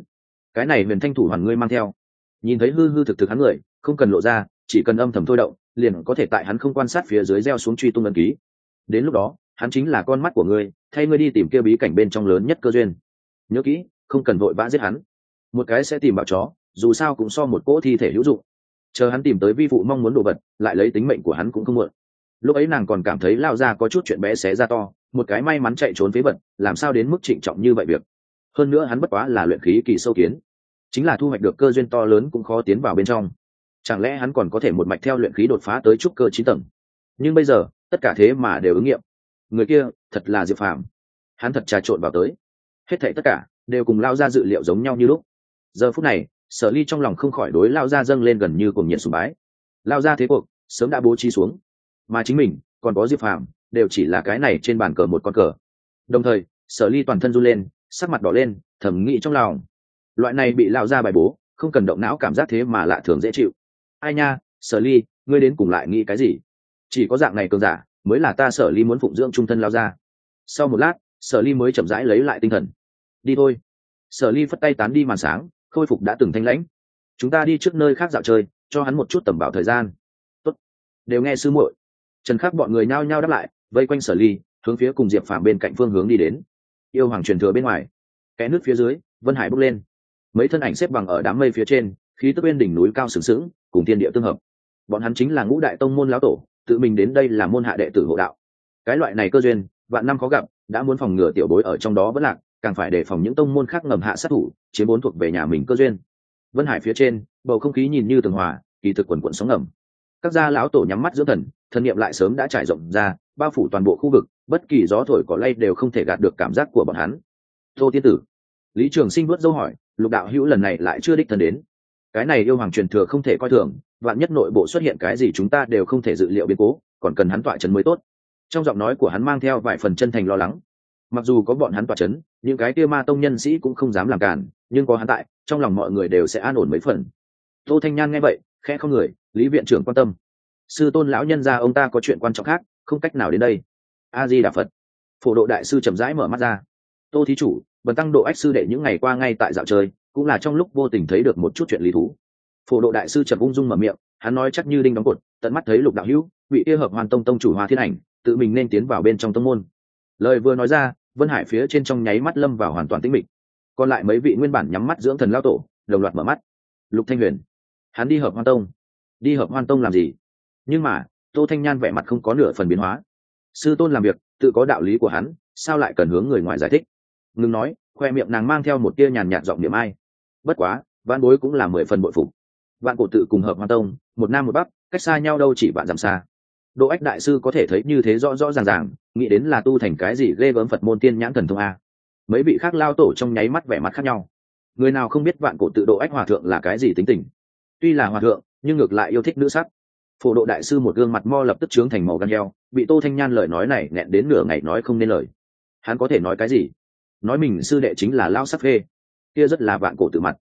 cái này huyền thanh thủ hoàn ngươi mang theo, nhìn thấy hư hư thực thực hắn người, không cần lộ ra, chỉ cần âm thầm thôi động, liền có thể tại hắn không quan sát phía dưới gieo xuống truy tung ấn ký. Đến lúc đó hắn chính là con mắt của ngươi, thay ngươi đi tìm kia bí cảnh bên trong lớn nhất cơ duyên. Nhớ kỹ, không cần vội vã giết hắn, một cái sẽ tìm bạo chó, dù sao cũng so một cỗ thi thể hữu dụng. Chờ hắn tìm tới vi phụ mong muốn đồ vật, lại lấy tính mệnh của hắn cũng không muộn. Lúc ấy nàng còn cảm thấy lao ra có chút chuyện bé xé ra to, một cái may mắn chạy trốn phế vật, làm sao đến mức trịnh trọng như vậy việc. Hơn nữa hắn bất quá là luyện khí kỳ sâu kiến, chính là thu hoạch được cơ duyên to lớn cũng khó tiến vào bên trong. Chẳng lẽ hắn còn có thể một mạch theo luyện khí đột phá tới trúc cơ 9 tầng? Nhưng bây giờ tất cả thế mà đều ứng nghiệm. Người kia thật là Diệp Phàm, hắn thật trà trộn vào tới, hết thảy tất cả đều cùng lao ra dự liệu giống nhau như lúc. Giờ phút này Sở Ly trong lòng không khỏi đối lao ra dâng lên gần như cuồng nhiệt sùng bái. Lao ra thế cuộc sớm đã bố trí xuống, mà chính mình còn có Diệp Phàm đều chỉ là cái này trên bàn cờ một con cờ. Đồng thời Sở Ly toàn thân run lên, sắc mặt đỏ lên, thầm nghĩ trong lòng, loại này bị lao ra bài bố, không cần động não cảm giác thế mà lạ thường dễ chịu. Ai nha, Sở Ly, ngươi đến cùng lại nghĩ cái gì? Chỉ có dạng này cường giả mới là ta Sở Ly muốn phụng dưỡng trung thân lao ra. Sau một lát Sở Ly mới chậm rãi lấy lại tinh thần. Đi thôi. Sở Ly phất tay tán đi màn sáng, khôi phục đã từng thanh lãnh. Chúng ta đi trước nơi khác dạo chơi, cho hắn một chút tầm bảo thời gian. Tốt, đều nghe sư muội. Trần Khắc bọn người nhao nhao đáp lại, vây quanh Sở Ly, hướng phía cùng Diệp Phàm bên cạnh phương hướng đi đến. Yêu hoàng truyền thừa bên ngoài, kẽ nước phía dưới, Vân Hải bốc lên. Mấy thân ảnh xếp bằng ở đám mây phía trên, khí tức bên đỉnh núi cao sừng sững, cùng thiên địa tương hợp. Bọn hắn chính là Ngũ Đại Tông môn lão tổ, tự mình đến đây là môn hạ đệ tử hộ đạo. Cái loại này cơ duyên, vạn năm khó gặp, đã muốn phòng ngừa tiểu bối ở trong đó vẫn lạc, càng phải đề phòng những tông môn khác ngầm hạ sát thủ, chiếm bốn thuộc về nhà mình cơ duyên. Vân Hải phía trên, bầu không khí nhìn như tường hòa, kỳ thực quần quần sóng ngầm. Các gia lão tổ nhắm mắt dưỡng thần, thân niệm lại sớm đã trải rộng ra, bao phủ toàn bộ khu vực, bất kỳ gió thổi cỏ lay đều không thể gạt được cảm giác của bọn hắn. Tô tiên tử, Lý Trường Sinh vuốt râu hỏi, Lục đạo hữu lần này lại chưa đích thân đến, cái này yêu hoàng truyền thừa không thể coi thường, vạn nhất nội bộ xuất hiện cái gì chúng ta đều không thể dự liệu biến cố, còn cần hắn tọa trấn mới tốt. Trong giọng nói của hắn mang theo vài phần chân thành lo lắng. Mặc dù có bọn hắn tọa trấn, những cái kia ma tông nhân sĩ cũng không dám làm cản, nhưng có hắn tại, trong lòng mọi người đều sẽ an ổn mấy phần. Tô Thanh Nhan nghe vậy, khẽ không người, Lý viện trưởng quan tâm, sư tôn lão nhân gia ông ta có chuyện quan trọng khác, không cách nào đến đây. A Di Đà Phật. Phổ Độ đại sư chậm rãi mở mắt ra. Tô thí chủ, Bần tăng Độ Ách sư đệ những ngày qua ngay tại dạo chơi, cũng là trong lúc vô tình thấy được một chút chuyện lý thú. Phổ Độ đại sư chậm ung dung mở miệng, hắn nói chắc như đinh đóng cột, tận mắt thấy Lục đạo hữu, vị kia Hợp Hoàn tông tông chủ Hoa Thiên Ảnh, tự mình nên tiến vào bên trong tông môn. Lời vừa nói ra, Vân Hải phía trên trong nháy mắt lâm vào hoàn toàn tĩnh mịch. Còn lại mấy vị nguyên bản nhắm mắt dưỡng thần lao tổ, đồng loạt mở mắt. Lục Thanh Huyền, hắn đi Hợp Hoan tông. Đi Hợp Hoan tông làm gì? Nhưng mà Tô Thanh Nhan vẻ mặt không có nửa phần biến hóa. Sư tôn làm việc tự có đạo lý của hắn, sao lại cần hướng người ngoài giải thích? Ngừng nói, khoe miệng nàng mang theo một tia nhàn nhạt giọng niệm ai. Bất quá vạn bối cũng là 10 phần bội phục. Vạn cổ tự cùng Hợp Hoan tông, một nam một bắc, cách xa nhau đâu chỉ vạn dặm xa. Độ Ách đại sư có thể thấy như thế rõ rõ ràng ràng, nghĩ đến là tu thành cái gì ghê gớm Phật môn tiên nhãn thần thông a. Mấy vị khác lao tổ trong nháy mắt vẻ mặt khác nhau. Người nào không biết Vạn cổ tự Độ Ách hòa thượng là cái gì tính tình? Tuy là hòa thượng, nhưng ngược lại yêu thích nữ sắc. Phổ Độ đại sư một gương mặt mo lập tức trướng thành màu gan heo, bị Tô Thanh Nhan lời nói này nghẹn đến nửa ngày nói không nên lời. Hắn có thể nói cái gì? Nói mình sư đệ chính là lao sắc phê, kia rất là Vạn cổ tự mặt.